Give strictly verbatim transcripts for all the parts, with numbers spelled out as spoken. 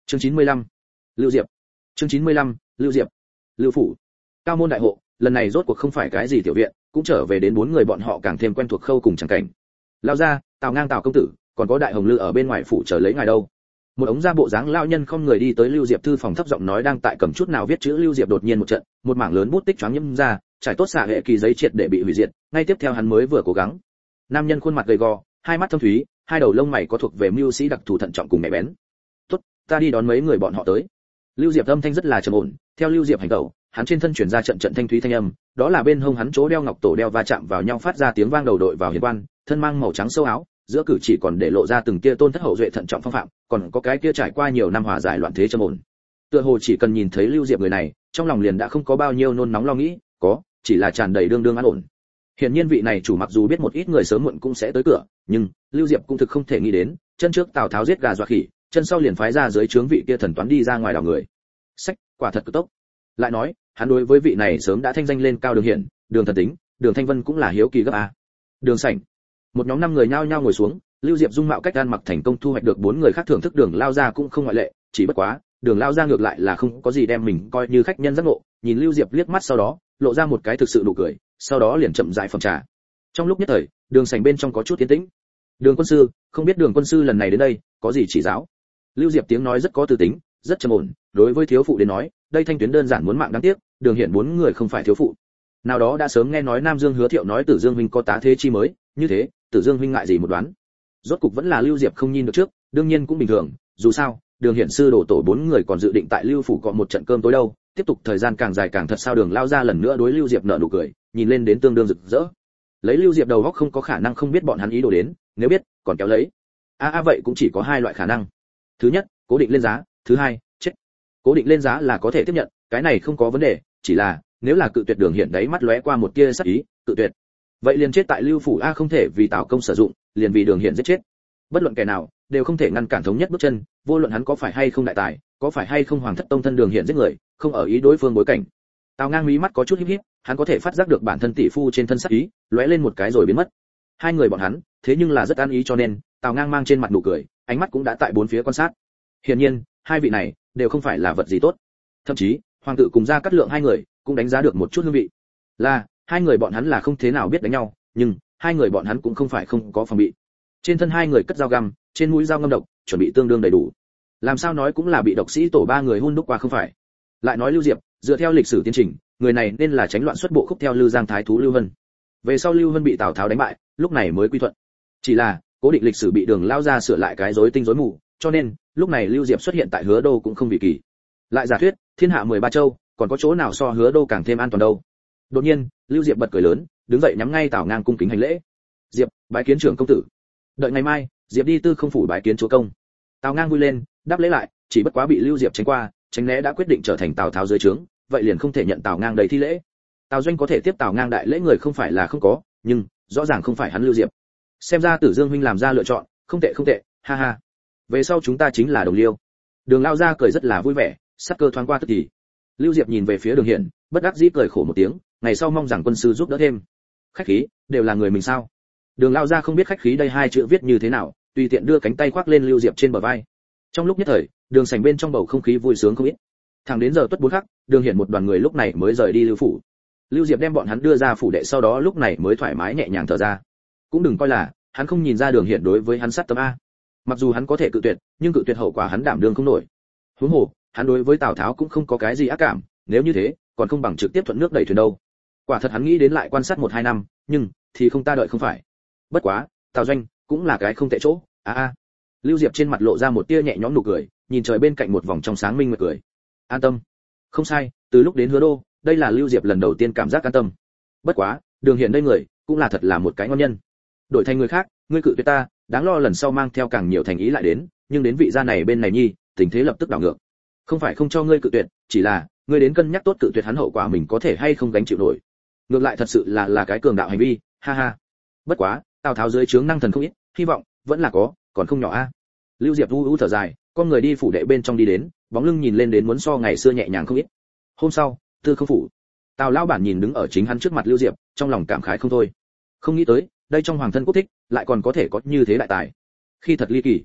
Chương chín mươi lăm, Lưu Diệp. Chương chín mươi lăm, Lưu Diệp. Lưu phủ. Cao môn đại hộ, lần này rốt cuộc không phải cái gì tiểu viện, cũng trở về đến bốn người bọn họ càng thêm quen thuộc khâu cùng chẳng cảnh. Lao ra, Tào Ngang Tào công tử, còn có đại hồng lư ở bên ngoài phủ chờ lấy ngài đâu. Một ống da bộ dáng lao nhân không người đi tới Lưu Diệp thư phòng thấp giọng nói, đang tại cầm chút nào viết chữ. Lưu Diệp đột nhiên một trận, một mảng lớn bút tích choáng nhiễm ra, trải tốt xạ hệ kỳ giấy triệt để bị hủy diệt, ngay tiếp theo hắn mới vừa cố gắng. Nam nhân khuôn mặt gầy gò, hai mắt thâm thúy, hai đầu lông mày có thuộc về mưu sĩ đặc thù thận trọng cùng mẹ bén. "Tốt, ta đi đón mấy người bọn họ tới." Lưu Diệp âm thanh rất là trầm ổn, theo Lưu Diệp hành động, hắn trên thân truyền ra trận trận thanh thúy thanh âm, đó là bên hông hắn chỗ đeo ngọc tổ đeo va chạm vào nhau phát ra tiếng vang đầu đội vào hiền quan, thân mang màu trắng sâu áo, giữa cử chỉ còn để lộ ra từng kia tôn thất hậu duệ thận trọng phong phạm, còn có cái kia trải qua nhiều năm hòa giải loạn thế trầm ổn. Tựa hồ chỉ cần nhìn thấy Lưu Diệp người này, trong lòng liền đã không có bao nhiêu nôn nóng lo nghĩ, có, chỉ là tràn đầy đương đương an ổn. Hiển nhiên vị này chủ mặc dù biết một ít người sớm muộn cũng sẽ tới cửa, nhưng Lưu Diệp cũng thực không thể nghĩ đến, chân trước Tào Tháo giết gà dọa khỉ, chân sau liền phái ra dưới trướng vị kia thần toán đi ra ngoài đào người. Sách, quả thật cực tốc. Lại nói, hắn đối với vị này sớm đã thanh danh lên cao Đường Hiển, Đường Thần Tính, Đường Thanh Vân cũng là hiếu kỳ gấp a. Đường Sảnh. Một nhóm năm người nhao nhao ngồi xuống, Lưu Diệp dung mạo cách ăn mặc thành công thu hoạch được bốn người khác thưởng thức, Đường lao ra cũng không ngoại lệ, chỉ bất quá, Đường lao ra ngược lại là không có gì đem mình coi như khách nhân giác ngộ, nhìn Lưu Diệp liếc mắt sau đó, lộ ra một cái thực sự nụ cười, sau đó liền chậm rãi phẩm trà. Trong lúc nhất thời, Đường Sảnh bên trong có chút tiến tĩnh. Đường quân sư, không biết Đường quân sư lần này đến đây, có gì chỉ giáo? Lưu Diệp tiếng nói rất có tư tính, rất trầm ổn, đối với thiếu phụ đến nói, đây thanh tuyến đơn giản muốn mạng đáng tiếc, Đường Hiển bốn người không phải thiếu phụ. Nào đó đã sớm nghe nói Nam Dương Hứa Thiệu nói Tử Dương huynh có tá thế chi mới, như thế, Tử Dương huynh ngại gì một đoán. Rốt cục vẫn là Lưu Diệp không nhìn được trước, đương nhiên cũng bình thường, dù sao, Đường Hiển sư đổ tổ bốn người còn dự định tại Lưu phủ có một trận cơm tối đâu, tiếp tục thời gian càng dài càng thật sao. Đường lao ra lần nữa đối Lưu Diệp nở nụ cười, nhìn lên đến tương đương rực rỡ. Lấy Lưu Diệp đầu óc không có khả năng không biết bọn hắn ý đồ đến, nếu biết, còn kéo lấy. A a vậy cũng chỉ có hai loại khả năng. Thứ nhất, cố định lên giá, thứ hai, chết. Cố định lên giá là có thể tiếp nhận, cái này không có vấn đề, chỉ là nếu là cự tuyệt Đường Hiển đấy mắt lóe qua một tia sắc ý, cự tuyệt. Vậy liền chết tại Lưu phủ a, không thể vì Tào công sử dụng, liền vì Đường Hiển giết chết. Bất luận kẻ nào đều không thể ngăn cản thống nhất bước chân, vô luận hắn có phải hay không đại tài, có phải hay không hoàng thất tông thân Đường Hiển giết người, không ở ý đối phương bối cảnh. Tào Ngang mí mắt có chút híp híp, hắn có thể phát giác được bản thân tỷ phu trên thân sắc ý, lóe lên một cái rồi biến mất. Hai người bọn hắn, thế nhưng là rất an ý cho nên, Tào Ngang mang trên mặt nụ cười, ánh mắt cũng đã tại bốn phía quan sát. Hiển nhiên, hai vị này đều không phải là vật gì tốt. Thậm chí, hoàng tử cùng Gia Cát Lượng hai người cũng đánh giá được một chút hương vị. Là, hai người bọn hắn là không thế nào biết đánh nhau, nhưng hai người bọn hắn cũng không phải không có phòng bị. Trên thân hai người cất dao găm, trên mũi dao ngâm độc, chuẩn bị tương đương đầy đủ. Làm sao nói cũng là bị độc sĩ tổ ba người hun đúc qua không phải. Lại nói Lưu Diệp, dựa theo lịch sử tiến trình, người này nên là tránh loạn xuất bộ khúc theo Lư Giang thái thú Lưu Vân. Về sau Lưu Vân bị Tào Tháo đánh bại, lúc này mới quy thuận. Chỉ là, cố định lịch sử bị Đường lao ra sửa lại cái rối tinh rối mù, cho nên, lúc này Lưu Diệp xuất hiện tại Hứa Đô cũng không vì kỳ. Lại giả thuyết, thiên hạ mười ba châu, còn có chỗ nào so Hứa Đô càng thêm an toàn đâu. Đột nhiên, Lưu Diệp bật cười lớn, đứng dậy nhắm ngay Tào Ngang cung kính hành lễ. "Diệp, bái kiến trưởng công tử." "Đợi ngày mai, Diệp đi Tư Không phủ bái kiến chúa công." Tào Ngang vui lên, đáp lễ lại, chỉ bất quá bị Lưu Diệp tránh qua, tránh né đã quyết định trở thành Tào Tháo dưới trướng, vậy liền không thể nhận Tào Ngang đầy thi lễ. Tào Doanh có thể tiếp Tào Ngang đại lễ người không phải là không có, nhưng rõ ràng không phải hắn Lưu Diệp. Xem ra Tử Dương huynh làm ra lựa chọn, không tệ không tệ, ha ha. Về sau chúng ta chính là đồng liêu. Đường lao ra cười rất là vui vẻ, sắc cơ thoáng qua tức thì. Lưu Diệp nhìn về phía Đường Hiển, bất đắc dĩ cười khổ một tiếng, ngày sau mong rằng quân sư giúp đỡ thêm. Khách khí, đều là người mình sao? Đường lao ra không biết khách khí đây hai chữ viết như thế nào, tùy tiện đưa cánh tay khoác lên Lưu Diệp trên bờ vai. Trong lúc nhất thời, Đường Sảnh bên trong bầu không khí vui sướng không ít. Thẳng đến giờ tuất bốn khắc, Đường Hiển một đoàn người lúc này mới rời đi Lưu phủ. Lưu Diệp đem bọn hắn đưa ra phủ đệ, sau đó lúc này mới thoải mái nhẹ nhàng thở ra. Cũng đừng coi là hắn không nhìn ra Đường Hiển đối với hắn sát tâm a. Mặc dù hắn có thể cự tuyệt, nhưng cự tuyệt hậu quả hắn đảm đương không nổi. Huống hồ, hắn đối với Tào Tháo cũng không có cái gì ác cảm, nếu như thế, còn không bằng trực tiếp thuận nước đẩy thuyền đâu. Quả thật hắn nghĩ đến lại quan sát một hai năm, nhưng thì không ta đợi không phải. Bất quá, Tào Doanh cũng là cái không tệ chỗ. A a. Lưu Diệp trên mặt lộ ra một tia nhẹ nhõm nụ cười, nhìn trời bên cạnh một vòng trong sáng minh mượt cười. An tâm. Không sai, từ lúc đến Hứa Đô, đây là Lưu Diệp lần đầu tiên cảm giác an tâm. Bất quá, Đường Hiển đây người, cũng là thật là một cái ngon nhân. Đổi thành người khác, ngươi cự tuyệt ta, đáng lo lần sau mang theo càng nhiều thành ý lại đến, nhưng đến vị gia này bên này nhi, tình thế lập tức đảo ngược. Không phải không cho ngươi cự tuyệt, chỉ là ngươi đến cân nhắc tốt cự tuyệt hắn hậu quả mình có thể hay không gánh chịu nổi. Ngược lại thật sự là là cái cường đạo hành vi, ha ha. Bất quá, Tào Tháo dưới trướng năng thần không ít, hy vọng vẫn là có, còn không nhỏ a. Lưu Diệp u u thở dài, con người đi phủ đệ bên trong đi đến, bóng lưng nhìn lên đến muốn so ngày xưa nhẹ nhàng không ít. Hôm sau, Tư Không phủ. Tào lão bản nhìn đứng ở chính hắn trước mặt Lưu Diệp, trong lòng cảm khái không thôi. Không nghĩ tới, đây trong hoàng thân quốc thích, lại còn có thể có như thế đại tài. Khi thật ly kỳ.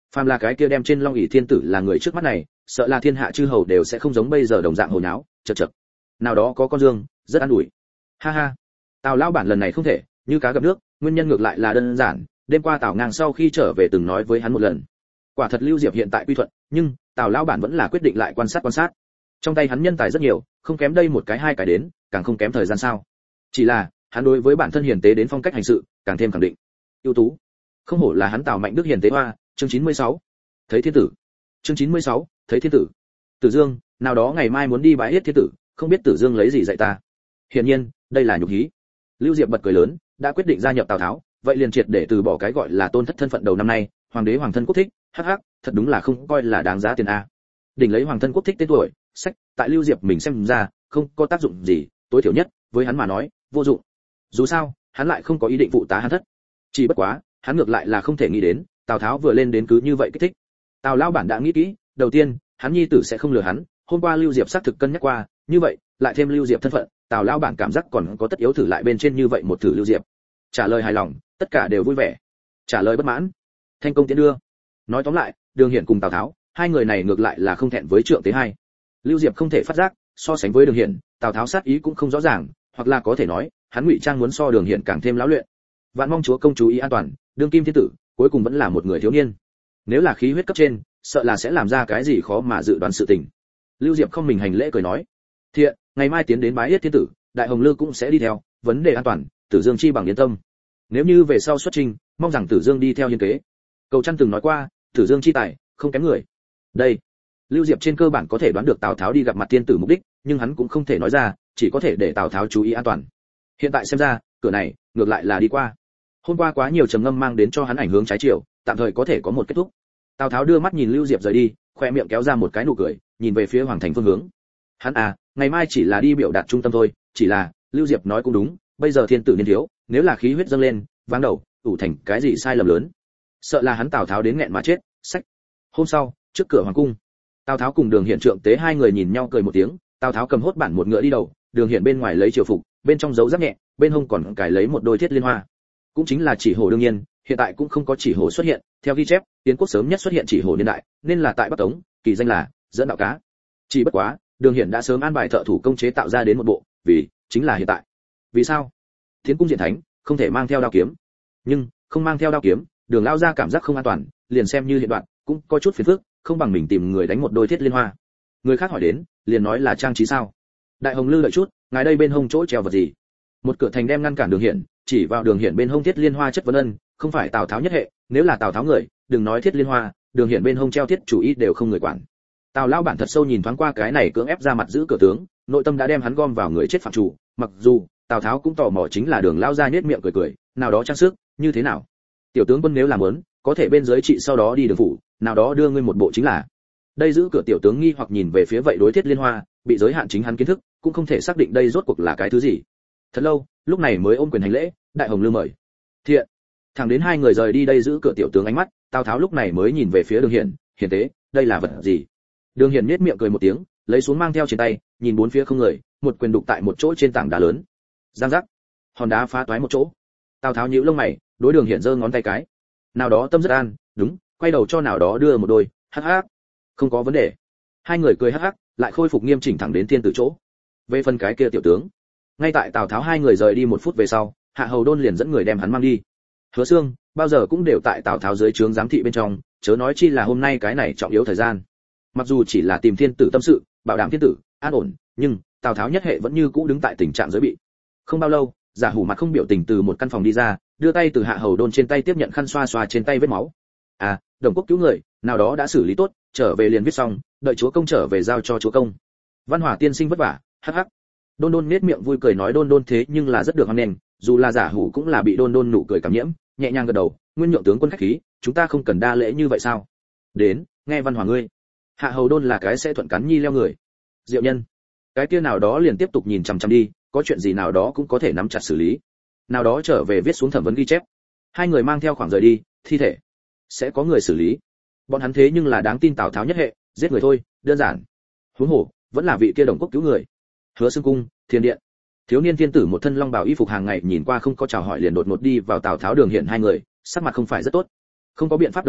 phàm là cái kia đem trên long ỷ thiên tử là người trước mắt này, sợ là thiên hạ chư hầu đều sẽ không giống bây giờ đồng dạng hồ nháo, chật chật. Nào đó có con dương, rất an ủi. Ha ha. Tào lão bản lần này không thể, như cá gặp nước, nguyên nhân ngược lại là đơn giản, đêm qua Tào Ngang sau khi trở về từng nói với hắn một lần. Quả thật Lưu Diệp hiện tại quy thuận, nhưng Tào lão bản vẫn là quyết định lại quan sát quan sát. Trong tay hắn nhân tài rất nhiều, không kém đây một cái hai cái đến, càng không kém thời gian sao. Chỉ là, hắn đối với bản thân hiền tế đến phong cách hành sự, càng thêm khẳng định. Ưu tú. Không hổ là hắn Tào Mạnh Đức hiền tế hoa, chương chín mươi sáu. Thấy thiên tử. Chương chín mươi sáu, thấy thiên tử. Tử Dương, nào đó ngày mai muốn đi bái yết thiên tử, không biết Tử Dương lấy gì dạy ta. Hiển nhiên, đây là nhục hí. Lưu Diệp bật cười lớn, đã quyết định gia nhập Tào Tháo, vậy liền triệt để từ bỏ cái gọi là tôn thất thân phận đầu năm nay, hoàng đế hoàng thân quốc thích, hắc hắc, thật đúng là không coi là đáng giá tiền a. Đỉnh lấy hoàng thân quốc thích tên tuổi, sách, tại Lưu Diệp mình xem ra, không có tác dụng gì, tối thiểu nhất, với hắn mà nói, vô dụng. Dù sao, hắn lại không có ý định phụ tá hắn thất. Chỉ bất quá, hắn ngược lại là không thể nghĩ đến, Tào Tháo vừa lên đến cứ như vậy kích thích. Tào lão bản đã nghĩ kỹ, đầu tiên, hắn nhi tử sẽ không lừa hắn, hôm qua Lưu Diệp xác thực cân nhắc qua, như vậy, lại thêm Lưu Diệp thân phận, Tào lão bản cảm giác còn có tất yếu thử lại bên trên như vậy một thử Lưu Diệp. Trả lời hài lòng, tất cả đều vui vẻ. Trả lời bất mãn, thanh công tiến đưa. Nói tóm lại, Đường Hiển cùng Tào Tháo, hai người này ngược lại là không thẹn với trượng tế hai. Lưu Diệp không thể phát giác, so sánh với Đường Hiển, Tào Tháo sát ý cũng không rõ ràng, hoặc là có thể nói, hắn ngụy trang muốn so Đường Hiển càng thêm lão luyện. Vạn mong chúa công chú ý an toàn, đương kim thiên tử, cuối cùng vẫn là một người thiếu niên. Nếu là khí huyết cấp trên, sợ là sẽ làm ra cái gì khó mà dự đoán sự tình. Lưu Diệp không mình hành lễ cười nói: "Thiện, ngày mai tiến đến bái yết thiên tử, Đại Hồng Lư cũng sẽ đi theo, vấn đề an toàn, Tử Dương chi bằng yên tâm. Nếu như về sau xuất trình, mong rằng Tử Dương đi theo hiên kế." Cầu Chân từng nói qua, Tử Dương chi tài, không kém người. Đây, Lưu Diệp trên cơ bản có thể đoán được Tào Tháo đi gặp mặt thiên tử mục đích, nhưng hắn cũng không thể nói ra, chỉ có thể để Tào Tháo chú ý an toàn. Hiện tại xem ra, cửa này ngược lại là đi qua. Hôm qua quá nhiều trầm ngâm mang đến cho hắn ảnh hưởng trái chiều, tạm thời có thể có một kết thúc. Tào Tháo đưa mắt nhìn Lưu Diệp rời đi, khoe miệng kéo ra một cái nụ cười, nhìn về phía hoàng thành phương hướng. Hắn à, ngày mai chỉ là đi biểu đạt trung tâm thôi, chỉ là, Lưu Diệp nói cũng đúng, bây giờ thiên tử niên thiếu, nếu là khí huyết dâng lên, váng đầu, ủ thành cái gì sai lầm lớn. Sợ là hắn Tào Tháo đến nghẹn mà chết, sách. Hôm sau, trước cửa hoàng cung, Tào Tháo cùng Đường Hiển trượng tế hai người nhìn nhau cười một tiếng, Tào Tháo cầm hốt bản một ngựa đi đầu, Đường Hiển bên ngoài lấy triều phục, bên trong giấu giáp nhẹ, bên hông còn cài lấy một đôi thiết liên hoa. Cũng chính là chỉ hổ đương nhiên, hiện tại cũng không có chỉ hổ xuất hiện, theo ghi chép, Tiến quốc sớm nhất xuất hiện chỉ hổ niên đại, nên là tại Bắc Tống, kỳ danh là dẫn đạo cá. Chỉ bất quá, Đường Hiển đã sớm an bài thợ thủ công chế tạo ra đến một bộ, vì chính là hiện tại. Vì sao? Tiến cung diện thánh, không thể mang theo đao kiếm. Nhưng, không mang theo đao kiếm, Đường lao ra cảm giác không an toàn, liền xem như hiện đoạn, cũng có chút phiền phức, không bằng mình tìm người đánh một đôi thiết liên hoa. Người khác hỏi đến, liền nói là trang trí sao? Đại Hồng Lư đợi chút, ngài đây bên hông chỗ treo vật gì? Một cửa thành đem ngăn cản Đường Hiển, chỉ vào Đường Hiển bên hông thiết liên hoa chất vấn ân, không phải Tào Tháo nhất hệ, nếu là Tào Tháo người, đừng nói thiết liên hoa, Đường Hiển bên hông treo thiết chủ ý đều không người quản. Tào lão bản thật sâu nhìn thoáng qua cái này cưỡng ép ra mặt giữ cửa tướng, nội tâm đã đem hắn gom vào người chết phạm chủ, mặc dù Tào Tháo cũng tò mò chính là Đường lao ra nhếch miệng cười cười, nào đó trang sức, như thế nào? Tiểu tướng quân nếu làm muốn, có thể bên dưới trị sau đó đi Đường phủ, nào đó đưa ngươi một bộ chính là. Đây giữ cửa tiểu tướng nghi hoặc nhìn về phía vậy đối thiết liên hoa, bị giới hạn chính hắn kiến thức, cũng không thể xác định đây rốt cuộc là cái thứ gì. Thật lâu, lúc này mới ôm quyền hành lễ, Đại Hồng Lư mời. Thiện. Thẳng đến hai người rời đi đây giữ cửa tiểu tướng ánh mắt, Tào Tháo lúc này mới nhìn về phía Đường Hiển, hiển tế, đây là vật gì? Đường Hiển nhếch miệng cười một tiếng, lấy xuống mang theo trên tay, nhìn bốn phía không người, một quyền đục tại một chỗ trên tảng đá lớn. Giang giác, hòn đá phá toái một chỗ. Tào Tháo nhíu lông mày, đối Đường Hiển giơ ngón tay cái. Nào đó tâm rất an, đúng, quay đầu cho nào đó đưa một đôi, hắc hắc. Không có vấn đề. Hai người cười hắc hắc, lại khôi phục nghiêm chỉnh thẳng đến thiên tử chỗ. Về phần cái kia tiểu tướng, ngay tại Tào Tháo hai người rời đi một phút về sau, Hạ Hầu Đôn liền dẫn người đem hắn mang đi. Hứa Xương, bao giờ cũng đều tại Tào Tháo dưới trướng giám thị bên trong, chớ nói chi là hôm nay cái này trọng yếu thời gian. Mặc dù chỉ là tìm thiên tử tâm sự, bảo đảm thiên tử an ổn, nhưng Tào Tháo nhất hệ vẫn như cũ đứng tại tình trạng giới bị. Không bao lâu, Giả Hủ mặt không biểu tình từ một căn phòng đi ra, đưa tay từ Hạ Hầu Đôn trên tay tiếp nhận khăn xoa xoa trên tay vết máu. À, Đồng Quốc cứu người, nào đó đã xử lý tốt, trở về liền viết xong, đợi chúa công trở về giao cho chúa công. Văn Hỏa tiên sinh vất vả, hắc hắc. Đôn Đôn nhếch miệng vui cười nói Đôn Đôn thế nhưng là rất được hoan nghênh, dù là Giả Hủ cũng là bị Đôn Đôn nụ cười cảm nhiễm, nhẹ nhàng gật đầu, nguyên nhượng tướng quân khách khí, chúng ta không cần đa lễ như vậy sao? Đến, nghe Văn Hỏa ngươi. Hạ Hầu Đôn là cái sẽ thuận cắn nhi leo người. Diệu nhân, cái kia nào đó liền tiếp tục nhìn chằm chằm đi, có chuyện gì nào đó cũng có thể nắm chặt xử lý. Nào đó trở về viết xuống thẩm vấn ghi chép. Hai người mang theo khoảng rời đi, thi thể sẽ có người xử lý. Bọn hắn thế nhưng là đáng tin Tào Tháo nhất hệ, giết người thôi, đơn giản. Huống hồ, vẫn là vị kia Đồng Quốc cứu người. Hứa Xương cung, Thiên điện. Thiếu niên thiên tử một thân long bào y phục hàng ngày nhìn qua không có chào hỏi liền đột ngột đi vào Tào Tháo Đường Hiển hai người, sắc mặt không phải rất tốt. Không có biện pháp đồng thời,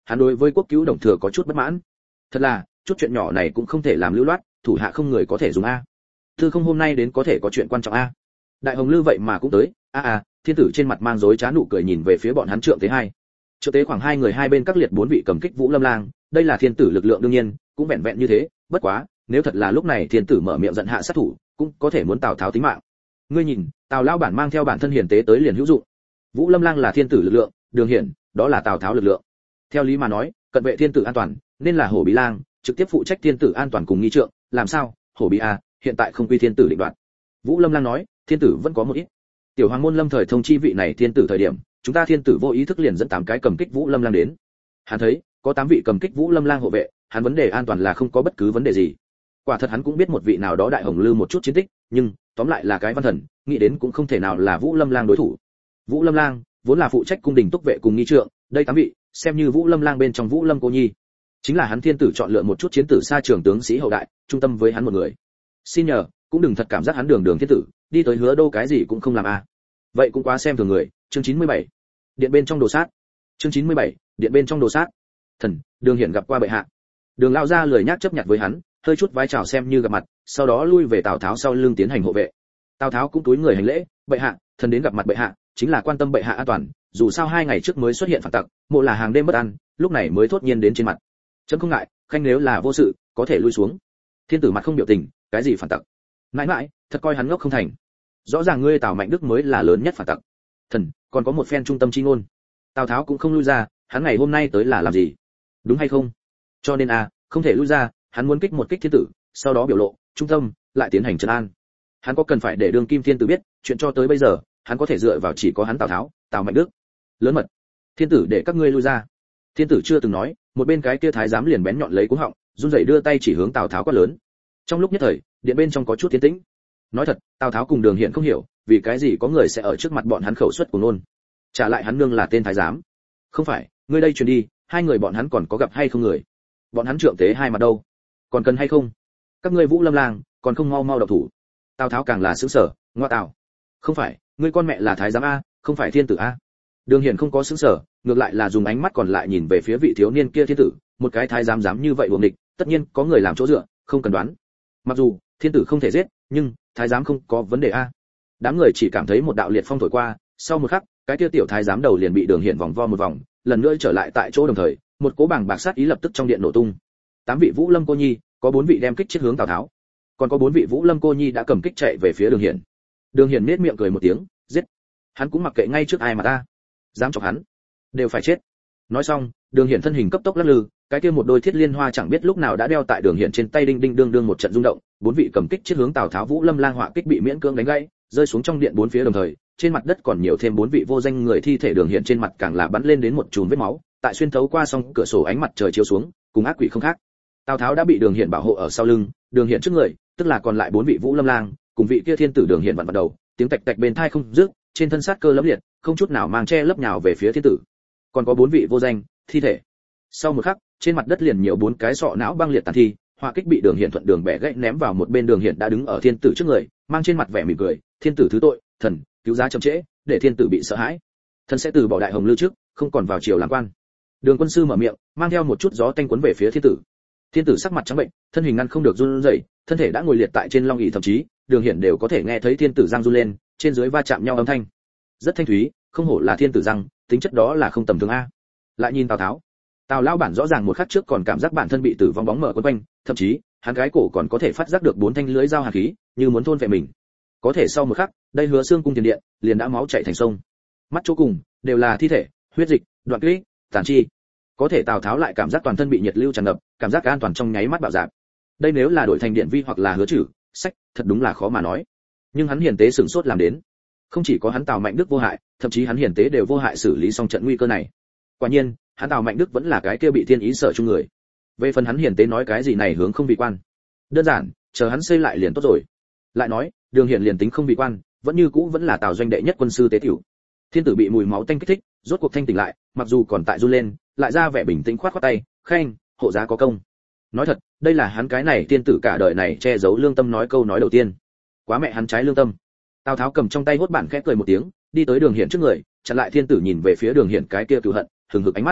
hắn đối với quốc cứu đồng thừa có chút bất mãn. Thật là, chút chuyện nhỏ này cũng không thể làm lưu loát, thủ hạ không người có thể dùng a. Tư không hôm nay đến có thể có chuyện quan trọng a. Đại Hồng Lư vậy mà cũng tới, a a, thiên tử trên mặt mang dối trá nụ cười nhìn về phía bọn hắn trượng tế hai. Trượng tế khoảng hai người hai bên các liệt bốn vị cầm kích Vũ Lâm Lang, đây là thiên tử lực lượng đương nhiên, cũng vẹn vẹn như thế, bất quá, nếu thật là lúc này thiên tử mở miệng giận hạ sát thủ, cũng có thể muốn Tào Tháo tính mạng. Ngươi nhìn, Tào lão bản mang theo bản thân hiền tế tới liền hữu dụng. Vũ Lâm Lang là thiên tử lực lượng, Đường Hiển, đó là Tào Tháo lực lượng. Theo lý mà nói, cận vệ thiên tử an toàn, nên là Hổ Bí Lang, trực tiếp phụ trách thiên tử an toàn cùng nghi trượng, làm sao? Hổ Bí a, hiện tại không quy thiên tử định đoạt. Vũ Lâm Lang nói, thiên tử vẫn có một ít. Tiểu Hoàng môn Lâm thời thông chi vị này thiên tử thời điểm, chúng ta thiên tử vô ý thức liền dẫn tám cái cầm kích Vũ Lâm Lang đến. Hắn thấy, có tám vị cầm kích Vũ Lâm Lang hộ vệ, hắn vấn đề an toàn là không có bất cứ vấn đề gì. Quả thật hắn cũng biết một vị nào đó Đại Hồng Lư một chút chiến tích, nhưng tóm lại là cái văn thần, nghĩ đến cũng không thể nào là Vũ Lâm Lang đối thủ. Vũ Lâm Lang vốn là phụ trách cung đình túc vệ cùng nghi trượng, đây tám vị, xem như Vũ Lâm Lang bên trong Vũ Lâm cô nhi. Chính là hắn thiên tử chọn lựa một chút chiến tử xa trường tướng sĩ hậu đại, trung tâm với hắn một người. Xin nhờ, cũng đừng thật cảm giác hắn đường đường thiên tử, đi tới Hứa Đô cái gì cũng không làm a. À. Vậy cũng quá xem thường người. Chương chín mươi bảy. Điện bên trong đồ sát. Chương chín mươi bảy. Điện bên trong đồ sát. Thần, Đường Hiển gặp qua bệ hạ. Đường lão gia lười nhác chấp nhặt với hắn, hơi chút vái chào xem như gặp mặt, sau đó lui về Tào Tháo sau lưng tiến hành hộ vệ. Tào Tháo cũng túi người hành lễ, bệ hạ, thần đến gặp mặt bệ hạ, chính là quan tâm bệ hạ an toàn, dù sao hai ngày trước mới xuất hiện phản tặc, mộ là hàng đêm bất an, lúc này mới thốt nhiên đến trên mặt. Chấm không ngại, khanh nếu là vô sự, có thể lui xuống. Thiên tử mặt không biểu tình, cái gì phản tặc? Mãi mãi, thật coi hắn ngốc không thành. Rõ ràng ngươi Tào Mạnh Đức mới là lớn nhất phản tặc. Thần, còn có một phen trung tâm chi ngôn. Tào Tháo cũng không lui ra, hắn ngày hôm nay tới là làm gì? Đúng hay không? Cho nên a, không thể lui ra, hắn muốn kích một kích thiên tử, sau đó biểu lộ, trung tâm, lại tiến hành trấn an. Hắn có cần phải để đương kim thiên tử biết, chuyện cho tới bây giờ, hắn có thể dựa vào chỉ có hắn Tào Tháo, Tào Mạnh Đức. Lớn mật. Thiên tử để các ngươi lui ra. Thiên tử chưa từng nói, một bên cái kia thái giám liền bén nhọn lấy cuống họng, run rẩy đưa tay chỉ hướng Tào Tháo quát lớn. Trong lúc nhất thời, điện bên trong có chút tiến tĩnh. Nói thật, Tào Tháo cùng Đường Hiển không hiểu, vì cái gì có người sẽ ở trước mặt bọn hắn khẩu suất của nôn. Trả lại hắn nương là tên thái giám. Không phải, ngươi đây truyền đi, hai người bọn hắn còn có gặp hay không người? Bọn hắn trượng tế hai mặt đâu? Còn cần hay không? Các ngươi Vũ Lâm Lang, còn không mau mau động thủ. Tào Tháo càng là sững sờ, ngoa tào. Không phải, ngươi con mẹ là thái giám a, không phải thiên tử a. Đường Hiển không có sững sờ, ngược lại là dùng ánh mắt còn lại nhìn về phía vị thiếu niên kia thiên tử, một cái thái giám dám như vậy uổng địch, tất nhiên có người làm chỗ dựa, không cần đoán. Mặc dù thiên tử không thể giết, nhưng thái giám không có vấn đề a. Đám người chỉ cảm thấy một đạo liệt phong thổi qua, sau một khắc, cái kia tiểu thái giám đầu liền bị Đường Hiển vòng vo một vòng, lần nữa trở lại tại chỗ đồng thời, một cỗ bảng bạc sát ý lập tức trong điện nổ tung. Tám vị Vũ Lâm cô nhi, có bốn vị đem kích chết hướng Tào Tháo, còn có bốn vị Vũ Lâm cô nhi đã cầm kích chạy về phía Đường Hiển. Đường Hiển nhếch miệng cười một tiếng, giết. Hắn cũng mặc kệ ngay trước ai mà ta, dám chọc hắn, đều phải chết. Nói xong, Đường Hiển thân hình cấp tốc lắc lư, cái kia một đôi thiết liên hoa chẳng biết lúc nào đã đeo tại Đường Hiển trên tay đinh đinh đương đương một trận rung động, bốn vị cầm kích chết hướng Tào Tháo Vũ Lâm Lang họa kích bị miễn cưỡng đánh gãy, rơi xuống trong điện bốn phía đồng thời, trên mặt đất còn nhiều thêm bốn vị vô danh người thi thể. Đường Hiển trên mặt càng là bắn lên đến một chùm vết máu, tại xuyên thấu qua song cửa sổ ánh mặt trời chiếu xuống, cùng ác quỷ không khác. Tào Tháo đã bị Đường Hiển bảo hộ ở sau lưng, Đường Hiển trước người, tức là còn lại bốn vị Vũ Lâm Lang, cùng vị kia thiên tử Đường Hiển vặn vặn đầu, tiếng tạch tạch bên tai không dứt, trên thân sát cơ lẫm liệt, không chút nào mang che lấp nhào về phía thiên tử. Còn có bốn vị vô danh thi thể. Sau một khắc, trên mặt đất liền nhiều bốn cái sọ não băng liệt tàn thi, hỏa kích bị Đường Hiển thuận đường bẻ gãy ném vào một bên. Đường Hiển đã đứng ở thiên tử trước người, mang trên mặt vẻ mỉm cười, thiên tử thứ tội, thần cứu giá chậm trễ, để thiên tử bị sợ hãi, thần sẽ từ bỏ Đại Hồng Lư trước, không còn vào triều làm quan. Đường quân sư mở miệng, mang theo một chút gió tanh cuốn về phía thiên tử. Thiên tử sắc mặt trắng bệnh, thân hình ngăn không được run rẩy, thân thể đã ngồi liệt tại trên long ỷ, thậm chí Đường Hiển đều có thể nghe thấy thiên tử răng run lên, trên dưới va chạm nhau âm thanh, rất thanh thúy, không hổ là thiên tử răng, tính chất đó là không tầm thường a. Lại nhìn Tào Tháo, Tào lão bản rõ ràng một khắc trước còn cảm giác bản thân bị tử vong bóng mờ quấn quanh, thậm chí hắn gái cổ còn có thể phát giác được bốn thanh lưỡi dao hàn khí, như muốn thôn vệ mình. Có thể sau một khắc, đây Hứa Xương cung tiền điện liền đã máu chảy thành sông, mắt chỗ cùng đều là thi thể, huyết dịch, đoạn kích, tàn chi. Có thể Tào Tháo lại cảm giác toàn thân bị nhiệt lưu tràn ngập, cảm giác an toàn trong nháy mắt bạo dạn. Đây nếu là đổi thành Điện Vi hoặc là Hứa Trử, sách, thật đúng là khó mà nói. Nhưng hắn hiền tế sửng sốt làm đến. Không chỉ có hắn Tào Mạnh Đức vô hại, thậm chí hắn hiền tế đều vô hại xử lý xong trận nguy cơ này. Quả nhiên, hắn Tào Mạnh Đức vẫn là cái kia bị thiên ý sợ chung người. Về phần hắn hiền tế nói cái gì này hướng không vị quan. Đơn giản, chờ hắn xây lại liền tốt rồi. Lại nói, Đường Hiển liền tính không vị quan, vẫn như cũ vẫn là Tào doanh đệ nhất quân sư tế tiểu. Thiên tử bị mùi máu tanh kích thích, rốt cuộc thanh tỉnh lại, mặc dù còn tại run lên, lại ra vẻ bình tĩnh khoát khoát tay, khen, hộ giá có công. Nói thật, đây là hắn cái này tiên tử cả đời này che giấu lương tâm nói câu nói đầu tiên. Quá mẹ hắn trái lương tâm. Tào Tháo cầm trong tay hốt bản khẽ cười một tiếng, đi tới Đường Hiển trước người, chặn lại thiên tử nhìn về phía Đường Hiển cái kia cừu hận, hừng hực ánh mắt.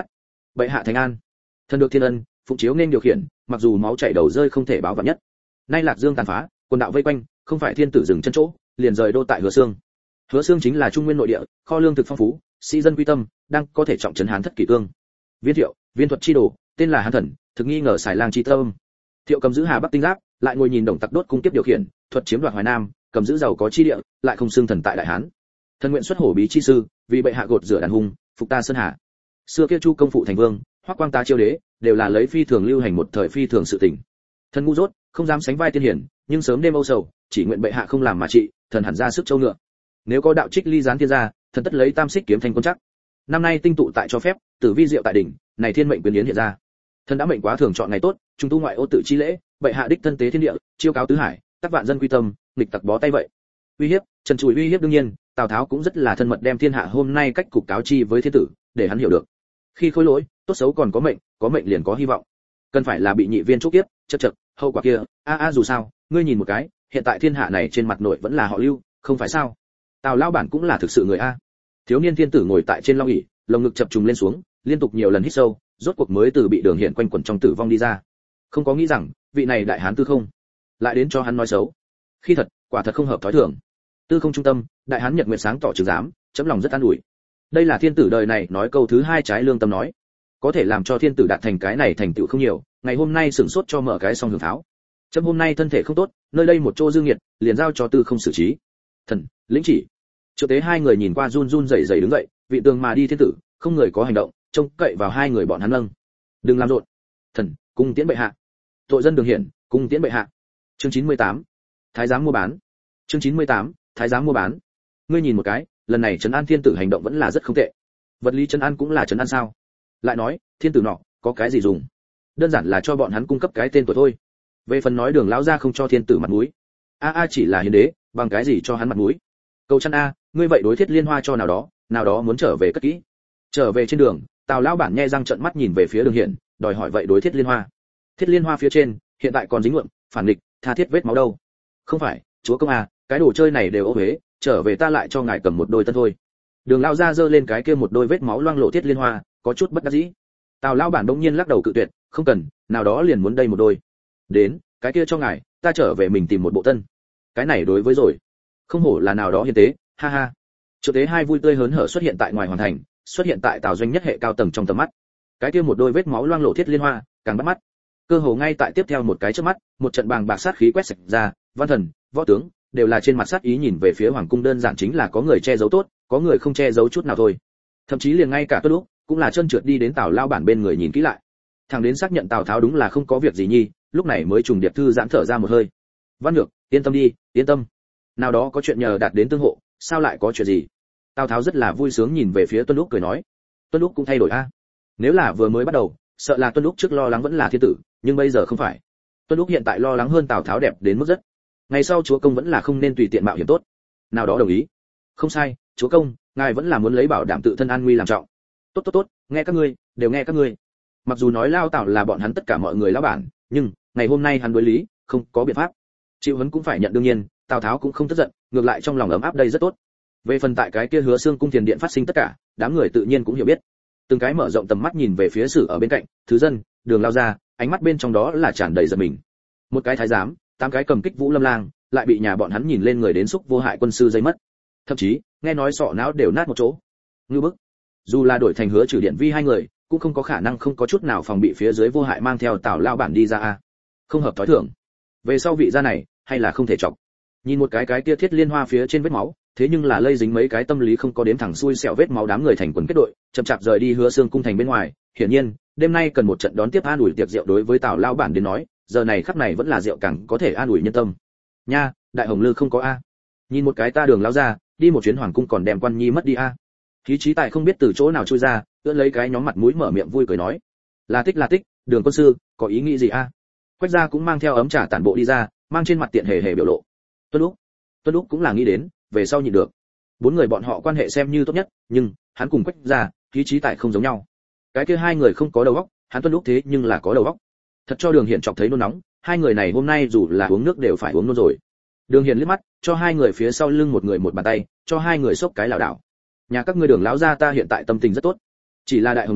Bệ hạ thánh an. Thần được thiên ân, phụng chiếu nên điều khiển, mặc dù máu chảy đầu rơi không thể báo vạn nhất. Nay Lạc Dương tàn phá, quân đạo vây quanh, không phải thiên tử dừng chân chỗ, liền rời đô tại Hứa Xương. Hứa Xương chính là trung nguyên nội địa, kho lương thực phong phú, sĩ dân quy tâm, đang có thể trọng trấn Hán thất kỷ cương. Viên Thiệu, viên thuật chi đồ, tên là Hán Thần, thực nghi ngờ xài lang chi tâm. Thiệu cầm giữ Hà Bắc tinh giáp, lại ngồi nhìn Đồng Tặc đốt cung tiếp điều khiển, thuật chiếm đoạt Hoài Nam, cầm giữ giàu có chi địa, lại không xưng thần tại đại Hán. Thần nguyện xuất hổ bí chi sư, vì bệ hạ gột rửa đàn hung, phục ta sơn hà. Xưa kia Chu công phụ thành vương, Hoắc Quang ta chiêu đế, đều là lấy phi thường lưu hành một thời phi thường sự tình. Thần ngu dốt, không dám sánh vai tiên hiển, nhưng sớm đêm âu sầu, chỉ nguyện bệ hạ không làm mà trị, thần hẳn ra sức châu ngựa. Nếu có đạo trích ly gián thiên gia, thần tất lấy tam xích kiếm thành quân chắc. Năm nay tinh tụ tại cho phép, tử vi diệu tại đỉnh, này thiên mệnh quyền yến hiện ra. Thần đã mệnh quá thường chọn ngày tốt, trung tu ngoại ô tự chi lễ, bệ hạ đích thân tế thiên địa, chiêu cáo tứ hải, tác vạn dân quy tâm, nghịch tặc bó tay vậy. Uy hiếp, Trần Trùi uy hiếp đương nhiên, Tào Tháo cũng rất là thân mật đem thiên hạ hôm nay cách cục cáo chi với thiên tử, để hắn hiểu được. Khi khối lỗi, tốt xấu còn có mệnh, có mệnh liền có hy vọng. Cần phải là bị nhị viên chốt kiếp, chậc chậc, hậu quả kia, a a dù sao, ngươi nhìn một cái, hiện tại thiên hạ này trên mặt nội vẫn là họ Lưu, không phải sao? Tào lão bản cũng là thực sự người a. Thiếu niên thiên tử ngồi tại trên long ỷ, lồng ngực chập trùng lên xuống, liên tục nhiều lần hít sâu, rốt cuộc mới từ bị đường hiện quanh quẩn trong tử vong đi ra. Không có nghĩ rằng, vị này đại hán tư không, lại đến cho hắn nói xấu. Khi thật, quả thật không hợp thói thường. Tư không trung tâm, đại hán nhật nguyệt sáng tỏ trường giám, chấm lòng rất an ủi. Đây là thiên tử đời này nói câu thứ hai trái lương tâm nói, có thể làm cho thiên tử đạt thành cái này thành tựu không nhiều, ngày hôm nay sửng sốt cho mở cái song hưởng pháo. Chấm hôm nay thân thể không tốt, nơi đây một chỗ dương nghiệt, liền giao cho tư không xử trí. Thần, lĩnh chỉ. Triệu tế hai người nhìn qua run run rẩy rẩy đứng dậy, vị tường mà đi thiên tử, không người có hành động, trông cậy vào hai người bọn hắn nâng. Đừng làm rộn. Thần, cung tiễn bệ hạ. Tội dân đường hiển, cung tiễn bệ hạ. Chương chín mươi tám. Thái giám mua bán. Chương chín mươi tám. Thái giám mua bán. Ngươi nhìn một cái, lần này trấn an thiên tử hành động vẫn là rất không tệ. Vật lý trấn an cũng là trấn an sao? Lại nói, thiên tử nọ, có cái gì dùng? Đơn giản là cho bọn hắn cung cấp cái tên tuổi thôi. Về phần nói đường lão gia không cho thiên tử mặt mũi, a a chỉ là hiến đế, bằng cái gì cho hắn mặt mũi? Cầu chăn a, ngươi vậy đối thiết liên hoa cho nào đó, nào đó muốn trở về cất kỹ. Trở về trên đường, Tào lão bản nhe răng trợn mắt nhìn về phía Đường Hiển, đòi hỏi vậy đối thiết liên hoa. Thiết liên hoa phía trên, hiện tại còn dính ngượng, phản nghịch, tha thiết vết máu đâu? Không phải, chúa công a, cái đồ chơi này đều ô uế, trở về ta lại cho ngài cầm một đôi tân thôi. Đường lão gia giơ lên cái kia một đôi vết máu loang lộ thiết liên hoa, có chút bất đắc dĩ. Tào lão bản đống nhiên lắc đầu cự tuyệt, không cần, nào đó liền muốn đây một đôi. Đến, cái kia cho ngài, ta trở về mình tìm một bộ tân. Cái này đối với rồi. Không hổ là nào đó hiền tế, ha ha. Triệu tế hai vui tươi hớn hở xuất hiện tại ngoài hoàn thành, xuất hiện tại Tào doanh nhất hệ cao tầng trong tầm mắt. Cái kia một đôi vết máu loang lộ thiết liên hoa, càng bắt mắt. Cơ hồ ngay tại tiếp theo một cái chớp mắt, một trận bàng bạc sát khí quét sạch ra, văn thần, võ tướng đều là trên mặt sát ý nhìn về phía hoàng cung, đơn giản chính là có người che giấu tốt, có người không che giấu chút nào thôi. Thậm chí liền ngay cả Tuân Lúc cũng là chân trượt đi đến Tào lao bản bên người nhìn kỹ lại. Thằng đến xác nhận Tào Tháo đúng là không có việc gì nhi, lúc này mới trùng điệp thư giãn thở ra một hơi. Văn Nhược, yên tâm đi, yên tâm. Nào đó có chuyện nhờ đạt đến tương hộ, sao lại có chuyện gì? Tào Tháo rất là vui sướng nhìn về phía Tuân Lúc cười nói. Tuân Lúc cũng thay đổi a. Nếu là vừa mới bắt đầu, sợ là Tuân Lúc trước lo lắng vẫn là thiên tử, nhưng bây giờ không phải. Tuân Lúc hiện tại lo lắng hơn Tào Tháo đẹp đến mức rất. Ngày sau chúa công vẫn là không nên tùy tiện mạo hiểm tốt. Nào đó đồng ý. Không sai, chúa công, ngài vẫn là muốn lấy bảo đảm tự thân an nguy làm trọng. Tốt tốt tốt, nghe các ngươi, đều nghe các ngươi. Mặc dù nói Lao Tào là bọn hắn tất cả mọi người lão bản, nhưng ngày hôm nay hắn đối lý, không có biện pháp. Chịu huấn cũng phải nhận đương nhiên, Tào Tháo cũng không tức giận, ngược lại trong lòng ấm áp đây rất tốt. Về phần tại cái kia Hứa Xương cung tiền điện phát sinh tất cả, đám người tự nhiên cũng hiểu biết. Từng cái mở rộng tầm mắt nhìn về phía Sử ở bên cạnh, Thứ Dân, Đường lao ra, ánh mắt bên trong đó là tràn đầy giật mình. Một cái thái giám, tám cái cầm kích vũ lâm lang, lại bị nhà bọn hắn nhìn lên người đến xúc vô hại quân sư dây mất. Thậm chí, nghe nói sọ não đều nát một chỗ. Ngư bức. Dù là đổi thành Hứa Trừ Điện Vi hai người, cũng không có khả năng không có chút nào phòng bị phía dưới vô hại mang theo Tào lao bản đi ra a. Không hợp thói thường. Về sau vị gia này, hay là không thể chọc. Nhìn một cái cái kia thiết liên hoa phía trên vết máu, thế nhưng là lây dính mấy cái tâm lý không có đếm thẳng xuôi sẹo vết máu, đám người thành quần kết đội, chậm chạp rời đi Hứa Xương cung thành bên ngoài. Hiển nhiên, đêm nay cần một trận đón tiếp an ủi tiệc rượu, đối với Tào lao bản đến nói, giờ này khắc này vẫn là rượu càng có thể an ủi nhân tâm. Nha, đại hồng lư không có a. Nhìn một cái ta Đường lao ra, đi một chuyến hoàng cung còn đem quan nhi mất đi a. Khí trí tài không biết từ chỗ nào chui ra, ưỡn lấy cái nhóm mặt mũi mở miệng vui cười nói, là tích là tích, Đường quân sư, có ý nghĩ gì a? Quách gia cũng mang theo ấm trà tản bộ đi ra, mang trên mặt tiện hề hề biểu lộ. Tuân Lúc, Tuân Lúc cũng là nghĩ đến, về sau nhịn được. Bốn người bọn họ quan hệ xem như tốt nhất, nhưng hắn cùng Quách gia, khí trí tài không giống nhau. Cái kia hai người không có đầu óc, hắn Tuân Lúc thế nhưng là có đầu óc. Thật cho Đường Hiển chọc thấy nôn nóng, hai người này hôm nay dù là uống nước đều phải uống nôn rồi. Đường Hiển liếc mắt, cho hai người phía sau lưng một người một bàn tay, cho hai người xốc cái lảo đảo. Nhà các ngươi Đường lão gia ta hiện tại tâm tình rất tốt, chỉ là đại hồng lư,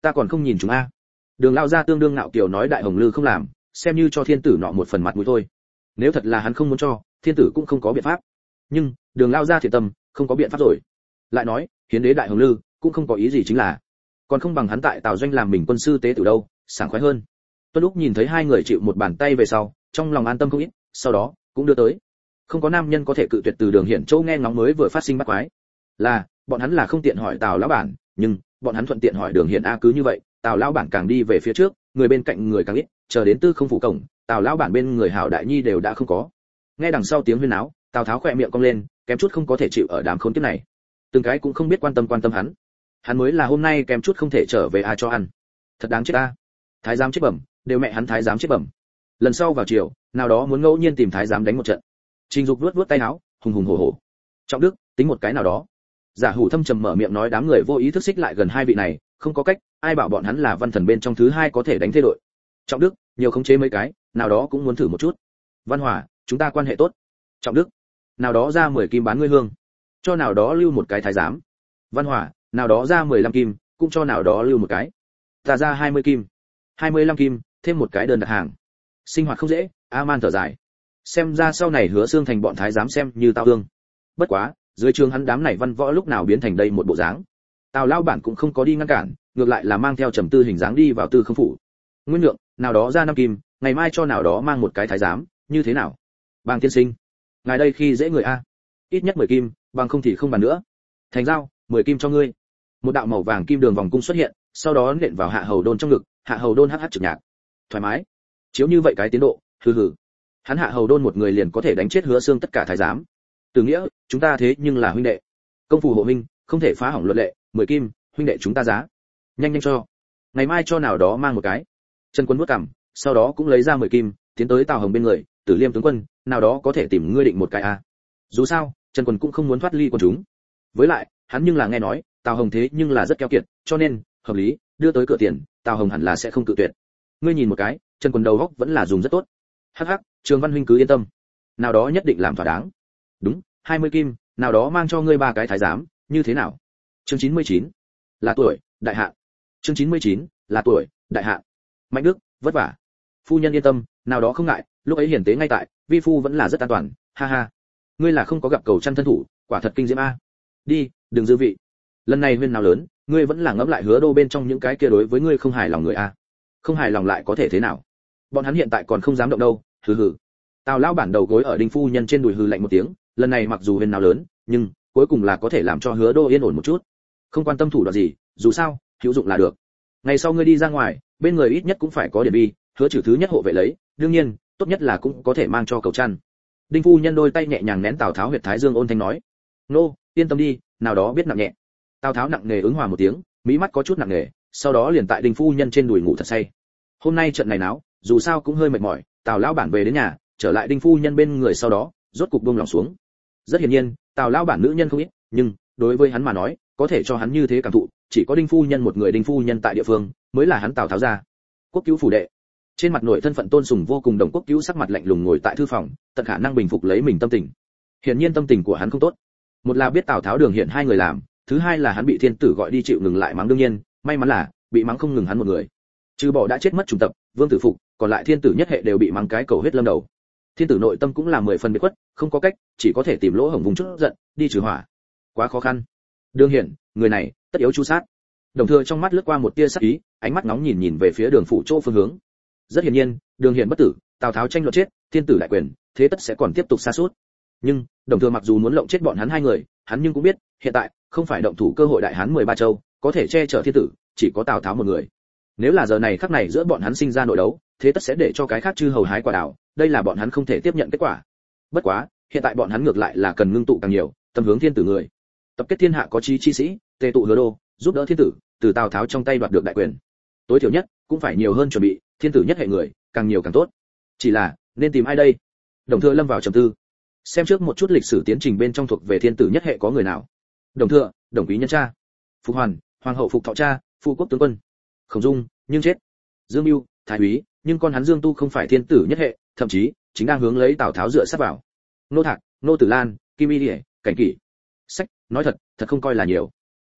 ta còn không nhìn chúng a. Đường lao ra tương đương ngạo kiều nói đại hồng lư không làm, xem như cho thiên tử nọ một phần mặt mũi thôi. Nếu thật là hắn không muốn cho, thiên tử cũng không có biện pháp. Nhưng đường lao ra thiện tâm, không có biện pháp rồi. Lại nói, hiến đế đại hồng lư cũng không có ý gì, chính là còn không bằng hắn tại Tào doanh làm mình quân sư tế tử đâu, sảng khoái hơn. Tuân lúc nhìn thấy hai người chịu một bàn tay về sau, trong lòng an tâm không ít, sau đó cũng đưa tới. Không có nam nhân có thể cự tuyệt từ Đường Hiển Châu nghe ngóng mới vừa phát sinh bắt quái. Là, bọn hắn là không tiện hỏi Tào lão bản, nhưng bọn hắn thuận tiện hỏi Đường Hiển a. Cứ như vậy, Tào lão bản càng đi về phía trước, người bên cạnh người càng ít, chờ đến Tư Không phủ cổng, Tào lão bản bên người Hảo Đại Nhi đều đã không có. Nghe đằng sau tiếng huyên náo, Tào Tháo khỏe miệng cong lên, kém chút không có thể chịu ở đám khốn kiếp này. Từng cái cũng không biết quan tâm quan tâm hắn. Hắn mới là hôm nay kém chút không thể trở về a cho ăn. Thật đáng chết a. Thái giám chết bẩm, đều mẹ hắn thái giám chết bẩm. Lần sau vào chiều, nào đó muốn ngẫu nhiên tìm thái giám đánh một trận. Trình Dục vuốt vuốt tay áo, hùng hùng hổ hổ. Trọng Đức, tính một cái nào đó. Giả Hủ thâm trầm mở miệng nói, đám người vô ý thức xích lại gần hai vị này, không có cách, ai bảo bọn hắn là văn thần bên trong thứ hai có thể đánh thế đội. Trọng Đức, nhiều khống chế mấy cái, nào đó cũng muốn thử một chút. Văn Hòa, chúng ta quan hệ tốt. Trọng Đức, nào đó ra mười kim bán ngươi hương, cho nào đó lưu một cái thái giám. Văn Hòa, nào đó ra mười lăm kim, cũng cho nào đó lưu một cái. Ta ra hai mươi kim, hai mươi lăm kim, thêm một cái đơn đặt hàng. Sinh hoạt không dễ, A-man thở dài. Xem ra sau này Hứa Xương thành bọn thái giám xem như tao thương. Bất quá, dưới trường hắn đám này văn võ lúc nào biến thành đây một bộ dáng. Tào lão bản cũng không có đi ngăn cản, ngược lại là mang theo Trầm Tư hình dáng đi vào Tư Không phủ. Nguyên Lượng, nào đó ra năm kim, ngày mai cho nào đó mang một cái thái giám, như thế nào? Bàng tiên sinh, ngài đây khi dễ người a. Ít nhất mười kim, bằng không thì không bàn nữa. Thành giao, mười kim cho ngươi. Một đạo màu vàng kim đường vòng cung xuất hiện, sau đó nện vào Hạ Hầu Đôn trong ngực, Hạ Hầu Đôn hắc hắc trực nhạc. Thoải mái. Chiếu như vậy cái tiến độ, hừ hừ. Hắn Hạ Hầu Đôn một người liền có thể đánh chết Hứa Xương tất cả thái giám. Từ nghĩa, chúng ta thế nhưng là huynh đệ. Công phù hộ huynh, không thể phá hỏng luật lệ, mười kim, huynh đệ chúng ta giá. Nhanh nhanh cho. Ngày mai cho nào đó mang một cái. Trần Quân nuốt cằm, sau đó cũng lấy ra mười kim, tiến tới Tào Hồng bên người, Tử Liêm tướng quân, nào đó có thể tìm ngươi định một cái a. À. Dù sao, Trần Quân cũng không muốn thoát ly quân chúng. Với lại, hắn nhưng là nghe nói, Tào Hồng thế nhưng là rất keo kiệt, cho nên, hợp lý, đưa tới cửa tiền, Tào Hồng hẳn là sẽ không cự tuyệt. Ngươi nhìn một cái, Trần Quân đầu góc vẫn là dùng rất tốt. Hắc hắc, Trường Văn huynh cứ yên tâm. Nào đó nhất định làm thỏa đáng. Đúng, hai mươi kim, nào đó mang cho ngươi ba cái thái giám, như thế nào? Chương chín mươi chín, là tuổi, đại hạ. Chương chín mươi chín, là tuổi, đại hạ. Mạnh Đức, vất vả. Phu nhân yên tâm, nào đó không ngại, lúc ấy hiển tế ngay tại, vi phu vẫn là rất an toàn, ha ha. Ngươi là không có gặp cầu chăn thân thủ, quả thật kinh diễm a. Đi, đừng dư vị. Lần này huyên nào lớn, ngươi vẫn là ngẫm lại Hứa Đô bên trong những cái kia đối với ngươi không hài lòng người a. Không hài lòng lại có thể thế nào? Bọn hắn hiện tại còn không dám động đâu, hừ hừ. Tào lão bản đầu gối ở Đinh phu nhân trên đùi hừ lạnh một tiếng, lần này mặc dù huyên nào lớn, nhưng cuối cùng là có thể làm cho Hứa Đô yên ổn một chút. Không quan tâm thủ đoạn gì, dù sao, hữu dụng là được. Ngày sau ngươi đi ra ngoài, bên người ít nhất cũng phải có điển bi, Hứa Trừ thứ nhất hộ vệ lấy, đương nhiên, tốt nhất là cũng có thể mang cho cầu chăn. Đinh phu nhân đôi tay nhẹ nhàng nén Tào Tháo huyệt thái dương, ôn thanh nói: "Nô, yên tâm đi, nào đó biết nặng nhẹ." Tào Tháo nặng nề ứng hòa một tiếng, mỹ mắt có chút nặng nề, sau đó liền tại Đinh phu nhân trên đùi ngủ thật say. Hôm nay trận này náo, dù sao cũng hơi mệt mỏi, Tào lão bản về đến nhà, trở lại Đinh phu nhân bên người sau đó, rốt cục buông lòng xuống. Rất hiển nhiên, Tào lão bản nữ nhân không ít, nhưng đối với hắn mà nói, có thể cho hắn như thế cảm thụ, chỉ có Đinh phu nhân một người. Đinh phu nhân tại địa phương, mới là hắn Tào Tháo gia. Quốc cứu phủ đệ. Trên mặt nội thân phận tôn sùng vô cùng Đồng Quốc cứu sắc mặt lạnh lùng ngồi tại thư phòng, tận khả năng bình phục lấy mình tâm tình. Hiển nhiên tâm tình của hắn không tốt. Một là biết Tào Tháo Đường Hiển hai người làm, thứ hai là hắn bị thiên tử gọi đi chịu ngừng lại mắng, đương nhiên, may mắn là bị mắng không ngừng hắn một người. Trừ bỏ đã chết mất trùng tập, Vương Tử Phục, còn lại thiên tử nhất hệ đều bị mắng cái cầu huyết lâm đầu. Thiên tử nội tâm cũng là mười phần biệt khuất, không có cách, chỉ có thể tìm lỗ hổng vùng chút giận, đi trừ hỏa. Quá khó khăn. Đường Hiển, người này, tất yếu chu sát. Đồng Thừa trong mắt lướt qua một tia sắc ý, ánh mắt nóng nhìn nhìn về phía Đường phủ chỗ phương hướng. Rất hiển nhiên, Đường Hiển bất tử, Tào Tháo tranh luận chết, thiên tử đại quyền, thế tất sẽ còn tiếp tục sa sút. Nhưng, Đồng Thừa mặc dù muốn lộng chết bọn hắn hai người, hắn nhưng cũng biết, hiện tại không phải động thủ cơ hội đại hán mười ba châu, có thể che chở thiên tử, chỉ có Tào Tháo một người. Nếu là giờ này khắc này giữa bọn hắn sinh ra nội đấu, thế tất sẽ để cho cái khác chư hầu hái quả đào, đây là bọn hắn không thể tiếp nhận kết quả. Bất quá, hiện tại bọn hắn ngược lại là cần ngưng tụ càng nhiều, tâm hướng thiên tử người. Tập kết thiên hạ có chí chi sĩ, tề tụ Hứa Đô, giúp đỡ thiên tử, từ Tào Tháo trong tay đoạt được đại quyền. Tối thiểu nhất, cũng phải nhiều hơn chuẩn bị, thiên tử nhất hệ người, càng nhiều càng tốt. Chỉ là, nên tìm ai đây? Đồng Thừa lâm vào trầm tư. Xem trước một chút lịch sử tiến trình bên trong thuộc về thiên tử nhất hệ có người nào. Đồng Thừa, Đồng Quý nhân cha. Phục Hoàn, hoàng hậu Phục Thọ cha, phụ quốc tướng quân. Khổng Dung, nhưng chết. Dương Mưu, thái úy, nhưng con hắn Dương Tu không phải thiên tử nhất hệ, thậm chí chính đang hướng lấy Tào Tháo dựa sát vào. Nô Thạc, Nô Tử Lan, Kim Y Điệp, Cảnh Kỷ. Sách, nói thật, thật không coi là nhiều.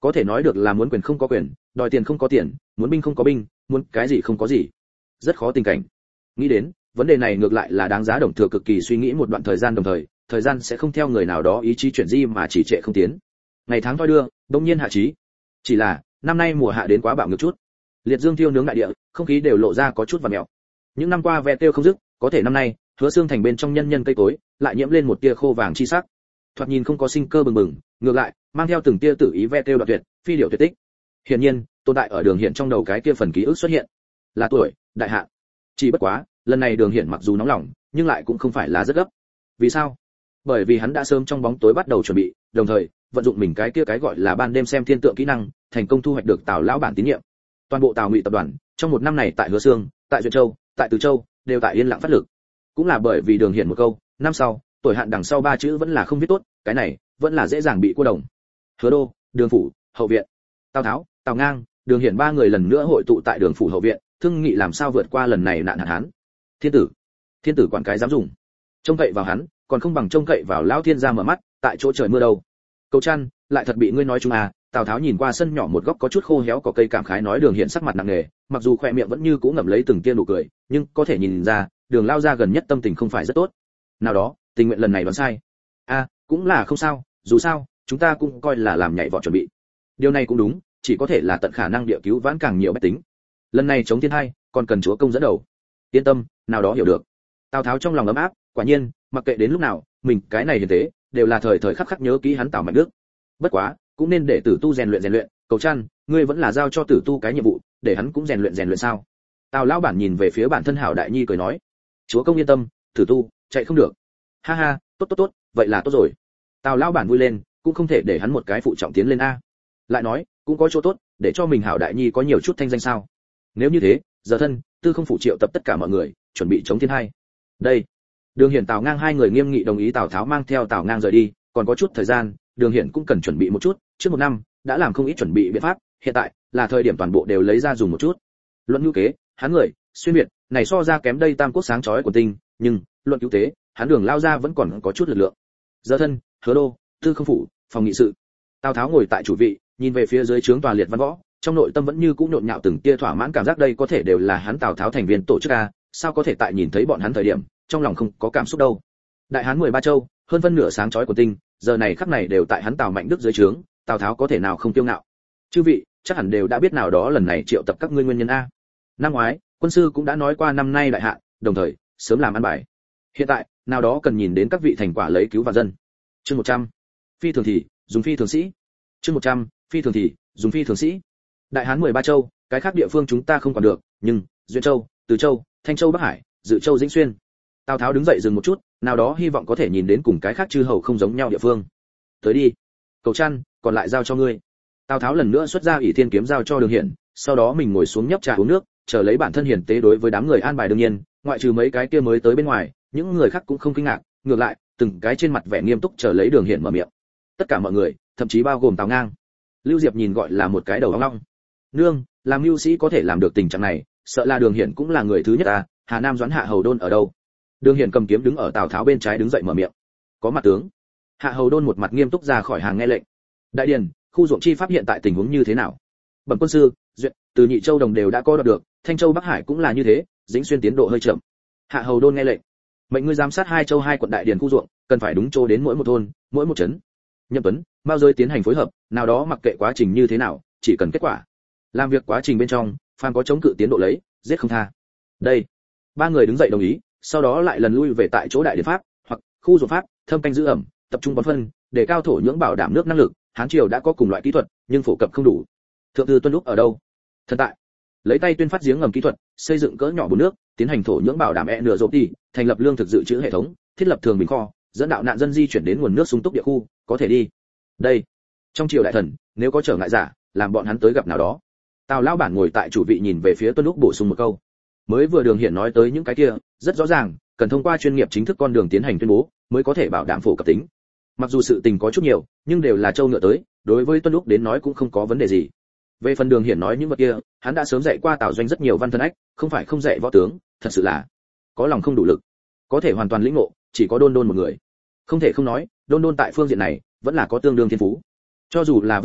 có thể nói được là muốn quyền không có quyền, đòi tiền không có tiền, muốn binh không có binh, muốn cái gì không có gì. Rất khó tình cảnh. Nghĩ đến, vấn đề này ngược lại là đáng giá Đồng Thừa cực kỳ suy nghĩ một đoạn thời gian, đồng thời, thời gian sẽ không theo người nào đó ý chí chuyển di mà chỉ trệ không tiến. Ngày tháng thoi đưa, đông nhiên hạ chí. Chỉ là, năm nay mùa hạ đến quá bạo ngược chút. Liệt dương thiêu nướng đại địa, không khí đều lộ ra có chút vằn mèo. Những năm qua ve tiêu không dứt, có thể năm nay, Hứa Xương thành bên trong nhân nhân cây cối, lại nhiễm lên một tia khô vàng chi sắc. Thoạt nhìn không có sinh cơ bừng bừng, ngược lại, mang theo từng tia tử ý ve tiêu đoạn tuyệt, phi điệu tuyệt tích. Hiển nhiên, tồn tại ở Đường Hiển trong đầu cái kia phần ký ức xuất hiện. Là tuổi, đại hạn. Chỉ bất quá, lần này Đường Hiển mặc dù nóng lòng, nhưng lại cũng không phải là rất gấp. Vì sao? Bởi vì hắn đã sớm trong bóng tối bắt đầu chuẩn bị, đồng thời, vận dụng mình cái kia cái gọi là ban đêm xem thiên tượng kỹ năng, thành công thu hoạch được Tào lão bản tín nhiệm. Toàn bộ Tào Ngụy tập đoàn, trong một năm này tại Hứa Xương, tại Duyện Châu, tại Từ Châu, đều tại yên lặng phát lực. Cũng là bởi vì Đường Hiển một câu, năm sau, tuổi hạn đằng sau ba chữ vẫn là không viết tốt, cái này vẫn là dễ dàng bị cua đồng. Hứa Đô, Đường phủ, hậu viện. Tào Tháo, Tào Ngang, Đường Hiển ba người lần nữa hội tụ tại Đường phủ hậu viện, thương nghị làm sao vượt qua lần này nạn hạn hán. Thiên tử, thiên tử quản cái dám dùng. Trông cậy vào hắn, còn không bằng trông cậy vào lão thiên gia mở mắt, tại chỗ trời mưa đâu. Cầu chăn, lại thật bị ngươi nói chúng à. Tào Tháo nhìn qua sân nhỏ một góc có chút khô héo có cây cảm khái nói Đường Hiển sắc mặt nặng nề, mặc dù khỏe miệng vẫn như cũ ngậm lấy từng tia nụ cười, nhưng có thể nhìn ra, Đường lao ra gần nhất tâm tình không phải rất tốt. Nào đó, tình nguyện lần này đoán sai. A, à, cũng là không sao, dù sao, chúng ta cũng coi là làm nhảy vọt chuẩn bị. Điều này cũng đúng, chỉ có thể là tận khả năng địa cứu vãn càng nhiều bách tính. Lần này chống thiên hai, còn cần chúa công dẫn đầu. Yên tâm, nào đó hiểu được. Tào Tháo trong lòng ấm áp, quả nhiên, mặc kệ đến lúc nào, mình cái này hiền tế, đều là thời thời khắc khắc nhớ kỹ hắn Tào Mạnh Đức. Bất quá, cũng nên để Tử Tu rèn luyện rèn luyện, Cầu Trăn, ngươi vẫn là giao cho Tử Tu cái nhiệm vụ, để hắn cũng rèn luyện rèn luyện sao? Tào lão bản nhìn về phía bản thân Hảo Đại Nhi cười nói, chúa công yên tâm, Tử Tu chạy không được. Ha ha, tốt tốt tốt, vậy là tốt rồi. Tào lão bản vui lên, cũng không thể để hắn một cái phụ trọng tiến lên a. Lại nói, cũng có chỗ tốt, để cho mình Hảo Đại Nhi có nhiều chút thanh danh sao? Nếu như thế, giờ thân, Tư không phụ triệu tập tất cả mọi người, chuẩn bị chống thiên hai. Đây, Đường Hiển Tào Ngang hai người nghiêm nghị đồng ý Tào Tháo mang theo Tào Ngang rời đi, còn có chút thời gian, Đường Hiển cũng cần chuẩn bị một chút, trước một năm đã làm không ít chuẩn bị biện pháp, hiện tại là thời điểm toàn bộ đều lấy ra dùng một chút. Luận ngữ kế, hắn người, xuyên việt, này so ra kém đây tam quốc sáng chói của tinh, nhưng luận cứu tế, hắn Đường lao ra vẫn còn có chút lực lượng. Giờ thân, Hứa Đô, Tư không phủ, phòng nghị sự. Tào Tháo ngồi tại chủ vị, nhìn về phía dưới trướng tòa liệt văn võ, trong nội tâm vẫn như cũ nhộn nhạo từng tia thỏa mãn cảm giác đây có thể đều là hắn Tào Tháo thành viên tổ chức a, sao có thể tại nhìn thấy bọn hắn thời điểm, trong lòng không có cảm xúc đâu. Đại hán mười ba châu, hơn phân nửa sáng chói của tinh, giờ này khắc này đều tại hắn Tào Mạnh Đức dưới trướng, Tào Tháo có thể nào không kiêu ngạo. Chư vị, chắc hẳn đều đã biết nào đó lần này triệu tập các ngươi nguyên nhân a. Năm ngoái, quân sư cũng đã nói qua năm nay đại hạn, đồng thời sớm làm ăn bài. Hiện tại, nào đó cần nhìn đến các vị thành quả lấy cứu vạn dân. Chương một trăm, phi thường thì dùng phi thường sĩ. Chương một trăm, phi thường thì dùng phi thường sĩ. Đại hán mười ba châu, cái khác địa phương chúng ta không còn được, nhưng Duyên Châu, Từ Châu, Thanh Châu Bắc Hải, Dự Châu Dĩnh Xuyên. Tào Tháo đứng dậy dừng một chút, nào đó hy vọng có thể nhìn đến cùng cái khác chư hầu không giống nhau địa phương. Tới đi. Cầu Trăn, còn lại giao cho ngươi. Tào Tháo lần nữa xuất ra ỷ thiên kiếm giao cho Đường Hiển, sau đó mình ngồi xuống nhấp trà uống nước, chờ lấy bản thân hiển tế đối với đám người an bài đương nhiên, ngoại trừ mấy cái kia mới tới bên ngoài, những người khác cũng không kinh ngạc, ngược lại, từng cái trên mặt vẻ nghiêm túc chờ lấy Đường Hiển mở miệng. Tất cả mọi người, thậm chí bao gồm Tào Ngang. Lưu Diệp nhìn gọi là một cái đầu ong long. Nương, làm mưu sĩ có thể làm được tình trạng này, sợ là Đường Hiển cũng là người thứ nhất à, Hà Nam Doãn Hạ Hầu Đôn ở đâu? Đường Hiển cầm kiếm đứng ở Tào Tháo bên trái đứng dậy mở miệng. Có mặt tướng. Hạ Hầu Đôn một mặt nghiêm túc ra khỏi hàng nghe lệnh. Đại điền, khu ruộng chi pháp hiện tại tình huống như thế nào? Bẩm quân sư, duyệt, từ Nhị Châu đồng đều đã có được, Thanh Châu Bắc Hải cũng là như thế, Dĩnh Xuyên tiến độ hơi chậm. Hạ Hầu Đôn nghe lệnh. Mệnh ngươi giám sát hai châu hai quận đại điền khu ruộng, cần phải đúng chỗ đến mỗi một thôn, mỗi một trấn. Nhậm Tuấn, bao rơi tiến hành phối hợp, nào đó mặc kệ quá trình như thế nào, chỉ cần kết quả. Làm việc quá trình bên trong, phàm có chống cự tiến độ lấy, giết không tha. Đây. Ba người đứng dậy đồng ý, sau đó lại lần lui về tại chỗ đại điền pháp, hoặc khu ruộng pháp, thâm canh giữ ẩm, tập trung bón phân, để cao thổ nhưỡng bảo đảm nước năng lực. Hán triều đã có cùng loại kỹ thuật, nhưng phổ cập không đủ. Thượng thư Tuân Lúc ở đâu? Thần tại. Lấy tay tuyên phát giếng ngầm kỹ thuật, xây dựng cỡ nhỏ bồn nước, tiến hành thổ nhưỡng bảo đảm e nửa rộp đi, thành lập lương thực dự trữ hệ thống, thiết lập thường bình kho, dẫn đạo nạn dân di chuyển đến nguồn nước sung túc địa khu, có thể đi. Đây. Trong triều đại thần, nếu có trở ngại giả, làm bọn hắn tới gặp nào đó. Tào lão bản ngồi tại chủ vị nhìn về phía Tuân Lúc bổ sung một câu. Mới vừa Đường Hiển nói tới những cái kia, rất rõ ràng, cần thông qua chuyên nghiệp chính thức con đường tiến hành tuyên bố, mới có thể bảo đảm phổ cập tính. Mặc dù sự tình có chút nhiều, nhưng đều là châu ngựa tới, đối với Tuân Lúc đến nói cũng không có vấn đề gì. Về phần Đường Hiển nói những vật kia, hắn đã sớm dạy qua Tào Doanh rất nhiều văn thân ách, không phải không dạy võ tướng, thật sự là có lòng không đủ lực, có thể hoàn toàn lĩnh ngộ, chỉ có Đôn Đôn một người. Không thể không nói, Đôn Đôn tại phương diện này vẫn là có tương đương thiên phú. Cho dù là Vân Muội,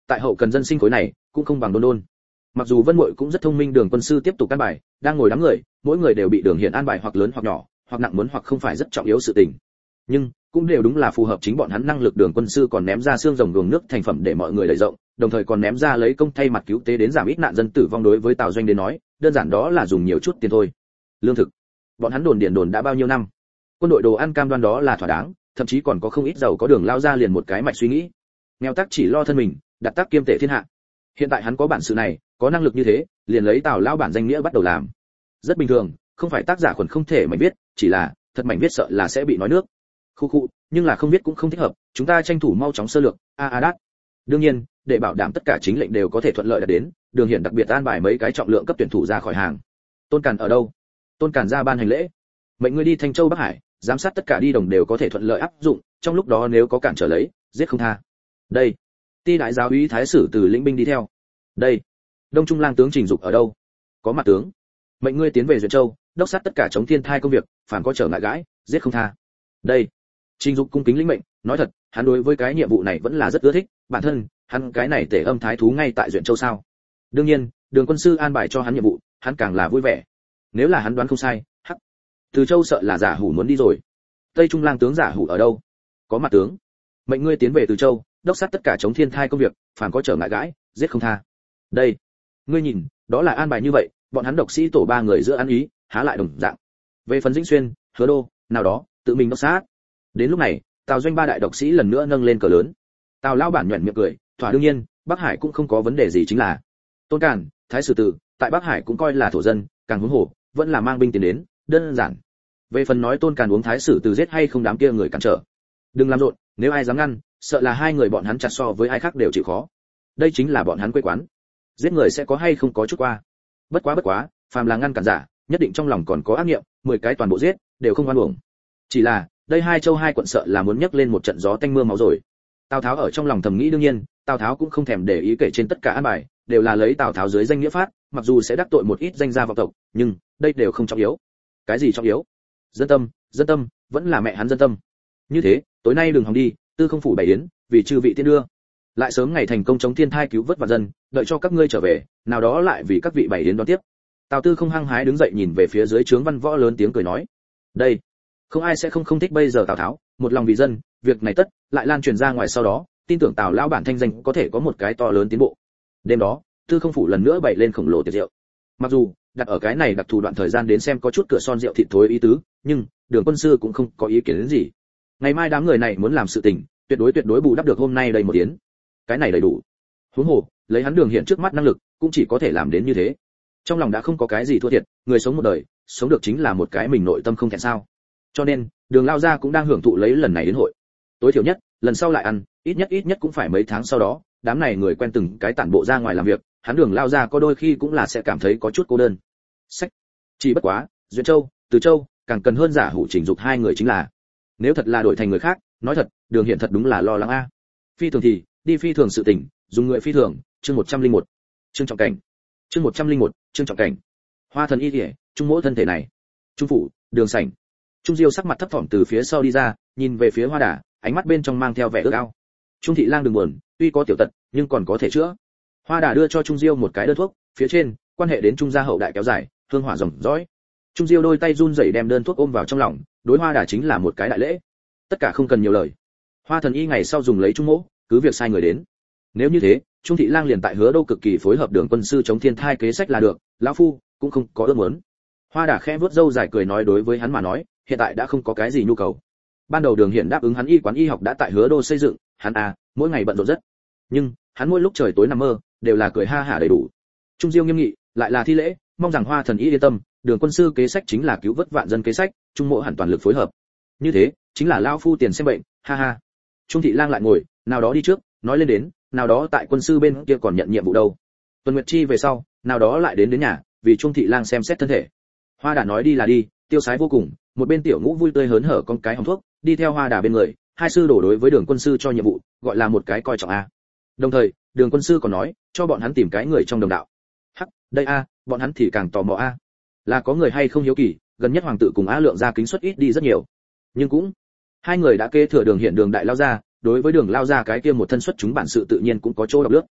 tại hậu cần dân sinh khối này cũng không bằng đôn đôn. Mặc dù Vân Muội cũng rất thông minh, Đường Quân sư tiếp tục căn bài, đang ngồi đám người, mỗi người đều bị Đường Hiển an bài hoặc lớn hoặc nhỏ, hoặc nặng muốn hoặc không phải rất trọng yếu sự tình. Nhưng cũng đều đúng là phù hợp chính bọn hắn năng lực. Đường Quân sư còn ném ra xương rồng đường nước thành phẩm để mọi người lợi rộng, đồng thời còn ném ra lấy công thay mặt cứu tế đến giảm ít nạn dân tử vong. Đối với Tào Doanh đến nói, đơn giản đó là dùng nhiều chút tiền thôi. Lương thực, bọn hắn đồn điện đồn đã bao nhiêu năm, quân đội đồ ăn cam đoan đó là thỏa đáng, thậm chí còn có không ít giàu có Đường lao ra liền một cái mạch suy nghĩ, nghèo tác chỉ lo thân mình, đặt tác kiêm tể thiên hạ. Hiện tại hắn có bản sự này, có năng lực như thế, liền lấy Tào lao bản danh nghĩa bắt đầu làm. Rất bình thường, không phải tác giả khuẩn không thể mảnh viết, chỉ là thật mảnh viết sợ là sẽ bị nói nước. Khu khu, nhưng là không viết cũng không thích hợp, chúng ta tranh thủ mau chóng sơ lược. A a đát. Đương nhiên, để bảo đảm tất cả chính lệnh đều có thể thuận lợi đạt đến, Đường Hiển đặc biệt an bài mấy cái trọng lượng cấp tuyển thủ ra khỏi hàng. Tôn Càn ở đâu? Tôn Càn ra ban hành lễ. Mệnh ngươi đi Thanh Châu Bắc Hải, giám sát tất cả đi đồng đều có thể thuận lợi áp dụng, trong lúc đó nếu có cản trở lấy, giết không tha. Đây. Ti đại giáo úy thái sử từ lĩnh binh đi theo. Đây. Đông Trung lang tướng Trình Dục ở đâu? Có mặt tướng. Mệnh ngươi tiến về Duyện Châu, đốc sát tất cả chống thiên thai công việc, phản có trở ngại gãi, giết không tha. Đây. Trình Dục cung kính lĩnh mệnh, nói thật, hắn đối với cái nhiệm vụ này vẫn là rất ưa thích, bản thân, hắn cái này tể âm thái thú ngay tại Duyện Châu sao? Đương nhiên, Đường Quân sư an bài cho hắn nhiệm vụ, hắn càng là vui vẻ. Nếu là hắn đoán không sai, hắc. Từ Châu sợ là giả hủ muốn đi rồi. Tây Trung lang tướng giả hủ ở đâu? Có mặt tướng. Mệnh ngươi tiến về Từ Châu, đốc sát tất cả chống thiên thai công việc, phản có trở ngại gãi, giết không tha. Đây. Ngươi nhìn, đó là an bài như vậy, bọn hắn độc sĩ tổ ba người giữa ăn ý, há lại đồng dạng. Về phần Dĩnh Xuyên, Hứa Đô, nào đó, tự mình đốc sát. Đến lúc này, Tào Doanh ba đại độc sĩ lần nữa nâng lên cờ lớn. Tào lão bản nhuyễn miệng cười, thỏa đương nhiên, Bắc Hải cũng không có vấn đề gì, chính là Tôn Càn, Thái sử Tử, tại Bắc Hải cũng coi là thổ dân, càng huống hồ, vẫn là mang binh tiến đến, đơn giản. Về phần nói Tôn Càn uống Thái sử Tử giết hay không đám kia người cản trở, đừng làm rộn, nếu ai dám ngăn, sợ là hai người bọn hắn chặt so với ai khác đều chịu khó. Đây chính là bọn hắn quê quán. Giết người sẽ có hay không có chút qua. Bất quá bất quá, phàm là ngăn cản giả, nhất định trong lòng còn có ác niệm, mười cái toàn bộ giết, đều không oan uổng. Chỉ là, đây hai châu hai quận sợ là muốn nhấc lên một trận gió tanh mưa máu rồi. Tào Tháo ở trong lòng thầm nghĩ, đương nhiên, Tào Tháo cũng không thèm để ý kể trên tất cả an bài, đều là lấy Tào Tháo dưới danh nghĩa phát, mặc dù sẽ đắc tội một ít danh gia vọng tộc, nhưng đây đều không trọng yếu. Cái gì trọng yếu? Dân tâm, dân tâm, vẫn là mẹ hắn dân tâm. Như thế, tối nay đừng hòng đi, tư không phủ bảy yến, vì chư vị tiên đưa. Lại sớm ngày thành công chống thiên thai cứu vớt vạn dân, đợi cho các ngươi trở về, nào đó lại vì các vị bảy yến đón tiếp. Tào Tư không hăng hái đứng dậy nhìn về phía dưới trướng văn võ lớn tiếng cười nói: "Đây, không ai sẽ không không thích bây giờ Tào Tháo, một lòng vì dân, việc này tất lại lan truyền ra ngoài, sau đó, tin tưởng Tào lão bản thanh danh có thể có một cái to lớn tiến bộ." Đêm đó, Tư không phủ lần nữa bày lên khổng lồ tiệc rượu. Mặc dù đặt ở cái này đặc thù đoạn thời gian đến xem có chút cửa son rượu thịt thối ý tứ, nhưng Đường Quân sư cũng không có ý kiến đến gì. Ngày mai đám người này muốn làm sự tình, tuyệt đối tuyệt đối bù đắp được hôm nay đầy một tiếng. Cái này đầy đủ. Huống hồ, lấy hắn Đường hiện trước mắt năng lực, cũng chỉ có thể làm đến như thế. Trong lòng đã không có cái gì thua thiệt, người sống một đời, sống được chính là một cái mình nội tâm không thẹn sao. Cho nên, Đường lao gia cũng đang hưởng thụ lấy lần này đến hội. Tối thiểu nhất, lần sau lại ăn, ít nhất ít nhất cũng phải mấy tháng sau đó, đám này người quen từng cái tản bộ ra ngoài làm việc, hắn Đường lao gia có đôi khi cũng là sẽ cảm thấy có chút cô đơn. Sách. Chỉ bất quá, Duyện Châu, Từ Châu, càng cần hơn giả hủ Trình Dục hai người chính là. Nếu thật là đổi thành người khác, nói thật, Đường hiện thật đúng là lo lắng a. Phi thường thì, đi phi thường sự tình, dùng người phi thường, chương một trăm linh một. Chương trọng cảnh. Chương một trăm linh một, chương trọng cảnh. Hoa thần y liễu, trung mỗ thân thể này. Trung phủ, Đường sảnh. Trung Diêu sắc mặt thấp thỏm từ phía sau đi ra, nhìn về phía Hoa Đà, ánh mắt bên trong mang theo vẻ ước ao. Trung thị lang đừng buồn, tuy có tiểu tật, nhưng còn có thể chữa. Hoa Đà đưa cho Trung Diêu một cái đơn thuốc, phía trên, quan hệ đến Trung gia hậu đại kéo dài, hương hỏa ròng dõi. Trung Diêu đôi tay run rẩy đem đơn thuốc ôm vào trong lòng, đối Hoa Đà chính là một cái đại lễ. Tất cả không cần nhiều lời. Hoa thần y ngày sau dùng lấy Trung mỗ, cứ việc sai người đến. Nếu như thế, Trung thị lang liền tại Hứa Đô cực kỳ phối hợp Đường Quân sư chống thiên thai kế sách là được, lão phu cũng không có ước muốn. Hoa Đà khẽ vuốt râu dài cười nói, đối với hắn mà nói, hiện tại đã không có cái gì nhu cầu. Ban đầu Đường Hiển đáp ứng hắn y quán y học đã tại Hứa Đô xây dựng, hắn à, mỗi ngày bận rộn rất. Nhưng, hắn mỗi lúc trời tối nằm mơ, đều là cười ha hả đầy đủ. Trung Diêu nghiêm nghị, lại là thi lễ, mong rằng Hoa thần y yên tâm, Đường Quân sư kế sách chính là cứu vớt vạn dân kế sách, Trung mộ hẳn toàn lực phối hợp. Như thế, chính là lão phu tiền xem bệnh, ha ha. Trung thị lang lại ngồi, nào đó đi trước, nói lên đến, nào đó tại quân sư bên kia còn nhận nhiệm vụ đâu. Tuần Nguyệt Chi về sau, nào đó lại đến đến nhà, vì Trung thị lang xem xét thân thể. Hoa Đà nói đi là đi, tiêu sái vô cùng, một bên Tiểu Ngũ vui tươi hớn hở con cái hồng thuốc, đi theo Hoa Đà bên người, hai sư đổ đối với Đường Quân sư cho nhiệm vụ, gọi là một cái coi trọng a. Đồng thời, Đường Quân sư còn nói, cho bọn hắn tìm cái người trong đồng đạo. Hắc, đây a, bọn hắn thì càng tò mò a. Là có người hay không hiếu kỳ, gần nhất hoàng tử cùng A Lượng ra kính suất ít đi rất nhiều. Nhưng cũng, hai người đã kế thừa Đường Hiển Đường đại lao ra, đối với Đường lao ra cái kia một thân xuất chúng bản sự tự nhiên cũng có chỗ độc lướt.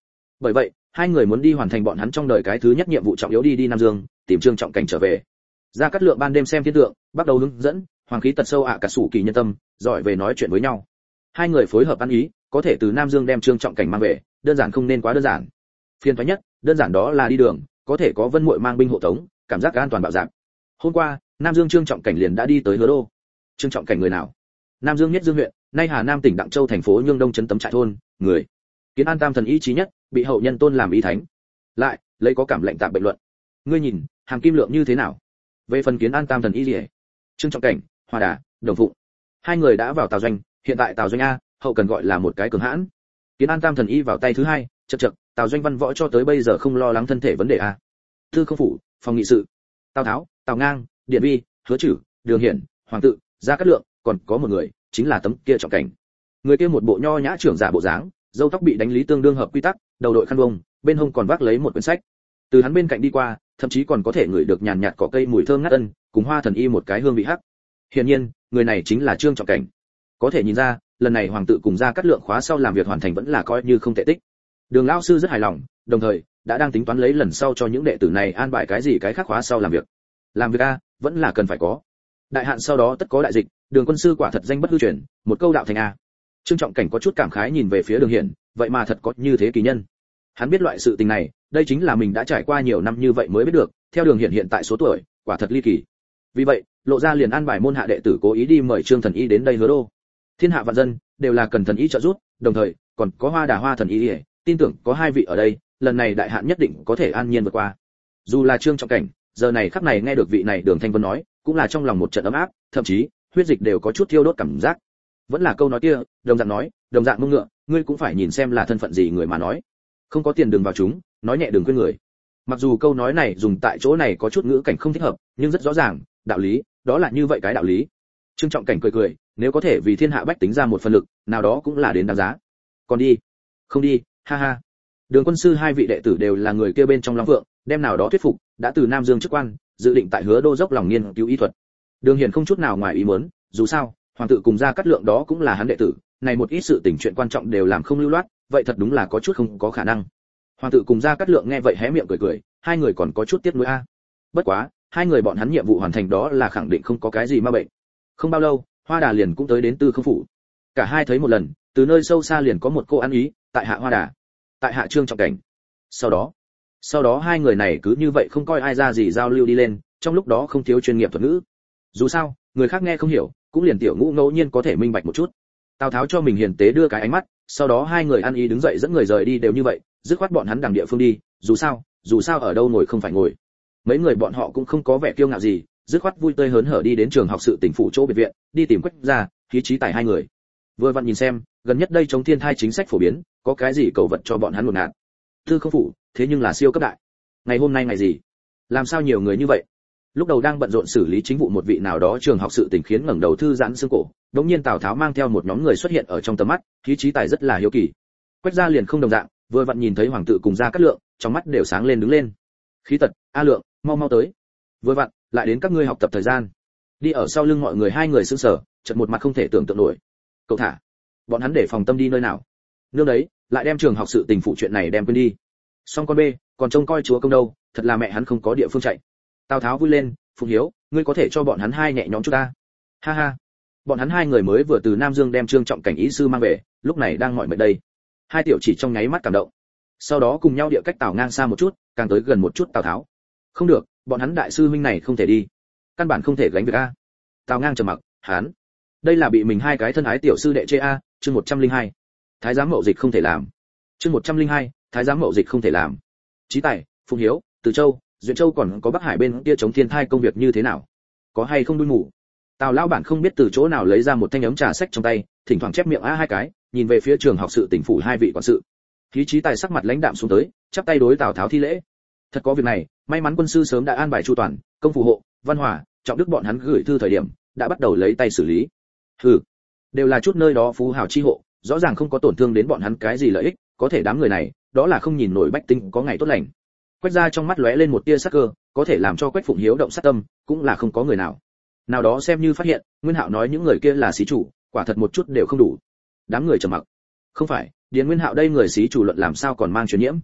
Bởi vậy, hai người muốn đi hoàn thành bọn hắn trong đời cái thứ nhất nhiệm vụ trọng yếu, đi đi Nam Dương, tìm Trương Trọng Cảnh trở về. Gia Cát Lượng ban đêm xem thiên tượng, bắt đầu hướng dẫn, hoàng khí tật sâu ạ cả sủ kỳ nhân tâm, giỏi về nói chuyện với nhau. Hai người phối hợp ăn ý, có thể từ Nam Dương đem Trương Trọng Cảnh mang về, đơn giản không nên quá đơn giản. Phiền toái nhất, đơn giản đó là đi đường, có thể có Vân Muội mang binh hộ tống, cảm giác an toàn bảo đảm. Hôm qua, Nam Dương Trương Trọng Cảnh liền đã đi tới Hứa Đô. Trương Trọng Cảnh người nào? Nam Dương Nhất Dương huyện, nay Hà Nam tỉnh Đặng Châu thành phố Nhương Đông trấn Tấm Trại thôn, người. Kiến An Tam thần ý chí nhất, bị hậu nhân tôn làm ý thánh. Lại, lấy có cảm lệnh tạm bệnh luận. Ngươi nhìn, Hàm Kim Lượng như thế nào? Về phần Kiến An Tam thần ý gì? Trương Trọng Cảnh, Hoa Đà, Đồng Phụng. Hai người đã vào Tào doanh, hiện tại Tào doanh a, hậu cần gọi là một cái cường hãn. Kiến An Tam thần y vào tay thứ hai, chậc chậc, Tào doanh văn võ cho tới bây giờ không lo lắng thân thể vấn đề a. Tư không phủ, phòng nghị sự. Tào Tháo, Tào Ngang, Điện Vi, Hứa Trử, Đường Hiển, Hoàng Tự, Gia Cát Lượng, còn có một người, chính là tấm kia Trọng Cảnh. Người kia một bộ nho nhã trưởng giả bộ dáng, râu tóc bị đánh lý tương đương hợp quy tắc, đầu đội khăn vông, bên hông còn vác lấy một quyển sách. Từ hắn bên cạnh đi qua, thậm chí còn có thể ngửi được nhàn nhạt cỏ cây mùi thơm ngát ân, cùng Hoa thần y một cái hương vị hắc. Hiển nhiên, người này chính là Trương Trọng Cảnh. Có thể nhìn ra, lần này Hoàng Tự cùng Gia Cát Lượng khóa sau làm việc hoàn thành vẫn là coi như không tệ tích. Đường lão sư rất hài lòng, đồng thời đã đang tính toán lấy lần sau cho những đệ tử này an bài cái gì cái khác khóa sau làm việc. Làm việc a, vẫn là cần phải có. Đại hạn sau đó tất có đại dịch, Đường quân sư quả thật danh bất hư truyền, một câu đạo thành a. Trương Trọng Cảnh có chút cảm khái nhìn về phía Đường Hiển, vậy mà thật có như thế kỳ nhân. Hắn biết loại sự tình này, đây chính là mình đã trải qua nhiều năm như vậy mới biết được, theo Đường Hiển hiện tại số tuổi, quả thật ly kỳ. Vì vậy, Lộ ra liền an bài môn hạ đệ tử cố ý đi mời Trương thần y đến đây Hứa Đô. Thiên hạ vạn dân đều là cần thần y trợ giúp, đồng thời còn có Hoa Đà Hoa thần y, tin tưởng có hai vị ở đây, lần này đại hạn nhất định có thể an nhiên vượt qua. Dù là Trương Trọng Cảnh, giờ này khắc này nghe được vị này Đường Thanh Vân nói, cũng là trong lòng một trận ấm áp, thậm chí huyết dịch đều có chút thiêu đốt cảm giác. Vẫn là câu nói kia, đồng dạng nói, đồng dạng mông ngựa, ngươi cũng phải nhìn xem là thân phận gì người mà nói. Không có tiền đừng vào chúng, nói nhẹ đừng quên người. Mặc dù câu nói này dùng tại chỗ này có chút ngữ cảnh không thích hợp, nhưng rất rõ ràng, đạo lý, đó là như vậy cái đạo lý. Trương Trọng Cảnh cười cười, nếu có thể vì thiên hạ bách tính ra một phần lực, nào đó cũng là đến đáng giá. Còn đi? Không đi, ha ha. Đường quân sư hai vị đệ tử đều là người kia bên trong Long Vượng, đem nào đó thuyết phục, đã từ Nam Dương chức quan, dự định tại Hứa Đô dốc lòng nghiên cứu y thuật. Đường Hiển không chút nào ngoài ý muốn, dù sao, Hoàng Tự cùng Gia Cát Lượng đó cũng là hắn đệ tử, này một ít sự tình chuyện quan trọng đều làm không lưu loát, vậy thật đúng là có chút không có khả năng. Hoàng Tự cùng Gia Cát Lượng nghe vậy hé miệng cười cười, hai người còn có chút tiếc nuối a. Bất quá, hai người bọn hắn nhiệm vụ hoàn thành đó là khẳng định không có cái gì ma bệnh. Không bao lâu, Hoa Đà liền cũng tới đến Tư Không phủ. Cả hai thấy một lần, từ nơi sâu xa liền có một cô ăn ý, tại hạ Hoa Đà, tại hạ Trương Trọng Cảnh. Sau đó, sau đó hai người này cứ như vậy không coi ai ra gì giao lưu đi lên, trong lúc đó không thiếu chuyên nghiệp thuật ngữ. Dù sao, người khác nghe không hiểu, cũng liền tiểu ngũ ngẫu nhiên có thể minh bạch một chút. Tào Tháo cho mình hiền tế đưa cái ánh mắt, sau đó hai người ăn ý đứng dậy dẫn người rời đi đều như vậy, dứt khoát bọn hắn đằng địa phương đi, dù sao, dù sao ở đâu ngồi không phải ngồi. Mấy người bọn họ cũng không có vẻ kiêu ngạo gì, dứt khoát vui tươi hớn hở đi đến trường học sự tỉnh phủ chỗ biệt viện, đi tìm Quách gia, khí trí tài hai người. Vừa vặn nhìn xem, gần nhất đây chống thiên thai chính sách phổ biến, có cái gì cầu vật cho bọn hắn một ngạt. Tư Không phủ, thế nhưng là siêu cấp đại. Ngày hôm nay ngày gì? Làm sao nhiều người như vậy? Lúc đầu đang bận rộn xử lý chính vụ một vị nào đó trường học sự tình khiến ngẩng đầu thư giãn xương cổ, đống nhiên Tào Tháo mang theo một nhóm người xuất hiện ở trong tầm mắt, khí trí tài rất là hiếu kỳ. Quách gia liền không đồng dạng, vừa vặn nhìn thấy Hoàng Tự cùng Gia Cát Lượng, trong mắt đều sáng lên đứng lên. Khí tật, a Lượng, mau mau tới. Vừa vặn, lại đến các ngươi học tập thời gian. Đi ở sau lưng mọi người hai người sững sờ, chợt một mặt không thể tưởng tượng nổi. Cậu thả, bọn hắn để phòng tâm đi nơi nào? Nương đấy, lại đem trường học sự tình phụ chuyện này đem quên đi. Xong con bê, còn trông coi chúa công đâu, thật là mẹ hắn không có địa phương chạy. Tào Tháo vui lên, Phùng Hiếu, ngươi có thể cho bọn hắn hai nhẹ nhõm chút ta. Ha ha. Bọn hắn hai người mới vừa từ Nam Dương đem Trương Trọng Cảnh ý sư mang về, lúc này đang mỏi mệt đây. Hai tiểu chỉ trong nháy mắt cảm động. Sau đó cùng nhau địa cách Tào Ngang xa một chút, càng tới gần một chút Tào Tháo. Không được, bọn hắn đại sư huynh này không thể đi. Căn bản không thể gánh việc a. Tào Ngang trầm mặc, hắn. Đây là bị mình hai cái thân ái tiểu sư đệ chê a, chương một trăm linh hai. Thái giám mậu dịch không thể làm. Chương một trăm linh hai, thái giám mậu dịch không thể làm. Chí Tài, Phùng Hiếu, Từ Châu, Duyện Châu còn có Bắc Hải bên kia chống thiên thai công việc như thế nào? Có hay không đuôi mù? Tào lão bản không biết từ chỗ nào lấy ra một thanh ấm trà sách trong tay, thỉnh thoảng chép miệng a hai cái, nhìn về phía trường học sự tỉnh phủ hai vị quản sự. Khí Chí Tài sắc mặt lãnh đạm xuống tới, chắp tay đối Tào Tháo thi lễ. Thật có việc này, may mắn quân sư sớm đã an bài chu toàn, công phù hộ, văn hòa, trọng đức bọn hắn gửi thư thời điểm, đã bắt đầu lấy tay xử lý. Hừ, đều là chút nơi đó phú hào chi hộ, rõ ràng không có tổn thương đến bọn hắn cái gì lợi ích, có thể đám người này, đó là không nhìn nổi bách tính có ngày tốt lành. Quách gia trong mắt lóe lên một tia sắc cơ, có thể làm cho Quách Phụng Hiếu động sát tâm, cũng là không có người nào. Nào đó xem như phát hiện, Nguyên Hạo nói những người kia là xí chủ, quả thật một chút đều không đủ. Đám người trầm mặc. Không phải, Điền Nguyên Hạo đây người xí chủ luận làm sao còn mang truyền nhiễm,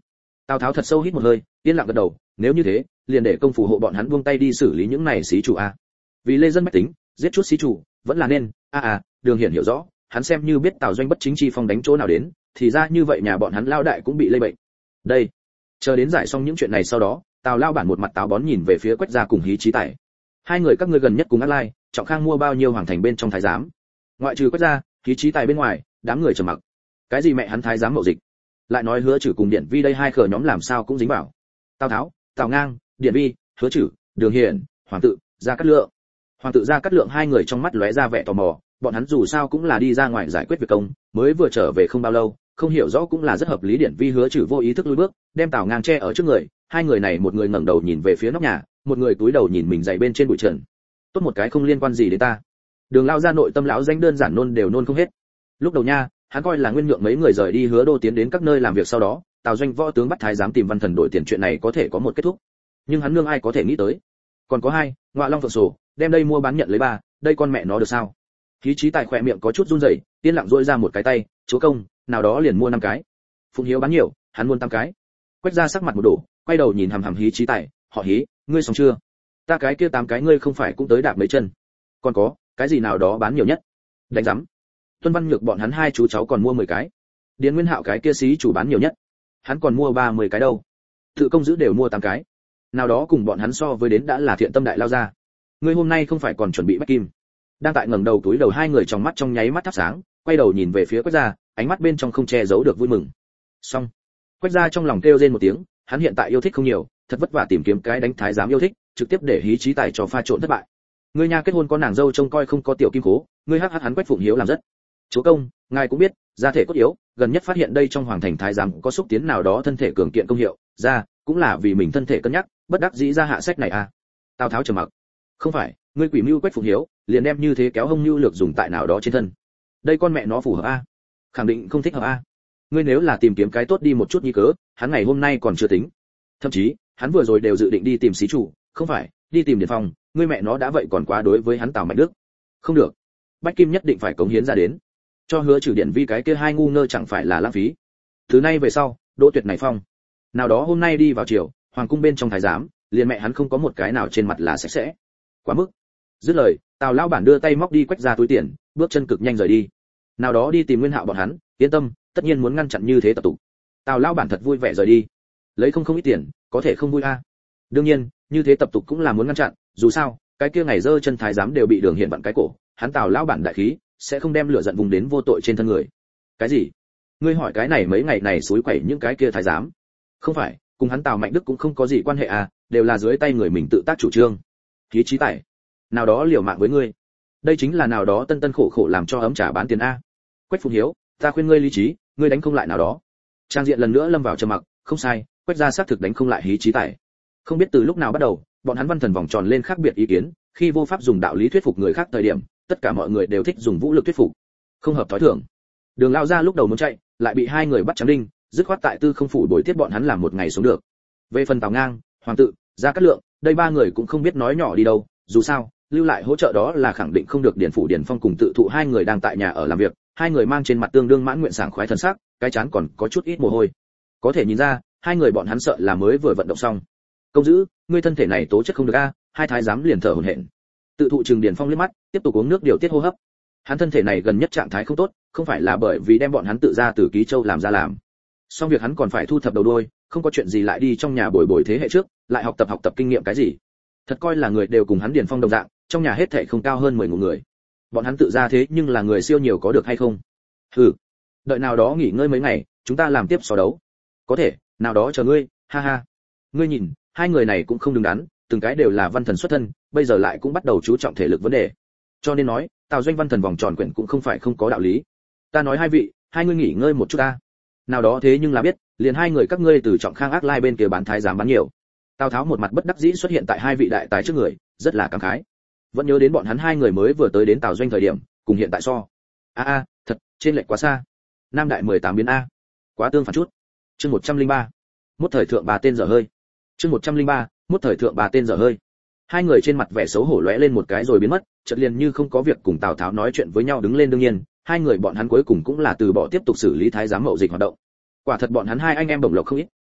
Tào Tháo thật sâu hít một hơi, yên lặng gật đầu, nếu như thế, liền để công phủ hộ bọn hắn buông tay đi xử lý những này xí chủ a. Vì lê dân bách tính, giết chút xí chủ, vẫn là nên. A à, Đường Hiển hiểu rõ, hắn xem như biết Tào Doanh bất chính chi phong đánh chỗ nào đến, thì ra như vậy nhà bọn hắn lao đại cũng bị lây bệnh. Đây, chờ đến giải xong những chuyện này sau đó, Tào lao bản một mặt táo bón nhìn về phía Quách gia cùng Hí Chí Tài. Hai người các ngươi gần nhất cùng Át Lai, Trọng Khang mua bao nhiêu hoàng thành bên trong thái giám? Ngoại trừ Quách gia, Hí Chí Tài bên ngoài, đám người trầm mặc. Cái gì mẹ hắn thái giám mậu dịch? Lại nói Hứa Chử cùng Điện Vi đây hai khờ nhóm làm sao cũng dính vào. Tào Tháo, Tào Ngang, Điện Vi, Hứa Chử, Đường Hiển, Hoàng tự, Gia Cát Lượng. Hoàng tự Gia Cát Lượng hai người trong mắt lóe ra vẻ tò mò, bọn hắn dù sao cũng là đi ra ngoài giải quyết việc công, mới vừa trở về không bao lâu, không hiểu rõ cũng là rất hợp lý. Điện Vi Hứa Chử vô ý thức lùi bước, đem Tào Ngang che ở trước người, hai người này một người ngẩng đầu nhìn về phía nóc nhà, một người túi đầu nhìn mình dậy bên trên bụi trần. Tốt một cái không liên quan gì đến ta. Đường lao ra nội tâm lão danh đơn giản nôn đều nôn không hết. Lúc đầu nha, hắn coi là nguyên nhượng mấy người rời đi Hứa Đô tiến đến các nơi làm việc sau đó, Tào Doanh võ tướng bắt thái giám tìm Văn Thần đổi tiền chuyện này có thể có một kết thúc. Nhưng hắn nương ai có thể nghĩ tới. Còn có hai, Ngọa Long Phượng Sổ, đem đây mua bán nhận lấy ba, đây con mẹ nó được sao? Hí Chí Tài khỏe miệng có chút run rẩy, tiên lặng rỗi ra một cái tay, chúa công, nào đó liền mua năm cái. Phụng Hiếu bán nhiều, hắn muốn tám cái. Quách ra sắc mặt một đổ, quay đầu nhìn hằm hằm Hí Chí Tài, họ Hí, ngươi xong chưa? Ta cái kia tám cái ngươi không phải cũng tới đạp mấy chân? Còn có, cái gì nào đó bán nhiều nhất? Đánh rắm. Tuân Văn Nhược bọn hắn hai chú cháu còn mua mười cái. Điền Nguyên Hạo cái kia xí chủ bán nhiều nhất, hắn còn mua ba mươi cái đâu. Tự công giữ đều mua tám cái. Nào đó cùng bọn hắn so với đến đã là thiện tâm đại lao ra. Ngươi hôm nay không phải còn chuẩn bị bách kim? Đang tại ngẩng đầu túi đầu hai người trong mắt trong nháy mắt thắp sáng, quay đầu nhìn về phía Quách gia, ánh mắt bên trong không che giấu được vui mừng. Xong. Quách gia trong lòng kêu rên một tiếng, hắn hiện tại yêu thích không nhiều, thật vất vả tìm kiếm cái đánh thái giám yêu thích, trực tiếp để Hí Chí Tài cho pha trộn thất bại. Ngươi nha kết hôn có nàng dâu trông coi không có tiểu kim cố, ngươi hắc hắc hắn Quách Phụng Hiếu làm rất. Chúa công, ngài cũng biết, gia thể cốt yếu, gần nhất phát hiện đây trong hoàng thành thái giám có xúc tiến nào đó thân thể cường kiện công hiệu, ra, cũng là vì mình thân thể cân nhắc, bất đắc dĩ ra hạ sách này à. Tào Tháo trầm mặc. Không phải, ngươi quỷ mưu Quách Phụng Hiếu, liền đem như thế kéo hông mưu lược dùng tại nào đó trên thân. Đây con mẹ nó phù hợp a? Khẳng định không thích hợp a. Ngươi nếu là tìm kiếm cái tốt đi một chút như cớ, hắn ngày hôm nay còn chưa tính. Thậm chí, hắn vừa rồi đều dự định đi tìm xí chủ, không phải, đi tìm Điền Phong, ngươi mẹ nó đã vậy còn quá đối với hắn Tào Mạnh Đức. Không được. Bách Kim nhất định phải cống hiến ra đến. Cho Hứa Trừ Điện Vi cái kia hai ngu ngơ chẳng phải là lãng phí. Thứ nay về sau, Đỗ Tuyệt này phong. Nào đó hôm nay đi vào chiều, hoàng cung bên trong thái giám, liền mẹ hắn không có một cái nào trên mặt là sạch sẽ. Quá mức. Dứt lời, Tào lão bản đưa tay móc đi Quách ra túi tiền, bước chân cực nhanh rời đi. Nào đó đi tìm Nguyên Hạo bọn hắn, yên tâm, tất nhiên muốn ngăn chặn như thế tập tụ. Tào lão bản thật vui vẻ rời đi. Lấy không không ít tiền, có thể không vui a. À. Đương nhiên, như thế tập tục cũng là muốn ngăn chặn, dù sao, cái kia ngày dơ chân thái giám đều bị Đường Hiển vặn cái cổ, hắn Tào lão bản đại khí, sẽ không đem lửa giận vùng đến vô tội trên thân người. Cái gì? Ngươi hỏi cái này mấy ngày này suối quẩy những cái kia thái giám? Không phải, cùng hắn Tào Mạnh Đức cũng không có gì quan hệ à, đều là dưới tay người mình tự tác chủ trương. Hí Chí Tài, nào đó liều mạng với ngươi. Đây chính là nào đó tân tân khổ khổ làm cho ấm trà bán tiền a. Quách Phụng Hiếu, ta khuyên ngươi lý trí, ngươi đánh không lại nào đó. Trang diện lần nữa lâm vào trầm mặc, không sai, Quách gia xác thực đánh không lại Hí Chí Tài. Không biết từ lúc nào bắt đầu, bọn hắn Văn Thần vòng tròn lên khác biệt ý kiến, khi vô pháp dùng đạo lý thuyết phục người khác thời điểm, tất cả mọi người đều thích dùng vũ lực thuyết phục. Không hợp thói thường. Đường lao ra lúc đầu muốn chạy, lại bị hai người bắt trắng đinh, dứt khoát tại Tư Không phủ bồi tiếp bọn hắn làm một ngày sống được. Về phần Tào Ngang, Hoàng tự, Gia Cát Lượng, đây ba người cũng không biết nói nhỏ đi đâu, dù sao, lưu lại hỗ trợ đó là khẳng định không được. Điền phủ Điền Phong cùng Tự thụ hai người đang tại nhà ở làm việc, hai người mang trên mặt tương đương mãn nguyện sảng khoái thân sắc, cái chán còn có chút ít mồ hôi. Có thể nhìn ra, hai người bọn hắn sợ là mới vừa vận động xong. Công giữ, ngươi thân thể này tố chất không được a. Hai thái giám liền thở hổn hển. Tự thụ Trừng Điền Phong liếc mắt, tiếp tục uống nước điều tiết hô hấp. Hắn thân thể này gần nhất trạng thái không tốt, không phải là bởi vì đem bọn hắn tự ra từ Ký Châu làm ra làm. Xong việc hắn còn phải thu thập đầu đuôi, không có chuyện gì lại đi trong nhà bồi bồi thế hệ trước, lại học tập học tập kinh nghiệm cái gì. Thật coi là người đều cùng hắn Điền Phong đồng dạng, trong nhà hết thảy không cao hơn mười người. Bọn hắn tự ra thế nhưng là người siêu nhiều có được hay không? Hừ, đợi nào đó nghỉ ngơi mấy ngày, chúng ta làm tiếp so đấu. Có thể, nào đó chờ ngươi, ha ha. Ngươi nhìn, hai người này cũng không đứng đắn, từng cái đều là văn thần xuất thân, bây giờ lại cũng bắt đầu chú trọng thể lực vấn đề. Cho nên nói, Tào Doanh Văn Thần vòng tròn quyển cũng không phải không có đạo lý. Ta nói hai vị, hai ngươi nghỉ ngơi một chút ta. Nào đó thế nhưng là biết, liền hai người các ngươi từ Trọng Khang Ác Lai bên kia bán thái giám bán nhiều. Tào Tháo một mặt bất đắc dĩ xuất hiện tại hai vị đại tài trước người, rất là cảm khái. Vẫn nhớ đến bọn hắn hai người mới vừa tới đến Tào Doanh thời điểm, cùng hiện tại so. A a, thật, trên lệch quá xa. Nam đại mười tám biến a. Quá tương phản chút. Chương một trăm lẻ ba. Mốt thời thượng bà tên dở hơi. Chương một trăm lẻ ba. Mốt thời thượng bà tên dở hơi. Hai người trên mặt vẻ xấu hổ lóe lên một cái rồi biến mất, chợt liền như không có việc cùng Tào Tháo nói chuyện với nhau đứng lên. Đương nhiên, hai người bọn hắn cuối cùng cũng là từ bỏ tiếp tục xử lý thái giám mậu dịch hoạt động. Quả thật bọn hắn hai anh em bổng lộc không ít,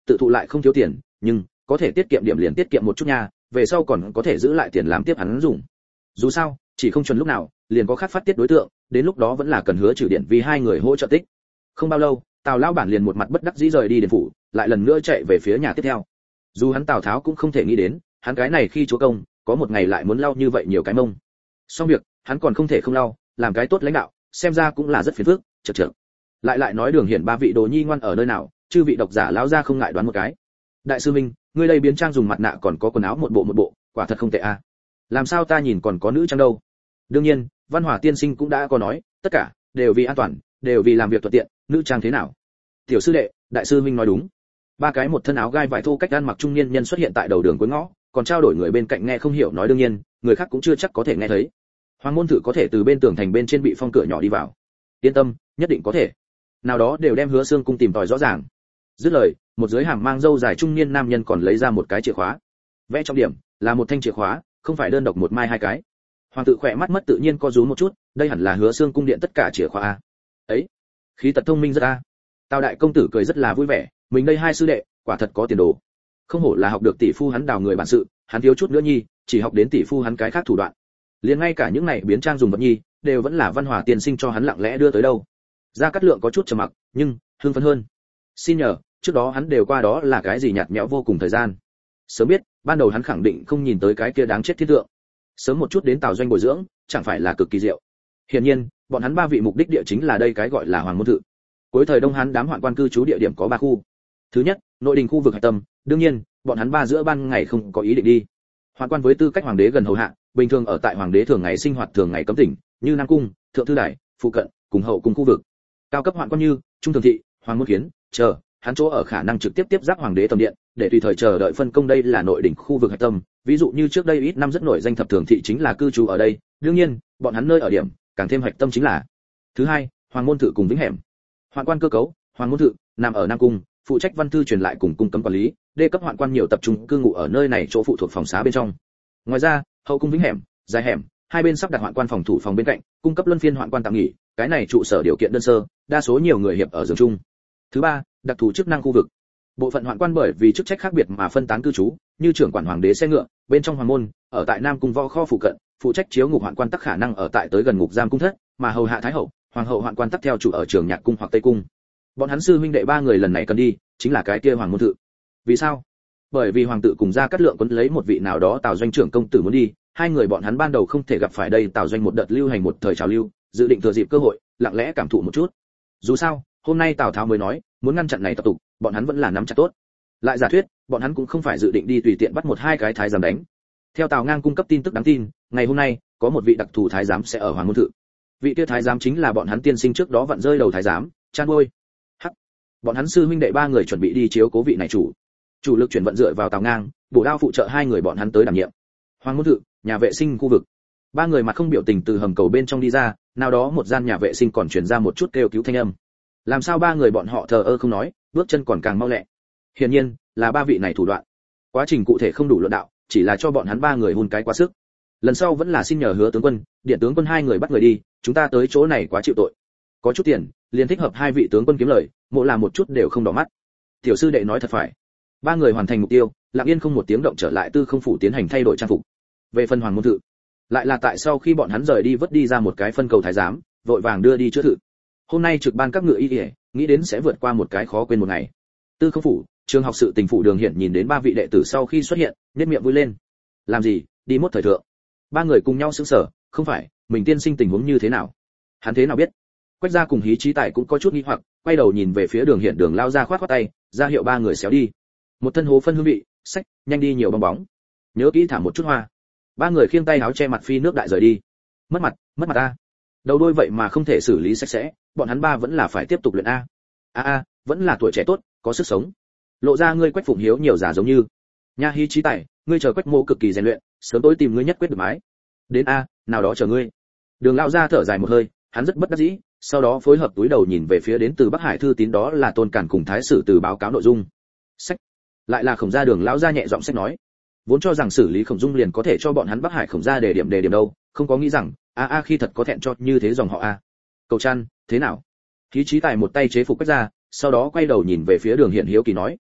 tự thụ lại không thiếu tiền, nhưng có thể tiết kiệm điểm liền tiết kiệm một chút nha, về sau còn có thể giữ lại tiền làm tiếp hắn dùng. Dù sao, chỉ không chuẩn lúc nào, liền có khác phát tiết đối tượng, đến lúc đó vẫn là cần hứa trừ điện vì hai người hỗ trợ tích. Không bao lâu, Tào lão bản liền một mặt bất đắc dĩ rời đi điện phủ, lại lần nữa chạy về phía nhà tiếp theo. Dù hắn Tào Tháo cũng không thể nghĩ đến, hắn cái này khi chúa công, có một ngày lại muốn lau như vậy nhiều cái mông. Xong việc, hắn còn không thể không lau, làm cái tốt lãnh đạo, xem ra cũng là rất phiền phức, chậc chậc. Lại lại nói Đường Hiển ba vị đồ nhi ngoan ở nơi nào, chư vị độc giả lão ra không ngại đoán một cái. Đại sư Minh, ngươi đây biến trang dùng mặt nạ còn có quần áo một bộ một bộ, quả thật không tệ a. Làm sao ta nhìn còn có nữ trang đâu? Đương nhiên, Văn Hòa tiên sinh cũng đã có nói, tất cả đều vì an toàn, đều vì làm việc thuận tiện, nữ trang thế nào? Tiểu sư đệ, đại sư Minh nói đúng. Ba cái một thân áo gai vải thô cách ăn mặc trung niên nhân xuất hiện tại đầu đường cuối ngõ, còn trao đổi người bên cạnh nghe không hiểu nói đương nhiên, người khác cũng chưa chắc có thể nghe thấy. Hoàng môn thử có thể từ bên tường thành bên trên bị phong cửa nhỏ đi vào. Yên tâm, nhất định có thể. Nào đó đều đem Hứa Xương cung tìm tòi rõ ràng. Dứt lời, một dưới hàm mang râu dài trung niên nam nhân còn lấy ra một cái chìa khóa. Vẽ trọng điểm là một thanh chìa khóa, không phải đơn độc một mai hai cái. Hoàng tự khỏe mắt mất tự nhiên co rúm một chút, đây hẳn là Hứa Xương cung điện tất cả chìa khóa a. Ấy, khí tật thông minh rất a. Tào đại công tử cười rất là vui vẻ, mình đây hai sư đệ, quả thật có tiền đồ. Không hổ là học được tỷ phu hắn đào người bản sự, hắn thiếu chút nữa nhi, chỉ học đến tỷ phu hắn cái khác thủ đoạn. Liền ngay cả những này biến trang dùng vật nhi, đều vẫn là Văn Hòa tiên sinh cho hắn lặng lẽ đưa tới đâu. Gia Cát Lượng có chút trầm mặc, nhưng hưng phấn hơn. Xin nhờ, trước đó hắn đều qua đó là cái gì nhạt nhẽo vô cùng thời gian. Sớm biết, ban đầu hắn khẳng định không nhìn tới cái kia đáng chết thiên tượng. Sớm một chút đến Tào doanh bồi dưỡng, chẳng phải là cực kỳ diệu. Hiển nhiên, bọn hắn ba vị mục đích địa chính là đây cái gọi là Hoàng môn thự. Cuối thời Đông Hán đám hoạn quan cư trú địa điểm có ba khu. Thứ nhất, nội đình khu vực hạch tâm, đương nhiên, bọn hắn ba giữa ban ngày không có ý định đi. Hoạn quan với tư cách hoàng đế gần hầu hạ, bình thường ở tại hoàng đế thường ngày sinh hoạt thường ngày cấm tỉnh, như Nam cung, Thượng thư đài, phụ cận, cùng hậu cung khu vực. Cao cấp hoạn quan như Trung thường thị, Hoàng môn kiến, chờ, hắn chỗ ở khả năng trực tiếp tiếp giáp hoàng đế tầm điện, để tùy thời chờ đợi phân công đây là nội đỉnh khu vực hạch tâm. Ví dụ như trước đây ít năm rất nổi danh thập thường thị chính là cư trú ở đây, đương nhiên, bọn hắn nơi ở điểm càng thêm hạch tâm chính là. Thứ hai, Hoàng môn thự cùng vĩnh hẻm. Hoạn quan cơ cấu, Hoàng môn thự nằm ở Nam cung, phụ trách văn thư truyền lại cùng cung cấm quản lý, đê cấp hoạn quan nhiều tập trung cư ngụ ở nơi này chỗ phụ thuộc phòng xá bên trong. Ngoài ra, hậu cung vĩnh hẻm, dài hẻm, hai bên sắp đặt hoạn quan phòng thủ phòng bên cạnh, cung cấp luân phiên hoạn quan tạm nghỉ, cái này trụ sở điều kiện đơn sơ, đa số nhiều người hiệp ở giường chung. Thứ ba, đặc thù chức năng khu vực. Bộ phận hoạn quan bởi vì chức trách khác biệt mà phân tán cư trú, như trưởng quản hoàng đế xe ngựa, bên trong hoàng môn, ở tại Nam cung võ kho phụ cận, phụ trách chiếu ngục hoạn quan tắc khả năng ở tại tới gần ngục giam cung thất, mà hầu hạ thái hậu, hoàng hậu hoạn quan tắc theo chủ ở trường nhạc cung hoặc tây cung. Bọn hắn sư huynh đệ ba người lần này cần đi, chính là cái kia Hoàng môn thự. Vì sao? Bởi vì hoàng tự cùng Gia Cát Lượng quấn lấy một vị nào đó Tào doanh trưởng công tử muốn đi, hai người bọn hắn ban đầu không thể gặp phải đây Tào doanh một đợt lưu hành một thời trào lưu, dự định thừa dịp cơ hội, lặng lẽ cảm thụ một chút. Dù sao, hôm nay Tào Tháo mới nói, muốn ngăn chặn này tập tục, bọn hắn vẫn là nắm chặt tốt. Lại giả thuyết, bọn hắn cũng không phải dự định đi tùy tiện bắt một hai cái thái giám đánh. Theo Tào Ngang cung cấp tin tức đáng tin, ngày hôm nay, có một vị đặc thù thái giám sẽ ở Hoàng môn thự. Vị kia thái giám chính là bọn hắn tiên sinh trước đó vặn rơi đầu thái giám, Chan Bôi. Hắc. Bọn hắn sư huynh đệ ba người chuẩn bị đi chiếu cố vị này chủ. Chủ lực chuyển vận dựa vào Tào Ngang, bổ đao phụ trợ hai người bọn hắn tới đảm nhiệm. Hoàng môn thự, nhà vệ sinh khu vực. Ba người mặt không biểu tình từ hầm cầu bên trong đi ra, nào đó một gian nhà vệ sinh còn truyền ra một chút kêu cứu thanh âm. Làm sao ba người bọn họ thờ ơ không nói, bước chân còn càng mau lẹ. Hiển nhiên, là ba vị này thủ đoạn. Quá trình cụ thể không đủ luận đạo, chỉ là cho bọn hắn ba người hùn cái quá sức. Lần sau vẫn là xin nhờ Hứa tướng quân, Điện tướng quân hai người bắt người đi, chúng ta tới chỗ này quá chịu tội. Có chút tiền, liền thích hợp hai vị tướng quân kiếm lời, mộ làm một chút đều không đỏ mắt. Tiểu sư đệ nói thật phải. Ba người hoàn thành mục tiêu, lặng yên không một tiếng động trở lại Tư Không phủ tiến hành thay đổi trang phục. Về phần Hoàng môn thự, lại là tại sau khi bọn hắn rời đi vớt đi ra một cái phân cầu thái giám, vội vàng đưa đi chữa thự. Hôm nay trực ban các ngựa y y, nghĩ đến sẽ vượt qua một cái khó quên một ngày. Tư Không phủ, trường học sự tình phủ Đường Hiển nhìn đến ba vị đệ tử sau khi xuất hiện, nhếch miệng vui lên. Làm gì, đi mốt thời thượng. Ba người cùng nhau sững sờ, không phải, mình tiên sinh tình huống như thế nào? Hắn thế nào biết? Quách gia cùng Hí Chí Tài cũng có chút nghi hoặc, quay đầu nhìn về phía Đường Hiển, Đường lao ra khoát khoát tay, ra hiệu ba người xéo đi. Một thân hố phân hương vị, sách, nhanh đi nhiều bong bóng. Nhớ kỹ thả một chút hoa. Ba người khiêng tay áo che mặt phi nước đại rời đi. Mất mặt, mất mặt a. Đầu đôi vậy mà không thể xử lý sạch sẽ, bọn hắn ba vẫn là phải tiếp tục luyện a. A a, vẫn là tuổi trẻ tốt, có sức sống. Lộ ra ngươi Quách Phụng Hiếu nhiều giả giống như. Nha Hí Chí Tài, ngươi chờ Quách Mộ cực kỳ rèn luyện, sớm tối tìm ngươi nhất quyết được mái. Đến a, nào đó chờ ngươi. Đường lão ra thở dài một hơi, hắn rất bất đắc dĩ, sau đó phối hợp túi đầu nhìn về phía đến từ Bắc Hải thư tín đó là Tôn Cản cùng Thái sử từ báo cáo nội dung. Sách. Lại là Khổng gia. Đường lão ra nhẹ giọng sách nói. Vốn cho rằng xử lý Khổng Dung liền có thể cho bọn hắn Bắc Hải Khổng gia đề điểm đề điểm đâu, không có nghĩ rằng, a a khi thật có thẹn cho như thế dòng họ a. Cầu Trăn, thế nào? Hí Chí Tài một tay chế phục Quách gia, sau đó quay đầu nhìn về phía Đường Hiển hiếu kỳ nói.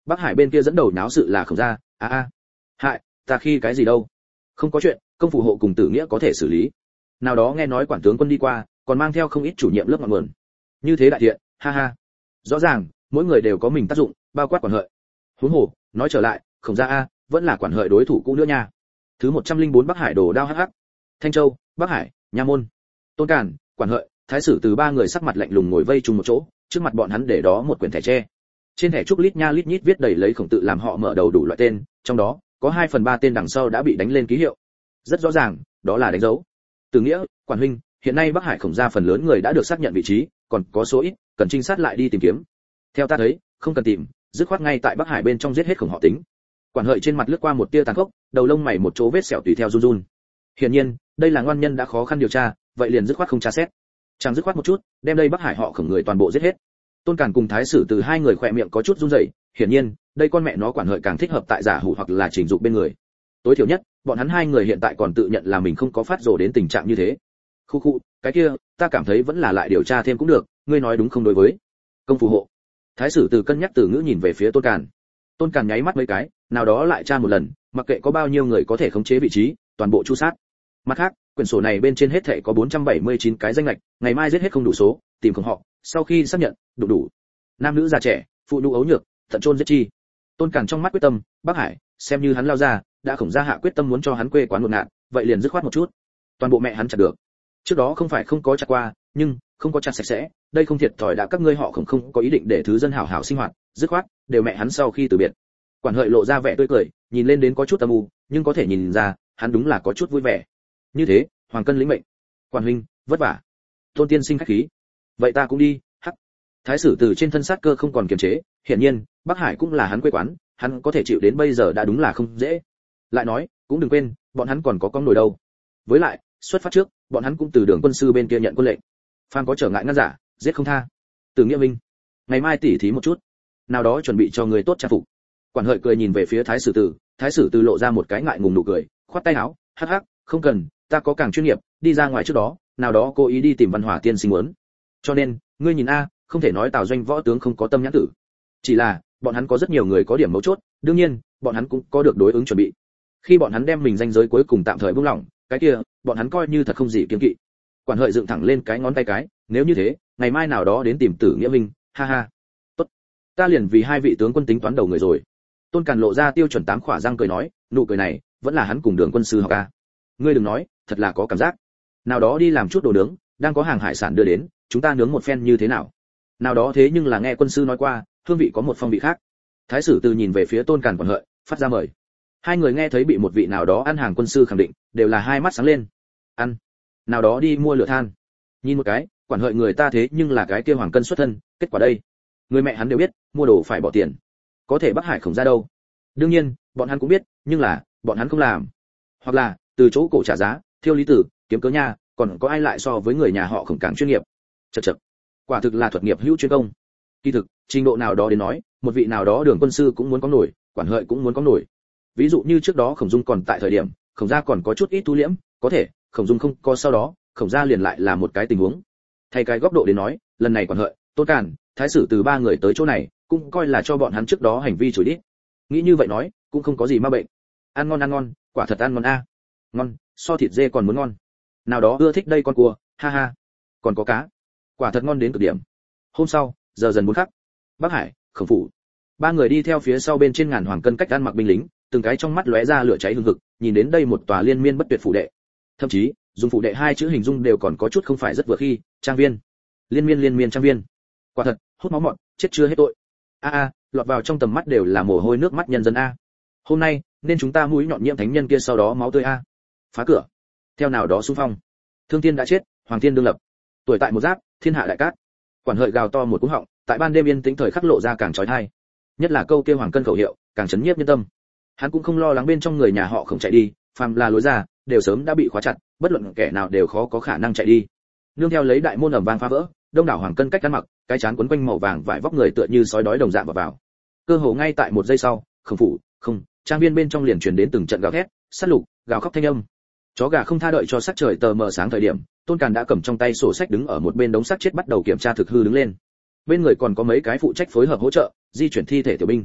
Bắc Hải bên kia dẫn đầu náo sự là Khổng gia. A a. Hại, ta khi cái gì đâu? Không có chuyện, công phủ hộ cùng Tử Nghĩa có thể xử lý. Nào đó nghe nói quản tướng quân đi qua, còn mang theo không ít chủ nhiệm lớp ngọn nguồn. Như thế đại thiện, ha ha. Rõ ràng, mỗi người đều có mình tác dụng, bao quát quản hợi. Huống hồ, nói trở lại, Khổng gia a, vẫn là quản hợi đối thủ cũ nữa nha. Thứ một trăm linh bốn Bắc Hải đồ đao hắc hắc. Thanh Châu, Bắc Hải, Nha Môn. Tôn Càn, quản hợi, thái sử từ ba người sắc mặt lạnh lùng ngồi vây chung một chỗ, trước mặt bọn hắn để đó một quyển thẻ tre. Trên thẻ trúc lít nha lít nhít viết đầy lấy Khổng tự làm họ mở đầu đủ loại tên, trong đó có hai phần ba tên đằng sau đã bị đánh lên ký hiệu. Rất rõ ràng, đó là đánh dấu. Từ Nghĩa, quản huynh, hiện nay Bắc Hải Khổng gia phần lớn người đã được xác nhận vị trí, còn có số ít cần trinh sát lại đi tìm kiếm. Theo ta thấy, không cần tìm, dứt khoát ngay tại Bắc Hải bên trong giết hết Khổng họ tính. Quản hợi trên mặt lướt qua một tia tàn khốc, đầu lông mày một chỗ vết sẹo tùy theo run run. Hiển nhiên, đây là ngoan nhân đã khó khăn điều tra, vậy liền dứt khoát không tra xét. Chẳng dứt khoát một chút, đem đây Bắc Hải họ Khổng người toàn bộ giết hết. Tôn Càn cùng thái sử từ hai người khỏe miệng có chút run rẩy, hiển nhiên, đây con mẹ nó quản hợi càng thích hợp tại giả hủ hoặc là chỉnh dục bên người. Tối thiểu nhất, bọn hắn hai người hiện tại còn tự nhận là mình không có phát rồ đến tình trạng như thế. Khu khu, cái kia, ta cảm thấy vẫn là lại điều tra thêm cũng được, ngươi nói đúng không đối với công phù hộ. Thái sử từ cân nhắc từ ngữ nhìn về phía Tôn Càn. Tôn Càn nháy mắt mấy cái, nào đó lại tra một lần, mặc kệ có bao nhiêu người có thể khống chế vị trí, toàn bộ chu sát. Mặt khác, quyển sổ này bên trên hết thảy có bốn trăm bảy mươi chín cái danh lệch, ngày mai giết hết không đủ số, tìm không họ, sau khi xác nhận, đủ đủ. Nam nữ già trẻ, phụ nữ ấu nhược, tận chôn giết chi. Tôn Càn trong mắt quyết tâm, Bắc Hải, xem như hắn lao ra, đã Khổng gia hạ quyết tâm muốn cho hắn quê quán một nạn, vậy liền dứt khoát một chút. Toàn bộ mẹ hắn chặt được. Trước đó không phải không có chặt qua, nhưng không có chặt sạch sẽ, đây không thiệt thòi đã các ngươi họ Khổng không có ý định để thứ dân hảo hảo sinh hoạt, dứt khoát, đều mẹ hắn sau khi từ biệt. Quản hợi lộ ra vẻ tươi cười, nhìn lên đến có chút âm u, nhưng có thể nhìn ra, hắn đúng là có chút vui vẻ. Như thế, Hoàng Cân lĩnh mệnh. Quản huynh, vất vả. Tôn tiên sinh khách khí. Vậy ta cũng đi, hắc. Thái sử từ trên thân sát cơ không còn kiềm chế, hiển nhiên, Bắc Hải cũng là hắn quê quán, hắn có thể chịu đến bây giờ đã đúng là không dễ. Lại nói, cũng đừng quên, bọn hắn còn có con nổi đâu. Với lại, xuất phát trước, bọn hắn cũng từ đường quân sư bên kia nhận quân lệnh. Phan có trở ngại ngăn giả, giết không tha. Từ Nghĩa Minh, ngày mai tỉ thí một chút, nào đó chuẩn bị cho người tốt trang phục. Quản hợi cười nhìn về phía thái sử từ, thái sử từ lộ ra một cái ngại ngùng nụ cười, khoát tay áo, hắc hắc, không cần, ta có càng chuyên nghiệp, đi ra ngoài trước đó, nào đó cố ý đi tìm Văn Hỏa tiên sinh muốn. Cho nên, ngươi nhìn a, không thể nói Tào Doanh võ tướng không có tâm nhãn tử. Chỉ là, bọn hắn có rất nhiều người có điểm mấu chốt, đương nhiên, bọn hắn cũng có được đối ứng chuẩn bị. Khi bọn hắn đem mình danh giới cuối cùng tạm thời buông lỏng, cái kia, bọn hắn coi như thật không gì kiêng kỵ. Quản hợi dựng thẳng lên cái ngón tay cái, nếu như thế, ngày mai nào đó đến tìm Tử Nghĩa Minh, ha ha. Tốt, ta liền vì hai vị tướng quân tính toán đầu người rồi. Tôn Càn lộ ra tiêu chuẩn tám khỏa răng cười nói, nụ cười này, vẫn là hắn cùng Đường quân sư học a. Ngươi đừng nói, thật là có cảm giác. Nào đó đi làm chút đồ nướng, đang có hàng hải sản đưa đến, chúng ta nướng một phen như thế nào? Nào đó thế nhưng là nghe quân sư nói qua, hương vị có một phong vị khác. Thái sử từ nhìn về phía Tôn Càn Quản hợi, phát ra mời. Hai người nghe thấy bị một vị nào đó ăn hàng quân sư khẳng định, đều là hai mắt sáng lên. Ăn. Nào đó đi mua lửa than. Nhìn một cái, Quản hợi người ta thế nhưng là cái kia Hoàng Cân xuất thân, kết quả đây, người mẹ hắn đều biết, mua đồ phải bỏ tiền. Có thể Bắc Hải Khổng ra đâu? Đương nhiên, bọn hắn cũng biết, nhưng là, bọn hắn không làm. Hoặc là, từ chỗ cổ trả giá, thiêu lý tử, kiếm cớ nha, còn có ai lại so với người nhà họ Khổng càng chuyên nghiệp. Chậc chậc. Quả thực là thuật nghiệp hữu chuyên công. Kỳ thực, trình độ nào đó đến nói, một vị nào đó Đường quân sư cũng muốn có nổi, Quản hợi cũng muốn có nổi. Ví dụ như trước đó Khổng Dung còn tại thời điểm, Khổng gia còn có chút ít tu liễm, có thể, Khổng Dung không có sau đó, Khổng gia liền lại là một cái tình huống. Thay cái góc độ đến nói, lần này Quản hợi, Tôn Càn, thái sử từ ba người tới chỗ này, cũng coi là cho bọn hắn trước đó hành vi chửi đít. Nghĩ như vậy nói, cũng không có gì ma bệnh. Ăn ngon ăn ngon, quả thật ăn ngon a. Ngon, so thịt dê còn muốn ngon. Nào đó ưa thích đây con cua, ha ha. Còn có cá, quả thật ngon đến cực điểm. Hôm sau, giờ dần bốn khắc. Bắc Hải, Khổng phủ. Ba người đi theo phía sau bên trên ngàn hoàng cân cách ăn mặc binh lính, từng cái trong mắt lóe ra lửa cháy hừng hực, nhìn đến đây một tòa liên miên bất tuyệt phủ đệ. Thậm chí, dùng phủ đệ hai chữ hình dung đều còn có chút không phải rất vừa khi, trang viên. Liên miên liên miên trang viên. Quả thật, hút máu mọn, chết chưa hết tội. A a, lọt vào trong tầm mắt đều là mồ hôi nước mắt nhân dân a. Hôm nay, nên chúng ta mũi nhọn nhiễm thánh nhân kia sau đó máu tươi a. Phá cửa. Theo nào đó xung phong. Thương Thiên đã chết, Hoàng Thiên đương lập. Tuổi tại một giáp, thiên hạ đại cát. Quản hợi gào to một cú họng, tại ban đêm yên tĩnh thời khắc lộ ra càng chói tai. Nhất là câu kêu Hoàng Cân khẩu hiệu, càng chấn nhiếp nhân tâm. Hắn cũng không lo lắng bên trong người nhà họ không chạy đi, phàm là lối ra, đều sớm đã bị khóa chặt, bất luận kẻ nào đều khó có khả năng chạy đi. Nương theo lấy đại môn ầm vang phá vỡ, đông đảo Hoàng Cân cách ăn mặc, cái chán quấn quanh màu vàng vải vóc người tựa như sói đói đồng dạng vào vào. Cơ hồ ngay tại một giây sau, Khổng phủ, không, trang viên bên trong liền truyền đến từng trận gào thét, sát lục, gào khóc thanh âm. Chó gà không tha đợi cho sắc trời tờ mờ sáng thời điểm, Tôn Càn đã cầm trong tay sổ sách đứng ở một bên đống xác chết bắt đầu kiểm tra thực hư đứng lên. Bên người còn có mấy cái phụ trách phối hợp hỗ trợ, di chuyển thi thể tiểu binh.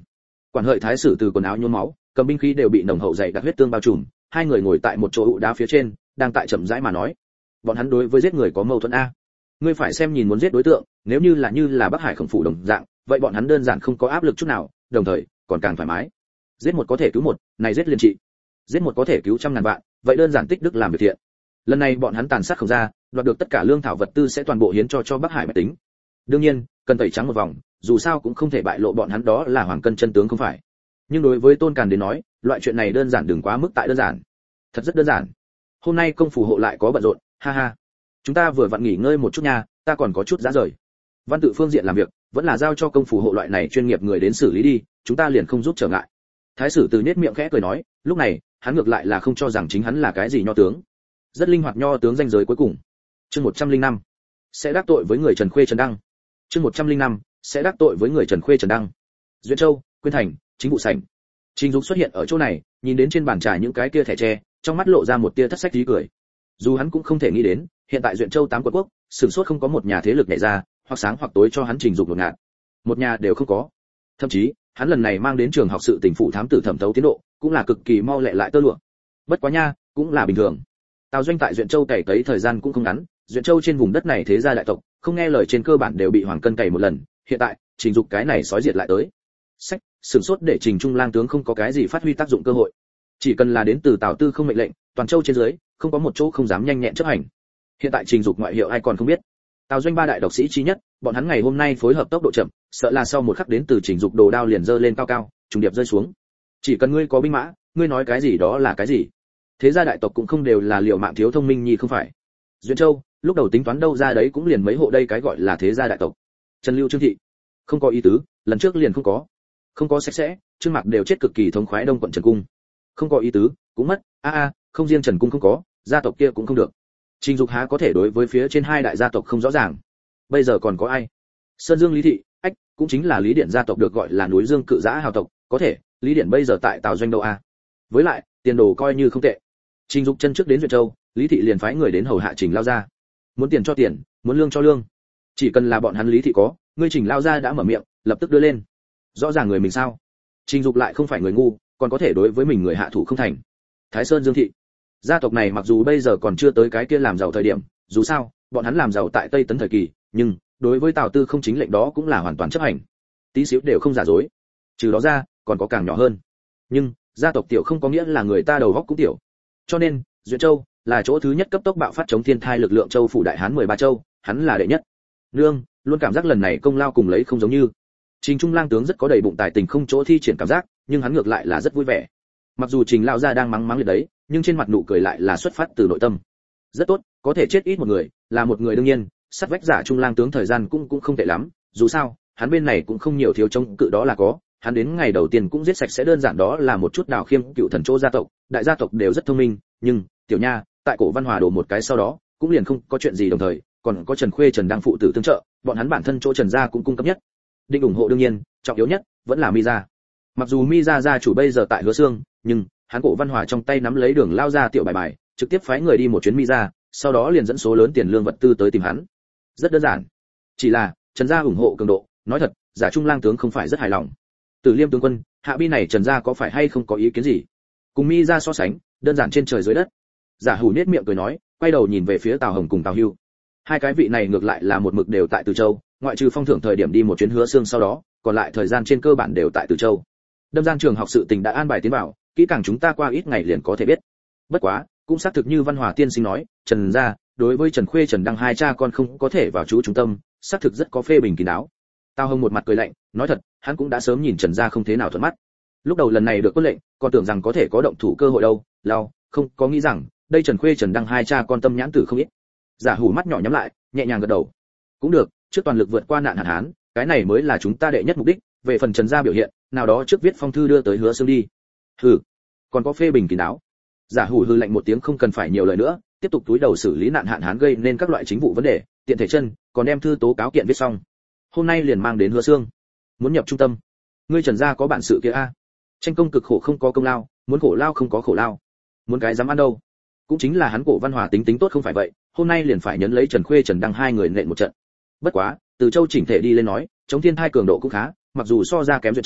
Quản hợi thái sử từ quần áo nhuốm máu, cầm binh khí đều bị nồng hậu dày đặc huyết tương bao trùm, hai người ngồi tại một chỗ ụ đá phía trên, đang tại chậm rãi mà nói. Bọn hắn đối với giết người có mâu thuẫn a. Ngươi phải xem nhìn muốn giết đối tượng, nếu như là như là Bắc Hải Khổng phủ đồng dạng, vậy bọn hắn đơn giản không có áp lực chút nào, đồng thời còn càng thoải mái. Giết một có thể cứu một, này giết liên trị. Giết một có thể cứu trăm ngàn vạn, vậy đơn giản tích đức làm việc thiện. Lần này bọn hắn tàn sát không ra, đoạt được tất cả lương thảo vật tư sẽ toàn bộ hiến cho cho Bắc Hải bách tính. Đương nhiên, cần tẩy trắng một vòng, dù sao cũng không thể bại lộ bọn hắn đó là hoàng cân chân tướng không phải. Nhưng đối với Tôn Càn đến nói, loại chuyện này đơn giản đừng quá mức tại đơn giản. Thật rất đơn giản. Hôm nay công phủ hộ lại có bận rộn, ha ha. Chúng ta vừa vặn nghỉ ngơi một chút nha, ta còn có chút giá rời. Văn tự phương diện làm việc, vẫn là giao cho công phủ hộ loại này chuyên nghiệp người đến xử lý đi, chúng ta liền không giúp trở ngại. Thái sử từ nhếch miệng khẽ cười nói, lúc này, hắn ngược lại là không cho rằng chính hắn là cái gì nho tướng. Rất linh hoạt nho tướng danh giới cuối cùng. Chương một trăm linh năm sẽ đắc tội với người Trần Khuê Trần Đăng. Chương một trăm linh năm sẽ đắc tội với người Trần Khuê Trần Đăng. Duyện Châu, Quyên Thành, chính vụ sảnh. Trình Dục xuất hiện ở chỗ này, nhìn đến trên bàn trà những cái kia thẻ tre, trong mắt lộ ra một tia thất sách tí cười. Dù hắn cũng không thể nghĩ đến, hiện tại Duyện Châu tám quận quốc, sửng sốt không có một nhà thế lực nhảy ra, hoặc sáng hoặc tối cho hắn Trình Dục đột ngạt. Một nhà đều không có. Thậm chí, hắn lần này mang đến trường học sự tình phụ thám tử thẩm thấu tiến độ, cũng là cực kỳ mau lẹ lại tơ lụa. Bất quá nha, cũng là bình thường. Tào Doanh tại Duyện Châu cày cấy thời gian cũng không ngắn, Duyện Châu trên vùng đất này thế gia đại tộc, không nghe lời trên cơ bản đều bị Hoàng Cân cày một lần, hiện tại, Trình Dục cái này sói diệt lại tới. Sách, sửng sốt để Trình Trung Lang tướng không có cái gì phát huy tác dụng cơ hội. Chỉ cần là đến từ Tào Tư không mệnh lệnh, toàn châu trên dưới, không có một chỗ không dám nhanh nhẹn chấp hành. Hiện tại Trình Dục ngoại hiệu ai còn không biết. Tào Doanh ba đại độc sĩ chí nhất, bọn hắn ngày hôm nay phối hợp tốc độ chậm, sợ là sau một khắc đến từ Trình Dục đồ đao liền giơ lên cao cao, trùng điệp rơi xuống. Chỉ cần ngươi có binh mã, ngươi nói cái gì đó là cái gì. Thế gia đại tộc cũng không đều là liều mạng thiếu thông minh nhi không phải. Duyện Châu, lúc đầu tính toán đâu ra đấy cũng liền mấy hộ đây cái gọi là thế gia đại tộc. Trần Lưu Trương thị, không có ý tứ, lần trước liền không có. Không có sạch sẽ, Trương Mạc đều chết cực kỳ thống khoái Đông quận Trần cung. Không có ý tứ, cũng mất, a a, không riêng Trần cung không có, gia tộc kia cũng không được. Trình Dục há có thể đối với phía trên hai đại gia tộc không rõ ràng. Bây giờ còn có ai? Sơn Dương Lý thị, ách, cũng chính là Lý Điện gia tộc được gọi là núi Dương cự giã hào tộc, có thể, Lý Điện bây giờ tại Tào Doanh đâu a? Với lại, tiền đồ coi như không tệ. Trình Dục chân trước đến Duyện Châu, Lý thị liền phái người đến hầu hạ Trình lao gia. Muốn tiền cho tiền, muốn lương cho lương. Chỉ cần là bọn hắn Lý thị có, ngươi Trình lao gia đã mở miệng, lập tức đưa lên. Rõ ràng người mình sao? Trình Dục lại không phải người ngu, còn có thể đối với mình người hạ thủ không thành. Thái Sơn Dương thị, gia tộc này mặc dù bây giờ còn chưa tới cái kia làm giàu thời điểm, dù sao, bọn hắn làm giàu tại Tây Tấn thời kỳ, nhưng đối với Tào Tư không chính lệnh đó cũng là hoàn toàn chấp hành. Tí xíu đều không giả dối. Trừ đó ra, còn có càng nhỏ hơn. Nhưng, gia tộc tiểu không có nghĩa là người ta đầu góc cũng tiểu. Cho nên, Duyện Châu là chỗ thứ nhất cấp tốc bạo phát chống thiên thai lực lượng châu phủ đại hán mười ba châu, hắn là đệ nhất. Nương, luôn cảm giác lần này công lao cùng lấy không giống như. Trình Trung Lang tướng rất có đầy bụng tài tình không chỗ thi triển cảm giác, nhưng hắn ngược lại là rất vui vẻ. Mặc dù Trình lão gia đang mắng mắng liệt đấy, nhưng trên mặt nụ cười lại là xuất phát từ nội tâm. Rất tốt, có thể chết ít một người, là một người đương nhiên, sát vách giả Trung Lang tướng thời gian cũng cũng không tệ lắm, dù sao, hắn bên này cũng không nhiều thiếu chống cự đó là có, hắn đến ngày đầu tiên cũng giết sạch sẽ đơn giản đó là một chút đào khiêm cựu thần chỗ gia tộc, đại gia tộc đều rất thông minh, nhưng tiểu nha, tại cổ Văn Hòa đổ một cái sau đó, cũng liền không có chuyện gì đồng thời, còn có Trần Khuê Trần Đăng phụ tử tương trợ, bọn hắn bản thân chỗ Trần gia cũng cung cấp nhất. Định ủng hộ đương nhiên, trọng yếu nhất vẫn là Mi gia. Mặc dù Mi gia gia chủ bây giờ tại Hứa Xương, nhưng hắn cổ Văn Hòa trong tay nắm lấy đường lao ra tiểu bài bài, trực tiếp phái người đi một chuyến Mi gia, sau đó liền dẫn số lớn tiền lương vật tư tới tìm hắn. Rất đơn giản. Chỉ là, Trần gia ủng hộ cường độ, nói thật, giả Trung Lang tướng không phải rất hài lòng. Tử Liêm tướng quân, hạ bi này Trần gia có phải hay không có ý kiến gì? Cùng Mi gia so sánh, đơn giản trên trời dưới đất. Giả Hủ nét miệng cười nói, quay đầu nhìn về phía Tào Hồng cùng Tào Hưu. Hai cái vị này ngược lại là một mực đều tại Từ Châu, ngoại trừ phong thưởng thời điểm đi một chuyến Hứa Xương sau đó, còn lại thời gian trên cơ bản đều tại Từ Châu. Đâm Giang trường học sự tình đã an bài tiến vào, kỹ càng chúng ta qua ít ngày liền có thể biết. Bất quá, cũng xác thực như Văn Hòa tiên sinh nói, Trần gia đối với Trần Khuê Trần Đăng hai cha con không có thể vào chú trung tâm, xác thực rất có phê bình kín đáo. Tào Hồng một mặt cười lạnh, nói thật, hắn cũng đã sớm nhìn Trần gia không thế nào thuận mắt. Lúc đầu lần này được quân lệnh, còn tưởng rằng có thể có động thủ cơ hội đâu, lao, không có nghĩ rằng, đây Trần Khuê Trần Đăng hai cha con tâm nhãn tử không ít. Giả Hủ mắt nhỏ nhắm lại, nhẹ nhàng gật đầu. Cũng được, trước toàn lực vượt qua nạn hạn hán, cái này mới là chúng ta đệ nhất mục đích, về phần Trần gia biểu hiện, nào đó trước viết phong thư đưa tới Hứa Xương đi. Hừ, còn có phê bình kín đáo. Giả Hủ hừ lạnh một tiếng không cần phải nhiều lời nữa, tiếp tục túi đầu xử lý nạn hạn hán gây nên các loại chính vụ vấn đề, tiện thể chân, còn đem thư tố cáo kiện viết xong. Hôm nay liền mang đến Hứa Xương. Muốn nhập trung tâm. Ngươi Trần gia có bản sự kia a. Tranh công cực khổ không có công lao, muốn khổ lao không có khổ lao. Muốn cái dám ăn đâu. Cũng chính là hắn cổ Văn Hòa tính tính tốt không phải vậy, hôm nay liền phải nhấn lấy Trần Khuê Trần Đăng hai người nện một trận. Bất quá, Từ Châu chỉnh thể đi lên nói, chống thiên thai cường độ cũng khá, mặc dù so ra kém Duyện Châu,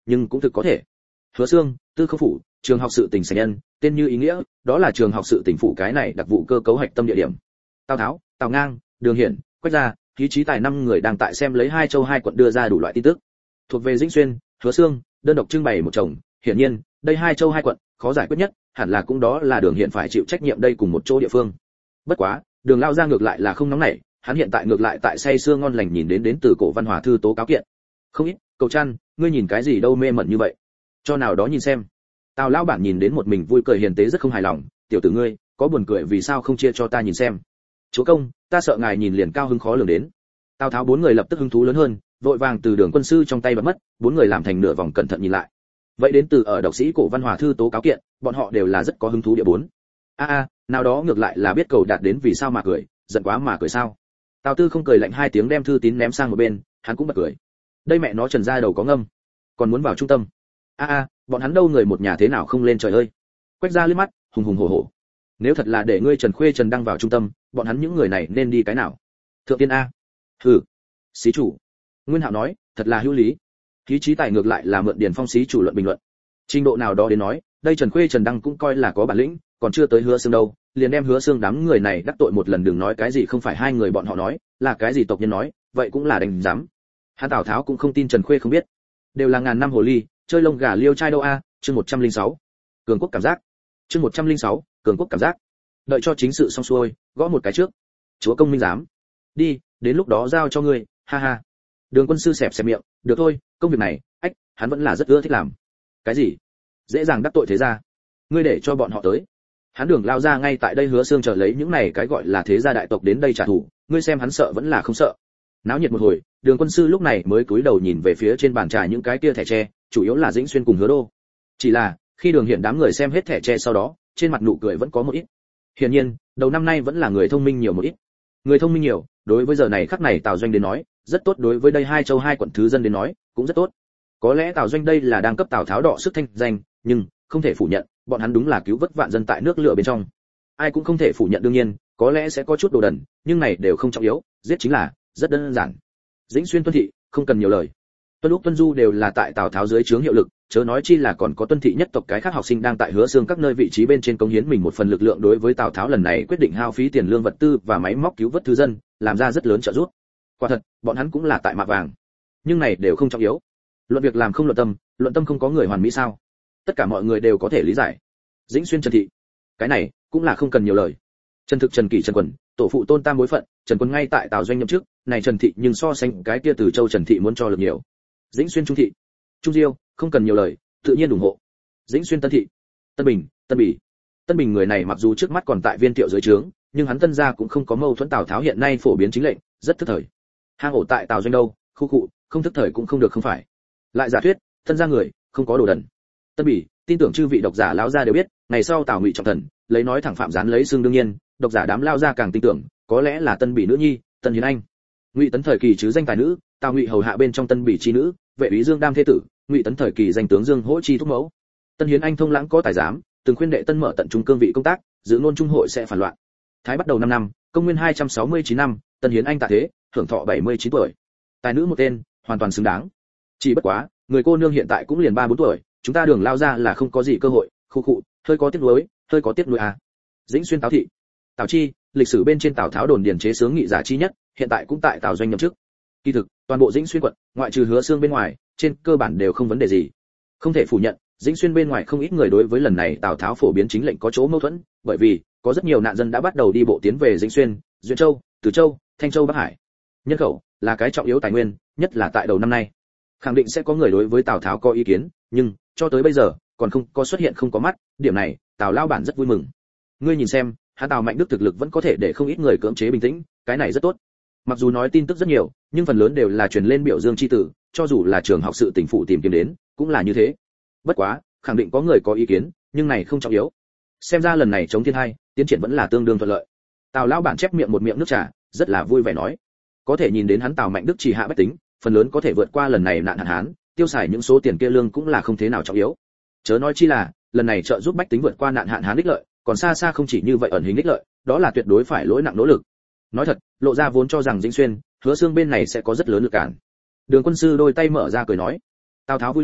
nhưng cũng thực có thể. Hứa Xương, Tư Không phủ, trường học sự tình sảnh nhân, tên như ý nghĩa, đó là trường học sự tỉnh phủ cái này đặc vụ cơ cấu hạch tâm địa điểm. Tào Tháo, Tào Ngang, Đường Hiển, Quách Gia, Khí Chí Tài năm người đang tại xem lấy hai châu hai quận đưa ra đủ loại tin tức. Thuộc về Dĩnh Xuyên, Hứa Xương, đơn độc trưng bày một chồng, hiển nhiên, đây hai châu hai quận, khó giải quyết nhất, hẳn là cũng đó là Đường Hiển phải chịu trách nhiệm đây cùng một chỗ địa phương. Bất quá, Đường lao ra ngược lại là không nóng nảy, hắn hiện tại ngược lại tại say sưa ngon lành nhìn đến đến từ cổ văn hòa thư tố cáo kiện. Không ít, Cầu Trăn, ngươi nhìn cái gì đâu mê mẩn như vậy? Cho nào đó nhìn xem. Tào lão bản nhìn đến một mình vui cười hiền tế rất không hài lòng, tiểu tử ngươi, có buồn cười vì sao không chia cho ta nhìn xem? Chúa công, ta sợ ngài nhìn liền cao hứng khó lường đến. Tào Tháo bốn người lập tức hứng thú lớn hơn, vội vàng từ Đường quân sư trong tay bật mất, bốn người làm thành nửa vòng cẩn thận nhìn lại. Vậy đến từ ở độc sĩ cổ văn hòa thư tố cáo kiện, bọn họ đều là rất có hứng thú địa bốn. A a, nào đó ngược lại là biết cầu đạt đến vì sao mà cười, giận quá mà cười sao? Tào Tư không cười lạnh hai tiếng đem thư tín ném sang một bên, hắn cũng bật cười. Đây mẹ nó Trần gia đầu có ngâm, còn muốn vào trung tâm. A a, bọn hắn đâu người một nhà thế nào không lên trời ơi. Quách Gia liếc mắt, hùng hùng hổ hổ. Nếu thật là để ngươi Trần Khuê Trần đăng vào trung tâm, bọn hắn những người này nên đi cái nào? Thượng tiên a. Hừ. Xí chủ. Nguyên Hạo nói, thật là hữu lý. Khí Chí Tài ngược lại là mượn Điền Phong xí chủ luận bình luận. Trình độ nào đó đến nói, đây Trần Khuê Trần đăng cũng coi là có bản lĩnh, còn chưa tới Hứa Xương đâu, liền đem Hứa Xương đám người này đắc tội một lần, đừng nói cái gì không phải hai người bọn họ nói, là cái gì tộc nhân nói, vậy cũng là đành dám. Hắn Tào Tháo cũng không tin Trần Khuê không biết. Đều là ngàn năm hồ ly, chơi lông gà liêu trai đâu a, chương một trăm lẻ sáu. Cường quốc cảm giác. Chương một trăm lẻ sáu, cường quốc cảm giác. Đợi cho chính sự xong xuôi, gõ một cái trước. Chúa công minh giám. Đi, đến lúc đó giao cho ngươi, ha ha. Đường quân sư xẹp xẹp miệng, được thôi, công việc này, ách, hắn vẫn là rất ưa thích làm. Cái gì? Dễ dàng đắc tội thế gia. Ngươi để cho bọn họ tới. Hắn Đường lao ra ngay tại đây Hứa Xương chờ lấy những này cái gọi là thế gia đại tộc đến đây trả thù, ngươi xem hắn sợ vẫn là không sợ. Náo nhiệt một hồi, Đường quân sư lúc này mới cúi đầu nhìn về phía trên bàn trà những cái kia thẻ tre, chủ yếu là Dĩnh Xuyên cùng Hứa Đô. Chỉ là, khi Đường Hiển đám người xem hết thẻ tre sau đó, trên mặt nụ cười vẫn có một ít. Hiển nhiên, đầu năm nay vẫn là người thông minh nhiều một ít. Người thông minh nhiều, đối với giờ này khắc này Tào Doanh đến nói, rất tốt, đối với đây hai châu hai quận thứ dân đến nói, cũng rất tốt. Có lẽ Tào Doanh đây là đang cấp Tào Tháo đọ sức thanh danh, nhưng không thể phủ nhận, bọn hắn đúng là cứu vớt vạn dân tại nước lửa bên trong. Ai cũng không thể phủ nhận đương nhiên, có lẽ sẽ có chút đồ đần, nhưng này đều không trọng yếu, giết chính là rất đơn giản. Dĩnh Xuyên tuân thị, không cần nhiều lời. Tuân Lúc Tuân Du đều là tại Tào Tháo dưới trướng hiệu lực, chớ nói chi là còn có tuân thị nhất tộc cái khác học sinh đang tại Hứa Xương các nơi vị trí bên trên cống hiến mình một phần lực lượng, đối với Tào Tháo lần này quyết định hao phí tiền lương vật tư và máy móc cứu vớt thứ dân, làm ra rất lớn trợ giúp. Quả thật, bọn hắn cũng là tại mạ vàng. Nhưng này đều không trọng yếu. Luận việc làm không luận tâm, luận tâm không có người hoàn mỹ sao? Tất cả mọi người đều có thể lý giải. Dĩnh Xuyên Trần thị, cái này cũng là không cần nhiều lời. Trần Thực, Trần Kỷ, Trần Quần, tổ phụ Tôn Tam bối phận, Trần Quân ngay tại Tào Doanh nhậm chức, này Trần thị nhưng so sánh cái kia từ Châu Trần thị muốn cho lực nhiều. Dĩnh Xuyên Trung thị, Trung Diêu, không cần nhiều lời, tự nhiên ủng hộ. Dĩnh Xuyên Tân thị, Tân Bình, Tân Bỉ. Tân Bình người này mặc dù trước mắt còn tại Viên Thiệu dưới trướng, nhưng hắn Tân gia cũng không có mâu thuẫn Tào Tháo hiện nay phổ biến chính lệnh, rất thức thời. Hang ổ tại Tào Doanh đâu, khu cụ, không thức thời cũng không được không phải. Lại giả thuyết, Tân gia người, không có đồ đần. Tân Bỉ, tin tưởng chư vị độc giả lão gia đều biết, ngày sau Tào Ngụy trọng thần, lấy nói thẳng phạm gián lấy xương đương nhiên, độc giả đám lao ra càng tin tưởng, có lẽ là Tân Bỉ nữ nhi, Tân Hiến Anh. Ngụy Tấn thời kỳ chứ danh tài nữ, Tào Ngụy hầu hạ bên trong Tân Bỉ chi nữ, vệ úy Dương Đam thế tử, Ngụy Tấn thời kỳ danh tướng Dương Hỗ chi thúc mẫu. Tân Hiến Anh thông lãng có tài giám, từng khuyên đệ Tân mở tận trung cương vị công tác, giữ ngôn trung hội sẽ phản loạn. Thái bắt đầu năm năm, công nguyên hai trăm sáu mươi chín năm, Tân Hiến Anh tạ thế, hưởng thọ bảy mươi chín tuổi. Tài nữ một tên, hoàn toàn xứng đáng. Chỉ bất quá, người cô nương hiện tại cũng liền ba bốn tuổi, chúng ta Đường lao ra là không có gì cơ hội, khu khụ, hơi có tiếc nuối, hơi có tiếc nuối à. Dĩnh Xuyên Tào thị, Tào Chi, lịch sử bên trên Tào Tháo đồn điền chế sướng nghị giả chi nhất, hiện tại cũng tại Tào Doanh nhậm chức. Kỳ thực, toàn bộ Dĩnh Xuyên quận, ngoại trừ Hứa Xương bên ngoài, trên cơ bản đều không vấn đề gì. Không thể phủ nhận, Dĩnh Xuyên bên ngoài không ít người đối với lần này Tào Tháo phổ biến chính lệnh có chỗ mâu thuẫn, bởi vì có rất nhiều nạn dân đã bắt đầu đi bộ tiến về Dĩnh Xuyên, Duyện Châu, Từ Châu, Thanh Châu, Bắc Hải. Nhân khẩu là cái trọng yếu tài nguyên, nhất là tại đầu năm nay. Khẳng định sẽ có người đối với Tào Tháo có ý kiến, nhưng cho tới bây giờ còn không có xuất hiện không có mắt, điểm này Tào lao bản rất vui mừng. Ngươi nhìn xem, hắn Tào Mạnh Đức thực lực vẫn có thể để không ít người cưỡng chế bình tĩnh, cái này rất tốt. Mặc dù nói tin tức rất nhiều, nhưng phần lớn đều là truyền lên biểu dương chi tử, cho dù là trường học sự tỉnh phủ tìm kiếm đến, cũng là như thế. Bất quá, khẳng định có người có ý kiến, nhưng này không trọng yếu. Xem ra lần này chống thiên hai, tiến triển vẫn là tương đương thuận lợi. Tào lão bản chép miệng một miệng nước trà, rất là vui vẻ nói, có thể nhìn đến hắn Tào Mạnh Đức chỉ hạ bách tính, phần lớn có thể vượt qua lần này nạn hạn hán, tiêu xài những số tiền kia lương cũng là không thế nào trọng yếu. Chớ nói chi là, lần này trợ giúp bách tính vượt qua nạn hạn hán ích lợi, còn xa xa không chỉ như vậy ẩn hình ích lợi, đó là tuyệt đối phải lỗi nặng nỗ lực. Nói thật, lộ ra vốn cho rằng Dĩnh Xuyên, Hứa Xương bên này sẽ có rất lớn lực cản. Đường quân sư đôi tay mở ra cười nói, Tào Tháo vui lên,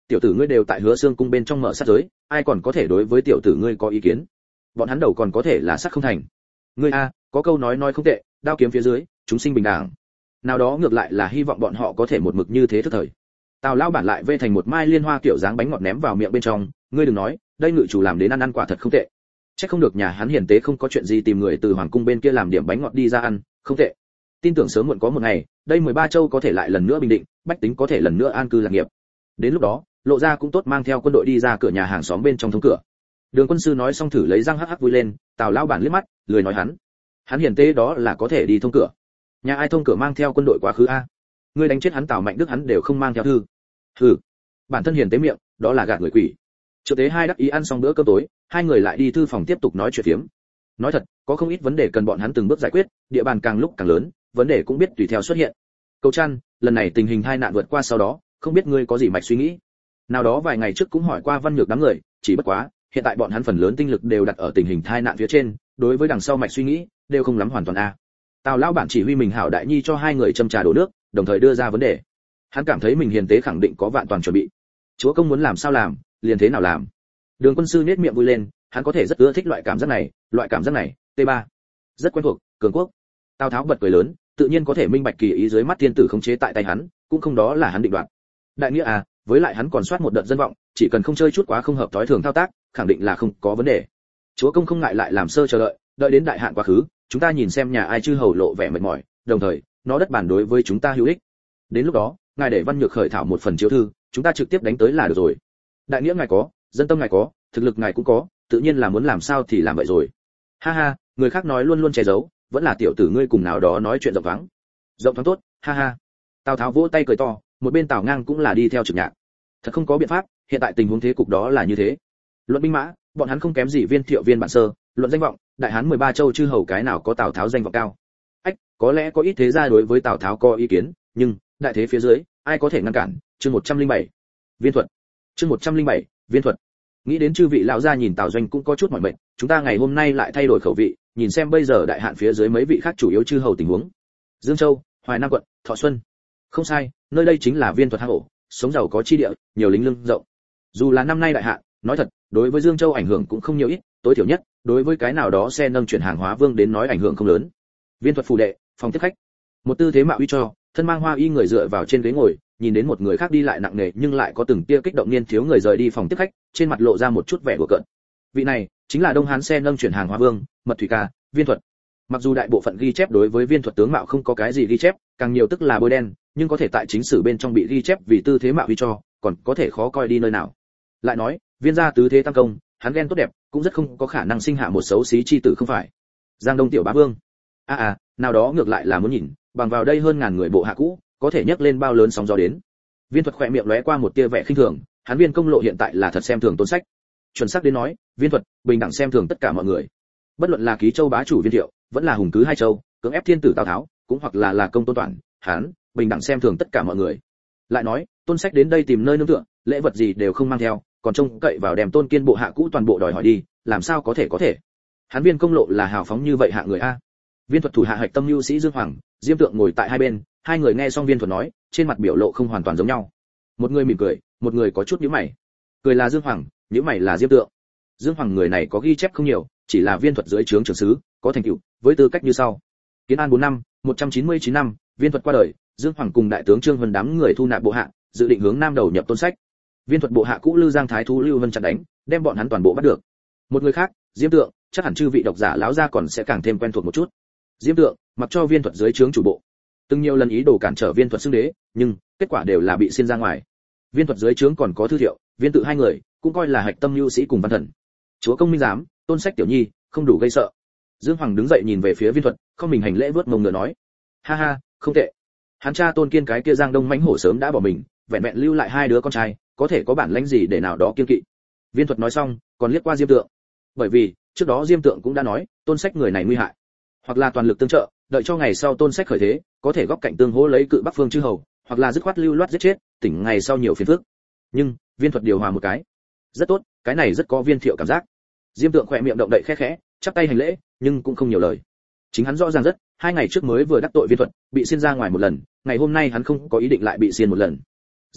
tiểu tử ngươi đều tại Hứa Xương cung bên trong mở sát giới, ai còn có thể đối với tiểu tử ngươi có ý kiến? Bọn hắn đầu còn có thể là sát không thành. Ngươi a, có câu nói nói không tệ, đao kiếm phía dưới, chúng sinh bình đẳng. Nào đó ngược lại là hy vọng bọn họ có thể một mực như thế thức thời. Tào lão bản lại vê thành một mai liên hoa kiểu dáng bánh ngọt ném vào miệng bên trong, ngươi đừng nói, đây ngự chủ làm đến ăn ăn quả thật không tệ. Chắc không được nhà hắn hiền tế không có chuyện gì tìm người từ hoàng cung bên kia làm điểm bánh ngọt đi ra ăn, không tệ. Tin tưởng sớm muộn có một ngày, đây mười ba châu có thể lại lần nữa bình định, bách tính có thể lần nữa an cư lạc nghiệp. Đến lúc đó, Lộ gia cũng tốt mang theo quân đội đi ra cửa nhà hàng xóm bên trong thông cửa. Đường quân sư nói xong thử lấy răng hắc hắc vui lên, Tào lão bản liếc mắt, lười nói hắn. Hắn hiền tế đó là có thể đi thông cửa. Nhà ai thông cửa mang theo quân đội quá khứ a? Ngươi đánh chết hắn Tào Mạnh Đức hắn đều không mang theo thư. Hừ, bản thân hiền tế miệng, đó là gạt người quỷ. Triệu tế hai đắc ý ăn xong bữa cơm tối, hai người lại đi thư phòng tiếp tục nói chuyện phiếm. Nói thật, có không ít vấn đề cần bọn hắn từng bước giải quyết, địa bàn càng lúc càng lớn, vấn đề cũng biết tùy theo xuất hiện. Cầu Trăn, lần này tình hình tai nạn vượt qua sau đó, không biết ngươi có gì mạch suy nghĩ? Nào đó vài ngày trước cũng hỏi qua Văn Nhược đám người, chỉ bất quá, hiện tại bọn hắn phần lớn tinh lực đều đặt ở tình hình tai nạn phía trên, đối với đằng sau mạch suy nghĩ, đều không lắm hoàn toàn a. Tào lão bản chỉ huy mình hảo đại nhi cho hai người châm trà đổ nước, đồng thời đưa ra vấn đề. Hắn cảm thấy mình hiền tế khẳng định có vạn toàn chuẩn bị. Chúa công muốn làm sao làm, liền thế nào làm. Đường quân sư nhếch miệng vui lên, hắn có thể rất ưa thích loại cảm giác này, loại cảm giác này, T ba rất quen thuộc, cường quốc. Tào Tháo bật cười lớn, tự nhiên có thể minh bạch kỳ ý dưới mắt thiên tử khống chế tại tay hắn, cũng không đó là hắn định đoạt. Đại nghĩa à, với lại hắn còn soát một đợt dân vọng, chỉ cần không chơi chút quá không hợp thói thường thao tác, khẳng định là không có vấn đề. Chúa công không ngại lại làm sơ chờ đợi, đợi đến đại hạn quá khứ, chúng ta nhìn xem nhà ai chư hầu lộ vẻ mệt mỏi, đồng thời, nó đất bản đối với chúng ta hữu ích. Đến lúc đó, ngài để Văn Nhược khởi thảo một phần chiếu thư, chúng ta trực tiếp đánh tới là được rồi. Đại nghĩa ngài có, dân tâm ngài có, thực lực ngài cũng có, tự nhiên là muốn làm sao thì làm vậy rồi. Ha ha, người khác nói luôn luôn che giấu, vẫn là tiểu tử ngươi cùng nào đó nói chuyện rộng thoáng. Rộng thoáng tốt, ha ha. Tào Tháo vỗ tay cười to, một bên Tào Ngang cũng là đi theo trực nhạc. Thật không có biện pháp, hiện tại tình huống thế cục đó là như thế. Luận binh mã, bọn hắn không kém gì Viên Thiệu Viên bản sơ, luận danh vọng, đại hán mười ba châu chư hầu cái nào có Tào Tháo danh vọng cao. Ách, có lẽ có ít thế gia đối với Tào Tháo có ý kiến, nhưng đại thế phía dưới, ai có thể ngăn cản? Chương một trăm lẻ bảy. Viên thuật. Chương một trăm lẻ bảy. Viên thuật. Nghĩ đến chư vị lão gia nhìn Tào Doanh cũng có chút mỏi mệt, chúng ta ngày hôm nay lại thay đổi khẩu vị, nhìn xem bây giờ đại hạn phía dưới mấy vị khác chủ yếu chư hầu tình huống. Dương Châu, Hoài Nam quận, Thọ Xuân. Không sai, nơi đây chính là Viên thuật hang ổ, sống giàu có chi địa, nhiều lính lương rộng. Dù là năm nay đại hạn, nói thật, đối với Dương Châu ảnh hưởng cũng không nhiều ít, tối thiểu nhất, đối với cái nào đó xe nâng chuyển hàng hóa vương đến nói ảnh hưởng không lớn. Viên thuật phủ đệ, phòng tiếp khách. Một tư thế mạo uy cho, thân mang hoa y người dựa vào trên ghế ngồi, nhìn đến một người khác đi lại nặng nề nhưng lại có từng tia kích động niên thiếu người rời đi phòng tiếp khách, trên mặt lộ ra một chút vẻ đùa cợt. Vị này chính là Đông Hán xe nâng chuyển hàng hóa vương, Mật Thủy Ca, Viên thuật. Mặc dù đại bộ phận ghi chép đối với Viên thuật tướng mạo không có cái gì ghi chép, càng nhiều tức là bôi đen, nhưng có thể tại chính sử bên trong bị ghi chép vì tư thế mạo uy cho, còn có thể khó coi đi nơi nào. Lại nói, Viên gia tứ thế tam công, hắn ghen tốt đẹp, cũng rất không có khả năng sinh hạ một xấu xí chi tử không phải. Giang Đông tiểu bá vương. A à, à, nào đó ngược lại là muốn nhìn, bằng vào đây hơn ngàn người bộ hạ cũ, có thể nhấc lên bao lớn sóng gió đến. Viên thuật khỏe miệng lóe qua một tia vẻ khinh thường, hắn Viên công lộ hiện tại là thật xem thường Tôn Sách. Chuẩn xác đến nói, Viên thuật bình đẳng xem thường tất cả mọi người. Bất luận là Ký Châu bá chủ Viên Thiệu, vẫn là hùng cứ hai châu, cưỡng ép thiên tử Tào Tháo, cũng hoặc là là công Tôn Toản, hắn bình đẳng xem thường tất cả mọi người. Lại nói, Tôn Sách đến đây tìm nơi nương tựa, lễ vật gì đều không mang theo, còn trông cậy vào đem Tôn Kiên bộ hạ cũ toàn bộ đòi hỏi đi, làm sao có thể có thể. Hắn Viên công lộ là hào phóng như vậy hạ người a. Viên thuật thủ hạ hạch tâm lưu sĩ Dương Hoàng, Diêm Tượng ngồi tại hai bên, hai người nghe xong Viên thuật nói, trên mặt biểu lộ không hoàn toàn giống nhau. Một người mỉm cười, một người có chút nhíu mày. Cười là Dương Hoàng, nhíu mày là Diêm Tượng. Dương Hoàng người này có ghi chép không nhiều, chỉ là Viên thuật dưới trướng trưởng sứ, có thành tựu, với tư cách như sau. Kiến An bốn năm, một trăm chín mươi chín năm, Viên thuật qua đời, Dương Hoàng cùng đại tướng Trương Vân đám người thu nạp bộ hạ, dự định hướng nam đầu nhập Tôn Sách. Viên thuật bộ hạ cũ Lư Giang Thái thú Lưu Vân chặn đánh, đem bọn hắn toàn bộ bắt được. Một người khác, Diêm Tượng, chắc hẳn chư vị độc giả lão gia còn sẽ càng thêm quen thuộc một chút. Diêm Tượng mặc cho Viên thuật dưới trướng chủ bộ, từng nhiều lần ý đồ cản trở Viên thuật xưng đế, nhưng kết quả đều là bị xiên ra ngoài. Viên thuật dưới trướng còn có Thư Thiệu, Viên Tự hai người, cũng coi là hạch tâm lưu sĩ cùng văn thần. Chúa công minh giám, Tôn Sách tiểu nhi, không đủ gây sợ. Dương Hoàng đứng dậy nhìn về phía Viên thuật, không mình hành lễ vớt mông ngựa nói: ha ha, không tệ. Hắn cha Tôn Kiên cái kia Giang Đông mãnh hổ sớm đã bỏ mình, vẹn vẹn lưu lại hai đứa con trai, có thể có bản lãnh gì để nào đó kiên kỵ. Viên thuật nói xong, còn liếc qua Diêm Tượng. Bởi vì, trước đó Diêm Tượng cũng đã nói, Tôn Sách người này nguy hại, hoặc là toàn lực tương trợ, đợi cho ngày sau Tôn Sách khởi thế, có thể góp cạnh tương hỗ lấy cự Bắc Phương chư hầu, hoặc là dứt khoát lưu loát giết chết, tỉnh ngày sau nhiều phiền phức. Nhưng, Viên thuật điều hòa một cái. Rất tốt, cái này rất có Viên Thiệu cảm giác. Diêm Tượng khỏe miệng động đậy khẽ khẽ, chắp tay hành lễ, nhưng cũng không nhiều lời. Chính hắn rõ ràng rất, hai ngày trước mới vừa đắc tội Viên thuật, bị xiên ra ngoài một lần, ngày hôm nay hắn không có ý định lại bị xiên một lần. Rất đau,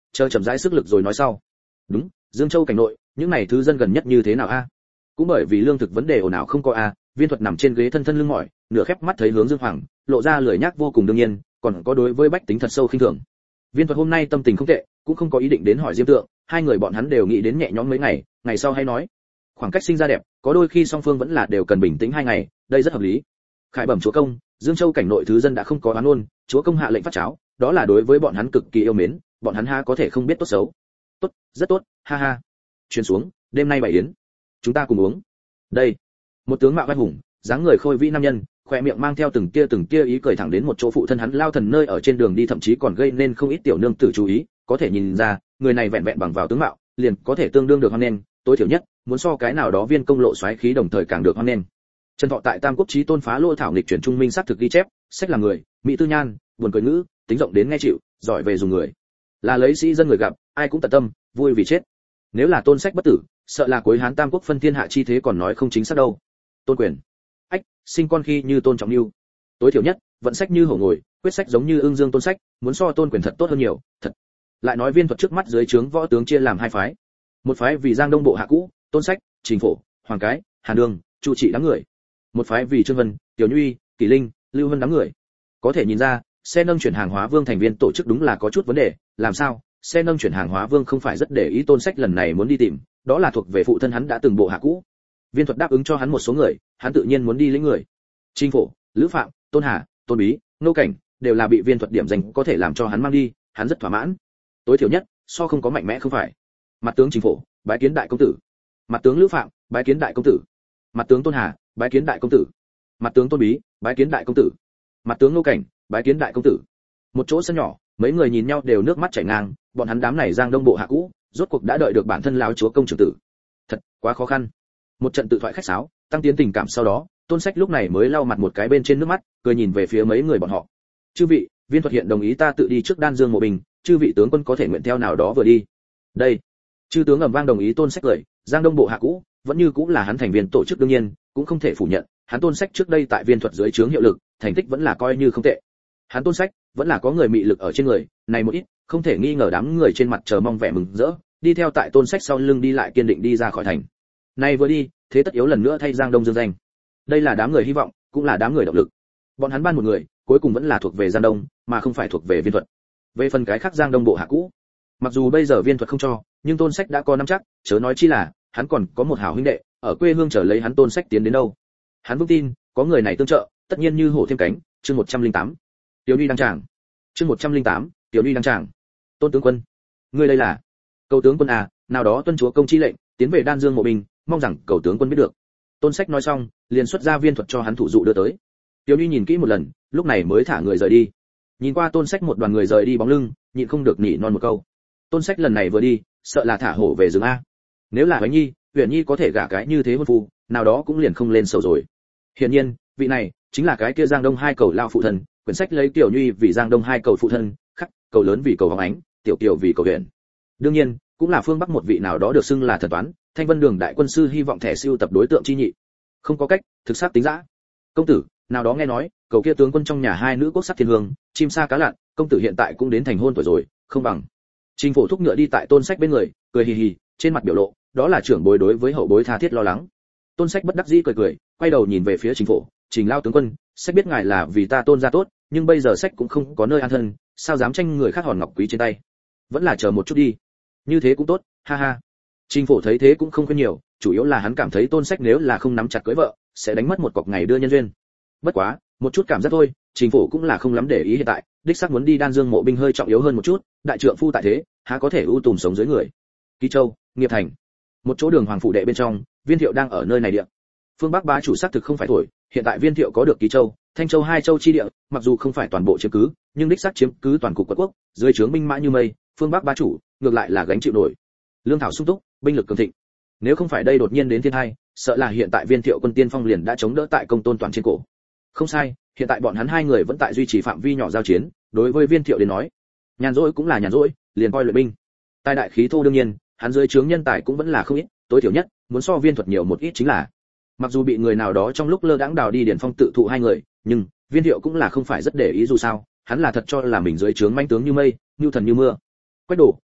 chờ chậm rãi sức lực rồi nói sau. Đúng, Dương Châu cảnh nội, những này thứ dân gần nhất như thế nào a? Cũng bởi vì lương thực vấn đề ồn ào không có a, Viên Thuật nằm trên ghế thân thân lưng mỏi, nửa khép mắt thấy hướng Dương Hoàng, lộ ra lười nhác vô cùng đương nhiên, còn có đối với bách tính thật sâu khinh thường. Viên Thuật hôm nay tâm tình không tệ, cũng không có ý định đến hỏi Diêm Tượng, hai người bọn hắn đều nghĩ đến nhẹ nhõm mấy ngày, ngày sau hay nói. Khoảng cách sinh ra đẹp, có đôi khi song phương vẫn là đều cần bình tĩnh hai ngày, đây rất hợp lý. Khải bẩm chúa công, Dương Châu cảnh nội thứ dân đã không có oán ôn, chúa công hạ lệnh phát cháo, đó là đối với bọn hắn cực kỳ yêu mến, bọn hắn ha có thể không biết tốt xấu. Tốt, rất tốt, ha ha. Truyền xuống, đêm nay bảy yến, chúng ta cùng uống. Đây, một tướng mạo vai hùng, dáng người khôi vĩ nam nhân, khoe miệng mang theo từng tia từng tia ý cười thẳng đến một chỗ phụ thân hắn lao thần nơi ở trên đường đi, thậm chí còn gây nên không ít tiểu nương tử chú ý, có thể nhìn ra, người này vẹn vẹn bằng vào tướng mạo, liền có thể tương đương được hoan nghênh, tối thiểu nhất, muốn so cái nào đó viên công lộ xoáy khí đồng thời càng được hoan nghênh. Trần Thọ tại Tam Quốc Chí Tôn phá lỗ thảo nghịch chuyển trung minh xác thực ghi chép, sách là người, mỹ tư nhan, buồn cười ngữ, tính rộng đến nghe chịu, giỏi về dùng người. Là lấy sĩ dân người gặp, ai cũng tận tâm, vui vì chết. Nếu là Tôn sách bất tử, sợ là cuối Hán Tam Quốc phân thiên hạ chi thế còn nói không chính xác đâu. Tôn quyền, ách, sinh con khi như Tôn Trọng Nưu. Tối thiểu nhất, vận sách như hổ ngồi, quyết sách giống như Ưng Dương Tôn sách, muốn so Tôn quyền thật tốt hơn nhiều, thật. Lại nói Viên Thuật trước mắt dưới trướng võ tướng chia làm hai phái. Một phái vì Giang Đông bộ hạ cũ, Tôn sách, Trình Phổ, Hoàng Cái, Hàn Đường, Chu Trị đám người. Một phái vì Trương Vân, Tiểu Nhuy, Kỷ Linh, Lưu Vân đám người. Có thể nhìn ra, xe nâng chuyển hàng hóa vương thành viên tổ chức đúng là có chút vấn đề, làm sao? Xe nâng chuyển hàng hóa vương không phải rất để ý Tôn sách lần này muốn đi tìm, đó là thuộc về phụ thân hắn đã từng bộ hạ cũ. Viên Thuật đáp ứng cho hắn một số người, hắn tự nhiên muốn đi lĩnh người. Trình Phổ, Lữ Phạm, Tôn Hà, Tôn Bí, Nô Cảnh đều là bị Viên Thuật điểm danh có thể làm cho hắn mang đi, hắn rất thỏa mãn. Tối thiểu nhất, so không có mạnh mẽ không phải. Mặt tướng Trình Phổ, bái kiến đại công tử. Mặt tướng Lữ Phạm, bái kiến đại công tử. Mặt tướng Tôn Hà, bái kiến đại công tử. Mặt tướng Tôn Bí, bái kiến đại công tử. Mặt tướng Nô Cảnh, bái kiến đại công tử. Một chỗ sân nhỏ, mấy người nhìn nhau đều nước mắt chảy ngang, bọn hắn đám này Giang Đông bộ hạ cũ, rốt cuộc đã đợi được bản thân lão chúa công trưởng tử. Thật quá khó khăn. Một trận tự thoại khách sáo, tăng tiến tình cảm sau đó, Tôn sách lúc này mới lau mặt một cái bên trên nước mắt, cười nhìn về phía mấy người bọn họ. Chư vị, Viên Thuật hiện đồng ý ta tự đi trước Đan Dương mộ bình, chư vị tướng quân có thể nguyện theo nào đó vừa đi. Đây, chư tướng ầm vang đồng ý. Tôn sách cười, Giang Đông bộ hạ cũ, vẫn như cũng là hắn thành viên tổ chức đương nhiên, cũng không thể phủ nhận, hắn Tôn sách trước đây tại Viên Thuật dưới trướng hiệu lực, thành tích vẫn là coi như không tệ. Hắn Tôn sách vẫn là có người mị lực ở trên người, này một ít, không thể nghi ngờ đám người trên mặt chờ mong vẻ mừng rỡ, đi theo tại Tôn sách sau lưng đi lại kiên định đi ra khỏi thành. Này vừa đi, thế tất yếu lần nữa thay Giang Đông dương danh. Đây là đám người hy vọng, cũng là đám người động lực. Bọn hắn ban một người, cuối cùng vẫn là thuộc về Giang Đông, mà không phải thuộc về Viên Thuật. Về phần cái khác Giang Đông bộ hạ cũ, mặc dù bây giờ Viên Thuật không cho, nhưng Tôn sách đã có nắm chắc, chớ nói chi là hắn còn có một hảo huynh đệ ở quê hương chờ lấy hắn Tôn sách tiến đến đâu. Hắn vững tin, có người này tương trợ, tất nhiên như hổ thêm cánh. Chương một trăm lẻ tám, Tiểu Nhi đăng tràng. Chương một trăm lẻ tám, Tiểu Nhi đăng tràng. Tôn tướng quân, ngươi đây là? Cầu tướng quân à, nào đó tuân chúa công chi lệnh, tiến về Đan Dương mộ bình, mong rằng cầu tướng quân biết được. Tôn sách nói xong, liền xuất ra Viên Thuật cho hắn thủ dụ đưa tới. Tiểu Nhi nhìn kỹ một lần, lúc này mới thả người rời đi. Nhìn qua Tôn sách một đoàn người rời đi bóng lưng, nhịn không được nỉ non một câu. Tôn sách lần này vừa đi, sợ là thả hổ về rừng a. Nếu là Hoài Nhi, Huyền Nhi có thể gả cái như thế hôn phu, nào đó cũng liền không lên sầu rồi. Hiển nhiên, vị này chính là cái kia Giang Đông hai cầu lao phụ thân, quyển sách lấy Tiểu Nhi vì Giang Đông hai cầu phụ thân, khắc, cầu lớn vì cầu hóng ánh, tiểu tiểu vì cầu huyền. Đương nhiên, cũng là phương Bắc một vị nào đó được xưng là thần toán, Thanh Vân Đường đại quân sư hy vọng thẻ siêu tập đối tượng chi nhị. Không có cách, thực xác tính dã. Công tử, nào đó nghe nói, cầu kia tướng quân trong nhà hai nữ quốc sắc thiên hương, chim sa cá lặn, công tử hiện tại cũng đến thành hôn tuổi rồi, không bằng. Trình Phổ thúc ngựa đi tại Tôn sách bên người, cười hì hì, trên mặt biểu lộ, đó là trưởng bối đối với hậu bối tha thiết lo lắng. Tôn sách bất đắc dĩ cười cười, quay đầu nhìn về phía Trình Phổ, Trình lao tướng quân, sách biết ngài là vì ta Tôn gia tốt, nhưng bây giờ sách cũng không có nơi an thân, sao dám tranh người khác hòn ngọc quý trên tay. Vẫn là chờ một chút đi. Như thế cũng tốt, ha ha. Trình Phổ thấy thế cũng không khuyên nhiều, chủ yếu là hắn cảm thấy Tôn sách nếu là không nắm chặt cưới vợ, sẽ đánh mất một cọc ngày đưa nhân duyên. Bất quá, một chút cảm giác thôi, Trình Phổ cũng là không lắm để ý hiện tại, đích xác muốn đi Đan Dương mộ binh hơi trọng yếu hơn một chút, đại trượng phu tại thế, há có thể ưu tùm sống dưới người. Ký Châu, Nghiệp Thành, một chỗ đường hoàng phủ đệ bên trong, Viên Thiệu đang ở nơi này địa. Phương Bắc bá chủ xác thực không phải thổi, hiện tại Viên Thiệu có được Ký Châu, Thanh Châu hai châu chi địa, mặc dù không phải toàn bộ chiếm cứ, nhưng đích xác chiếm cứ toàn cục quận quốc, dưới trướng binh mã như mây, Phương Bắc bá chủ ngược lại là gánh chịu nổi. Lương thảo sung túc, binh lực cường thịnh. Nếu không phải đây đột nhiên đến thiên hai, sợ là hiện tại Viên Thiệu quân tiên phong liền đã chống đỡ tại Công Tôn Toàn trên cổ. Không sai, hiện tại bọn hắn hai người vẫn tại duy trì phạm vi nhỏ giao chiến, đối với Viên Thiệu đến nói, nhàn rỗi cũng là nhàn rỗi, liền coi luyện binh. Tài đại khí thô đương nhiên, hắn dưới trướng nhân tài cũng vẫn là không ít, tối thiểu nhất, muốn so Viên Thuật nhiều một ít chính là. Mặc dù bị người nào đó trong lúc lơ đãng đào đi điển phong tự thụ hai người, nhưng Viên Thiệu cũng là không phải rất để ý dù sao, hắn là thật cho là mình dưới trướng manh tướng như mây, như thần như mưa. Quách Đổ,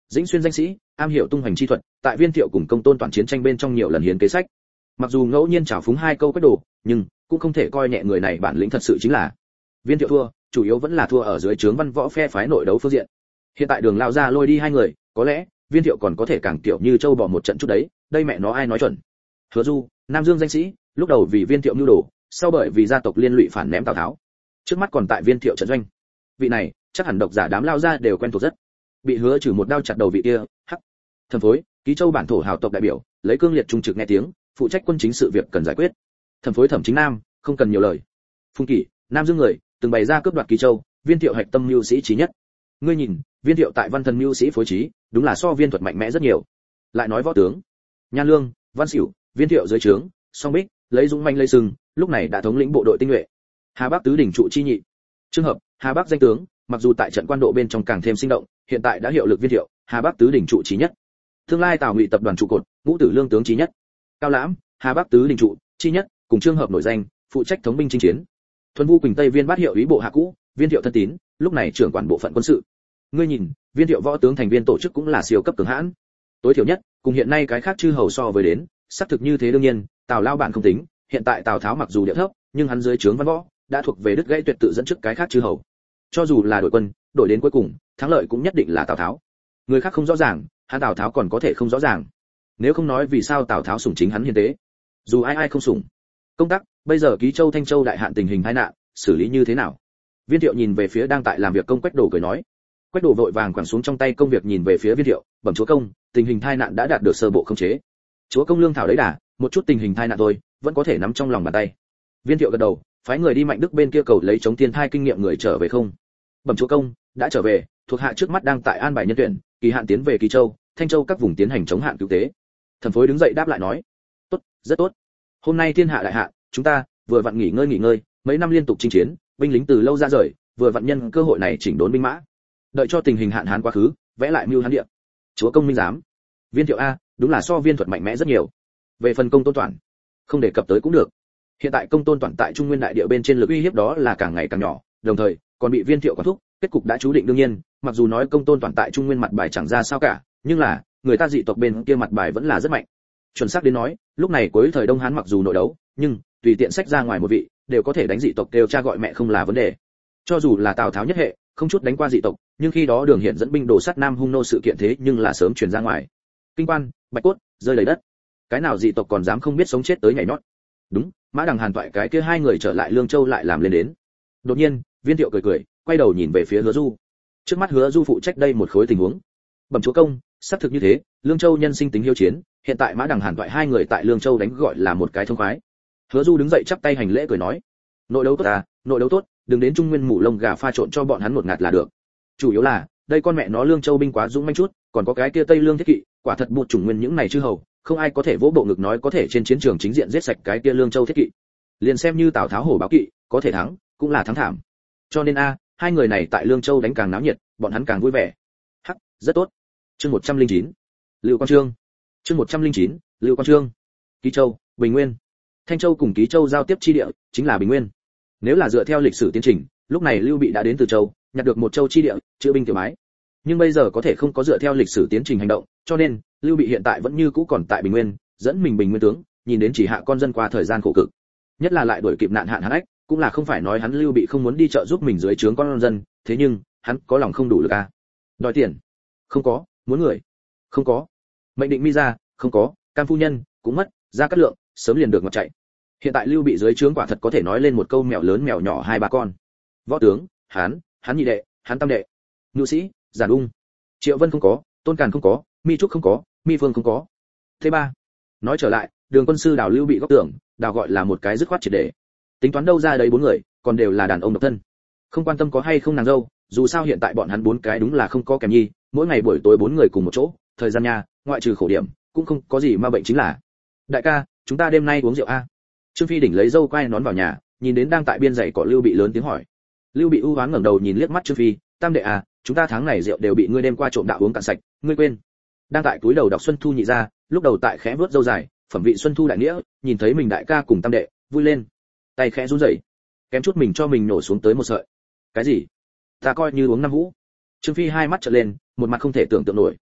Dĩnh Xuyên danh sĩ, am hiểu tung hoành chi thuật, tại Viên Thiệu cùng Công Tôn toàn chiến tranh bên trong nhiều lần hiến kế sách. Mặc dù ngẫu nhiên trào phúng hai câu Quách Đồ, nhưng cũng không thể coi nhẹ người này bản lĩnh thật sự chính là. Viên Thiệu thua, chủ yếu vẫn là thua ở dưới trướng văn võ phe phái nội đấu phương diện. Hiện tại Đường lao ra lôi đi hai người, có lẽ Viên Thiệu còn có thể càng kiểu như châu bò một trận chút đấy, đây mẹ nó ai nói chuẩn. Hứa Du, Nam Dương danh sĩ, lúc đầu vì Viên Thiệu mưu đồ, sau bởi vì gia tộc liên lụy phản ném Tào Tháo. Trước mắt còn tại Viên Thiệu trận doanh. Vị này, chắc hẳn độc giả đám lao ra đều quen thuộc rất. Bị Hứa Trừ một đao chặt đầu vị kia, hắc. Thẩm Phối, Ký Châu bản thổ hào tộc đại biểu, lấy cương liệt trung trực nghe tiếng, phụ trách quân chính sự việc cần giải quyết. Thẩm Phối Thẩm Chính Nam, không cần nhiều lời. Phùng Kỷ, Nam Dương người, từng bày ra cướp đoạt Ký Châu, Viên Thiệu hạch tâm mưu sĩ trí nhất. Ngươi nhìn, Viên Thiệu tại văn thần mưu sĩ phối trí, đúng là so Viên Thuật mạnh mẽ rất nhiều. Lại nói võ tướng, Nhan Lương, Văn Xỉu, Viên Thiệu dưới trướng, Song Bích, lấy dũng manh lấy sừng, lúc này đã thống lĩnh bộ đội tinh nhuệ. Hà Bắc tứ đỉnh trụ chi nhị. Trường hợp, Hà Bắc danh tướng, mặc dù tại trận quan độ bên trong càng thêm sinh động, hiện tại đã hiệu lực Viên Thiệu, Hà Bắc tứ đỉnh trụ chí nhất. Tương lai Tào Ngụy tập đoàn trụ cột, Ngũ Tử Lương tướng chí nhất. Cao Lãm, Hà Bắc tứ đỉnh trụ chi nhất, cùng Trường hợp nổi danh, phụ trách thống binh chinh chiến. Thuần Vu Quỳnh Tây Viên bát hiệu úy bộ hạ cũ, Viên Thiệu thân tín, lúc này trưởng quản bộ phận quân sự. Ngươi nhìn, Viên Thiệu võ tướng thành viên tổ chức cũng là siêu cấp cường hãn. Tối thiểu nhất, cùng hiện nay cái khác chư hầu so với đến, xác thực như thế đương nhiên, Tào lao bản không tính, hiện tại Tào Tháo mặc dù địa thấp, nhưng hắn dưới trướng văn võ đã thuộc về đứt gãy tuyệt tự dẫn trước cái khác chư hầu. Cho dù là đội quân, đổi đến cuối cùng, thắng lợi cũng nhất định là Tào Tháo. Người khác không rõ ràng, hắn Tào Tháo còn có thể không rõ ràng. Nếu không nói vì sao Tào Tháo sủng chính hắn hiền tế, dù ai ai không sủng. Công tác, bây giờ Ký Châu Thanh Châu đại hạn tình hình tai nạn, xử lý như thế nào? Viên Thiệu nhìn về phía đang tại làm việc công Quách Đồ cười nói. Quách Đồ vội vàng quẳng xuống trong tay công việc nhìn về phía Viên Thiệu, bẩm chúa công, tình hình tai nạn đã đạt được sơ bộ khống chế. Chúa công lương thảo đấy đà, một chút tình hình tai nạn thôi, vẫn có thể nắm trong lòng bàn tay. Viên Thiệu gật đầu, phái người đi Mạnh Đức bên kia cầu lấy chống thiên thai kinh nghiệm người trở về không? Bẩm chúa công, đã trở về, thuộc hạ trước mắt đang tại an bài nhân tuyển, kỳ hạn tiến về Ký Châu, Thanh Châu các vùng tiến hành chống hạn cứu tế. Thẩm Phối đứng dậy đáp lại nói, tốt, rất tốt. Hôm nay thiên hạ đại hạn, chúng ta vừa vặn nghỉ ngơi nghỉ ngơi, mấy năm liên tục chinh chiến, binh lính từ lâu ra rời, vừa vặn nhân cơ hội này chỉnh đốn binh mã, đợi cho tình hình hạn hán quá khứ, vẽ lại mưu hán địa. Chúa công minh giám. Viên Thiệu a, đúng là so Viên Thuật mạnh mẽ rất nhiều. Về phần Công Tôn Toản, không đề cập tới cũng được. Hiện tại Công Tôn Toản tại Trung Nguyên đại địa bên trên lực uy hiếp đó là càng ngày càng nhỏ, đồng thời còn bị Viên Thiệu quản thúc, kết cục đã chú định đương nhiên, mặc dù nói Công Tôn Toản tại Trung Nguyên mặt bài chẳng ra sao cả, nhưng là người ta dị tộc bên kia mặt bài vẫn là rất mạnh. Chuẩn xác đến nói, lúc này cuối thời Đông Hán mặc dù nội đấu, nhưng tùy tiện sách ra ngoài một vị, đều có thể đánh dị tộc kêu cha gọi mẹ không là vấn đề. Cho dù là Tào Tháo nhất hệ, không chút đánh qua dị tộc, nhưng khi đó Đường Hiển dẫn binh đổ sát Nam Hung nô sự kiện thế nhưng là sớm truyền ra ngoài. Kinh Quan, Bạch Cốt, rơi đầy đất. Cái nào dị tộc còn dám không biết sống chết tới nhảy nhót. Đúng, Mã Đằng Hàn Toại cái kia hai người trở lại Lương Châu lại làm lên đến. Đột nhiên, Viên Thiệu cười cười, quay đầu nhìn về phía Hứa Du. Trước mắt Hứa Du phụ trách đây một khối tình huống. Bẩm chúa công, xác thực như thế, Lương Châu nhân sinh tính hiếu chiến, hiện tại Mã Đằng Hàn Toại hai người tại Lương Châu đánh gọi là một cái thông khoái. Hứa Du đứng dậy chắp tay hành lễ cười nói, nội đấu tốt à, nội đấu tốt, đừng đến Trung Nguyên mủ lông gà pha trộn cho bọn hắn một ngạt là được. Chủ yếu là, đây con mẹ nó Lương Châu binh quá dũng manh chút, còn có cái kia Tây Lương thiết kỵ, quả thật một chủng nguyên những này chư hầu, không ai có thể vỗ bộ ngực nói có thể trên chiến trường chính diện giết sạch cái kia Lương Châu thiết kỵ. Liền xem như Tào Tháo hổ báo kỵ, có thể thắng, cũng là thắng thảm. Cho nên a, hai người này tại Lương Châu đánh càng náo nhiệt, bọn hắn càng vui vẻ. Hắc, rất tốt. Chương một trăm lẻ chín. Lưu Quang Chương. Chương một trăm lẻ chín. Lưu Quang Chương. Ký Châu, Bình Nguyên. Thanh Châu cùng Ký Châu giao tiếp chi địa chính là Bình Nguyên. Nếu là dựa theo lịch sử tiến trình, lúc này Lưu Bị đã đến Từ Châu, nhặt được một châu chi địa, chữa binh tiểu mái. Nhưng bây giờ có thể không có dựa theo lịch sử tiến trình hành động, cho nên Lưu Bị hiện tại vẫn như cũ còn tại Bình Nguyên, dẫn mình Bình Nguyên tướng, nhìn đến chỉ hạ con dân qua thời gian khổ cực. Nhất là lại đuổi kịp nạn hạn hán ách, cũng là không phải nói hắn Lưu Bị không muốn đi trợ giúp mình dưới trướng con dân, thế nhưng hắn có lòng không đủ lực à? Đòi tiền? Không có. Muốn người? Không có. Mệnh định mi ra? Không có. Cam phu nhân cũng mất, Gia Cát Lượng sớm liền được ngọc chạy. Hiện tại Lưu Bị dưới trướng quả thật có thể nói lên một câu mèo lớn mèo nhỏ hai ba con. Võ tướng, hắn, hắn nhị đệ, hắn tam đệ. Nhu sĩ, Giản Ung, Triệu Vân không có, Tôn Càn không có, Mi Trúc không có, Mi Phương không có. Thế ba. Nói trở lại, Đường quân sư đào Lưu Bị góc tưởng, đào gọi là một cái dứt khoát triệt để. Tính toán đâu ra đấy bốn người, còn đều là đàn ông độc thân. Không quan tâm có hay không nàng dâu, dù sao hiện tại bọn hắn bốn cái đúng là không có kèm nhi, mỗi ngày buổi tối bốn người cùng một chỗ, thời gian nha, ngoại trừ khổ điểm, cũng không có gì mà bệnh chính là. Đại ca, chúng ta đêm nay uống rượu a? Trương Phi đỉnh lấy dâu quay nón vào nhà, nhìn đến đang tại biên giày cỏ Lưu Bị lớn tiếng hỏi. Lưu Bị u hoán ngẩng đầu nhìn liếc mắt Trương Phi, tam đệ à, chúng ta tháng này rượu đều bị ngươi đêm qua trộm đạo uống cạn sạch, ngươi quên? Đang tại túi đầu đọc Xuân Thu nhị ra, lúc đầu tại khẽ vuốt dâu dài, phẩm vị Xuân Thu đại nghĩa, nhìn thấy mình đại ca cùng tam đệ, vui lên, tay khẽ run rẩy, kém chút mình cho mình nổ xuống tới một sợi. Cái gì? Ta coi như uống năm vũ. Trương Phi hai mắt trợn lên, một mặt không thể tưởng tượng nổi.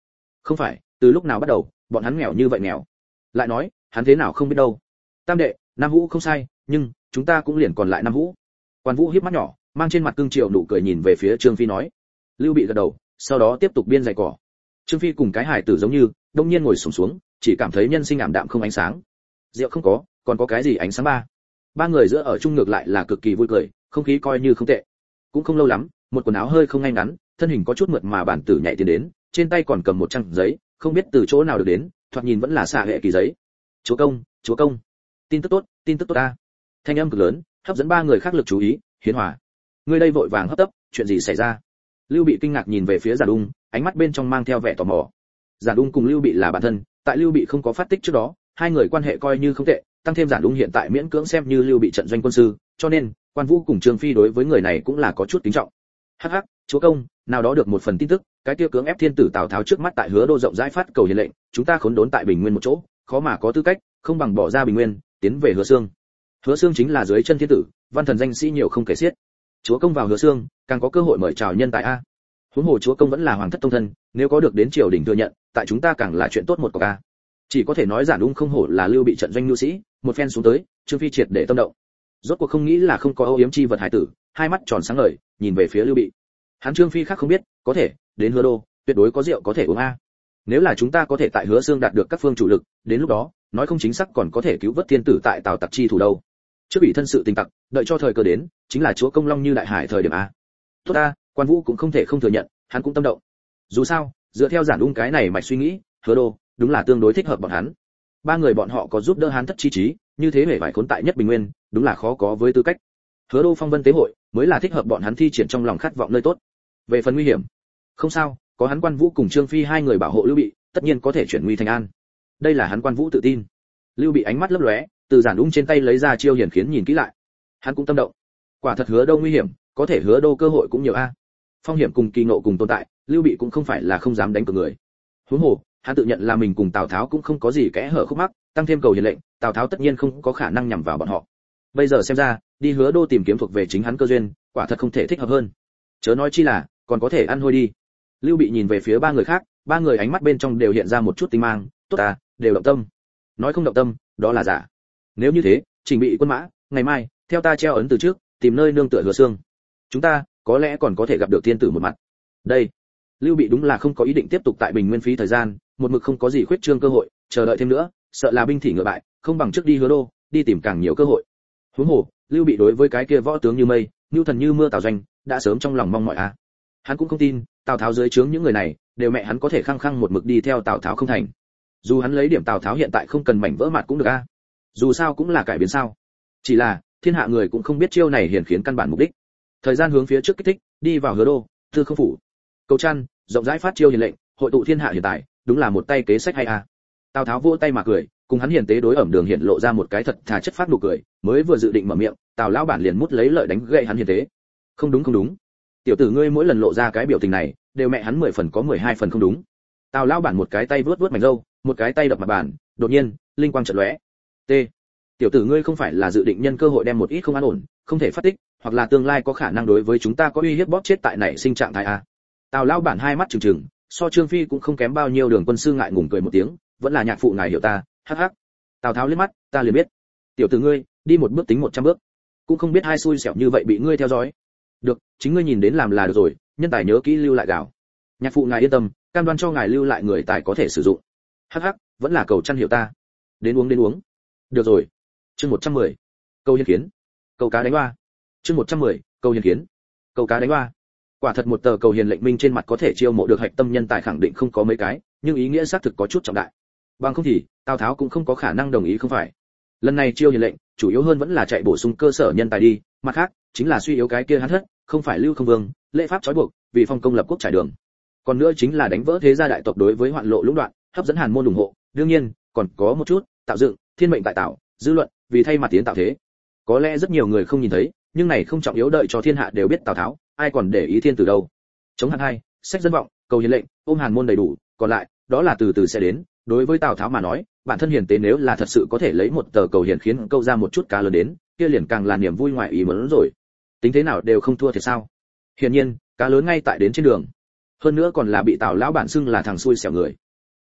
Không phải, từ lúc nào bắt đầu, bọn hắn nghèo như vậy nghèo. Lại nói, hắn thế nào không biết đâu. Tam đệ, Nam Vũ không sai, nhưng chúng ta cũng liền còn lại Nam Vũ. Quan Vũ híp mắt nhỏ, mang trên mặt cương triều nụ cười nhìn về phía Trương Phi nói. Lưu Bị gật đầu, sau đó tiếp tục biên giày cỏ. Trương Phi cùng cái hải tử giống như, đông nhiên ngồi xổm xuống, chỉ cảm thấy nhân sinh ảm đạm không ánh sáng. Rượu không có, còn có cái gì ánh sáng ba? Ba người giữa ở chung ngược lại là cực kỳ vui cười, không khí coi như không tệ. Cũng không lâu lắm, một quần áo hơi không ngay ngắn, thân hình có chút mượt mà bản tử nhảy tiến đến, trên tay còn cầm một trang giấy, không biết từ chỗ nào được đến, thoạt nhìn vẫn là xạ hệ kỳ giấy. Chúa công, chúa công, tin tức tốt, tin tức tốt a. Thanh âm cực lớn, hấp dẫn ba người khác lực chú ý. Hiến Hòa, ngươi đây vội vàng hấp tấp, chuyện gì xảy ra? Lưu Bị kinh ngạc nhìn về phía Giản Đung, ánh mắt bên trong mang theo vẻ tò mò. Giản Đung cùng Lưu Bị là bạn thân, tại Lưu Bị không có phát tích trước đó, hai người quan hệ coi như không tệ, tăng thêm Giản Đung hiện tại miễn cưỡng xem như Lưu Bị trận doanh quân sư, cho nên Quan Vũ cùng Trương Phi đối với người này cũng là có chút kính trọng. Hắc hắc, chúa công, nào đó được một phần tin tức, cái kia cưỡng ép thiên tử Tào Tháo trước mắt tại Hứa Đô rộng rãi phát cầu hiền lệnh, chúng ta khốn đốn tại Bình Nguyên một chỗ, khó mà có tư cách, không bằng bỏ ra Bình Nguyên, tiến về Hứa Xương. Hứa Xương chính là dưới chân thiên tử, văn thần danh sĩ nhiều không kể xiết. Chúa công vào Hứa Xương, càng có cơ hội mời chào nhân tài a. Huống hồ chúa công vẫn là hoàng thất tông thân, nếu có được đến triều đình thừa nhận, tại chúng ta càng là chuyện tốt một cọc a. Chỉ có thể nói Giản Đung không hổ là Lưu Bị trận doanh nhu sĩ, một phen xuống tới, Trương Phi triệt để tâm động. Rốt cuộc không nghĩ là không có âu yếm chi vật hải tử, hai mắt tròn sáng ngời, nhìn về phía Lưu Bị. Hắn Trương Phi khác không biết, có thể đến Hứa Đô, tuyệt đối có rượu có thể uống a. Nếu là chúng ta có thể tại Hứa Xương đạt được các phương chủ lực, đến lúc đó, nói không chính xác còn có thể cứu vớt thiên tử tại Tào Tặc chi thủ đâu. Trước bị thân sự tình tặc, đợi cho thời cơ đến, chính là chúa công long như đại hải thời điểm a. Tốt a, Quan Vũ cũng không thể không thừa nhận, hắn cũng tâm động. Dù sao, dựa theo Giản Đung cái này mạch suy nghĩ, Hứa Đô đúng là tương đối thích hợp bọn hắn. Ba người bọn họ có giúp đỡ hắn thất chi trí, như thế hề phải khốn tại nhất Bình Nguyên, đúng là khó có với tư cách. Hứa Đô phong vân tế hội mới là thích hợp bọn hắn thi triển trong lòng khát vọng nơi tốt. Về phần nguy hiểm, không sao, có hắn Quan Vũ cùng Trương Phi hai người bảo hộ Lưu Bị, tất nhiên có thể chuyển nguy thành an. Đây là hắn Quan Vũ tự tin. Lưu Bị ánh mắt lấp lóe, từ Giản Đung trên tay lấy ra chiêu hiển khiến nhìn kỹ lại. Hắn cũng tâm động. Quả thật Hứa Đô nguy hiểm, có thể Hứa Đô cơ hội cũng nhiều a. Phong hiểm cùng kỳ ngộ cùng tồn tại, Lưu Bị cũng không phải là không dám đánh cược người. Huống hồ, hắn tự nhận là mình cùng Tào Tháo cũng không có gì kẽ hở khúc mắc, tăng thêm cầu hiền lệnh, Tào Tháo tất nhiên không có khả năng nhằm vào bọn họ. Bây giờ xem ra, đi Hứa Đô tìm kiếm thuộc về chính hắn cơ duyên, quả thật không thể thích hợp hơn. Chớ nói chi là, còn có thể ăn hôi đi. Lưu Bị nhìn về phía ba người khác, ba người ánh mắt bên trong đều hiện ra một chút tinh mang, tốt à, đều động tâm. Nói không động tâm, đó là giả. Nếu như thế, chỉnh bị quân mã, ngày mai, theo ta treo ấn từ trước, tìm nơi nương tựa Hứa Xương. Chúng ta, có lẽ còn có thể gặp được thiên tử một mặt. Đây, Lưu Bị đúng là không có ý định tiếp tục tại Bình Nguyên phí thời gian, một mực không có gì khuyết trương cơ hội, chờ đợi thêm nữa, sợ là binh thị ngựa bại, không bằng trước đi Hứa Đô, đi tìm càng nhiều cơ hội. Huống hồ, Lưu Bị đối với cái kia võ tướng như mây, nhu thần như mưa Tào Doanh, đã sớm trong lòng mong mỏi a. Hắn cũng không tin, Tào Tháo dưới trướng những người này, đều mẹ hắn có thể khăng khăng một mực đi theo Tào Tháo không thành. Dù hắn lấy điểm Tào Tháo hiện tại không cần mảnh vỡ mặt cũng được a. Dù sao cũng là cải biến sao. Chỉ là, thiên hạ người cũng không biết chiêu này hiển khiến căn bản mục đích. Thời gian hướng phía trước kích thích, đi vào Hứa Đô, Tư Không phủ. Cầu chăn, rộng rãi phát chiêu hiền lệnh, hội tụ thiên hạ hiện tại, đúng là một tay kế sách hay a. Tào Tháo vỗ tay mà cười, cùng hắn hiền tế đối ẩm đường hiện lộ ra một cái thật thà chất phát nụ cười, mới vừa dự định mở miệng, Tào lão bản liền mút lấy lợi đánh gậy hắn hiền tế. Không đúng không đúng. Tiểu tử ngươi mỗi lần lộ ra cái biểu tình này, đều mẹ hắn mười phần có mười hai phần không đúng. Tào lão bản một cái tay vướt vướt mảnh râu, một cái tay đập mặt bàn, đột nhiên, linh quang chợt lóe. T. Tiểu tử ngươi không phải là dự định nhân cơ hội đem một ít không an ổn, không thể phát tích, hoặc là tương lai có khả năng đối với chúng ta có uy hiếp bóp chết tại này sinh trạng thái a. Tào lão bản hai mắt trừng trừng, so Trương Phi cũng không kém bao nhiêu, Đường quân sư ngại ngùng cười một tiếng, vẫn là nhạc phụ ngài hiểu ta, hắc hắc. Tào Tháo liếc mắt, ta liền biết. Tiểu tử ngươi, đi một bước tính một trăm bước, cũng không biết hai xui xẻo như vậy bị ngươi theo dõi. Được, chính ngươi nhìn đến làm là được rồi, nhân tài nhớ kỹ lưu lại gạo. Nhạc phụ ngài yên tâm, cam đoan cho ngài lưu lại người tài có thể sử dụng. Hắc hắc, vẫn là cầu chăn hiểu ta. Đến uống đến uống. Được rồi. Chương một trăm mười. Câu hiến kiến. Câu cá đánh hoa. Chương một trăm mười. Câu hiến kiến. Câu cá đánh hoa. Quả thật một tờ cầu hiền lệnh minh trên mặt có thể chiêu mộ được hạch tâm nhân tài khẳng định không có mấy cái, nhưng ý nghĩa xác thực có chút trọng đại. Bằng không thì, Tào Tháo cũng không có khả năng đồng ý không phải. Lần này chiêu hiền lệnh, chủ yếu hơn vẫn là chạy bổ sung cơ sở nhân tài đi, mặt khác, chính là suy yếu cái kia hắn thất, không phải Lưu Không Vương, lễ pháp trói buộc, vì phong công lập quốc trải đường. Còn nữa chính là đánh vỡ thế gia đại tộc đối với hoạn lộ lũng đoạn, hấp dẫn Hàn môn ủng hộ, đương nhiên, còn có một chút, tạo dựng, thiên mệnh tại tạo, dư luận, vì thay mặt tiến tạo thế. Có lẽ rất nhiều người không nhìn thấy, nhưng này không trọng yếu, đợi cho thiên hạ đều biết Tào Tháo, ai còn để ý thiên tử đâu. Chống hạn hai, sách dân vọng, cầu hiền lệnh, ôm Hàn môn đầy đủ, còn lại, đó là từ từ sẽ đến. Đối với Tào Tháo mà nói, bản thân hiền tế nếu là thật sự có thể lấy một tờ cầu hiền khiến câu ra một chút cá lớn đến, kia liền càng là niềm vui ngoài ý muốn rồi. Tính thế nào đều không thua thiệt sao? Hiển nhiên, cá lớn ngay tại đến trên đường. Hơn nữa còn là bị Tào lão bản xưng là thằng xui xẻo người.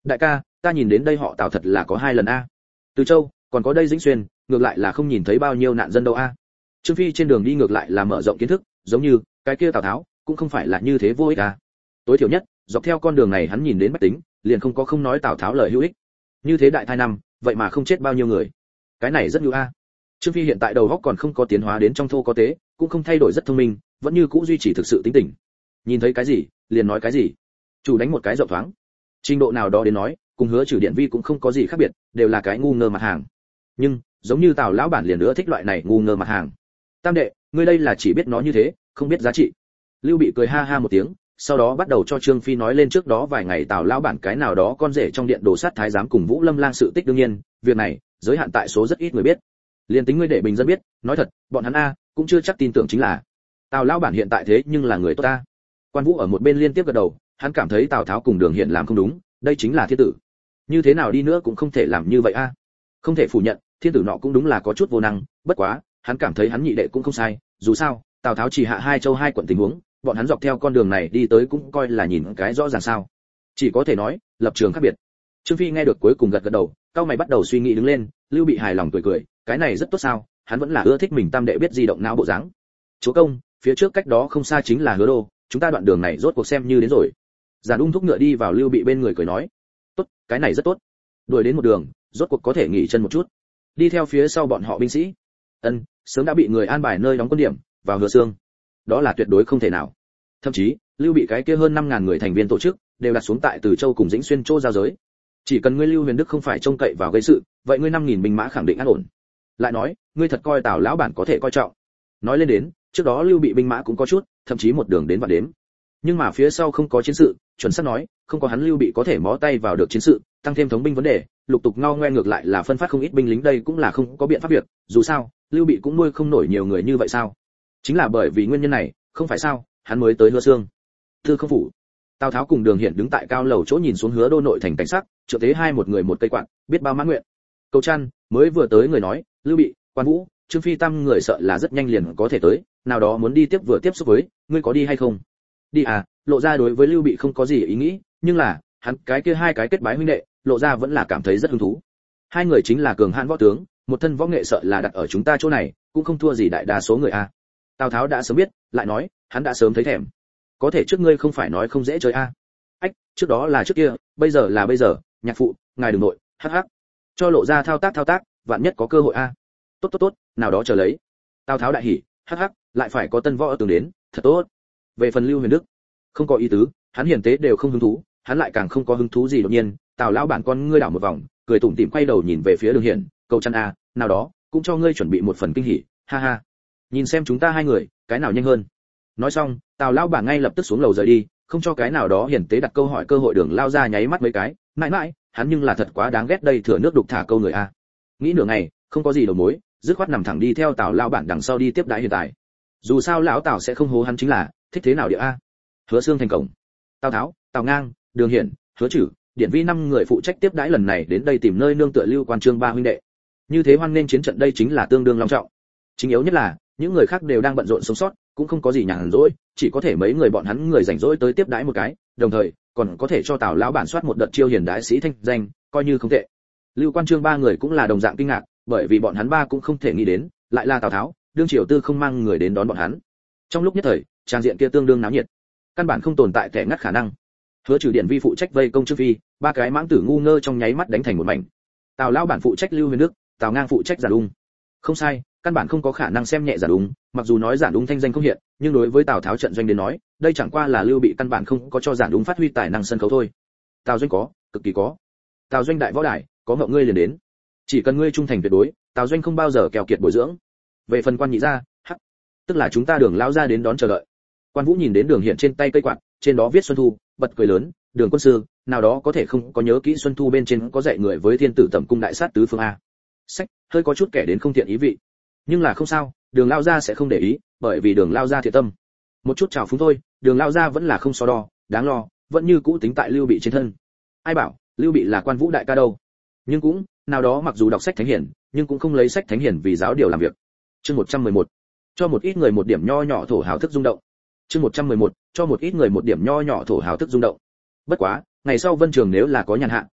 đại ca, ta nhìn đến đây họ Tào thật là có hai lần a. Từ Châu, còn có đây Dĩnh Xuyên, ngược lại là không nhìn thấy bao nhiêu nạn dân đâu a. Trương Phi trên đường đi ngược lại là mở rộng kiến thức, giống như cái kia Tào Tháo cũng không phải là như thế vô ích a. Tối thiểu nhất, dọc theo con đường này hắn nhìn đến bách tính, liền không có không nói Tào Tháo lời hữu ích. Như thế đại thai năm, vậy mà không chết bao nhiêu người. Cái này rất nhu a. Trương Phi hiện tại đầu óc còn không có tiến hóa đến trong thô có tế, cũng không thay đổi rất thông minh, vẫn như cũ duy trì thực sự tính tình. Nhìn thấy cái gì, liền nói cái gì. Chủ đánh một cái rộng thoáng. Trình độ nào đó đến nói, cùng Hứa Trừ Điện Vi cũng không có gì khác biệt, đều là cái ngu ngơ mặt hàng. Nhưng, giống như Tào lão bản liền nữa thích loại này ngu ngơ mặt hàng. Tam đệ, ngươi đây là chỉ biết nó như thế, không biết giá trị. Lưu Bị cười ha ha một tiếng, sau đó bắt đầu cho Trương Phi nói lên trước đó vài ngày Tào lão bản cái nào đó con rể trong điện đồ sát thái giám cùng Vũ Lâm lang sự tích. Đương nhiên, việc này giới hạn tại số rất ít người biết. Liên tính ngươi để bình dân biết, nói thật, bọn hắn a cũng chưa chắc tin tưởng chính là. Tào lão bản hiện tại thế nhưng là người tốt ta. Quan Vũ ở một bên liên tiếp gật đầu, hắn cảm thấy Tào Tháo cùng Đường Hiển làm không đúng, đây chính là thiên tử. Như thế nào đi nữa cũng không thể làm như vậy a. Không thể phủ nhận, thiên tử nọ cũng đúng là có chút vô năng, bất quá, hắn cảm thấy hắn nhị đệ cũng không sai, dù sao, Tào Tháo chỉ hạ hai châu hai quận tình huống, bọn hắn dọc theo con đường này đi tới cũng coi là nhìn cái rõ ràng sao. Chỉ có thể nói, lập trường khác biệt. Trương Phi nghe được cuối cùng gật gật đầu, cao mày bắt đầu suy nghĩ đứng lên, Lưu Bị hài lòng cười cười, cái này rất tốt sao, hắn vẫn là ưa thích mình tam đệ biết di động não bộ dáng. Chúa công, phía trước cách đó không xa chính là Hứa Đô, chúng ta đoạn đường này rốt cuộc xem như đến rồi. Giản Ung thúc ngựa đi vào Lưu Bị bên người cười nói, tốt, cái này rất tốt. Đuổi đến một đường, rốt cuộc có thể nghỉ chân một chút. Đi theo phía sau bọn họ binh sĩ, ân, sớm đã bị người an bài nơi đóng quân điểm, vào Hứa Xương. Đó là tuyệt đối không thể nào. Thậm chí, Lưu Bị cái kia hơn năm ngàn người thành viên tổ chức, đều đặt xuống tại Từ Châu cùng Dĩnh Xuyên chỗ giao giới. Chỉ cần ngươi Lưu Huyền Đức không phải trông cậy vào gây sự, vậy ngươi năm nghìn binh mã khẳng định an ổn. Lại nói, ngươi thật coi Tào lão bản có thể coi trọng. Nói lên đến, trước đó Lưu Bị binh mã cũng có chút, thậm chí một đường đến vạn đếm. Nhưng mà phía sau không có chiến sự, chuẩn xác nói, không có hắn Lưu Bị có thể mó tay vào được chiến sự, tăng thêm thống binh vấn đề, lục tục ngao ngoe ngược lại là phân phát không ít binh lính, đây cũng là không có biện pháp việc, dù sao, Lưu Bị cũng nuôi không nổi nhiều người như vậy sao? Chính là bởi vì nguyên nhân này, không phải sao, hắn mới tới Hứa Xương. Thư không phủ. Tào Tháo cùng Đường Hiển đứng tại cao lầu chỗ nhìn xuống Hứa Đô nội thành cảnh sắc, trợ thế hai một người một cây quạt, biết bao mãn nguyện. Cầu Trăn mới vừa tới người nói, Lưu Bị, Quan Vũ, Trương Phi tam người sợ là rất nhanh liền có thể tới, nào đó muốn đi tiếp vừa tiếp xúc với, ngươi có đi hay không? Đi à, Lộ Ra đối với Lưu Bị không có gì ý nghĩ, nhưng là, hắn cái kia hai cái kết bái huynh đệ, Lộ Ra vẫn là cảm thấy rất hứng thú. Hai người chính là cường hãn võ tướng, một thân võ nghệ sợ là đặt ở chúng ta chỗ này, cũng không thua gì đại đa số người a. Tào Tháo đã sớm biết, lại nói, hắn đã sớm thấy thèm. Có thể trước ngươi không phải nói không dễ chơi a? Ách, trước đó là trước kia, bây giờ là bây giờ, nhạc phụ, ngài đừng nội, hắc hắc. Cho Lộ Ra thao tác thao tác, vạn nhất có cơ hội a. Tốt tốt tốt, nào đó chờ lấy. Tào Tháo đại hỉ, hắc hắc, lại phải có tân võ tướng đến, thật tốt. Về phần Lưu Huyền Đức, không có ý tứ, hắn hiển tế đều không hứng thú, hắn lại càng không có hứng thú gì. Đột nhiên, Tào lão bản con ngươi đảo một vòng, cười tủm tỉm quay đầu nhìn về phía Đường Hiển, Cầu Trăn a, nào đó, cũng cho ngươi chuẩn bị một phần kinh hỉ, ha ha. Nhìn xem chúng ta hai người, cái nào nhanh hơn. Nói xong, Tào lão bản ngay lập tức xuống lầu rời đi, không cho cái nào đó hiển tế đặt câu hỏi cơ hội. Đường lao ra nháy mắt mấy cái, mãi mãi, hắn nhưng là thật quá đáng ghét, đây thừa nước đục thả câu người a. Nghĩ nửa ngày, không có gì đầu mối, dứt khoát nằm thẳng đi theo Tào lão bản đằng sau đi tiếp đái hiện tại. Dù sao lão Tào sẽ không hố hắn chính là, thích thế nào địa a. Hứa Xương thành cổng. Tào Tháo, Tào Ngang, Đường Hiển, Hứa Trừ, Điện Vi năm người phụ trách tiếp đãi lần này đến đây tìm nơi nương tựa Lưu Quan Trương ba huynh đệ. Như thế hoan nên chiến trận đây chính là tương đương long trọng. Chính yếu nhất là, những người khác đều đang bận rộn sống sót, cũng không có gì nhàn rỗi, chỉ có thể mấy người bọn hắn người rảnh rỗi tới tiếp đãi một cái, đồng thời còn có thể cho Tào lão bản soát một đợt chiêu hiền đại sĩ thanh danh, coi như không tệ. Lưu Quan Trương ba người cũng là đồng dạng kinh ngạc, bởi vì bọn hắn ba cũng không thể nghĩ đến, lại là Tào Tháo, đương triều tư không mang người đến đón bọn hắn. Trong lúc nhất thời, trang diện kia tương đương náo nhiệt, căn bản không tồn tại kẻ ngắt khả năng. Hứa Trừ Điện Vi phụ trách vây công Trương Phi, ba cái mãng tử ngu ngơ trong nháy mắt đánh thành một mảnh. Tào lão bản phụ trách Lưu Huyền Đức, Tào Ngang phụ trách Giản Ung. Không sai, căn bản không có khả năng xem nhẹ Giản Ung, mặc dù nói Giản Ung thanh danh không hiện, nhưng đối với Tào Tháo trận doanh đến nói, đây chẳng qua là Lưu Bị căn bản không có cho Giản Ung phát huy tài năng sân khấu thôi. Tào doanh có, cực kỳ có. Tào doanh đại võ đài, có ngậu ngươi liền đến. Chỉ cần ngươi trung thành tuyệt đối, Tào doanh không bao giờ keo kiệt bồi dưỡng. Về phần Quan nhị gia, hắc, tức là chúng ta Đường lão gia đến đón chờ đợi. Quan Vũ nhìn đến Đường Hiển trên tay cây quạt, trên đó viết Xuân Thu, bật cười lớn, Đường quân sư, nào đó có thể không có nhớ kỹ Xuân Thu bên trên có dạy người với thiên tử tẩm cung đại sát tứ phương a. Sách, hơi có chút kẻ đến không thiện ý vị. Nhưng là không sao, Đường lão gia sẽ không để ý, bởi vì Đường lão gia thiện tâm. Một chút trào phúng thôi, Đường lão gia vẫn là không so đo, đáng lo, vẫn như cũ tính tại Lưu Bị trên thân. Ai bảo, Lưu Bị là Quan Vũ đại ca đâu. Nhưng cũng, nào đó mặc dù đọc sách thánh hiển, nhưng cũng không lấy sách thánh hiển vì giáo điều làm việc. Chương một trăm mười một, cho một ít người một điểm nho nhỏ thổ hào thức rung động. Chương một trăm mười một, cho một ít người một điểm nho nhỏ thổ hào thức rung động. Bất quá, ngày sau Vân Trường nếu là có nhàn hạ,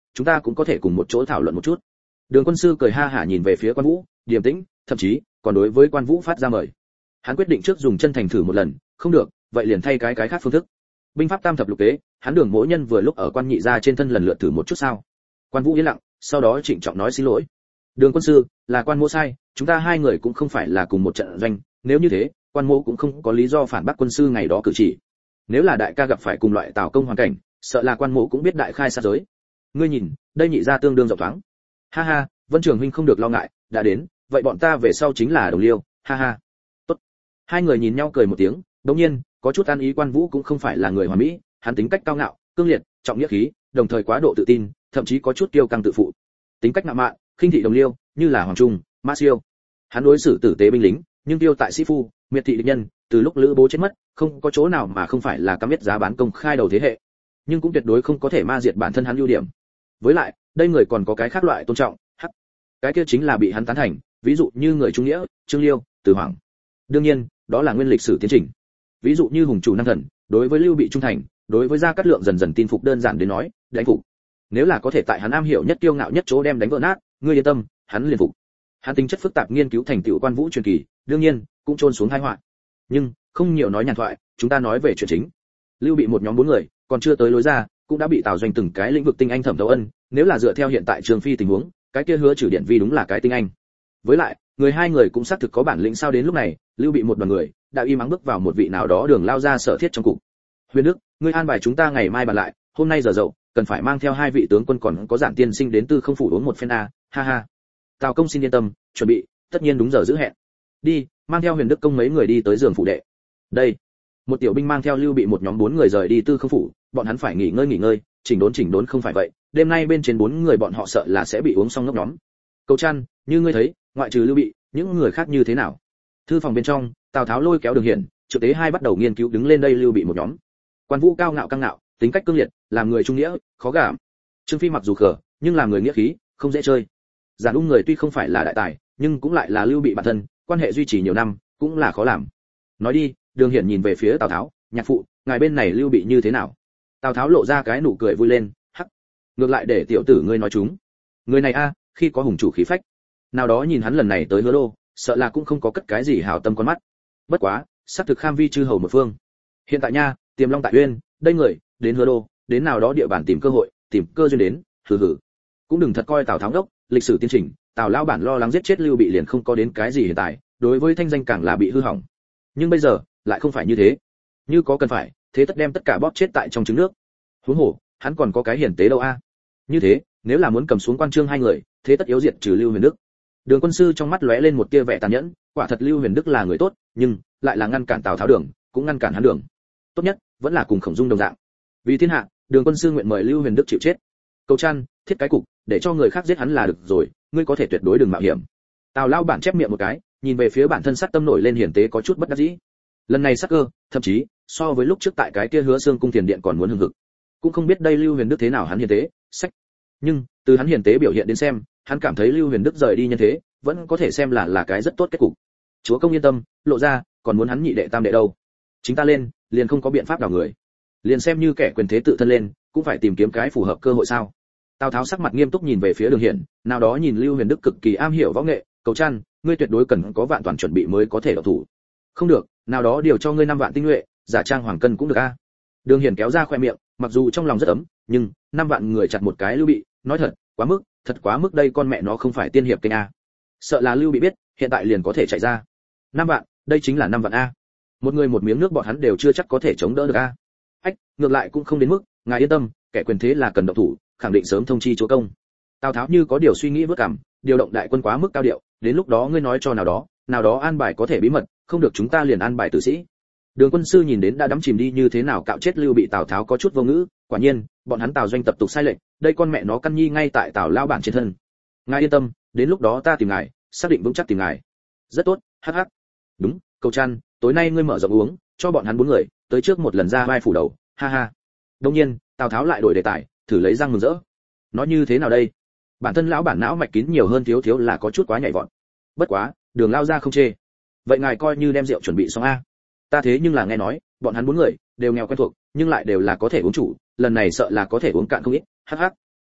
chúng ta cũng có thể cùng một chỗ thảo luận một chút. Đường Quân sư cười ha hả nhìn về phía Quan Vũ, điềm tĩnh, thậm chí còn đối với Quan Vũ phát ra mời. Hắn quyết định trước dùng chân thành thử một lần, không được, vậy liền thay cái cái khác phương thức. Binh pháp tam thập lục kế, hắn Đường mỗi nhân vừa lúc ở Quan nhị gia trên thân lần lượt thử một chút sao? Quan Vũ yên lặng, sau đó trịnh trọng nói xin lỗi. Đường Quân sư, là Quan mỗ sai, chúng ta hai người cũng không phải là cùng một trận doanh, nếu như thế, Quan mỗ cũng không có lý do phản bác quân sư ngày đó cử chỉ. Nếu là đại ca gặp phải cùng loại Tào công hoàn cảnh, sợ là Quan mỗ cũng biết đại khai sát giới. Ngươi nhìn, đây nhị gia tương đương rộng thoáng. Ha ha, Vân Trường huynh không được lo ngại, đã đến, vậy bọn ta về sau chính là đồng liêu, ha ha. Tốt. Hai người nhìn nhau cười một tiếng, đột nhiên, có chút an ý. Quan Vũ cũng không phải là người hoàn mỹ, hắn tính cách cao ngạo, cương liệt, trọng nghĩa khí, đồng thời quá độ tự tin, thậm chí có chút kiêu căng tự phụ. Tính cách ngạo mạn, khinh thị đồng liêu, như là Hoàng Trung, Mã Siêu. Hắn đối xử tử tế binh lính, nhưng tiêu tại sĩ phu, miệt thị địch nhân, từ lúc Lữ Bố chết mất, không có chỗ nào mà không phải là cam biết giá bán công khai đầu thế hệ. Nhưng cũng tuyệt đối không có thể ma diệt bản thân hắn ưu điểm. Với lại, đây người còn có cái khác loại tôn trọng, hắc. Cái kia chính là bị hắn tán thành, ví dụ như người trung nghĩa, Trương Liêu, Từ Hoàng. Đương nhiên, đó là nguyên lịch sử tiến trình. Ví dụ như hùng chủ năng thần, đối với Lưu Bị trung thành, đối với Gia Cát Lượng dần dần tin phục, đơn giản đến nói, đánh phục. Nếu là có thể tại hắn am hiểu nhất kiêu ngạo nhất chỗ đem đánh vỡ nát, ngươi yên tâm, hắn liền phục. Hắn tính chất phức tạp nghiên cứu thành tựu Quan Vũ truyền kỳ, đương nhiên cũng trôn xuống hai họa. Nhưng không nhiều nói nhàn thoại, chúng ta nói về chuyện chính. Lưu Bị một nhóm bốn người, còn chưa tới lối ra, cũng đã bị Tào doanh từng cái lĩnh vực tinh anh thẩm thấu ân, nếu là dựa theo hiện tại Trường Phi tình huống, cái kia Hứa Trừ Điện Vi đúng là cái tinh anh. Với lại, người hai người cũng xác thực có bản lĩnh. Sao đến lúc này, Lưu Bị một đoàn người đã y mắng bước vào một vị nào đó đường lao ra sở thiết trong cục. Huyền Đức, ngươi an bài chúng ta ngày mai bàn lại, hôm nay giờ dậu, cần phải mang theo hai vị tướng quân còn có Giản tiên sinh đến Tư Không phủ uống một phen a, ha ha. Tào công xin yên tâm, chuẩn bị, tất nhiên đúng giờ giữ hẹn. Đi, mang theo Huyền Đức công mấy người đi tới giường phủ đệ. Đây, một tiểu binh mang theo Lưu Bị một nhóm bốn người rời đi Tư Không phủ, bọn hắn phải nghỉ ngơi nghỉ ngơi, chỉnh đốn chỉnh đốn không phải vậy, đêm nay bên trên bốn người bọn họ sợ là sẽ bị uống xong ngốc nhóm. Cầu Trăn, như ngươi thấy, ngoại trừ Lưu Bị, những người khác như thế nào? Thư phòng bên trong, Tào Tháo lôi kéo Đường Hiển, Triệu Tế hai bắt đầu nghiên cứu đứng lên đây Lưu Bị một nhóm. Quan Vũ cao ngạo căng ngạo, tính cách cương liệt, làm người trung nghĩa, khó gả. Trương Phi mặc dù khờ, nhưng làm người nghĩa khí, không dễ chơi. Giản Ung người tuy không phải là đại tài, nhưng cũng lại là Lưu Bị bản thân, quan hệ duy trì nhiều năm, cũng là khó làm. Nói đi, Đường Hiển nhìn về phía Tào Tháo, nhạc phụ, ngài bên này Lưu Bị như thế nào? Tào Tháo lộ ra cái nụ cười vui lên, hắc. Ngược lại để tiểu tử ngươi nói chúng. Người này a, khi có hùng chủ khí phách. Nào đó nhìn hắn lần này tới Hứa Đô, sợ là cũng không có cất cái gì hảo tâm con mắt. Bất quá, sắp thực kham vi chư hầu một phương. Hiện tại nha, Tiềm Long tại Uyên, đây người, đến Hứa Đô, đến nào đó địa bàn tìm cơ hội, tìm cơ duyên đến, hừ hừ. Cũng đừng thật coi Tào Tháo đốc, lịch sử tiến trình, Tào lão bản lo lắng giết chết Lưu Bị liền không có đến cái gì hiện tại, đối với thanh danh càng là bị hư hỏng. Nhưng bây giờ, lại không phải như thế. Như có cần phải, thế tất đem tất cả bóp chết tại trong trứng nước. Huống hồ, hắn còn có cái hiển tế đâu a. Như thế, nếu là muốn cầm xuống Quan Trương hai người, thế tất yếu diệt trừ Lưu Huyền Đức. Đường Quân sư trong mắt lóe lên một tia vẻ tàn nhẫn, quả thật Lưu Huyền Đức là người tốt, nhưng lại là ngăn cản Tào Tháo đường, cũng ngăn cản hắn đường. Tốt nhất, vẫn là cùng Khổng Dung đồng dạng. Vì thiên hạ, Đường Quân sư nguyện mời Lưu Huyền Đức chịu chết. Cầu Trăn, thiết cái cục, để cho người khác giết hắn là được rồi, ngươi có thể tuyệt đối đừng mạo hiểm. Tào lão bản chép miệng một cái, nhìn về phía bản thân sát tâm nổi lên hiển tế có chút bất đắc dĩ. Lần này sắc cơ, thậm chí so với lúc trước tại cái kia Hứa Xương cung tiền điện còn muốn hừng hực. Cũng không biết đây Lưu Huyền Đức thế nào hắn hiển tế, sách. Nhưng từ hắn hiển tế biểu hiện đến xem, hắn cảm thấy Lưu Huyền Đức rời đi nhân thế, vẫn có thể xem là là cái rất tốt kết cục. Chúa công yên tâm, lộ ra, còn muốn hắn nhị đệ tam đệ đâu? Chính ta lên, liền không có biện pháp đào người. Liền xem như kẻ quyền thế tự thân lên, cũng phải tìm kiếm cái phù hợp cơ hội sao? Tào Tháo sắc mặt nghiêm túc nhìn về phía Đường Hiển, nào đó nhìn Lưu Huyền Đức cực kỳ am hiểu võ nghệ, Cầu Trăn, ngươi tuyệt đối cần có vạn toàn chuẩn bị mới có thể động thủ. Không được, nào đó điều cho ngươi năm vạn tinh nhuệ, giả trang hoàng cân cũng được a. Đường Hiển kéo ra khoe miệng, mặc dù trong lòng rất ấm, nhưng năm vạn người chặt một cái Lưu Bị, nói thật, quá mức, thật quá mức đây con mẹ nó không phải tiên hiệp kênh a. Sợ là Lưu Bị biết, hiện tại liền có thể chạy ra. Năm vạn, đây chính là năm vạn a. Một người một miếng nước bọn hắn đều chưa chắc có thể chống đỡ được a. Ách, ngược lại cũng không đến mức, ngài yên tâm, kẻ quyền thế là cần động thủ, khẳng định sớm thông chi chúa công. Tào Tháo như có điều suy nghĩ vớt cằm, điều động đại quân quá mức cao điệu, đến lúc đó ngươi nói cho nào đó, nào đó an bài có thể bí mật, không được chúng ta liền an bài tử sĩ. Đường Quân sư nhìn đến đã đắm chìm đi như thế nào cạo chết Lưu Bị, Tào Tháo có chút vô ngữ, quả nhiên, bọn hắn Tào doanh tập tục sai lệch, đây con mẹ nó căn nhi ngay tại Tào lao bản trên thân. Ngài yên tâm, đến lúc đó ta tìm ngài, xác định vững chắc tìm ngài. Rất tốt, hắc hắc. Đúng, Cầu Trăn, tối nay ngươi mở rộng uống, cho bọn hắn bốn người, tới trước một lần ra vai phủ đầu, ha ha. Đương nhiên, Tào Tháo lại đổi đề tài, thử lấy răng mừng rỡ. Nói như thế nào đây? Bản thân lão bản não mạch kín nhiều hơn thiếu thiếu là có chút quá nhảy vọt. Bất quá, Đường lao ra không chê. Vậy ngài coi như đem rượu chuẩn bị xong a. Ta thế nhưng là nghe nói, bọn hắn bốn người đều nghèo quen thuộc, nhưng lại đều là có thể uống chủ, lần này sợ là có thể uống cạn không ít. Hắc hắc.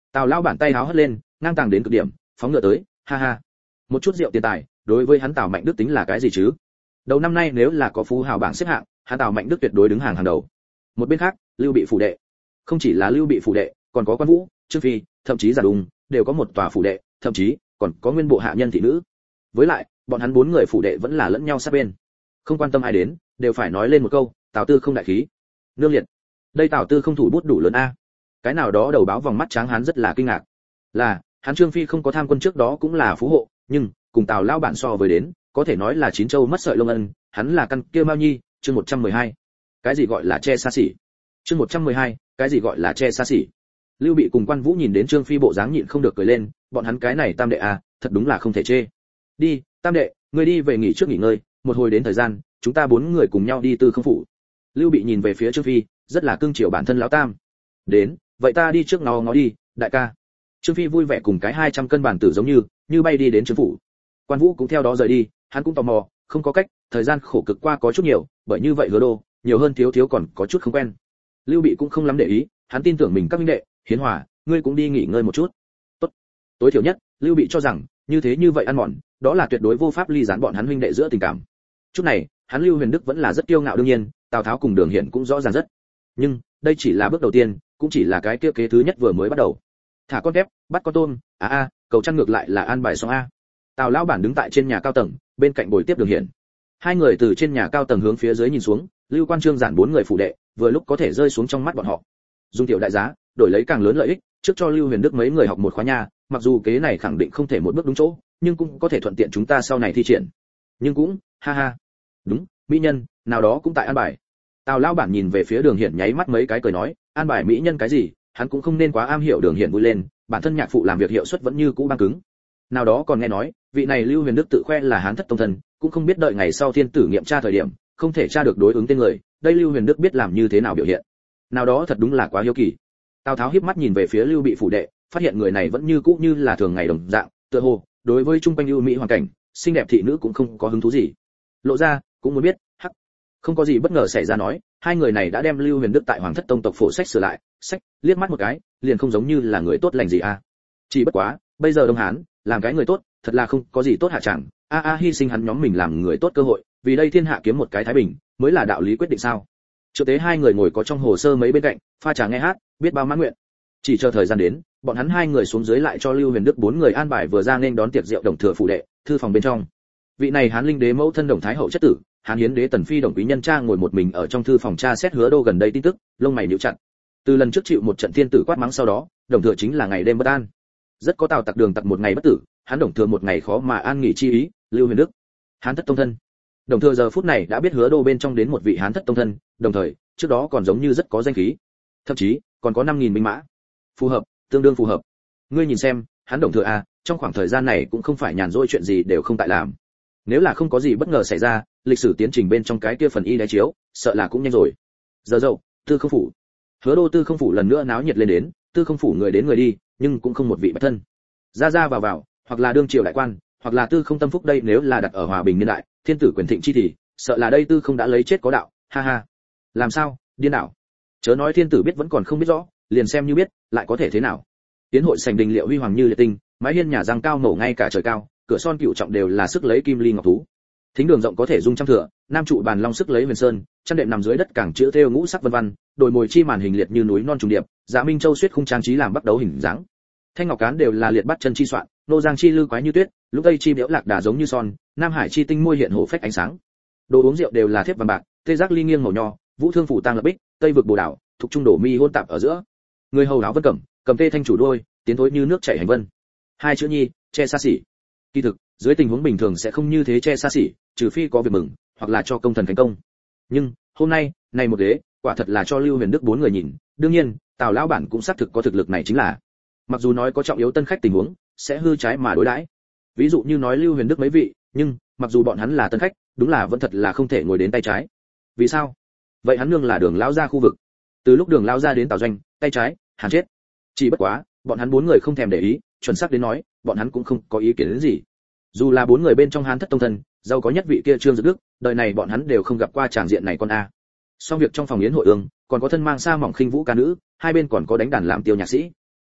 Tào lão bản tay háo hất lên, ngang tàng đến cực điểm, phóng ngựa tới, ha ha. Một chút rượu tiền tài, đối với hắn Tào Mạnh Đức tính là cái gì chứ? Đầu năm nay nếu là có phú hào bảng xếp hạng, hắn Tào Mạnh Đức tuyệt đối đứng hàng hàng đầu. Một bên khác, Lưu Bị phủ đệ. Không chỉ là Lưu Bị phủ đệ, còn có Quan Vũ, Trương Phi, thậm chí Giản Đùng, đều có một tòa phủ đệ, thậm chí còn có nguyên bộ hạ nhân thị nữ. Với lại, bọn hắn bốn người phủ đệ vẫn là lẫn nhau sát bên. Không quan tâm ai đến, đều phải nói lên một câu, Tào Tư không đại khí. Nương liệt. Đây Tào Tư không thủ bút đủ lớn a. Cái nào đó đầu báo vòng mắt trắng hắn rất là kinh ngạc. Là, hắn Trương Phi không có tham quân trước đó cũng là phú hộ, nhưng cùng Tào lão bản so với đến, có thể nói là chín châu mất sợi lông ân, hắn là căn kia Mao Nhi, chương một trăm mười hai. Cái gì gọi là che xa xỉ? Chương một trăm mười hai, cái gì gọi là che xa xỉ? Lưu Bị cùng Quan Vũ nhìn đến Trương Phi bộ dáng nhịn không được cười lên, bọn hắn cái này tam đệ à, thật đúng là không thể chê. Đi, tam đệ, ngươi đi về nghỉ trước nghỉ ngơi, một hồi đến thời gian, chúng ta bốn người cùng nhau đi Tư Không phủ. Lưu Bị nhìn về phía Trương Phi, rất là cưng chiều bản thân lão tam. Đến, vậy ta đi trước ngó ngó đi, đại ca. Trương Phi vui vẻ cùng cái hai trăm cân bản tử giống như, như bay đi đến Trương phủ. Quan Vũ cũng theo đó rời đi, hắn cũng tò mò, không có cách, thời gian khổ cực qua có chút nhiều, bởi như vậy Hứa Đô, nhiều hơn thiếu thiếu còn có chút không quen. Lưu Bị cũng không lắm để ý, hắn tin tưởng mình các huynh đệ, Hiến Hòa, ngươi cũng đi nghỉ ngơi một chút. Tốt. Tối thiểu nhất, Lưu Bị cho rằng, như thế như vậy ăn mòn, đó là tuyệt đối vô pháp ly gián bọn hắn huynh đệ giữa tình cảm. Chút này, hắn Lưu Huyền Đức vẫn là rất kiêu ngạo đương nhiên, Tào Tháo cùng Đường Hiển cũng rõ ràng rất. Nhưng, đây chỉ là bước đầu tiên, cũng chỉ là cái kia kế thứ nhất vừa mới bắt đầu. Thả con tép, bắt con tôm, a a, cầu chăn ngược lại là an bài xong a. Tào lão bản đứng tại trên nhà cao tầng, bên cạnh bồi tiếp Đường Hiển. Hai người từ trên nhà cao tầng hướng phía dưới nhìn xuống, Lưu Quan Trương Giản bốn người phủ đệ, vừa lúc có thể rơi xuống trong mắt bọn họ. Dùng tiểu đại giá, đổi lấy càng lớn lợi ích, trước cho Lưu Huyền Đức mấy người học một khóa nha, mặc dù kế này khẳng định không thể một bước đúng chỗ, nhưng cũng có thể thuận tiện chúng ta sau này thi triển. Nhưng cũng, ha ha. Đúng, mỹ nhân, nào đó cũng tại an bài. Tào lão bản nhìn về phía Đường Hiển nháy mắt mấy cái cười nói, an bài mỹ nhân cái gì, hắn cũng không nên quá am hiểu. Đường Hiển vui lên, bản thân nhạc phụ làm việc hiệu suất vẫn như cũ băng cứng. Nào đó còn nghe nói, vị này Lưu Huyền Đức tự khoe là hán thất tông thần, cũng không biết đợi ngày sau thiên tử nghiệm tra thời điểm, không thể tra được đối ứng tên người, đây Lưu Huyền Đức biết làm như thế nào biểu hiện. Nào đó thật đúng là quá hiếu kỳ. Tào Tháo híp mắt nhìn về phía Lưu Bị phủ đệ, phát hiện người này vẫn như cũ như là thường ngày đồng dạng, tựa hồ đối với trung quanh ưu mỹ hoàn cảnh, xinh đẹp thị nữ cũng không có hứng thú gì. Lộ ra, cũng muốn biết, hắc. Không có gì bất ngờ xảy ra nói, hai người này đã đem Lưu Huyền Đức tại Hoàng thất tông tộc phổ sách sửa lại, sách, liếc mắt một cái, liền không giống như là người tốt lành gì à. Chỉ bất quá, bây giờ Đông Hán, làm cái người tốt, thật là không có gì tốt hạ chẳng, a a hy sinh hắn nhóm mình làm người tốt cơ hội, vì đây thiên hạ kiếm một cái thái bình, mới là đạo lý quyết định sao? Trước tế hai người ngồi có trong hồ sơ mấy bên cạnh, pha trà nghe hát, biết bao mãn nguyện. Chỉ chờ thời gian đến, bọn hắn hai người xuống dưới lại cho Lưu Huyền Đức bốn người an bài vừa ra nên đón tiệc rượu Đồng Thừa phủ đệ, thư phòng bên trong. Vị này Hán Linh đế mẫu thân Đồng Thái hậu chất tử, Hán Hiến đế Tần phi Đồng quý nhân cha ngồi một mình ở trong thư phòng tra xét Hứa Đô gần đây tin tức, lông mày nhíu chặt. Từ lần trước chịu một trận thiên tử quát mắng sau đó, Đồng Thừa chính là ngày đêm bất an. Rất có Tào tặc đường tặc một ngày bất tử, hắn Đồng Thừa một ngày khó mà an nghỉ chi ý, Lưu Huyền Đức, Hán thất tông thân. Đồng Thừa giờ phút này đã biết Hứa Đô bên trong đến một vị Hán thất tông thân, đồng thời, trước đó còn giống như rất có danh khí. Thậm chí, còn có năm nghìn binh mã. Phù hợp, tương đương phù hợp. Ngươi nhìn xem, hắn Đồng Thừa a, trong khoảng thời gian này cũng không phải nhàn rỗi chuyện gì đều không tại làm. Nếu là không có gì bất ngờ xảy ra, lịch sử tiến trình bên trong cái kia phần y đáy chiếu, sợ là cũng nhanh rồi. Giờ dậu, Tư Không phủ. Hứa Đô Tư Không phủ lần nữa náo nhiệt lên đến, Tư Không phủ người đến người đi, nhưng cũng không một vị bạch thân. Ra ra vào vào, hoặc là đương triều đại quan, hoặc là Tư Không tâm phúc đây nếu là đặt ở hòa bình niên đại, thiên tử quyền thịnh chi thì, sợ là đây Tư Không đã lấy chết có đạo, ha ha. Làm sao, điên đảo. Chớ nói thiên tử biết vẫn còn không biết rõ, liền xem như biết, lại có thể thế nào. Tiến hội sành đình liệu huy hoàng như liệt tinh, mái hiên nhà răng cao nổ ngay cả trời cao, cửa son cựu trọng đều là sức lấy kim ly ngọc thú. Thính đường rộng có thể dung trăm thửa, nam trụ bàn long sức lấy huyền sơn, chân đệm nằm dưới đất cảng chữ thêu ngũ sắc vân vân, đồi mồi chi màn hình liệt như núi non trùng điệp, dạ minh châu xuyết khung trang trí làm bắt đấu hình dáng. Thanh ngọc cán đều là liệt bắt chân chi soạn, nô giang chi lư quái như tuyết, lúc tây chi biểu lạc đà giống như son, nam hải chi tinh môi hiện hổ phách ánh sáng. Đồ uống rượu đều là thiếp vàng bạc, tê giác ly nghiêng màu nho, vũ thương phủ tang lập bích, tây vực bồ đảo, thuộc trung đổ mi hôn tạp ở giữa. Người hầu áo vân cẩm, cầm tê thanh chủ đôi, tiến thối như nước chảy hành vân. Hai chữ nhi, che xa xỉ. Kỳ thực, dưới tình huống bình thường sẽ không như thế che xa xỉ, trừ phi có việc mừng, hoặc là cho công thần thành công. Nhưng hôm nay, này một đế, quả thật là cho Lưu Huyền Đức bốn người nhìn. Đương nhiên, Tào lão bản cũng xác thực có thực lực này chính là. Mặc dù nói có trọng yếu tân khách tình huống, sẽ hư trái mà đối đãi. Ví dụ như nói Lưu Huyền Đức mấy vị, nhưng mặc dù bọn hắn là tân khách, đúng là vẫn thật là không thể ngồi đến tay trái. Vì sao? Vậy hắn nương là Đường lão gia khu vực. Từ lúc Đường lão gia đến Tào doanh, tay trái, hàn chết. Chỉ bất quá, bọn hắn bốn người không thèm để ý, chuẩn xác đến nói, bọn hắn cũng không có ý kiến đến gì. Dù là bốn người bên trong Hán thất tông thân, giàu có nhất vị kia Trương Dực Đức, đời này bọn hắn đều không gặp qua tràng diện này con a. Xong việc trong phòng yến hội ương, còn có thân mang sa mỏng khinh vũ ca nữ, hai bên còn có đánh đàn làm tiêu nhạc sĩ.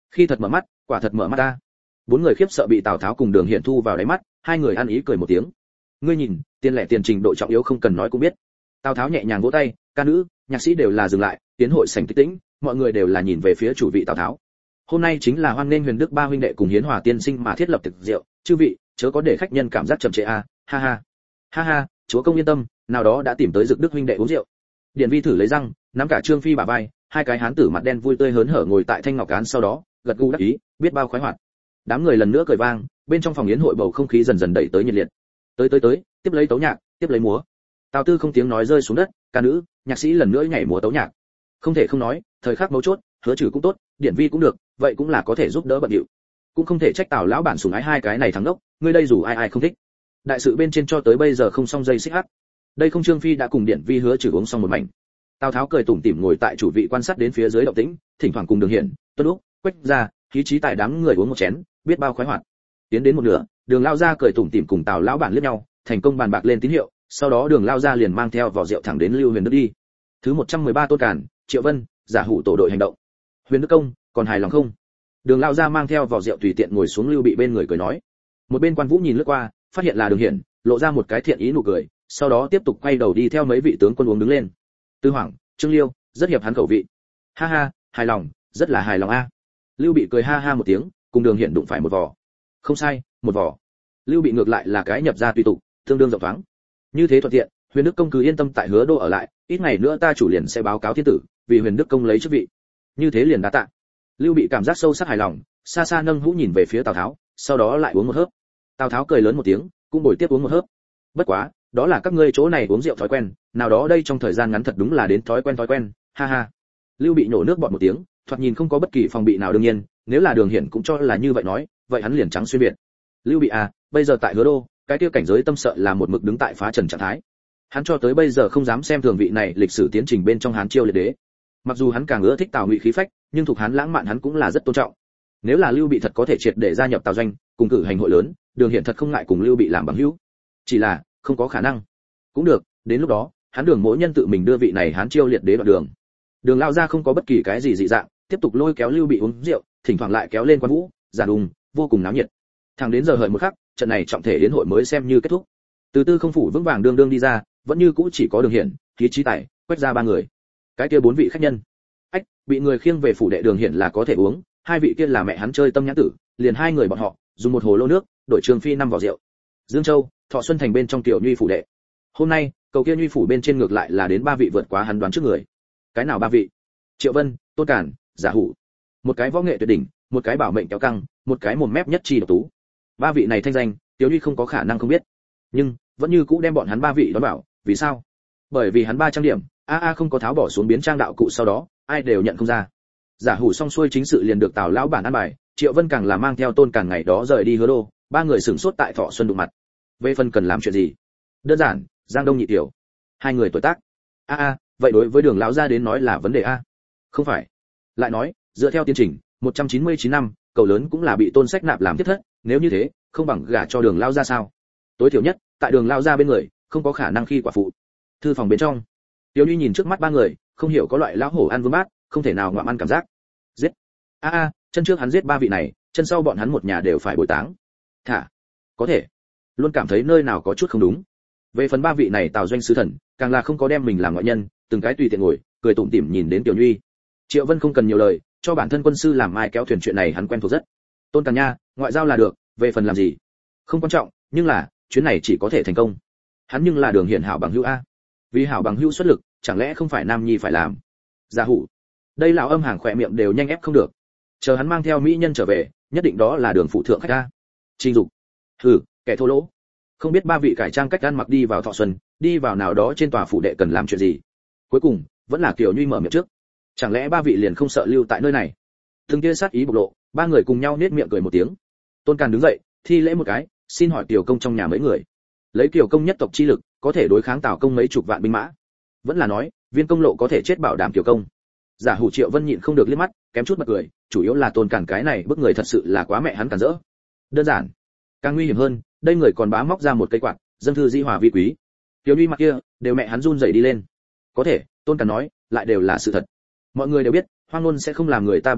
Khi thật mở mắt, quả thật mở mắt ta. Bốn người khiếp sợ bị Tào Tháo cùng Đường Hiển thu vào đáy mắt, hai người ăn ý cười một tiếng. Ngươi nhìn, tiền lẻ tiền trình độ trọng yếu không cần nói cũng biết. Tào Tháo nhẹ nhàng vỗ tay, ca nữ, nhạc sĩ đều là dừng lại, tiến hội sảnh tĩnh tĩnh, mọi người đều là nhìn về phía chủ vị Tào Tháo. Hôm nay chính là hoan nghênh Huyền Đức ba huynh đệ cùng Hiến Hòa tiên sinh mà thiết lập thực rượu, chư vị, chớ có để khách nhân cảm giác chậm trễ a, ha ha. Ha ha, chúa công yên tâm, nào đó đã tìm tới Dực Đức huynh đệ uống rượu. Điền Vi thử lấy răng, nắm cả Trương Phi bả vai, hai cái hán tử mặt đen vui tươi hớn hở ngồi tại thanh ngọc án sau đó, gật gù đắc ý, biết bao khoái hoạt. Đám người lần nữa cười vang, bên trong phòng yến hội bầu không khí dần dần đẩy tới nhiệt liệt. Tới tới tới, tiếp lấy tấu nhạc, tiếp lấy múa. Tào Tư không tiếng nói rơi xuống đất, ca nữ, nhạc sĩ lần nữa nhảy múa tấu nhạc. Không thể không nói, thời khắc mấu chốt, Hứa Trừ cũng tốt, Điển Vi cũng được, vậy cũng là có thể giúp đỡ bận điệu. Cũng không thể trách Tào lão bản sủng ái hai cái này thắng đốc, ngươi đây dù ai ai không thích. Đại sự bên trên cho tới bây giờ không xong dây xích hắc. Đây không Trương Phi đã cùng Điển Vi Hứa Trừ uống xong một mảnh. Tào Tháo cười tủm tỉm ngồi tại chủ vị quan sát đến phía dưới động tĩnh, thỉnh thoảng cùng Đường Hiển, Tuân Úc, Quách ra, khí trí tại đám người uống một chén, biết bao khoái hoạt. Tiến đến một nửa, Đường lao ra cười tủm tỉm cùng Tào lão bản liếc nhau, thành công bàn bạc lên tín hiệu, sau đó Đường lao ra liền mang theo vỏ rượu thẳng đến Lưu Huyền Đức đi. Thứ một trăm mười ba Tôn Cản, Triệu Vân, giả hủ tổ đội hành động. Huyền Đức công, còn hài lòng không? Đường lao ra mang theo vỏ rượu tùy tiện ngồi xuống Lưu Bị bên người cười nói. Một bên Quan Vũ nhìn lướt qua, phát hiện là Đường Hiển, lộ ra một cái thiện ý nụ cười, sau đó tiếp tục quay đầu đi theo mấy vị tướng quân uống đứng lên. Tư Hoàng, Trương Liêu, rất hiệp hắn khẩu vị. Ha ha, hài lòng, rất là hài lòng a. Lưu Bị cười ha ha một tiếng, cùng Đường Hiển đụng phải một vỏ. Không sai, một vỏ. Lưu Bị ngược lại là cái nhập ra tùy tục, tương đương rộng thoáng. Như thế thuận tiện, Huyền Đức công cứ yên tâm tại Hứa Đô ở lại, ít ngày nữa ta chủ liền sẽ báo cáo thiên tử, vì Huyền Đức công lấy chức vị. Như thế liền đa tạ. Lưu Bị cảm giác sâu sắc hài lòng, xa xa nâng hũ nhìn về phía Tào Tháo, sau đó lại uống một hớp. Tào Tháo cười lớn một tiếng, cũng bồi tiếp uống một hớp. Bất quá, đó là các ngươi chỗ này uống rượu thói quen, nào đó đây trong thời gian ngắn thật đúng là đến thói quen thói quen, ha ha. Lưu Bị nổ nước bọt một tiếng, thoạt nhìn không có bất kỳ phòng bị nào đương nhiên, nếu là Đường Hiển cũng cho là như vậy nói, vậy hắn liền trắng xuyên biệt. Lưu Bị à, bây giờ tại Hứa Đô, cái kia cảnh giới tâm sợ là một mực đứng tại phá trần trạng thái. Hắn cho tới bây giờ không dám xem thường vị này lịch sử tiến trình bên trong Hán Chiêu liệt đế. Mặc dù hắn càng ưa thích Tào Ngụy khí phách, nhưng thuộc Hán lãng mạn hắn cũng là rất tôn trọng. Nếu là Lưu Bị thật có thể triệt để gia nhập Tào doanh, cùng cử hành hội lớn, Đường Hiển thật không ngại cùng Lưu Bị làm bằng hữu. Chỉ là, không có khả năng. Cũng được, đến lúc đó, hắn Đường mỗi nhân tự mình đưa vị này Hán Chiêu liệt đế đoạn đường. Đường lao ra không có bất kỳ cái gì dị dạng, tiếp tục lôi kéo Lưu Bị uống rượu, thỉnh thoảng lại kéo lên Quan Vũ, giả đùng, vô cùng náo nhiệt. Thẳng đến giờ hợi một khắc, trận này trọng thể yến hội mới xem như kết thúc. Từ Tư không phủ vững vàng đương đương đi ra, vẫn như cũ chỉ có Đường Hiển, Khí Trí Tài, Quách ra ba người. Cái kia bốn vị khách nhân, ách, bị người khiêng về phủ đệ Đường Hiển là có thể uống, hai vị kia là mẹ hắn chơi tâm nhãn tử, liền hai người bọn họ, dùng một hồ lô nước, đổi Trường Phi năm vỏ rượu. Dương Châu, Thọ Xuân thành bên trong tiểu Nhuy phủ đệ. Hôm nay, cầu kia Nhuy phủ bên trên ngược lại là đến ba vị vượt quá hắn đoán trước người. Cái nào ba vị? Triệu Vân, Tôn Cản, Giả Hủ. Một cái võ nghệ tuyệt đỉnh, một cái bảo mệnh kéo căng, một cái mồm mép nhất chi độc tú. Ba vị này thanh danh, Tiểu Nhuy không có khả năng không biết. Nhưng, vẫn như cũ đem bọn hắn ba vị đón bảo, vì sao? Bởi vì hắn ba trang điểm, a a không có tháo bỏ xuống biến trang đạo cụ sau đó, ai đều nhận không ra. Giả Hủ xong xuôi chính sự liền được Tào lão bản ăn bài, Triệu Vân càng là mang theo Tôn Cản ngày đó rời đi Hứa Đô, ba người sửng sốt tại Thọ Xuân đụng mặt. Về phần cần làm chuyện gì? Đơn giản, Giang Đông nhị tiểu. Hai người tuổi tác. A a, vậy đối với Đường lão gia đến nói là vấn đề a. Không phải. Lại nói, dựa theo tiến trình, một trăm chín mươi chín năm, cầu lớn cũng là bị Tôn Sách nạp làm thiết thất, nếu như thế, không bằng gả cho Đường lão gia sao? Tối thiểu nhất, tại Đường lão gia bên người, không có khả năng khi quả phụ. Thư phòng bên trong, Tiêu Nhi nhìn trước mắt ba người, không hiểu có loại lão hổ ăn vương bát, không thể nào ngoạm ăn cảm giác. Giết. A a, chân trước hắn giết ba vị này, chân sau bọn hắn một nhà đều phải bồi táng. Thả. Có thể. Luôn cảm thấy nơi nào có chút không đúng. Về phần ba vị này Tào doanh sứ thần, càng là không có đem mình làm ngoại nhân, từng cái tùy tiện ngồi, cười tủm tỉm nhìn đến Tiểu Nhi. Triệu Vân không cần nhiều lời, cho bản thân quân sư làm mai kéo thuyền chuyện này hắn quen thuộc rất. Tôn Càn nha, ngoại giao là được, về phần làm gì, không quan trọng, nhưng là chuyến này chỉ có thể thành công. Hắn nhưng là Đường Hiển hảo bằng hữu a, vì hảo bằng hữu xuất lực, chẳng lẽ không phải Nam Nhi phải làm? Giả Hủ, đây lão âm hàng khỏe miệng đều nhanh ép không được. Chờ hắn mang theo mỹ nhân trở về, nhất định đó là Đường phụ thượng khách a. Trình Dục, hừ, kẻ thô lỗ. Không biết ba vị cải trang cách ăn mặc đi vào Thọ Xuân, đi vào nào đó trên tòa phủ đệ cần làm chuyện gì. Cuối cùng, vẫn là Kiều Nhuy mở miệng trước. Chẳng lẽ ba vị liền không sợ lưu tại nơi này? Từng kia sát ý bộc lộ, ba người cùng nhau nết miệng cười một tiếng. Tôn Càn đứng dậy, thi lễ một cái, xin hỏi Kiều công trong nhà mấy người? Lấy Kiều công nhất tộc chi lực, có thể đối kháng Tào công mấy chục vạn binh mã. Vẫn là nói, Viên công lộ có thể chết bảo đảm Kiều công. Giả Hủ Triệu Vân nhịn không được liếc mắt, kém chút bật cười, chủ yếu là Tôn Càn cái này bức người thật sự là quá mẹ hắn cản rỡ. Đơn giản, càng nguy hiểm hơn, đây người còn bá móc ra một cây quạt, dân thư di hòa vi quý. Tiểu Nhuy mặt kia, đều mẹ hắn run rẩy đi lên. Có thể, Tôn Càn nói, lại đều là sự thật. Mọi người đều biết, hoang ngôn sẽ không làm người ta bị thương,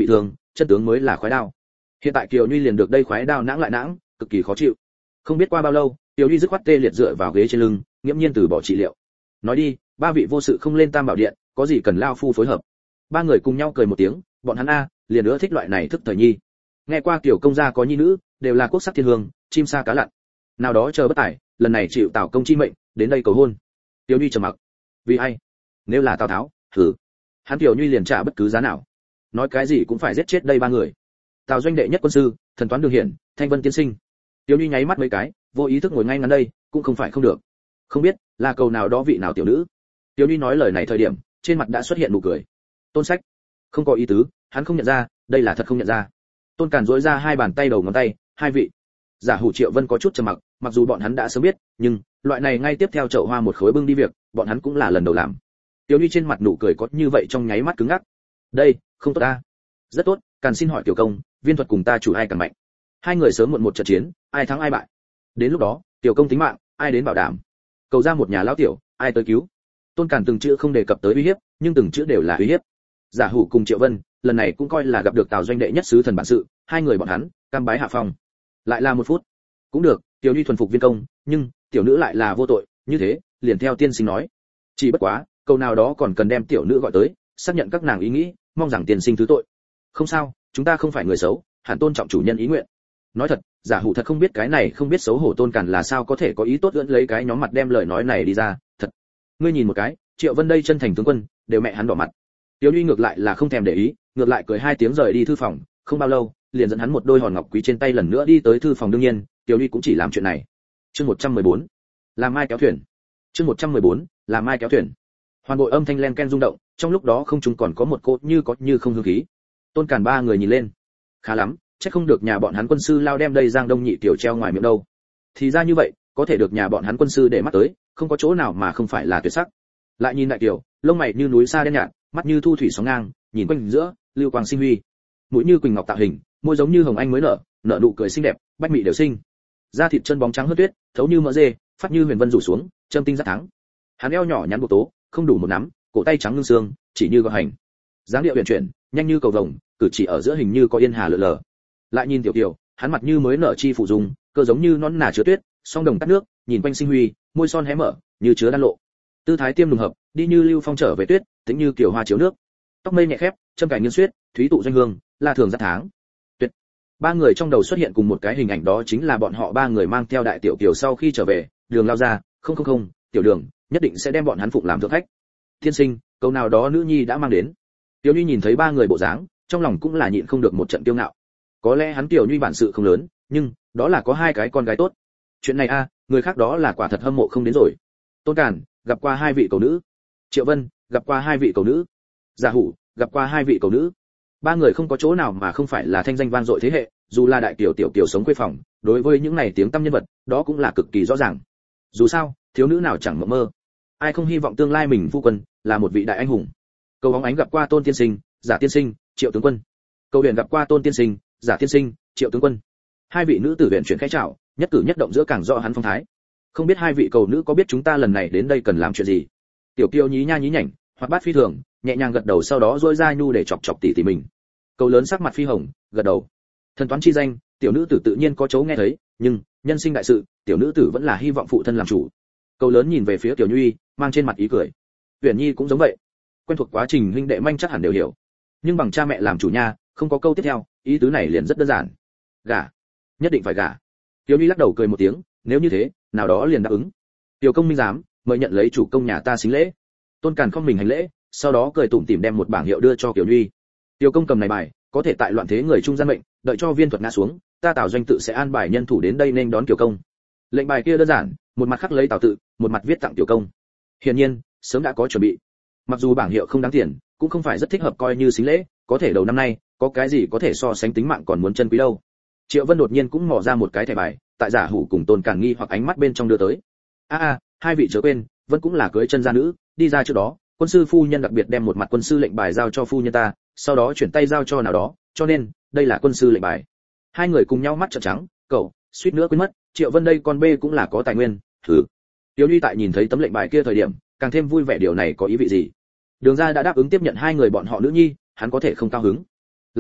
chân tướng mới là khoái đao. Hiện tại Kiều Nhuy liền được đây khoái đao nãng lại nãng, cực kỳ khó chịu. Không biết qua bao lâu, Kiều Nhuy dứt khoát tê liệt dựa vào ghế trên lưng, nghiễm nhiên từ bỏ trị liệu. Nói đi, ba vị vô sự không lên Tam Bảo Điện, có gì cần lao phu phối hợp. Ba người cùng nhau cười một tiếng, bọn hắn a, liền nữa thích loại này thức thời nhi. Nghe qua Kiều công gia có nhi nữ, đều là quốc sắc thiên hương, chim sa cá lặn. Nào đó chờ bất tải, lần này chịu Tào công chi mệnh, đến đây cầu hôn. Kiều Nhuy trầm mặc. Vì ai? Nếu là Tào Tháo, thử. Hắn Kiều Nhuy liền trả bất cứ giá nào. Nói cái gì cũng phải giết chết đây ba người. Tào doanh đệ nhất quân sư, thần toán đường hiển, thanh vân tiên sinh. Kiều Nhuy nháy mắt mấy cái, vô ý thức ngồi ngay ngắn đây, cũng không phải không được. Không biết là cầu nào đó vị nào tiểu nữ. Kiều Nhuy nói lời này thời điểm, trên mặt đã xuất hiện nụ cười. Tôn Sách, không có ý tứ, hắn không nhận ra, đây là thật không nhận ra. Tôn Càn duỗi ra hai bàn tay đầu ngón tay, hai vị. Giả Hủ Triệu Vân có chút trầm mặc, mặc dù bọn hắn đã sớm biết, nhưng loại này ngay tiếp theo chậu hoa một khối bưng đi việc, bọn hắn cũng là lần đầu làm. Kiều Nhuy trên mặt nụ cười có như vậy trong nháy mắt cứng ngắc. Đây, không tốt ta. Rất tốt, Càn xin hỏi Tiểu công, viên thuật cùng ta chủ ai càng mạnh? Hai người sớm muộn một trận chiến, ai thắng ai bại. Đến lúc đó, Tiểu công tính mạng, ai đến bảo đảm? Cầu ra một nhà lão tiểu, ai tới cứu? Tôn Càn từng chữ không đề cập tới uy hiếp, nhưng từng chữ đều là uy hiếp. Giả Hủ cùng Triệu Vân, lần này cũng coi là gặp được Tào doanh đệ nhất sứ thần bản sự, hai người bọn hắn, cam bái hạ phong. Lại là một phút. Cũng được, Tiểu Nhuy thuần phục viên công, nhưng tiểu nữ lại là vô tội, như thế, liền theo tiên sinh nói. Chỉ bất quá, câu nào đó còn cần đem tiểu nữ gọi tới, xác nhận các nàng ý nghĩ, mong rằng tiên sinh thứ tội. Không sao, chúng ta không phải người xấu, hẳn tôn trọng chủ nhân ý nguyện. Nói thật, Giả Hủ thật không biết cái này không biết xấu hổ Tôn Càn là sao có thể có ý tốt ưỡn lấy cái nhóm mặt đem lời nói này đi ra, thật. Ngươi nhìn một cái, Triệu Vân đây chân thành tướng quân, đều mẹ hắn đỏ mặt. Tiểu Nhuy ngược lại là không thèm để ý, ngược lại cười hai tiếng rời đi thư phòng, không bao lâu, liền dẫn hắn một đôi hòn ngọc quý trên tay lần nữa đi tới thư phòng đương nhiên, Tiểu Nhuy cũng chỉ làm chuyện này. Chương một trăm mười bốn, làm mai kéo thuyền. Chương một trăm mười bốn, làm mai kéo thuyền. Hoàn bộ âm thanh len ken rung động, trong lúc đó không trung còn có một cột như có như không hương khí. Tôn Càn ba người nhìn lên, khá lắm, chắc không được nhà bọn hắn quân sư lao đem đây Giang Đông nhị tiểu treo ngoài miệng đâu. Thì ra như vậy, có thể được nhà bọn hắn quân sư để mắt tới, không có chỗ nào mà không phải là tuyệt sắc. Lại nhìn đại tiểu, lông mày như núi sa đen nhạt, mắt như thu thủy sóng ngang, nhìn quanh giữa, lưu quang sinh huy. Mũi như quỳnh ngọc tạo hình, môi giống như hồng anh mới nở, nở nụ cười xinh đẹp, bách mị đều sinh. Da thịt chân bóng trắng hơn tuyết, thấu như mỡ dê, phát như huyền vân rủ xuống, châm tinh rất thắng. Hắn eo nhỏ nhắn bộ tố, không đủ một nắm, cổ tay trắng ngưng xương, chỉ như gò hành. Dáng điệu huyền chuyển, nhanh như cầu vồng, cử chỉ ở giữa hình như có yên hà lượn lờ. Lại nhìn tiểu tiểu, hắn mặt như mới nở chi phụ dùng, cơ giống như nón nà chứa tuyết, song đồng tắt nước, nhìn quanh sinh huy, môi son hé mở, như chứa đan lộ. Tư thái tiêm lùng hợp, đi như lưu phong trở về tuyết, tĩnh như kiều hoa chiếu nước. Tóc mây nhẹ khép, châm cài nghiêng xuyết, thúy tụ doanh hương, la thường rất tháng. Tuyệt. Ba người trong đầu xuất hiện cùng một cái hình ảnh, đó chính là bọn họ ba người mang theo đại tiểu tiểu sau khi trở về, đường lao ra, không không không, tiểu đường, nhất định sẽ đem bọn hắn phụng làm thượng khách. Thiên sinh, câu nào đó nữ nhi đã mang đến. Tiểu Nhi nhìn thấy ba người bộ dáng, trong lòng cũng là nhịn không được một trận kiêu ngạo. Có lẽ hắn Tiểu Nhi bản sự không lớn, nhưng đó là có hai cái con gái tốt. Chuyện này a, người khác đó là quả thật hâm mộ không đến rồi. Tôn Càn gặp qua hai vị cầu nữ. Triệu Vân gặp qua hai vị cầu nữ. Giả Hủ gặp qua hai vị cầu nữ. Ba người không có chỗ nào mà không phải là thanh danh vang dội thế hệ, dù là đại tiểu tiểu tiểu sống quê phòng, đối với những này tiếng tăm nhân vật, đó cũng là cực kỳ rõ ràng. Dù sao, thiếu nữ nào chẳng mộng mơ. Ai không hy vọng tương lai mình phu quân là một vị đại anh hùng. Cầu bóng ánh gặp qua Tôn tiên sinh, Giả tiên sinh, Triệu tướng quân. Cầu huyền gặp qua Tôn tiên sinh, Giả tiên sinh, Triệu tướng quân. Hai vị nữ tử huyền chuyển khẽ chào, nhất cử nhất động giữa càng rõ hắn phong thái. Không biết hai vị cầu nữ có biết chúng ta lần này đến đây cần làm chuyện gì? Tiểu Kiều nhí nha nhí nhảnh, hoạt bát phi thường, nhẹ nhàng gật đầu, sau đó duỗi ra nhu để chọc chọc tỉ tỉ mình. Cầu lớn sắc mặt phi hồng, gật đầu. Thần toán chi danh, tiểu nữ tử tự nhiên có chấu nghe thấy, nhưng nhân sinh đại sự, tiểu nữ tử vẫn là hy vọng phụ thân làm chủ. Cầu lớn nhìn về phía Tiểu Nhuy, mang trên mặt ý cười. Uyển Nhi cũng giống vậy. Quen thuộc quá trình huynh đệ manh chắc hẳn đều hiểu. Nhưng bằng cha mẹ làm chủ nha, không có câu tiếp theo, ý tứ này liền rất đơn giản. Gả, nhất định phải gả. Tiểu Nhuy lắc đầu cười một tiếng, nếu như thế, nào đó liền đáp ứng. Tiểu công minh giám, mời nhận lấy chủ công nhà ta xính lễ. Tôn Càn không mình hành lễ, sau đó cười tủm tỉm đem một bảng hiệu đưa cho Tiểu Nhuy. Tiểu công cầm này bài, có thể tại loạn thế người trung gian mệnh, đợi cho viên thuật ngã xuống, ta Tào doanh tự sẽ an bài nhân thủ đến đây nên đón Tiểu công. Lệnh bài kia đơn giản, một mặt khắc lấy Tào tự, một mặt viết tặng Tiểu công. Hiển nhiên, sớm đã có chuẩn bị. Mặc dù bảng hiệu không đáng tiền, cũng không phải rất thích hợp coi như xính lễ, có thể đầu năm nay, có cái gì có thể so sánh tính mạng còn muốn chân quý đâu. Triệu Vân đột nhiên cũng mò ra một cái thẻ bài, tại Giả Hủ cùng Tôn Càn nghi hoặc ánh mắt bên trong đưa tới. A a, hai vị chớ quên, Vân cũng là cưới chân gia nữ, đi ra trước đó, quân sư phu nhân đặc biệt đem một mặt quân sư lệnh bài giao cho phu nhân ta, sau đó chuyển tay giao cho nào đó, cho nên, đây là quân sư lệnh bài. Hai người cùng nhau mắt trợn trắng, cậu, suýt nữa quên mất, Triệu Vân đây con bê cũng là có tài nguyên, thử. Tiểu Nhuy tại nhìn thấy tấm lệnh bài kia thời điểm, càng thêm vui vẻ, điều này có ý vị gì? Đường gia đã đáp ứng tiếp nhận hai người bọn họ nữ nhi, hắn có thể không cao hứng. Lại nói,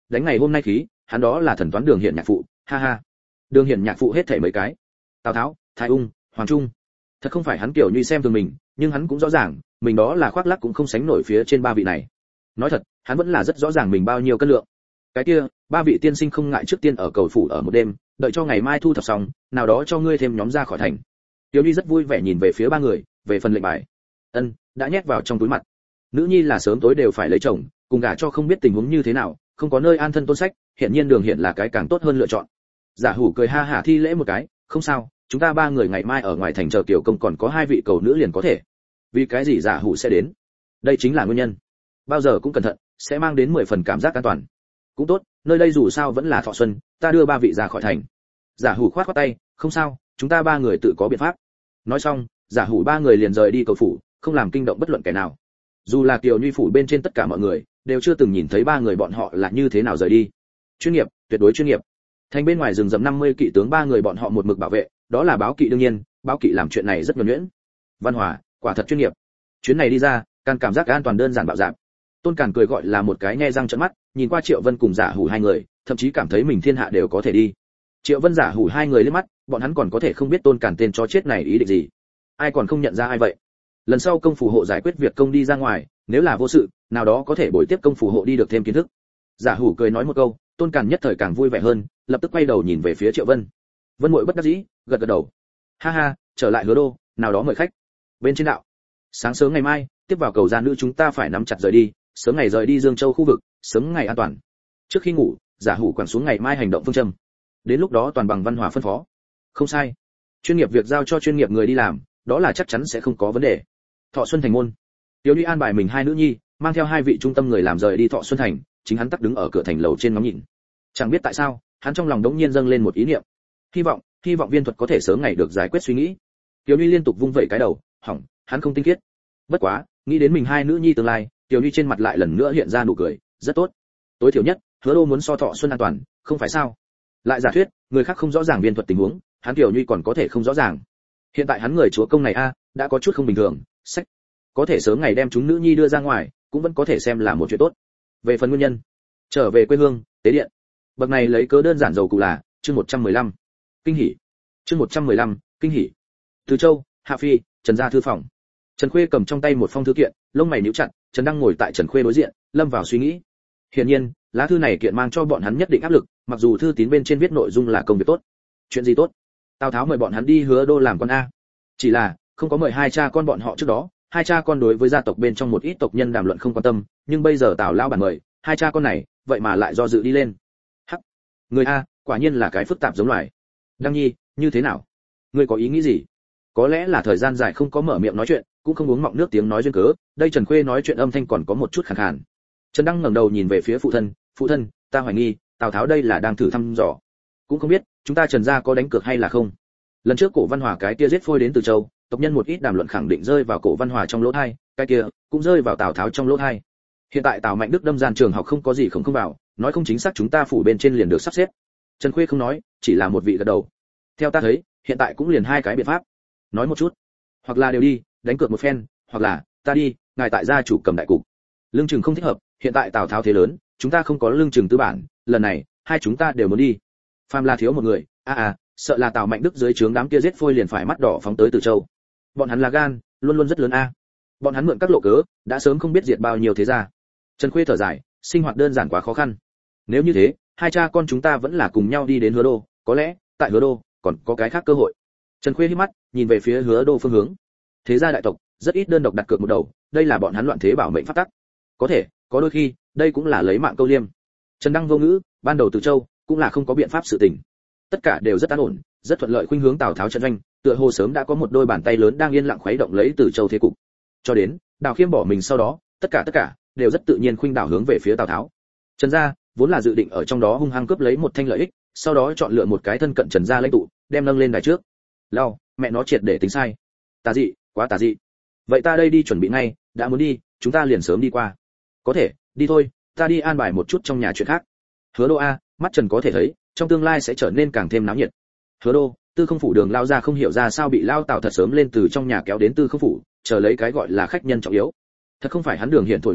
đánh ngày hôm nay khí, hắn đó là thần toán Đường Hiển nhạc phụ, ha ha. Đường Hiển nhạc phụ hết thảy mấy cái. Tào Tháo, Thái Ung, Hoàng Trung. Thật không phải hắn kiểu như xem thường mình, nhưng hắn cũng rõ ràng, mình đó là khoác lác cũng không sánh nổi phía trên ba vị này. Nói thật, hắn vẫn là rất rõ ràng mình bao nhiêu cân lượng. Cái kia, ba vị tiên sinh không ngại trước tiên ở cầu phủ ở một đêm, đợi cho ngày mai thu thập xong, nào đó cho ngươi thêm nhóm ra khỏi thành. Tiểu Nhi rất vui vẻ nhìn về phía ba người, về phần lệnh bài. Ân, đã nhét vào trong túi mặt. Nữ nhi là sớm tối đều phải lấy chồng, cùng gả cho không biết tình huống như thế nào, không có nơi an thân tôn sách, hiện nhiên Đường Hiển là cái càng tốt hơn lựa chọn. Giả Hủ cười ha hả thi lễ một cái, không sao, chúng ta ba người ngày mai ở ngoài thành chờ tiểu công còn có hai vị cầu nữ liền có thể. Vì cái gì Giả Hủ sẽ đến? Đây chính là nguyên nhân. Bao giờ cũng cẩn thận, sẽ mang đến mười phần cảm giác an toàn. Cũng tốt, nơi đây dù sao vẫn là Thọ Xuân, ta đưa ba vị ra khỏi thành. Giả Hủ khoát khoát tay, không sao, chúng ta ba người tự có biện pháp. Nói xong, Giả Hủ ba người liền rời đi cầu phủ, không làm kinh động bất luận kẻ nào. Dù là Kiều Nhi phủ bên trên tất cả mọi người đều chưa từng nhìn thấy ba người bọn họ là như thế nào rời đi. Chuyên nghiệp, tuyệt đối chuyên nghiệp. Thành bên ngoài rừng rậm năm mươi kỵ tướng ba người bọn họ một mực bảo vệ, đó là báo kỵ đương nhiên, báo kỵ làm chuyện này rất nhuần nhuyễn. Văn Hòa, quả thật chuyên nghiệp. Chuyến này đi ra, Càn cảm giác an toàn đơn giản bạo dạn. Tôn Càn cười gọi là một cái nhe răng trợn mắt, nhìn qua Triệu Vân cùng Giả Hủ hai người, thậm chí cảm thấy mình thiên hạ đều có thể đi. Triệu Vân Giả Hủ hai người liếc mắt, bọn hắn còn có thể không biết Tôn Càn tên chó chết này ý định gì. Ai còn không nhận ra ai vậy? Lần sau công phù hộ giải quyết việc công đi ra ngoài, nếu là vô sự, nào đó có thể bồi tiếp công phù hộ đi được thêm kiến thức. Giả Hủ cười nói một câu, Tôn Càn nhất thời càng vui vẻ hơn, lập tức quay đầu nhìn về phía Triệu Vân. Vân Muội bất đắc dĩ, gật gật đầu. Ha ha, trở lại Hứa Đô, nào đó mời khách. Bên trên đạo. Sáng sớm ngày mai, tiếp vào cầu gia nữ chúng ta phải nắm chặt rời đi, sớm ngày rời đi Dương Châu khu vực, sớm ngày an toàn. Trước khi ngủ, Giả Hủ quẳng xuống ngày mai hành động phương châm. Đến lúc đó toàn bằng Văn Hòa phân phó. Không sai. Chuyên nghiệp việc giao cho chuyên nghiệp người đi làm, đó là chắc chắn sẽ không có vấn đề. Thọ Xuân thành môn. Tiểu Nhi an bài mình hai nữ nhi, mang theo hai vị trung tâm người làm rời đi Thọ Xuân thành, chính hắn tắc đứng ở cửa thành lầu trên ngắm nhìn. Chẳng biết tại sao, hắn trong lòng đống nhiên dâng lên một ý niệm. Hy vọng, hy vọng Viên Thuật có thể sớm ngày được giải quyết suy nghĩ. Tiểu Nhi liên tục vung vẩy cái đầu, hỏng, hắn không tinh khiết. Bất quá, nghĩ đến mình hai nữ nhi tương lai, Tiểu Nhi trên mặt lại lần nữa hiện ra nụ cười, rất tốt. Tối thiểu nhất, Hứa Đô muốn so Thọ Xuân an toàn, không phải sao? Lại giả thuyết, người khác không rõ ràng Viên Thuật tình huống, hắn Tiểu Nhi còn có thể không rõ ràng. Hiện tại hắn người chúa công này a, đã có chút không bình thường, sách. Có thể sớm ngày đem chúng nữ nhi đưa ra ngoài, cũng vẫn có thể xem là một chuyện tốt. Về phần nguyên nhân, trở về quê hương, tế điện. Bậc này lấy cớ đơn giản dầu cụ là, chương một trăm mười lăm. Kinh hỉ. Chương một trăm mười lăm, kinh hỉ. Từ Châu, Hạ Phi, Trần gia thư phòng. Trần Khuê cầm trong tay một phong thư kiện, lông mày nhíu chặt, Trần Đăng ngồi tại Trần Khuê đối diện, lâm vào suy nghĩ. Hiển nhiên, lá thư này kiện mang cho bọn hắn nhất định áp lực, mặc dù thư tín bên trên viết nội dung là công việc tốt. Chuyện gì tốt? Tào Tháo mời bọn hắn đi Hứa Đô làm con a. Chỉ là, không có mời hai cha con bọn họ trước đó, hai cha con đối với gia tộc bên trong một ít tộc nhân đàm luận không quan tâm, nhưng bây giờ Tào lão bản mời, hai cha con này, vậy mà lại do dự đi lên. Hắc, người a, quả nhiên là cái phức tạp giống loài. Đăng Nhi, như thế nào? Ngươi có ý nghĩ gì? Có lẽ là thời gian dài không có mở miệng nói chuyện, cũng không uống mọng nước tiếng nói duyên cớ, đây Trần Khuê nói chuyện âm thanh còn có một chút khàn khàn. Trần Đăng ngẩng đầu nhìn về phía phụ thân, phụ thân, ta hoài nghi, Tào Tháo đây là đang thử thăm dò. Cũng không biết, chúng ta Trần gia có đánh cược hay là không. Lần trước Cổ Văn Hòa cái kia giết phôi đến từ Châu, tộc nhân một ít đàm luận khẳng định rơi vào Cổ Văn Hòa trong lỗ tai, cái kia cũng rơi vào Tào Tháo trong lỗ tai. Hiện tại Tào Mạnh Đức đâm gian trường học không có gì không không vào, nói không chính xác chúng ta phủ bên trên liền được sắp xếp. Trần Khuê không nói, chỉ là một vị gật đầu. Theo ta thấy, hiện tại cũng liền hai cái biện pháp. Nói một chút, hoặc là đều đi, đánh cược một phen, hoặc là ta đi, ngài tại gia chủ cầm đại cục. Lương Chừng không thích hợp, hiện tại Tào Tháo thế lớn, chúng ta không có Lương Chừng tư bản, lần này hai chúng ta đều muốn đi. Phàm là thiếu một người, a à, à sợ là Tào Mạnh Đức dưới trướng đám kia giết phôi liền phải mắt đỏ phóng tới Từ Châu. Bọn hắn là gan, luôn luôn rất lớn a. À. Bọn hắn mượn các lộ cớ, đã sớm không biết diệt bao nhiêu thế gia. Trần Khuê thở dài, sinh hoạt đơn giản quá khó khăn. Nếu như thế, hai cha con chúng ta vẫn là cùng nhau đi đến Hứa Đô, có lẽ tại Hứa Đô còn có cái khác cơ hội. Trần Khuê hít mắt, nhìn về phía Hứa Đô phương hướng. Thế gia đại tộc rất ít đơn độc đặt cược một đầu, đây là bọn hắn loạn thế bảo mệnh pháp tắc. Có thể, có đôi khi, đây cũng là lấy mạng câu liêm. Trần Đăng vô ngữ, ban đầu Từ Châu cũng là không có biện pháp sự tình. Tất cả đều rất an ổn, rất thuận lợi khuynh hướng Tào Tháo trận doanh, tựa hồ sớm đã có một đôi bàn tay lớn đang yên lặng khuấy động lấy Từ Châu thế cục. Cho đến, Đào Khiêm bỏ mình sau đó, tất cả tất cả đều rất tự nhiên khuynh đảo hướng về phía Tào Tháo. Trần gia vốn là dự định ở trong đó hung hăng cướp lấy một thanh lợi ích, sau đó chọn lựa một cái thân cận Trần gia lãnh tụ, đem nâng lên đài trước. Lao, mẹ nó triệt để tính sai. Tà dị, quá tà dị. Vậy ta đây đi chuẩn bị ngay, đã muốn đi, chúng ta liền sớm đi qua. Có thể, đi thôi, ta đi an bài một chút trong nhà chuyện khác. Hứa Đô a, mắt Trần có thể thấy, trong tương lai sẽ trở nên càng thêm náo nhiệt. Hứa Đô, Tư Không phủ Đường lao ra không hiểu ra sao bị Lao Tào thật sớm lên từ trong nhà kéo đến Tư Không phủ, chờ lấy cái gọi là khách nhân trọng yếu. Thật không phải hắn Đường hiện thổi như bức,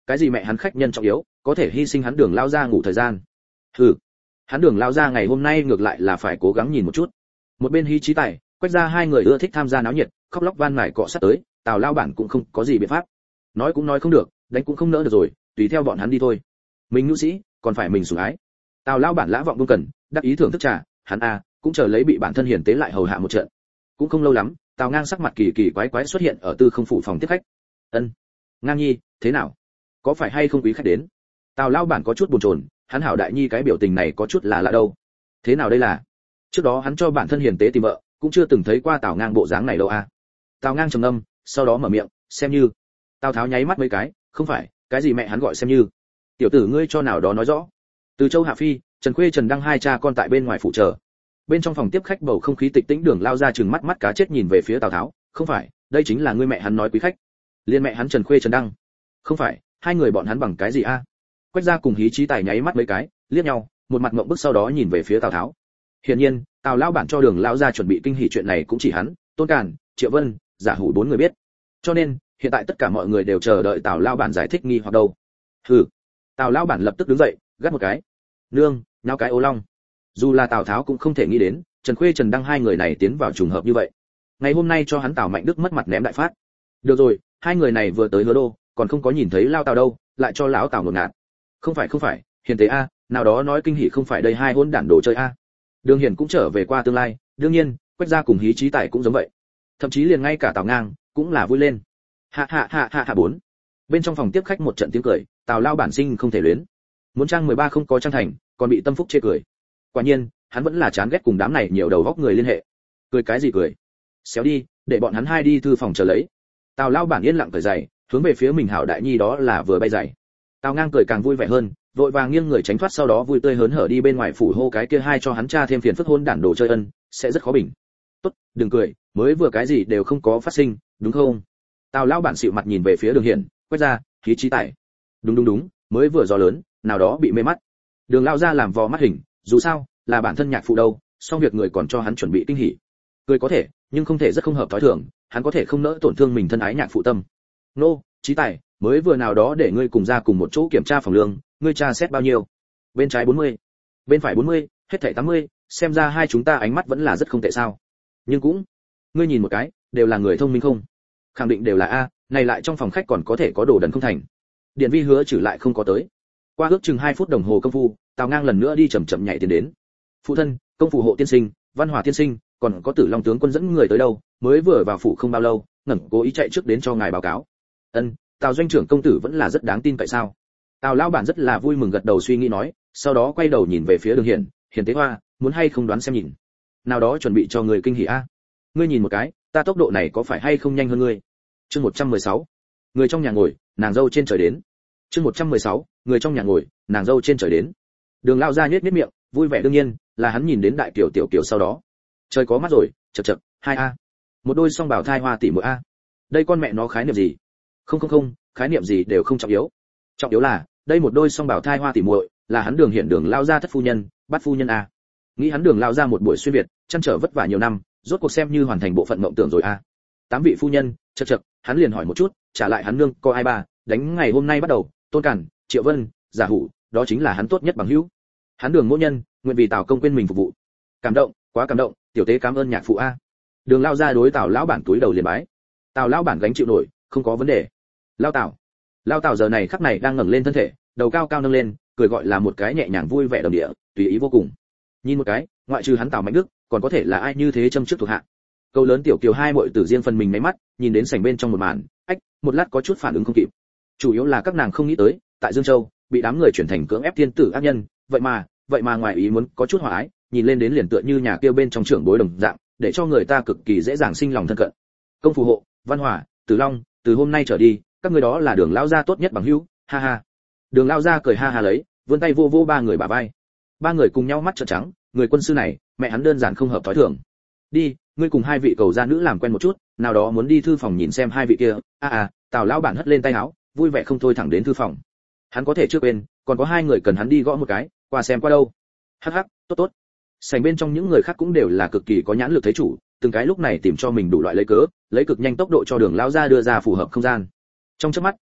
cái gì mẹ hắn khách nhân trọng yếu, có thể hy sinh hắn Đường lao ra ngủ thời gian. Hừ, hắn Đường lao ra ngày hôm nay ngược lại là phải cố gắng nhìn một chút. Một bên Hí Chí Tài, Quách gia hai người ưa thích tham gia náo nhiệt, khóc lóc van nài cọ sát tới, Tào lao bản cũng không có gì biện pháp. Nói cũng nói không được, đánh cũng không nỡ được rồi, tùy theo bọn hắn đi thôi. Mình nữ sĩ, còn phải mình sủng ái. Tào lao bản lã vọng buông cần, đắc ý thưởng thức trà, hắn a, cũng chờ lấy bị bản thân hiển tế lại hầu hạ một trận. Cũng không lâu lắm, Tào Ngang sắc mặt kỳ kỳ quái quái xuất hiện ở Tư Không phủ phòng tiếp khách. Ân, Ngang nhi, thế nào? Có phải hay không quý khách đến? Tào lao bản có chút buồn chồn, hắn hảo đại nhi cái biểu tình này có chút là lạ đâu. Thế nào đây là? Trước đó hắn cho bản thân hiền tế tìm vợ, cũng chưa từng thấy qua Tào Ngang bộ dáng này đâu a. Tào Ngang trầm ngâm, sau đó mở miệng, xem như. Tào Tháo nháy mắt mấy cái, không phải, cái gì mẹ hắn gọi xem như. Tiểu tử ngươi cho nào đó nói rõ. Từ Châu Hạ Phi, Trần Khuê Trần Đăng hai cha con tại bên ngoài phủ chờ. Bên trong phòng tiếp khách bầu không khí tịch tĩnh, Đường lao ra trừng mắt mắt cá chết nhìn về phía Tào Tháo, không phải, đây chính là ngươi mẹ hắn nói quý khách. Liên mẹ hắn Trần Khuê Trần Đăng. Không phải, hai người bọn hắn bằng cái gì a? Quách gia cùng Hí Chí Tài nháy mắt mấy cái, liếc nhau, một mặt ngậm bức sau đó nhìn về phía Tào Tháo. Hiển nhiên, Tào lão bản cho Đường lão gia chuẩn bị kinh hỉ chuyện này cũng chỉ hắn, Tôn Càn, Triệu Vân, Giả Hủ bốn người biết. Cho nên, hiện tại tất cả mọi người đều chờ đợi Tào lão bản giải thích nghi hoặc đâu. Hừ. Tào lão bản lập tức đứng dậy, gắt một cái. Nương, nháo cái ô long. Dù là Tào Tháo cũng không thể nghĩ đến, Trần Khuê Trần Đăng hai người này tiến vào trùng hợp như vậy. Ngày hôm nay cho hắn Tào Mạnh Đức mất mặt ném đại phát. Được rồi, hai người này vừa tới Hứa Đô, còn không có nhìn thấy lao Tào đâu, lại cho lão Tào ngột ngạt. Không phải không phải, hiền tế a, nào đó nói kinh hỉ không phải đây hai hôn đản đồ chơi a. Đường Hiền cũng trở về qua tương lai, đương nhiên, Quách gia cùng Hí Chí Tài cũng giống vậy. Thậm chí liền ngay cả Tào Ngang cũng là vui lên. Hạ hạ hạ hạ hạ bốn. Bên trong phòng tiếp khách một trận tiếng cười, Tào lao bản sinh không thể luyến. Muốn trang mười ba không có trang thành, còn bị Tâm Phúc chê cười. Quả nhiên, hắn vẫn là chán ghét cùng đám này nhiều đầu góc người liên hệ. Cười cái gì cười? Xéo đi, để bọn hắn hai đi thư phòng chờ lấy. Tào lao bản yên lặng cởi giày, hướng về phía mình hảo đại nhi đó là vừa bay giày. Tào Ngang cười càng vui vẻ hơn, vội vàng nghiêng người tránh thoát, sau đó vui tươi hớn hở đi bên ngoài phủ hô cái kia hai cho hắn cha thêm phiền phức hôn đản đồ chơi ân, sẽ rất khó bình. Tốt, đừng cười, mới vừa cái gì đều không có phát sinh, đúng không? Tào lão bản xịu mặt nhìn về phía Đường Hiển, Quách gia, Hí Chí Tài. Đúng đúng đúng, mới vừa gió lớn, nào đó bị mê mắt. Đường lão gia làm vò mắt hình, dù sao, là bản thân nhạc phụ đâu, xong việc người còn cho hắn chuẩn bị kinh hỉ. Cười có thể, nhưng không thể rất không hợp thói thường, hắn có thể không nỡ tổn thương mình thân ái nhạc phụ tâm. Nô, Chí Tài, mới vừa nào đó để ngươi cùng ra cùng một chỗ kiểm tra phòng lương, ngươi tra xét bao nhiêu? Bên trái bốn mươi, bên phải bốn mươi, hết thảy tám mươi, xem ra hai chúng ta ánh mắt vẫn là rất không tệ sao? Nhưng cũng, ngươi nhìn một cái, đều là người thông minh không? Khẳng định đều là a, này lại trong phòng khách còn có thể có đồ đần không thành. Điện Vi hứa trừ lại không có tới. Qua ước chừng hai phút đồng hồ công phu, Tào Ngang lần nữa đi chậm chậm nhảy tiến đến. Phụ thân, công phù hộ tiên sinh, Văn Hòa tiên sinh, còn có Tử Long tướng quân dẫn người tới đâu, mới vừa vào phủ không bao lâu, ngẩng cố ý chạy trước đến cho ngài báo cáo. Ân, Tào doanh trưởng công tử vẫn là rất đáng tin cậy sao? Tào lão bản rất là vui mừng gật đầu suy nghĩ nói, sau đó quay đầu nhìn về phía Đường Hiển, Hiển tế hoa, muốn hay không đoán xem nhìn. Nào đó chuẩn bị cho người kinh hỉ a. Ngươi nhìn một cái, ta tốc độ này có phải hay không nhanh hơn ngươi? Chương một trăm mười sáu. Người trong nhà ngồi, nàng dâu trên trời đến. Chương một trăm mười sáu. Người trong nhà ngồi, nàng dâu trên trời đến. Đường lão gia nhếch nhếch miệng, vui vẻ đương nhiên, là hắn nhìn đến đại tiểu tiểu tiểu sau đó. Trời có mắt rồi, chậc chậc, hai a. Một đôi song bào thai hoa tỷ muội a. Đây con mẹ nó khái niệm gì? Không không không, khái niệm gì đều không trọng yếu. Trọng yếu là, đây một đôi song bào thai hoa tỷ muội, là hắn Đường Hiển Đường lão gia thất phu nhân, bát phu nhân a. Nghĩ hắn Đường lão gia một buổi xuyên việt, chăn trở vất vả nhiều năm, rốt cuộc xem như hoàn thành bộ phận mộng tưởng rồi a. Tám vị phu nhân, chậc chậc, hắn liền hỏi một chút, trả lại hắn nương có ai ba, đánh ngày hôm nay bắt đầu, Tôn Càn, Triệu Vân, Giả Hủ, đó chính là hắn tốt nhất bằng hữu. Hắn Đường mỗ nhân, nguyện vì Tào công quên mình phục vụ. Cảm động, quá cảm động, tiểu tế cảm ơn nhạc phụ a. Đường lao ra đối Tào lão bản túi đầu liền bái. Tào lão bản gánh chịu nổi, không có vấn đề. Lao Tào, Lao Tào giờ này khắc này đang ngẩng lên thân thể, đầu cao cao nâng lên, cười gọi là một cái nhẹ nhàng vui vẻ đồng địa, tùy ý vô cùng. Nhìn một cái, ngoại trừ hắn Tào Mạnh Đức, còn có thể là ai như thế châm trước thuộc hạ. Câu lớn tiểu kiều hai muội tử riêng phần mình mấy mắt, nhìn đến sảnh bên trong một màn, ách, một lát có chút phản ứng không kịp. Chủ yếu là các nàng không nghĩ tới, tại Dương Châu, bị đám người chuyển thành cưỡng ép thiên tử ác nhân, vậy mà, vậy mà ngoài ý muốn có chút hòa ái, nhìn lên đến liền tựa như nhà kia bên trong trưởng bối đồng dạng, để cho người ta cực kỳ dễ dàng sinh lòng thân cận. Công phù hộ, Văn Hòa, Tử Long, từ hôm nay trở đi, các ngươi đó là Đường lão gia tốt nhất bằng hữu, ha ha. Đường lão gia cười ha ha lấy, vươn tay vô vô ba người bả vai. Ba người cùng nhau mắt trợn trắng, người quân sư này, mẹ hắn đơn giản không hợp thói thường. Đi, ngươi cùng hai vị cầu gia nữ làm quen một chút, nào đó muốn đi thư phòng nhìn xem hai vị kia. A à, Tào lão bản hất lên tay áo, vui vẻ không thôi thẳng đến thư phòng. Hắn có thể trước bên, còn có hai người cần hắn đi gõ một cái, qua xem qua đâu. Hắc hắc, tốt tốt. Sảnh bên trong những người khác cũng đều là cực kỳ có nhãn lực thấy chủ, từng cái lúc này tìm cho mình đủ loại lấy cớ, lấy cực nhanh tốc độ cho Đường lão gia đưa ra phù hợp không gian. Trong chớp mắt,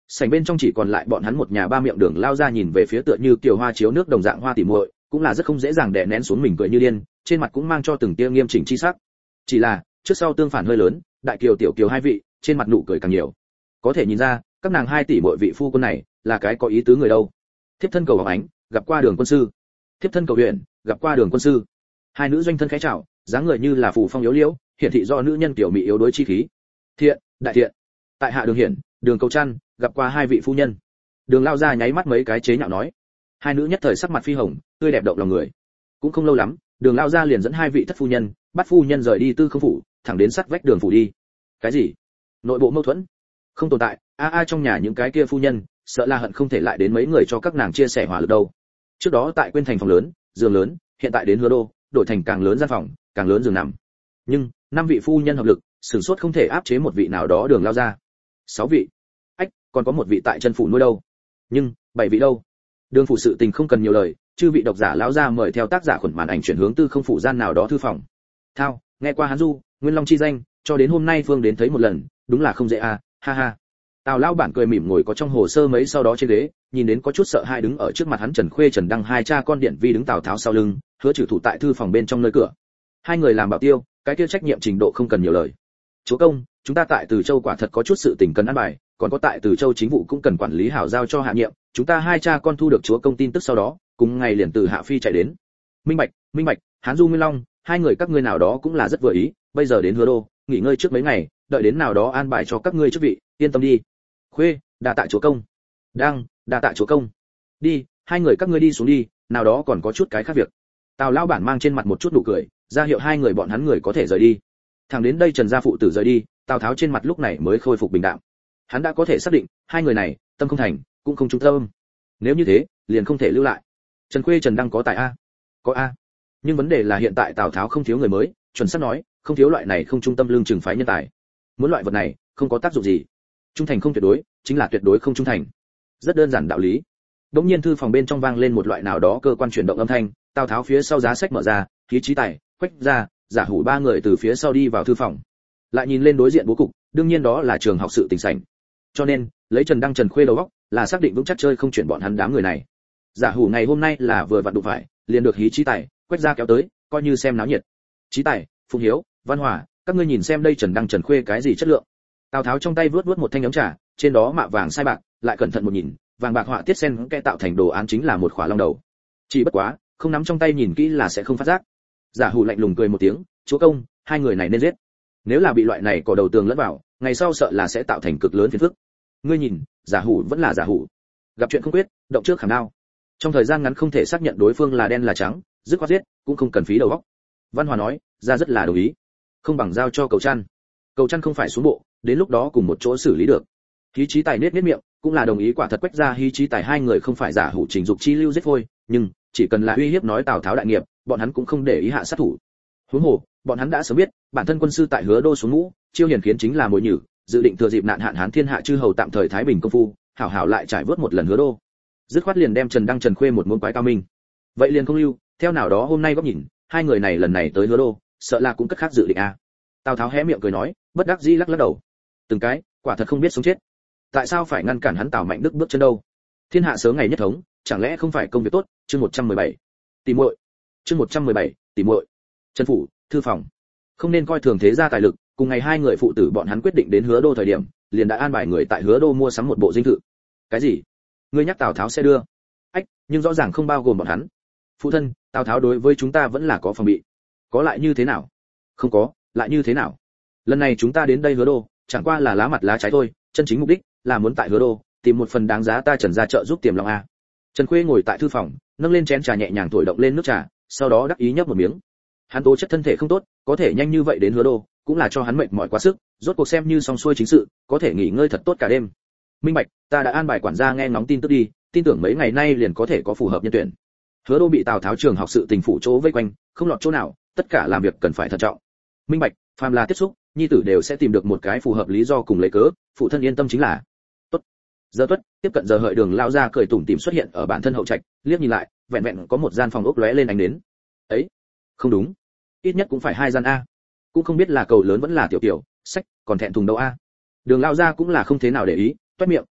Sảnh bên trong chỉ còn lại bọn hắn một nhà ba miệng. Đường lao ra nhìn về phía tựa như kiều hoa chiếu nước đồng dạng Hoa tỷ muội, cũng là rất không dễ dàng đè nén xuống mình cười như điên, trên mặt cũng mang cho từng tia nghiêm chỉnh chi sắc. Chỉ là trước sau tương phản hơi lớn, đại kiều tiểu kiều hai vị, trên mặt nụ cười càng nhiều. Có thể nhìn ra, các nàng hai tỷ muội vị phu quân này là cái có ý tứ người đâu. Thiếp thân cầu Ngọc Ánh, gặp qua Đường quân sư. Thiếp thân cầu Huyền, gặp qua Đường quân sư. Hai nữ doanh thân khẽ chào, dáng người như là phù phong yếu liễu, hiển thị do nữ nhân tiểu mỹ yếu đuối chi khí. Thiện, đại thiện. Tại hạ Đường Hiển, Đường Cầu Trăn, gặp qua hai vị phu nhân. Đường lao ra nháy mắt mấy cái chế nhạo nói. Hai nữ nhất thời sắc mặt phi hồng, tươi đẹp động lòng người. Cũng không lâu lắm, Đường lao ra liền dẫn hai vị thất phu nhân, bắt phu nhân rời đi Tư Không phủ, thẳng đến sát vách Đường phủ đi. Cái gì? Nội bộ mâu thuẫn? Không tồn tại, a a trong nhà những cái kia phu nhân, sợ là hận không thể lại đến mấy người cho các nàng chia sẻ hỏa lực đâu. Trước đó tại Quyên thành phòng lớn, giường lớn, hiện tại đến Hứa Đô, đổi thành càng lớn gian phòng, càng lớn giường nằm. Nhưng năm vị phu nhân hợp lực, sửng sốt không thể áp chế một vị nào đó Đường lao ra. Sáu vị. Ách, còn có một vị tại chân phủ nuôi đâu. Nhưng bảy vị đâu? Đường phủ sự tình không cần nhiều lời, chư vị độc giả lão gia mời theo tác giả khuẩn màn ảnh chuyển hướng Tư Không phủ gian nào đó thư phòng. Thao, nghe qua hắn du, Nguyên Long chi danh, cho đến hôm nay Phương đến thấy một lần, đúng là không dễ à, ha ha. Tào lão bản cười mỉm ngồi có trong hồ sơ mấy sau đó trên ghế, nhìn đến có chút sợ hãi đứng ở trước mặt hắn Trần Khuê Trần Đăng hai cha con điện vi đứng Tào Tháo sau lưng, Hứa Trừ thủ tại thư phòng bên trong nơi cửa. Hai người làm bảo tiêu, cái kia trách nhiệm trình độ không cần nhiều lời. Chúa công, chúng ta tại Từ Châu quả thật có chút sự tình cần ăn bài, còn có tại Từ Châu chính vụ cũng cần quản lý hảo giao cho hạ nhiệm, chúng ta hai cha con thu được chúa công tin tức sau đó, cùng ngày liền từ Hạ Phi chạy đến. Minh bạch, minh bạch, Hán Du Nguyên Long, hai người các ngươi nào đó cũng là rất vừa ý, bây giờ đến Hứa Đô, nghỉ ngơi trước mấy ngày, đợi đến nào đó an bài cho các ngươi chức vị, yên tâm đi. Khuê, đa tạ chúa công. Đang, đa tạ chúa công. Đi, hai người các ngươi đi xuống đi, nào đó còn có chút cái khác việc. Tào lão bản mang trên mặt một chút nụ cười, ra hiệu hai người bọn hắn người có thể rời đi. Thẳng đến đây Trần gia phụ tử rời đi, Tào Tháo trên mặt lúc này mới khôi phục bình đạm. Hắn đã có thể xác định, hai người này, tâm không thành, cũng không trung tâm. Nếu như thế, liền không thể lưu lại. Trần Khuê Trần Đăng có tài a? Có a. Nhưng vấn đề là hiện tại Tào Tháo không thiếu người mới, chuẩn xác nói, không thiếu loại này không trung tâm lương trừng phái nhân tài. Muốn loại vật này, không có tác dụng gì. Trung thành không tuyệt đối, chính là tuyệt đối không trung thành. Rất đơn giản đạo lý. Đống nhiên thư phòng bên trong vang lên một loại nào đó cơ quan chuyển động âm thanh, Tào Tháo phía sau giá sách mở ra, khí trí tài, Quách ra, Giả Hủ ba người từ phía sau đi vào thư phòng. Lại nhìn lên đối diện bố cục, đương nhiên đó là trường học sự tình sảnh. Cho nên, lấy Trần Đăng Trần Khuê đầu óc, là xác định vững chắc chơi không chuyển bọn hắn đám người này. Giả Hủ ngày hôm nay là vừa vặn đụng phải, liền được hí trí tài, Quách ra kéo tới, coi như xem náo nhiệt. Trí tài, Phùng Hiếu, Văn Hòa, các ngươi nhìn xem đây Trần Đăng Trần Khuê cái gì chất lượng. Tào Tháo trong tay vướt vướt một thanh ống trà, trên đó mạ vàng sai bạc, lại cẩn thận một nhìn, vàng bạc họa tiết sen kẽ tạo thành đồ án chính là một khỏa long đầu. Chỉ bất quá, không nắm trong tay nhìn kỹ là sẽ không phát giác. Giả Hủ lạnh lùng cười một tiếng, chúa công, hai người này nên giết. Nếu là bị loại này cỏ đầu tường lẫn vào, ngày sau sợ là sẽ tạo thành cực lớn phiền phức. Ngươi nhìn, Giả Hủ vẫn là Giả Hủ, gặp chuyện không quyết, động trước khảm đao. Trong thời gian ngắn không thể xác nhận đối phương là đen là trắng, dứt khoát giết, cũng không cần phí đầu óc. Văn Hòa nói, ra rất là đồng ý, không bằng giao cho Cầu Trăn. Cầu Trăn không phải xuống bộ, đến lúc đó cùng một chỗ xử lý được. Hí Chí Tài nết nết miệng, cũng là đồng ý, quả thật Quách ra Hí Chí Tài hai người không phải Giả Hủ trình dục chi lưu giết thôi, nhưng chỉ cần là uy hiếp nói Tào Tháo đại nghiệp, bọn hắn cũng không để ý hạ sát thủ. Huống hồ, bọn hắn đã sớm biết, bản thân quân sư tại Hứa Đô xuống ngũ, chiêu hiển khiến chính là mồi nhử, dự định thừa dịp nạn hạn hán thiên hạ chư hầu tạm thời thái bình công phu, hảo hảo lại trải vớt một lần Hứa Đô. Dứt khoát liền đem Trần Đăng Trần Khuê một môn quái cao minh. Vậy liền không lưu, theo nào đó hôm nay góc nhìn, hai người này lần này tới Hứa Đô, sợ là cũng cất khác dự định a. Tào Tháo hé miệng cười nói, bất đắc dĩ lắc lắc đầu. Từng cái, quả thật không biết sống chết. Tại sao phải ngăn cản hắn Tào Mạnh Đức bước chân đâu? Thiên hạ sớm ngày nhất thống, chẳng lẽ không phải công việc tốt? Chương một trăm mười bảy. Tỷ muội. Chương một trăm mười bảy, tỷ muội. Trần phủ, thư phòng. Không nên coi thường thế gia tài lực, cùng ngày hai người phụ tử bọn hắn quyết định đến Hứa Đô thời điểm, liền đã an bài người tại Hứa Đô mua sắm một bộ dinh thự. Cái gì? Ngươi nhắc Tào Tháo sẽ đưa? Ách, nhưng rõ ràng không bao gồm bọn hắn. Phụ thân, Tào Tháo đối với chúng ta vẫn là có phòng bị. Có lại như thế nào? Không có, lại như thế nào? Lần này chúng ta đến đây Hứa Đô, chẳng qua là lá mặt lá trái thôi, chân chính mục đích là muốn tại Hứa Đô tìm một phần đáng giá ta Trần gia trợ giúp tiềm lòng a. Trần Khuê ngồi tại thư phòng, nâng lên chén trà nhẹ nhàng thổi động lên nước trà, sau đó đắc ý nhấp một miếng. Hắn tố chất thân thể không tốt, có thể nhanh như vậy đến Hứa Đô, cũng là cho hắn mệt mỏi quá sức, rốt cuộc xem như xong xuôi chính sự, có thể nghỉ ngơi thật tốt cả đêm. Minh bạch, ta đã an bài quản gia nghe ngóng tin tức đi, tin tưởng mấy ngày nay liền có thể có phù hợp nhân tuyển. Hứa Đô bị Tào Tháo trường học sự tình phủ chỗ vây quanh, không lọt chỗ nào, tất cả làm việc cần phải thận trọng. Minh bạch, phàm là tiếp xúc, nhi tử đều sẽ tìm được một cái phù hợp lý do cùng lấy cớ, phụ thân yên tâm chính là. Tốt. Giờ tuất, tiếp cận giờ hợi Đường lao ra cười tủm tỉm xuất hiện ở bản thân hậu trạch, liếc nhìn lại, vẹn vẹn có một gian phòng ốc lóe lên ánh đến. Ấy, không đúng, ít nhất cũng phải hai gian a. Cũng không biết là cầu lớn vẫn là tiểu tiểu, sách, còn thẹn thùng đâu a. Đường lao ra cũng là không thế nào để ý, toét miệng,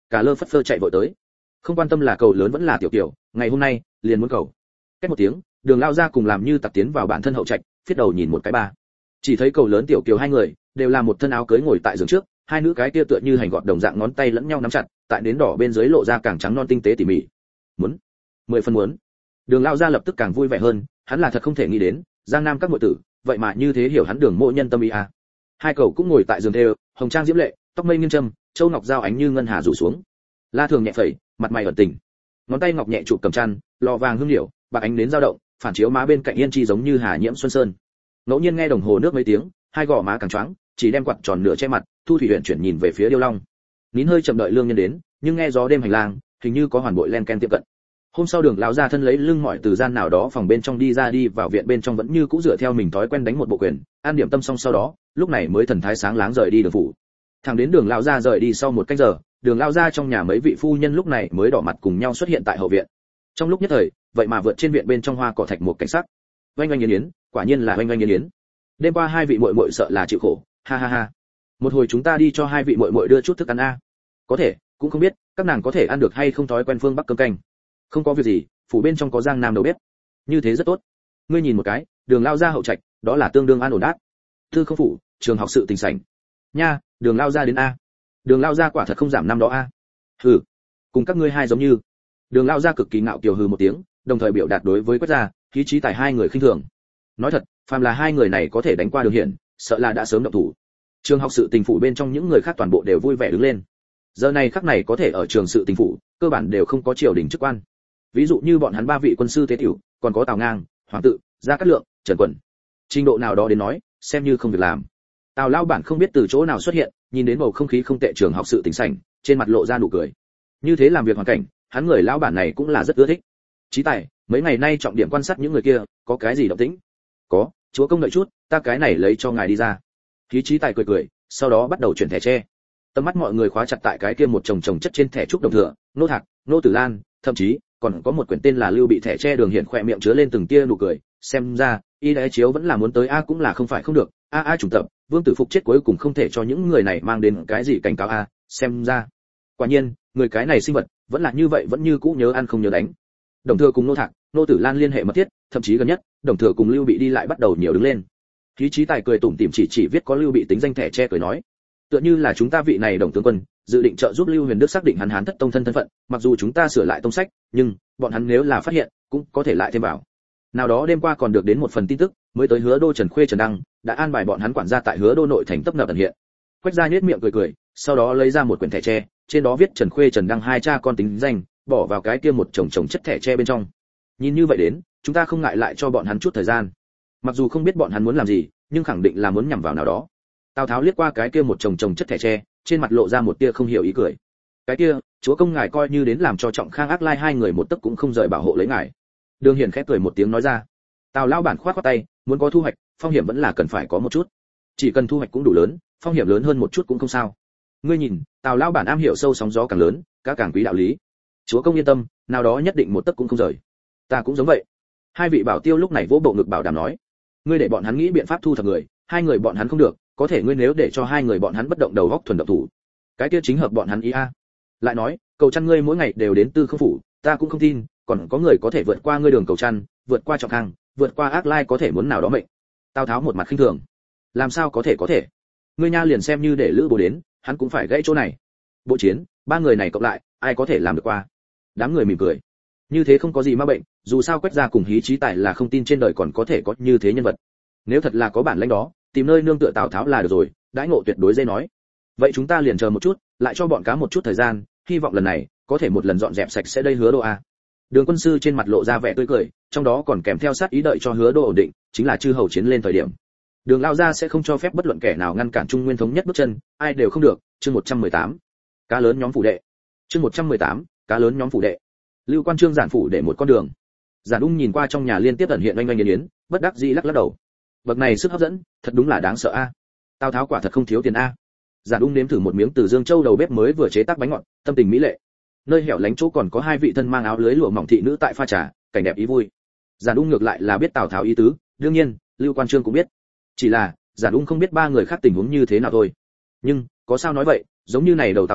cả lơ phất phơ chạy vội tới, không quan tâm là cầu lớn vẫn là tiểu tiểu, ngày hôm nay liền muốn cầu. Cách một tiếng, Đường lao ra cùng làm như tặc tiến vào bản thân hậu trạch, phiết đầu nhìn một cái ba, chỉ thấy cầu lớn tiểu kiều hai người đều là một thân áo cưới ngồi tại giường trước, hai nữ cái kia tựa như hành gọt đồng dạng ngón tay lẫn nhau nắm chặt, tại đến đỏ bên dưới lộ ra càng trắng non tinh tế tỉ mỉ. Muốn, mười phần muốn. Đường lao ra lập tức càng vui vẻ hơn, hắn là thật không thể nghĩ đến, Giang Nam các muội tử, vậy mà như thế hiểu hắn Đường Mộ Nhân tâm ý à. Hai cậu cũng ngồi tại giường thêu, hồng trang diễm lệ, tóc mây nghiêng châm, châu ngọc dao ánh như ngân hà rủ xuống. La Thường nhẹ phẩy, mặt mày ẩn tình. Ngón tay ngọc nhẹ chụp cầm chăn, lò vàng hương liệu, bạc ánh đến dao động, phản chiếu má bên cạnh yên chi giống như hà nhiễm xuân sơn. Ngẫu nhiên nghe đồng hồ nước mấy tiếng, hai gò má càng choáng, chỉ đem quạt tròn nửa che mặt, Thu Thủy Huyền chuyển nhìn về phía Điêu Long. Nín hơi chậm đợi lương nhân đến, nhưng nghe gió đêm hành lang, hình như có hoàn bội len ken tiếp cận. Hôm sau Đường lão gia thân lấy lưng mỏi từ gian nào đó phòng bên trong đi ra đi vào viện bên trong vẫn như cũ dựa theo mình thói quen đánh một bộ quyền, an điểm tâm xong sau đó, lúc này mới thần thái sáng láng rời đi đường phủ. Thẳng đến Đường lão gia rời đi sau một canh giờ, Đường lão gia trong nhà mấy vị phu nhân lúc này mới đỏ mặt cùng nhau xuất hiện tại hậu viện. Trong lúc nhất thời, vậy mà vượt trên viện bên trong hoa cỏ thạch một cảnh sắc. Oanh oanh yến yến, quả nhiên là oanh oanh yến yến. Đêm qua hai vị muội muội sợ là chịu khổ, ha ha ha. Một hồi chúng ta đi cho hai vị muội muội đưa chút thức ăn a. Có thể, cũng không biết các nàng có thể ăn được hay không thói quen phương Bắc cơm canh. Không có việc gì, phủ bên trong có Giang Nam đầu bếp. Như thế rất tốt. Ngươi nhìn một cái, Đường lao ra hậu trạch, đó là tương đương an ổn đát. Tư không phủ, trường học sự tình sảnh. Nha, Đường lao ra đến a. Đường lao ra quả thật không giảm năm đó a. Hừ, cùng các ngươi hai giống như. Đường lao ra cực kỳ ngạo kiều hừ một tiếng, đồng thời biểu đạt đối với Quách gia, khí trí tài hai người khinh thường. Nói thật, phàm là hai người này có thể đánh qua Đường Hiển, sợ là đã sớm động thủ. Trường học sự tình phủ bên trong những người khác toàn bộ đều vui vẻ đứng lên. Giờ này khắc này có thể ở trường sự tình phủ, cơ bản đều không có triều đình chức quan. Ví dụ như bọn hắn ba vị quân sư tế tiểu, còn có Tào Ngang, Hoàng Tự, Gia Cát Lượng, Trần Quẩn. Trình độ nào đó đến nói, xem như không việc làm. Tào lão bản không biết từ chỗ nào xuất hiện, nhìn đến bầu không khí không tệ trường học sự tình sảnh, trên mặt lộ ra nụ cười. Như thế làm việc hoàn cảnh, hắn người lão bản này cũng là rất ưa thích. Chí tài, mấy ngày nay trọng điểm quan sát những người kia, có cái gì động tĩnh? Có, chúa công đợi chút, ta cái này lấy cho ngài đi ra. Khí Chí tài cười cười, sau đó bắt đầu chuyển thẻ tre. Tầm mắt mọi người khóa chặt tại cái kia một chồng chồng chất trên thẻ trúc đồng thừa, nô thạc, nô tử lan, thậm chí còn có một quyển tên là Lưu bị thẻ tre Đường Hiển khỏe miệng chứa lên từng tia nụ cười, xem ra y đế chiếu vẫn là muốn tới a cũng là không phải không được, a a trùng tập, Vương Tử Phục chết cuối cùng không thể cho những người này mang đến cái gì cảnh cáo a, xem ra. Quả nhiên, người cái này sinh vật, vẫn là như vậy vẫn như cũ nhớ ăn không nhớ đánh. Đồng thừa cùng nô thạc, nô tử lan liên hệ mật thiết, thậm chí gần nhất, đồng thừa cùng Lưu bị đi lại bắt đầu nhiều đứng lên. Khí Chí tài cười tủm tỉm chỉ chỉ viết có Lưu bị tính danh thẻ tre cười nói, tựa như là chúng ta vị này đồng tướng quân dự định trợ giúp Lưu Huyền Đức xác định hắn Hán thất tông thân thân phận, mặc dù chúng ta sửa lại tông sách, nhưng bọn hắn nếu là phát hiện, cũng có thể lại thêm vào. Nào đó đêm qua còn được đến một phần tin tức, mới tới Hứa Đô Trần Khuê Trần Đăng đã an bài bọn hắn quản gia tại Hứa Đô nội thành tấp nập ẩn hiện. Quách gia nhếch miệng cười cười, sau đó lấy ra một quyển thẻ tre, trên đó viết Trần Khuê Trần Đăng hai cha con tính danh, bỏ vào cái kia một chồng chồng chất thẻ tre bên trong. Nhìn như vậy đến, chúng ta không ngại lại cho bọn hắn chút thời gian. Mặc dù không biết bọn hắn muốn làm gì, nhưng khẳng định là muốn nhằm vào nào đó. Tào Tháo liếc qua cái kia một chồng chồng chất thẻ tre, trên mặt lộ ra một tia không hiểu ý cười. Cái kia, chúa công ngài coi như đến làm cho Trọng Khang Ác Lai hai người một tấc cũng không rời bảo hộ lấy ngài. Đường Hiển khẽ cười một tiếng nói ra. Tào lão bản khoát khoát tay, muốn có thu hoạch, phong hiểm vẫn là cần phải có một chút. Chỉ cần thu hoạch cũng đủ lớn, phong hiểm lớn hơn một chút cũng không sao. Ngươi nhìn, Tào lão bản am hiểu sâu sóng gió càng lớn, cá càng quý đạo lý. Chúa công yên tâm, nào đó nhất định một tấc cũng không rời. Ta cũng giống vậy. Hai vị bảo tiêu lúc này vỗ bộ ngực bảo đảm nói, ngươi để bọn hắn nghĩ biện pháp thu thập người, hai người bọn hắn không được, có thể ngươi nếu để cho hai người bọn hắn bất động đầu góc thuần động thủ, cái kia chính hợp bọn hắn ý a. Lại nói, cầu chăn ngươi mỗi ngày đều đến Tư Không phủ, ta cũng không tin, còn có người có thể vượt qua ngươi đường cầu chăn, vượt qua Trọng Khang, vượt qua Ác Lai có thể muốn nào đó mệnh. Tào Tháo một mặt khinh thường, làm sao có thể có thể? Ngươi nha liền xem như để Lữ Bố đến, hắn cũng phải gãy chỗ này. Bộ chiến, ba người này cộng lại, ai có thể làm được qua? Đám người mỉm cười. Như thế không có gì ma bệnh, dù sao Quách gia cùng Hí Chí Tài là không tin trên đời còn có thể có như thế nhân vật. Nếu thật là có bản lĩnh đó, tìm nơi nương tựa Tào Tháo là được rồi, đãi ngộ tuyệt đối dây nói. Vậy chúng ta liền chờ một chút, lại cho bọn cá một chút thời gian, hy vọng lần này có thể một lần dọn dẹp sạch sẽ đây Hứa Đô a. Đường quân sư trên mặt lộ ra vẻ tươi cười, trong đó còn kèm theo sát ý đợi cho Hứa Đô ổn định, chính là chư hầu chiến lên thời điểm. Đường lao gia sẽ không cho phép bất luận kẻ nào ngăn cản Trung Nguyên thống nhất bước chân, ai đều không được. Chương một trăm mười tám, cá lớn nhóm phủ đệ. Chương một trăm mười tám, cá lớn nhóm phủ đệ. Lưu Quan Trương giản phủ để một con đường. Giản Ung nhìn qua trong nhà liên tiếp ẩn hiện oanh oanh yến yến, bất đắc dĩ lắc lắc đầu. Bậc này sức hấp dẫn, thật đúng là đáng sợ a. Tào Tháo quả thật không thiếu tiền a. Giản Ung nếm thử một miếng từ Dương Châu đầu bếp mới vừa chế tác bánh ngọt, tâm tình mỹ lệ. Nơi hẻo lánh chỗ còn có hai vị thân mang áo lưới lụa mỏng thị nữ tại pha trà, cảnh đẹp ý vui. Giản Ung ngược lại là biết Tào Tháo ý tứ, đương nhiên, Lưu Quan Trương cũng biết. Chỉ là, Giản Ung không biết ba người khác tình huống như thế nào thôi. Nhưng, có sao nói vậy, giống như này đầu Tào Tháo,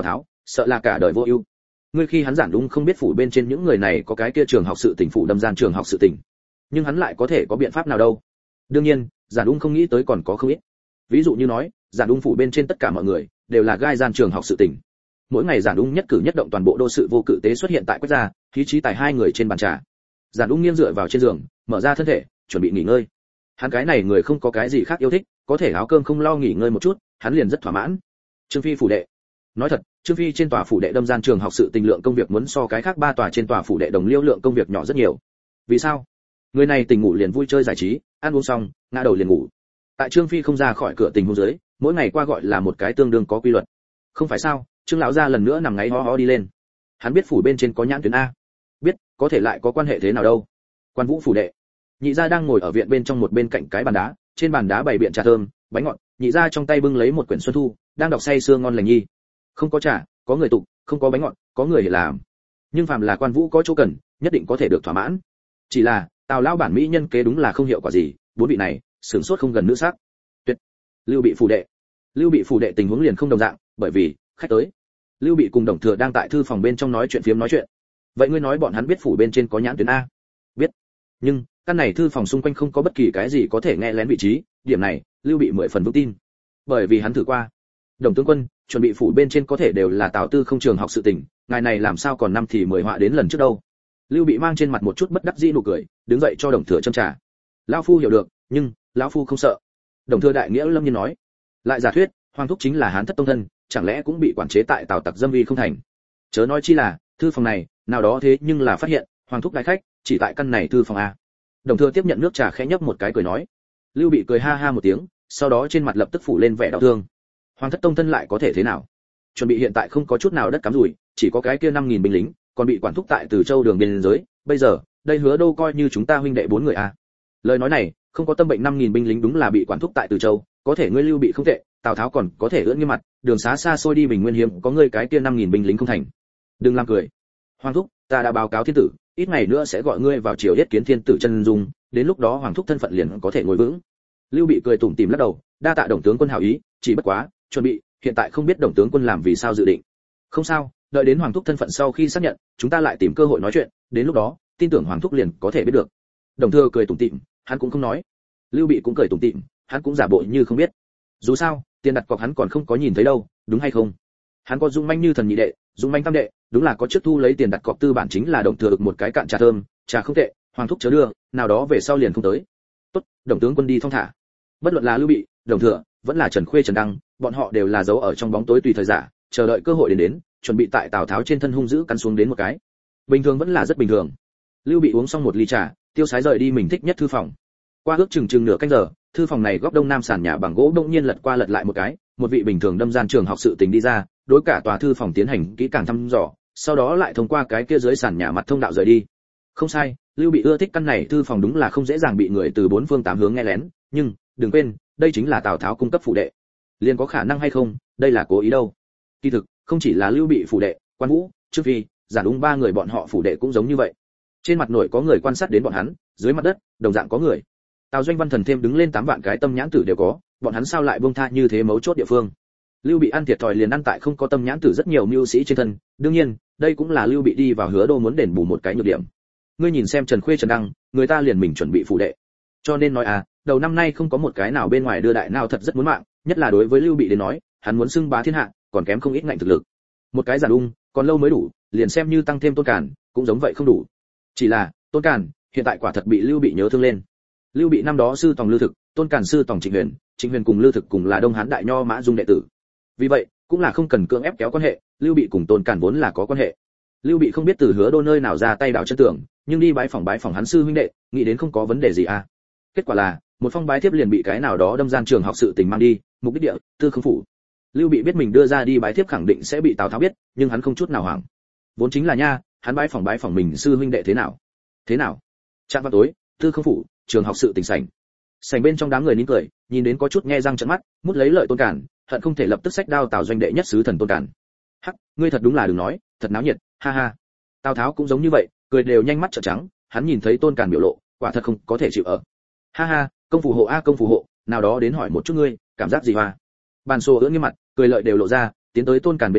sợ là cả đời vô ưu. Ngươi khi hắn giản đúng không biết phủ bên trên những người này có cái kia trường học sự tình phủ đâm gian trường học sự tình, nhưng hắn lại có thể có biện pháp nào đâu? Đương nhiên, giản đúng không nghĩ tới còn có không ít. Ví dụ như nói, giản đúng phủ bên trên tất cả mọi người đều là gai gian trường học sự tình. Mỗi ngày giản đúng nhất cử nhất động toàn bộ đô sự vô cự tế xuất hiện tại quốc gia, khí trí tài hai người trên bàn trà. Giản đúng nghiêng dựa vào trên giường, mở ra thân thể, chuẩn bị nghỉ ngơi. Hắn cái này người không có cái gì khác yêu thích, có thể áo cơm không lo nghỉ ngơi một chút, hắn liền rất thỏa mãn. Trương Phi phủ đệ. Nói thật, Trương Phi trên tòa phủ đệ đâm gian trường học sự tình lượng công việc muốn so cái khác ba tòa trên tòa phủ đệ đồng liêu lượng công việc nhỏ rất nhiều. Vì sao? Người này tỉnh ngủ liền vui chơi giải trí, ăn uống xong, ngã đầu liền ngủ. Tại Trương Phi không ra khỏi cửa tình huống dưới, mỗi ngày qua gọi là một cái tương đương có quy luật. Không phải sao? Trương lão gia lần nữa nằm ngáy ho ho đi lên. Hắn biết phủ bên trên có nhãn tuyến a. Biết, có thể lại có quan hệ thế nào đâu? Quan Vũ phủ đệ. Nhị gia đang ngồi ở viện bên trong một bên cạnh cái bàn đá, trên bàn đá bày biện trà thơm, bánh ngọt, nhị gia trong tay bưng lấy một quyển Xuân Thu, đang đọc say sưa ngon lành nhi. Không có trà, có người tụng, không có bánh ngọt, có người làm. Nhưng phàm là Quan Vũ có chỗ cần, nhất định có thể được thỏa mãn. Chỉ là, Tào lão bản mỹ nhân kế đúng là không hiệu quả gì, bốn vị này, sướng sốt không gần nữ sắc. Tuyệt. Lưu Bị phủ đệ. Lưu Bị phủ đệ tình huống liền không đồng dạng, bởi vì khách tới. Lưu Bị cùng Đồng Thừa đang tại thư phòng bên trong nói chuyện phiếm nói chuyện. Vậy ngươi nói bọn hắn biết phủ bên trên có nhãn tuyến a? Biết. Nhưng, căn này thư phòng xung quanh không có bất kỳ cái gì có thể nghe lén vị trí, điểm này, Lưu Bị mười phần vững tin. Bởi vì hắn thử qua. Đồng tướng quân, chuẩn bị phủ bên trên có thể đều là Tào Tư không trường học sự tình, ngài này làm sao còn năm thì mười họa đến lần trước đâu. Lưu Bị mang trên mặt một chút bất đắc dĩ nụ cười, đứng dậy cho Đồng Thừa châm trà. Lão phu hiểu được, nhưng lão phu không sợ. Đồng Thừa đại nghĩa lâm nhiên nói. Lại giả thuyết, Hoàng thúc chính là Hán thất tông thân, chẳng lẽ cũng bị quản chế tại Tào tặc dâm uy không thành? Chớ nói chi là, thư phòng này, nào đó thế nhưng là phát hiện, Hoàng thúc đại khách, chỉ tại căn này thư phòng a. Đồng Thừa tiếp nhận nước trà khẽ nhấp một cái cười nói. Lưu Bị cười ha ha một tiếng, sau đó trên mặt lập tức phủ lên vẻ đau thương. Hoàng thất tông thân lại có thể thế nào? Chuẩn bị hiện tại không có chút nào đất cắm rủi, chỉ có cái kia năm nghìn binh lính, còn bị quản thúc tại Từ Châu đường biên giới, bây giờ, đây Hứa Đô coi như chúng ta huynh đệ bốn người a. Lời nói này, không có tâm bệnh năm nghìn binh lính đúng là bị quản thúc tại Từ Châu, có thể ngươi Lưu Bị không tệ, Tào Tháo còn có thể ưỡn nghiêm mặt, đường xá xa xôi đi Bình Nguyên hiếm, có ngươi cái kia năm nghìn binh lính không thành. Đừng làm cười. Hoàng thúc, ta đã báo cáo thiên tử, ít ngày nữa sẽ gọi ngươi vào triều yết kiến thiên tử chân dung, đến lúc đó hoàng thúc thân phận liền có thể ngồi vững. Lưu Bị cười tủm tỉm lắc đầu, đa tạ Đồng tướng quân hảo ý, chỉ bất quá, chuẩn bị, hiện tại không biết Đồng tướng quân làm vì sao dự định. Không sao, đợi đến hoàng thúc thân phận sau khi xác nhận, chúng ta lại tìm cơ hội nói chuyện, đến lúc đó, tin tưởng hoàng thúc liền có thể biết được. Đồng Thừa cười tủm tỉm, hắn cũng không nói. Lưu Bị cũng cười tủm tỉm, hắn cũng giả bộ như không biết. Dù sao, tiền đặt cọc hắn còn không có nhìn thấy đâu, đúng hay không? Hắn có dung manh như thần nhị đệ, dung manh tam đệ, đúng là có trước thu lấy tiền đặt cọc tư bản chính là Đồng Thừa được một cái cạn trà thơm, trà không tệ, hoàng thúc chớ đưa, nào đó về sau liền không tới. Tốt, Đồng tướng quân đi thong thả. Bất luận là Lưu Bị, Đồng Thừa, vẫn là Trần Khuê Trần Đăng, bọn họ đều là giấu ở trong bóng tối tùy thời giả, chờ đợi cơ hội đến đến, chuẩn bị tại Tào Tháo trên thân hung dữ cắn xuống đến một cái. Bình thường vẫn là rất bình thường. Lưu Bị uống xong một ly trà, tiêu sái rời đi mình thích nhất thư phòng. Qua ước chừng chừng nửa canh giờ, thư phòng này góc đông nam sàn nhà bằng gỗ đông nhiên lật qua lật lại một cái, một vị bình thường đâm gian trường học sự tình đi ra, đối cả tòa thư phòng tiến hành kỹ càng thăm dò, sau đó lại thông qua cái kia dưới sàn nhà mặt thông đạo rời đi. Không sai, Lưu Bị ưa thích căn này thư phòng đúng là không dễ dàng bị người từ bốn phương tám hướng nghe lén, nhưng đừng quên, đây chính là Tào Tháo cung cấp phủ đệ. Liền có khả năng hay không, đây là cố ý đâu. Kỳ thực, không chỉ là Lưu Bị phủ đệ, Quan Vũ, Trương Phi, Giản Ung ba người bọn họ phủ đệ cũng giống như vậy. Trên mặt nổi có người quan sát đến bọn hắn, dưới mặt đất, đồng dạng có người. Tào Doanh Văn Thần thêm đứng lên tám vạn cái tâm nhãn tử đều có, bọn hắn sao lại buông tha như thế mấu chốt địa phương. Lưu Bị ăn thiệt thòi liền ăn tại không có tâm nhãn tử rất nhiều mưu sĩ trên thân, đương nhiên, đây cũng là Lưu Bị đi vào Hứa Đô muốn đền bù một cái nhược điểm. Ngươi nhìn xem Trần Khuê Trần Đăng, người ta liền mình chuẩn bị phủ đệ. Cho nên nói à, đầu năm nay không có một cái nào bên ngoài đưa đại nào thật rất muốn mạng, nhất là đối với Lưu Bị đến nói, hắn muốn xưng bá thiên hạ, còn kém không ít ngạnh thực lực. Một cái Giản Ung, còn lâu mới đủ, liền xem như tăng thêm Tôn Càn, cũng giống vậy không đủ. Chỉ là, Tôn Càn, hiện tại quả thật bị Lưu Bị nhớ thương lên. Lưu Bị năm đó sư tòng Lưu Thực, Tôn Càn sư tòng Trịnh Huyền, Trịnh Huyền cùng Lưu Thực cùng là Đông Hán đại nho Mã Dung đệ tử. Vì vậy, cũng là không cần cưỡng ép kéo quan hệ, Lưu Bị cùng Tôn Càn vốn là có quan hệ. Lưu Bị không biết từ Hứa Đô nơi nào ra tay đào chân tường, nhưng đi bái phỏng bái phỏng hắn sư huynh đệ, nghĩ đến không có vấn đề gì à. Kết quả là, một phong bái thiếp liền bị cái nào đó đâm gian trường học sự tình mang đi, mục đích địa, Tư Không phủ. Lưu Bị biết mình đưa ra đi bái thiếp khẳng định sẽ bị Tào Tháo biết, nhưng hắn không chút nào hoảng. Vốn chính là nha, hắn bái phỏng bái phỏng mình sư huynh đệ thế nào? Thế nào? Trạm vào tối, Tư Không phủ, trường học sự tình sảnh. Sảnh bên trong đám người nín cười, nhìn đến có chút nghe răng trợn mắt, mút lấy lợi Tôn Càn, hận không thể lập tức xách đao Tào Doanh đệ nhất sứ thần Tôn Càn. Hắc, ngươi thật đúng là đừng nói, thật náo nhiệt, ha ha. Tào Tháo cũng giống như vậy, cười đều nhanh mắt trợn trắng, hắn nhìn thấy Tôn Càn biểu lộ, quả thật không có thể chịu ở. Ha ha, công phù hộ a công phù hộ, nào đó đến hỏi một chút ngươi, cảm giác gì hoa? Bàn Sô ưỡn nghiêm mặt, cười lợi đều lộ ra, tiến tới Tôn Càn bên người,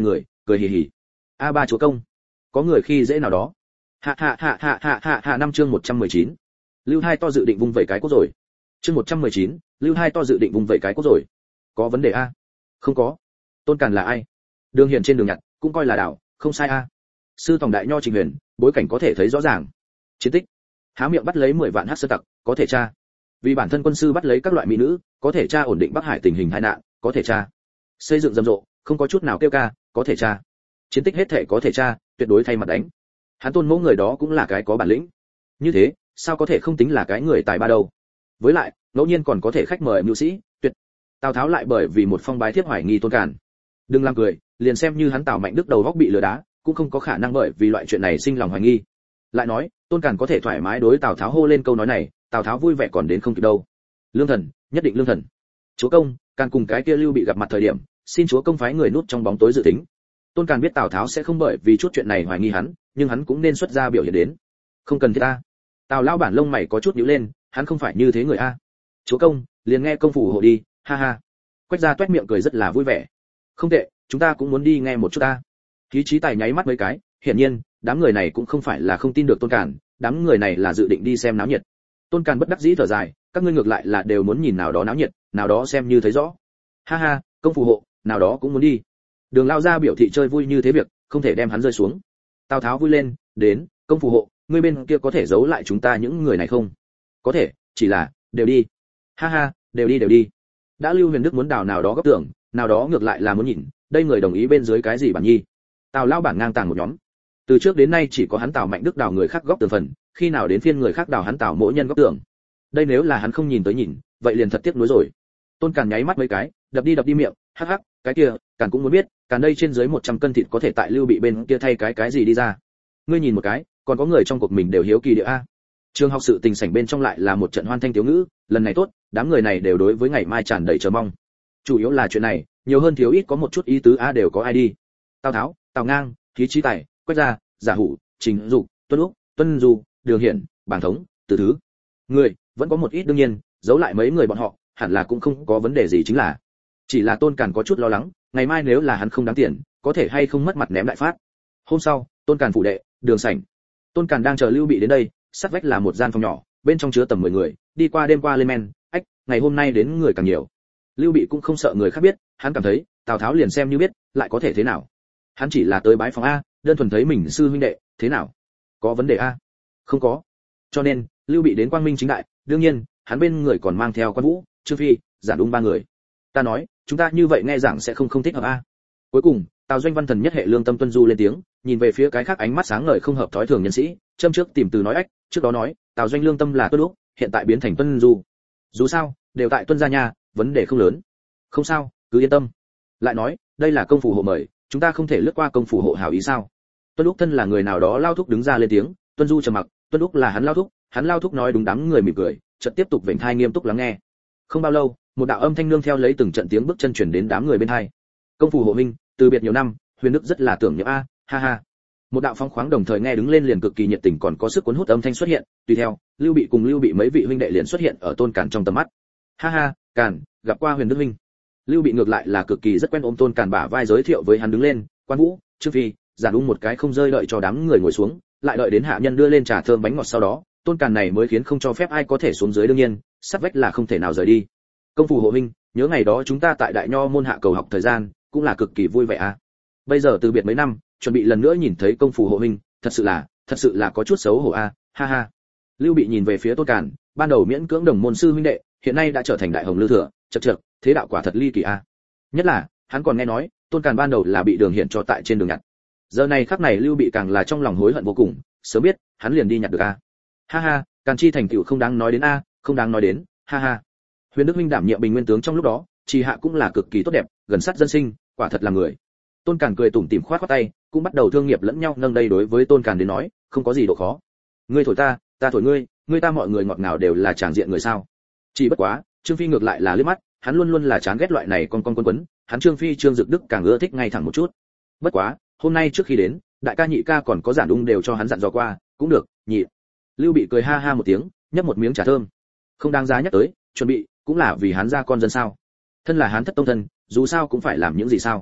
cười hì hì. A ba chúa công, có người khi dễ nào đó. Hạ hạ hạ hạ hạ hạ hạ năm chương một trăm mười chín. Lưu Hai to dự định vung vẩy cái cốt rồi. Chương một trăm mười chín, Lưu Hai to dự định vung vẩy cái cốt rồi. Có vấn đề a? Không có. Tôn Càn là ai? Đường Hiển trên đường nhặt, cũng coi là đảo, không sai a. Sư tổng đại nho Trình Huyền, bối cảnh có thể thấy rõ ràng. Chiến tích. Há miệng bắt lấy mười vạn hắc sơn tặc, có thể tra. Vì bản thân quân sư bắt lấy các loại mỹ nữ, có thể tra ổn định Bắc Hải tình hình tai nạn, có thể tra. Xây dựng rầm rộ, không có chút nào kêu ca, có thể tra. Chiến tích hết thể có thể tra, tuyệt đối thay mặt đánh. Hắn Tôn mẫu người đó cũng là cái có bản lĩnh. Như thế, sao có thể không tính là cái người tài ba đâu? Với lại, ngẫu nhiên còn có thể khách mời mưu sĩ, tuyệt. Tào Tháo lại bởi vì một phong bái thiếp hoài nghi Tôn Càn. Đừng làm cười, liền xem như hắn Tào Mạnh Đức đầu góc bị lừa đá, cũng không có khả năng bởi vì loại chuyện này sinh lòng hoài nghi. Lại nói, Tôn Càn có thể thoải mái đối Tào Tháo hô lên câu nói này, Tào Tháo vui vẻ còn đến không kịp đâu. Lương thần, nhất định lương thần. Chúa công, Càn cùng cái kia Lưu bị gặp mặt thời điểm, xin chúa công phái người núp trong bóng tối dự tính. Tôn Càn biết Tào Tháo sẽ không bởi vì chút chuyện này hoài nghi hắn, nhưng hắn cũng nên xuất ra biểu hiện đến. Không cần thiết ta. Tào lão bản lông mày có chút nhíu lên, hắn không phải như thế người a. Chúa công, liền nghe công phủ hộ đi, ha ha. Quách gia toét miệng cười rất là vui vẻ. Không tệ, chúng ta cũng muốn đi nghe một chút ta. Khí trí tài nháy mắt mấy cái, hiển nhiên, đám người này cũng không phải là không tin được Tôn Càn, đám người này là dự định đi xem náo nhiệt. Tôn Càn bất đắc dĩ thở dài, các ngươi ngược lại là đều muốn nhìn nào đó náo nhiệt, nào đó xem như thấy rõ. Ha ha, công phù hộ, nào đó cũng muốn đi. Đường lao ra biểu thị chơi vui như thế việc, không thể đem hắn rơi xuống. Tào Tháo vui lên, đến, công phù hộ, ngươi bên kia có thể giấu lại chúng ta những người này không? Có thể, chỉ là, đều đi. Ha ha, đều đi đều đi. Đã Lưu Huyền Đức muốn đào nào đó góc tưởng, nào đó ngược lại là muốn nhìn, đây người đồng ý bên dưới cái gì bản nhi. Tào lao bản ngang tàng một nhóm. Từ trước đến nay chỉ có hắn Tào Mạnh Đức đào người khác góc tường phần, khi nào đến phiên người khác đào hắn Tào mỗi nhân góc tường. Đây nếu là hắn không nhìn tới nhìn, vậy liền thật tiếc nuối rồi. Tôn Càn nháy mắt mấy cái, đập đi đập đi miệng, hắc hắc, cái kia, Càn cũng muốn biết, Càn đây trên dưới một trăm cân thịt có thể tại Lưu bị bên kia thay cái cái gì đi ra. Ngươi nhìn một cái, còn có người trong cuộc mình đều hiếu kỳ địa a. Trường học sự tình sảnh bên trong lại là một trận hoan thanh thiếu ngữ, lần này tốt, đám người này đều đối với ngày mai tràn đầy chờ mong. Chủ yếu là chuyện này, nhiều hơn thiếu ít có một chút ý tứ a đều có ai đi. Tào Tháo, Tào Ngang, Khí Chí Tài, Quách Gia, Giả Hủ, Trình Dục, Tuân Úc, Tuân Du, Đường Hiển, Bàng Thống, Từ Thứ. Người, vẫn có một ít đương nhiên, giấu lại mấy người bọn họ, hẳn là cũng không có vấn đề gì chính là. Chỉ là Tôn Càn có chút lo lắng, ngày mai nếu là hắn không đáng tiền, có thể hay không mất mặt ném đại phát. Hôm sau, Tôn Càn phủ đệ, đường sảnh. Tôn Càn đang chờ Lưu Bị đến đây, sát vách là một gian phòng nhỏ, bên trong chứa tầm mười người, đi qua đêm qua lên men, ách, ngày hôm nay đến người càng nhiều. Lưu Bị cũng không sợ người khác biết, hắn cảm thấy, Tào Tháo liền xem như biết, lại có thể thế nào? Hắn chỉ là tới bái phòng a, đơn thuần thấy mình sư huynh đệ, thế nào? Có vấn đề a? Không có. Cho nên, Lưu Bị đến quang minh chính đại, đương nhiên, hắn bên người còn mang theo Quan Vũ, Trương Phi, Giản Ung ba người. Ta nói, chúng ta như vậy nghe giảng sẽ không không thích hợp a. Cuối cùng, Tào Doanh Văn thần nhất hệ lương tâm Tuân Du lên tiếng, nhìn về phía cái khác ánh mắt sáng ngời không hợp thói thường nhân sĩ, châm trước tìm từ nói ách, trước đó nói, Tào Doanh lương tâm là Tuân Úc, hiện tại biến thành Tuân Du. Dù sao, đều tại Tuân gia nhà, vấn đề không lớn. Không sao, cứ yên tâm. Lại nói, đây là công phủ hộ mời, chúng ta không thể lướt qua công phủ hộ hảo ý sao? Tuân Úc thân là người nào đó lao thúc đứng ra lên tiếng, Tuân Du trầm mặc, Tuân Úc là hắn lao thúc, hắn lao thúc nói đúng, đám người mỉm cười, chợt tiếp tục vểnh thai nghiêm túc lắng nghe. Không bao lâu, một đạo âm thanh nương theo lấy từng trận tiếng bước chân truyền đến đám người bên hai. Công phủ hộ minh, từ biệt nhiều năm, Huyền Đức rất là tưởng nhớ a, ha ha. Một đạo phong khoáng đồng thời nghe đứng lên liền cực kỳ nhiệt tình còn có sức cuốn hút âm thanh xuất hiện, tùy theo, Lưu Bị cùng Lưu Bị mấy vị huynh đệ liền xuất hiện ở Tôn Càn trong tầm mắt. Ha ha, Càn, gặp qua Huyền Đức huynh. Lưu Bị ngược lại là cực kỳ rất quen ôm Tôn Càn bả vai giới thiệu với hắn đứng lên, Quan Vũ, Trương Phi, Giản Ung một cái không rơi đợi cho đám người ngồi xuống, lại đợi đến hạ nhân đưa lên trà thơm bánh ngọt sau đó, Tôn Càn này mới khiến không cho phép ai có thể xuống dưới, đương nhiên, sát vách là không thể nào rời đi. Công phủ hộ huynh, nhớ ngày đó chúng ta tại Đại Nho môn hạ cầu học thời gian, cũng là cực kỳ vui vẻ à. Bây giờ từ biệt mấy năm, chuẩn bị lần nữa nhìn thấy công phủ hộ huynh, thật sự là, thật sự là có chút xấu hổ a, à, ha ha. Lưu Bị nhìn về phía Tôn Càn, ban đầu miễn cưỡng đồng môn sư huynh đệ, hiện nay đã trở thành đại hồng lưu thừa, chậc chậc, thế đạo quả thật ly kỳ a. À. Nhất là, hắn còn nghe nói, Tôn Càn ban đầu là bị Đường Hiển cho tại trên đường nhặt. Giờ này khắc này Lưu Bị càng là trong lòng hối hận vô cùng, sớm biết, hắn liền đi nhặt được a. À. Ha ha, Càn chi thành tựu không đáng nói đến a, à, không đáng nói đến, ha ha. Huyền Đức huynh đảm nhiệm Bình Nguyên tướng trong lúc đó, Trì hạ cũng là cực kỳ tốt đẹp, gần sát dân sinh, quả thật là người. Tôn Càn cười tủm tỉm khoát khoát tay, cũng bắt đầu thương nghiệp lẫn nhau nâng đây đối với Tôn Càn đến nói, không có gì độ khó. Ngươi thổi ta, ta thổi ngươi, ngươi ta mọi người ngọt ngào đều là tràng diện người sao? Chỉ bất quá, Trương Phi ngược lại là liếc mắt, hắn luôn luôn là chán ghét loại này con con quấn quấn, hắn Trương Phi Trương Dực Đức càng ưa thích ngay thẳng một chút. Bất quá, hôm nay trước khi đến, đại ca nhị ca còn có Giản Ung đều cho hắn dặn dò qua, cũng được, nhị. Lưu Bị cười ha ha một tiếng, nhấp một miếng trà thơm. Không đáng giá nhắc tới, chuẩn bị, cũng là vì hắn ra con dân sao? Thân là hắn thất tông thân, dù sao cũng phải làm những gì sao?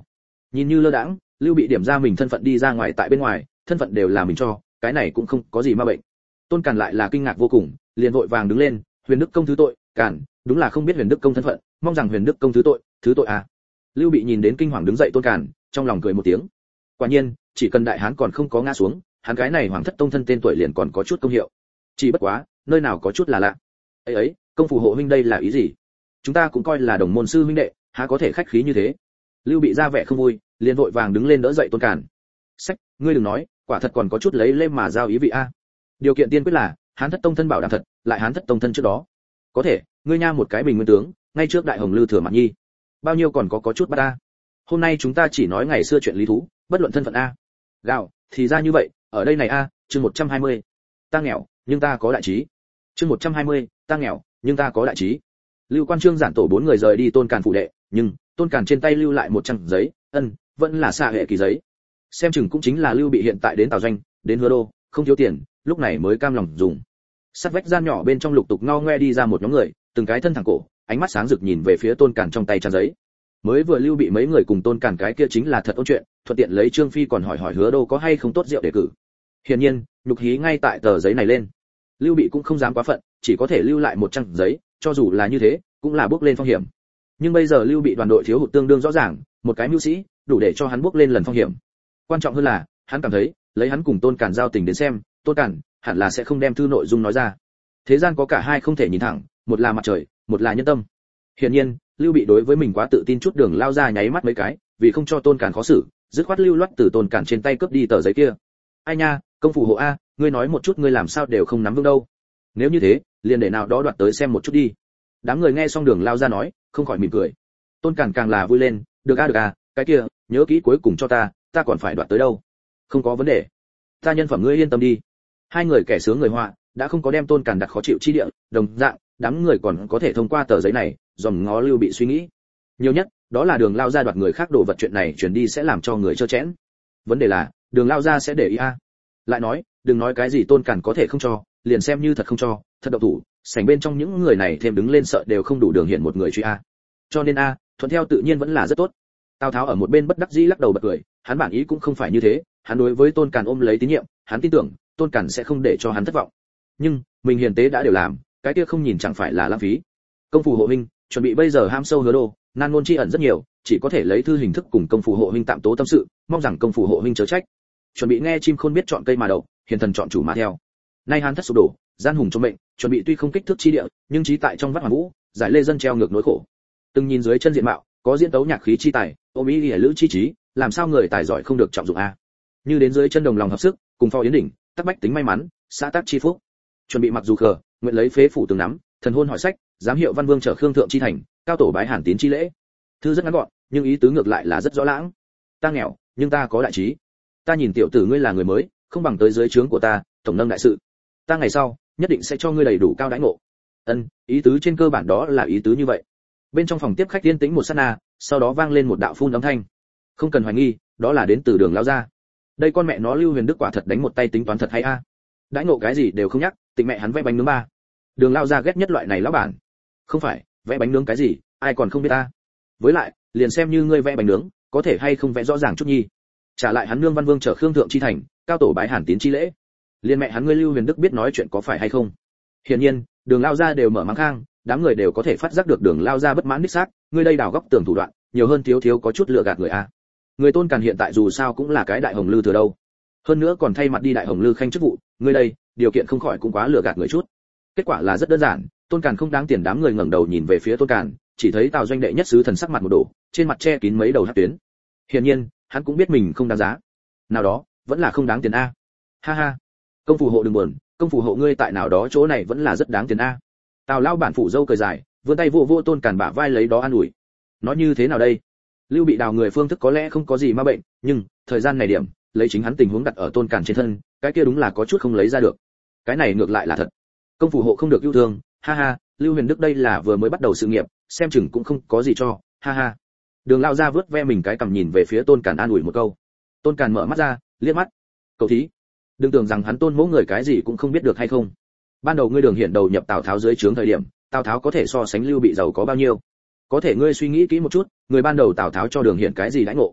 Nhìn như lơ đãng, Lưu Bị điểm ra mình thân phận đi ra ngoài tại bên ngoài, thân phận đều là mình cho, cái này cũng không có gì ma bệnh. Tôn Càn lại là kinh ngạc vô cùng, liền vội vàng đứng lên, Huyền Đức công thứ tội, Càn, đúng là không biết Huyền Đức công thân phận, mong rằng Huyền Đức công thứ tội, thứ tội à. Lưu Bị nhìn đến kinh hoàng đứng dậy Tôn Càn, trong lòng cười một tiếng. Quả nhiên, chỉ cần đại hán còn không có ngã xuống, hắn cái này Hoàng thất tông thân tên tuổi liền còn có chút công hiệu. Chỉ bất quá, nơi nào có chút là lạ. Ấy ấy, công phủ hộ huynh đây là ý gì? Chúng ta cũng coi là đồng môn sư huynh đệ, há có thể khách khí như thế? Lưu Bị ra vẻ không vui, liền vội vàng đứng lên đỡ dậy Tôn Càn. Sách, ngươi đừng nói, quả thật còn có chút lấy lên mà giao ý vị a. Điều kiện tiên quyết là hán thất tông thân bảo đảm thật, lại hán thất tông thân trước đó. Có thể, ngươi nha một cái bình nguyên tướng, ngay trước đại hồng lư thừa mặt nhi. Bao nhiêu còn có có chút bắt ta. Hôm nay chúng ta chỉ nói ngày xưa chuyện lý thú, bất luận thân phận a. Gạo, thì ra như vậy, ở đây này a, chương một trăm hai mươi. Ta nghèo, nhưng ta có đại trí. Chương một trăm hai mươi, ta nghèo, nhưng ta có đại trí. Lưu Quan Trương giản tổ bốn người rời đi Tôn Càn phủ đệ, nhưng Tôn Càn trên tay lưu lại một trang giấy, ân, vẫn là xạ hệ kỳ giấy. Xem chừng cũng chính là Lưu Bị hiện tại đến Tào Doanh, đến Hứa Đô, không thiếu tiền, lúc này mới cam lòng dùng. Sát vách gian nhỏ bên trong lục tục ngao ngoe đi ra một nhóm người, từng cái thân thẳng cổ, ánh mắt sáng rực nhìn về phía Tôn Càn trong tay trang giấy. Mới vừa Lưu Bị mấy người cùng Tôn Càn cái kia chính là thật ôn chuyện, thuận tiện lấy Trương Phi còn hỏi hỏi Hứa Đô có hay không tốt rượu để cử. Hiển nhiên, nhục hí ngay tại tờ giấy này lên. Lưu Bị cũng không dám quá phận, chỉ có thể lưu lại một trang giấy, cho dù là như thế, cũng là bước lên phong hiểm. Nhưng bây giờ Lưu Bị đoàn đội thiếu hụt tương đương rõ ràng, một cái mưu sĩ, đủ để cho hắn bước lên lần phong hiểm. Quan trọng hơn là, hắn cảm thấy, lấy hắn cùng Tôn Càn giao tình đến xem, Tôn Càn hẳn là sẽ không đem thư nội dung nói ra. Thế gian có cả hai không thể nhìn thẳng, một là mặt trời, một là nhân tâm. Hiển nhiên, Lưu Bị đối với mình quá tự tin chút đường lao ra nháy mắt mấy cái, vì không cho Tôn Càn khó xử, dứt khoát lưu loát từ Tôn Càn trên tay cướp đi tờ giấy kia. Ai nha, công phủ hộ a, ngươi nói một chút ngươi làm sao đều không nắm vững đâu. Nếu như thế, liền để nào đó đoạt tới xem một chút đi. Đám người nghe xong đường lao ra nói, không khỏi mỉm cười. Tôn Càn càng là vui lên, được a được a, cái kia, nhớ kỹ cuối cùng cho ta, ta còn phải đoạt tới đâu. Không có vấn đề. Ta nhân phẩm ngươi yên tâm đi. Hai người kẻ sướng người họa, đã không có đem Tôn Càn đặt khó chịu chi địa, đồng dạng, đám người còn có thể thông qua tờ giấy này, dòm ngó Lưu Bị suy nghĩ. Nhiều nhất, đó là đường lao ra đoạt người khác đồ vật chuyện này truyền đi sẽ làm cho người trơ chẽn. Vấn đề là, đường lao ra sẽ để ý a. Lại nói, đừng nói cái gì Tôn Càn có thể không cho, liền xem như thật không cho, thật độc thủ, sảnh bên trong những người này thêm đứng lên sợ đều không đủ đường hiện một người truy a. Cho nên a, thuận theo tự nhiên vẫn là rất tốt. Tào Tháo ở một bên bất đắc dĩ lắc đầu bật cười, hắn bản ý cũng không phải như thế, hắn đối với Tôn Càn ôm lấy tín nhiệm, hắn tin tưởng Tôn Càn sẽ không để cho hắn thất vọng. Nhưng, mình hiền tế đã đều làm, cái kia không nhìn chẳng phải là lãng phí. Công phủ hộ huynh, chuẩn bị bây giờ ham sâu Hứa Đô, nan ngôn chi ẩn rất nhiều, chỉ có thể lấy thư hình thức cùng công phủ hộ huynh tạm tố tâm sự, mong rằng công phủ hộ huynh chớ trách. Chuẩn bị nghe chim khôn biết chọn cây mà đậu, hiền thần chọn chủ mà theo. Nay hắn thất sụp đổ, gian hùng trong mệnh, chuẩn bị tuy không kích thước chi địa, nhưng trí tại trong vắt hoàn vũ, giải lê dân treo ngược nỗi khổ. Từng nhìn dưới chân diện mạo, có diễn tấu nhạc khí chi tài, ôm ý lìa lữ chi trí, làm sao người tài giỏi không được trọng dụng a. Như đến dưới chân đồng lòng hợp sức, cùng phò yến đỉnh, tắc bách tính may mắn, xã tác chi phúc. Chuẩn bị mặc dù khờ, nguyện lấy phế phủ từng nắm, thần hôn hỏi sách, giám hiệu văn vương trở khương thượng chi thành, cao tổ bái hàn tín chi lễ. Thư rất ngắn gọn, nhưng ý tứ ngược lại là rất rõ lãng. Ta nghèo, nhưng ta có đại trí. Ta nhìn tiểu tử ngươi là người mới, không bằng tới dưới trướng của ta, tổng nâng đại sự. Ta ngày sau nhất định sẽ cho ngươi đầy đủ cao đãi ngộ. Ân, ý tứ trên cơ bản đó là ý tứ như vậy. Bên trong phòng tiếp khách yên tĩnh một sát na, sau đó vang lên một đạo phun âm thanh. Không cần hoài nghi, đó là đến từ đường lao ra. Đây con mẹ nó Lưu Huyền Đức quả thật đánh một tay tính toán thật hay a. Đãi ngộ cái gì đều không nhắc, tịnh mẹ hắn vẽ bánh nướng ba. Đường lao ra ghét nhất loại này lão bản. Không phải, vẽ bánh nướng cái gì, ai còn không biết ta. Với lại, liền xem như ngươi vẽ bánh nướng, có thể hay không vẽ rõ ràng chút nhi. Trả lại hắn nương văn vương trở khương thượng chi thành, cao tổ bái hàn tín chi lễ. Liên mẹ hắn ngươi Lưu Huyền Đức biết nói chuyện có phải hay không? Hiển nhiên, đường lao ra đều mở mắng khang, đám người đều có thể phát giác được đường lao ra bất mãn đích xác, ngươi đây đào góc tường thủ đoạn, nhiều hơn thiếu thiếu có chút lừa gạt người a. Người Tôn Càn hiện tại dù sao cũng là cái đại hồng lư thừa đâu. Hơn nữa còn thay mặt đi đại hồng lư khanh chức vụ, ngươi đây, điều kiện không khỏi cũng quá lừa gạt người chút. Kết quả là rất đơn giản, Tôn Càn không đáng tiền, đám người ngẩng đầu nhìn về phía Tôn Càn, chỉ thấy Tào Doanh đệ nhất sứ thần sắc mặt một đổ, trên mặt che kín mấy đầu hắc tuyến. Hiển nhiên, hắn cũng biết mình không đáng giá. Nào đó, vẫn là không đáng tiền a. Ha ha. Công phủ hộ đừng buồn, công phủ hộ ngươi tại nào đó chỗ này vẫn là rất đáng tiền a. Tào lão bản phủ dâu cười dài, vươn tay vô vô Tôn Càn bả vai lấy đó an ủi. Nói như thế nào đây? Lưu Bị đào người phương thức có lẽ không có gì ma bệnh, nhưng thời gian này điểm, lấy chính hắn tình huống đặt ở Tôn Càn trên thân, cái kia đúng là có chút không lấy ra được. Cái này ngược lại là thật. Công phủ hộ không được yêu thương, ha ha, Lưu Huyền Đức đây là vừa mới bắt đầu sự nghiệp, xem chừng cũng không có gì cho, ha ha. Đường lao ra vớt ve mình cái cằm nhìn về phía Tôn Càn an ủi một câu. Tôn Càn mở mắt ra, liếc mắt. Cậu thí, đừng tưởng rằng hắn Tôn mỗ người cái gì cũng không biết được hay không. Ban đầu ngươi Đường Hiển đầu nhập Tào Tháo dưới trướng thời điểm, Tào Tháo có thể so sánh Lưu Bị giàu có bao nhiêu? Có thể ngươi suy nghĩ kỹ một chút, người ban đầu Tào Tháo cho Đường Hiển cái gì đãi ngộ?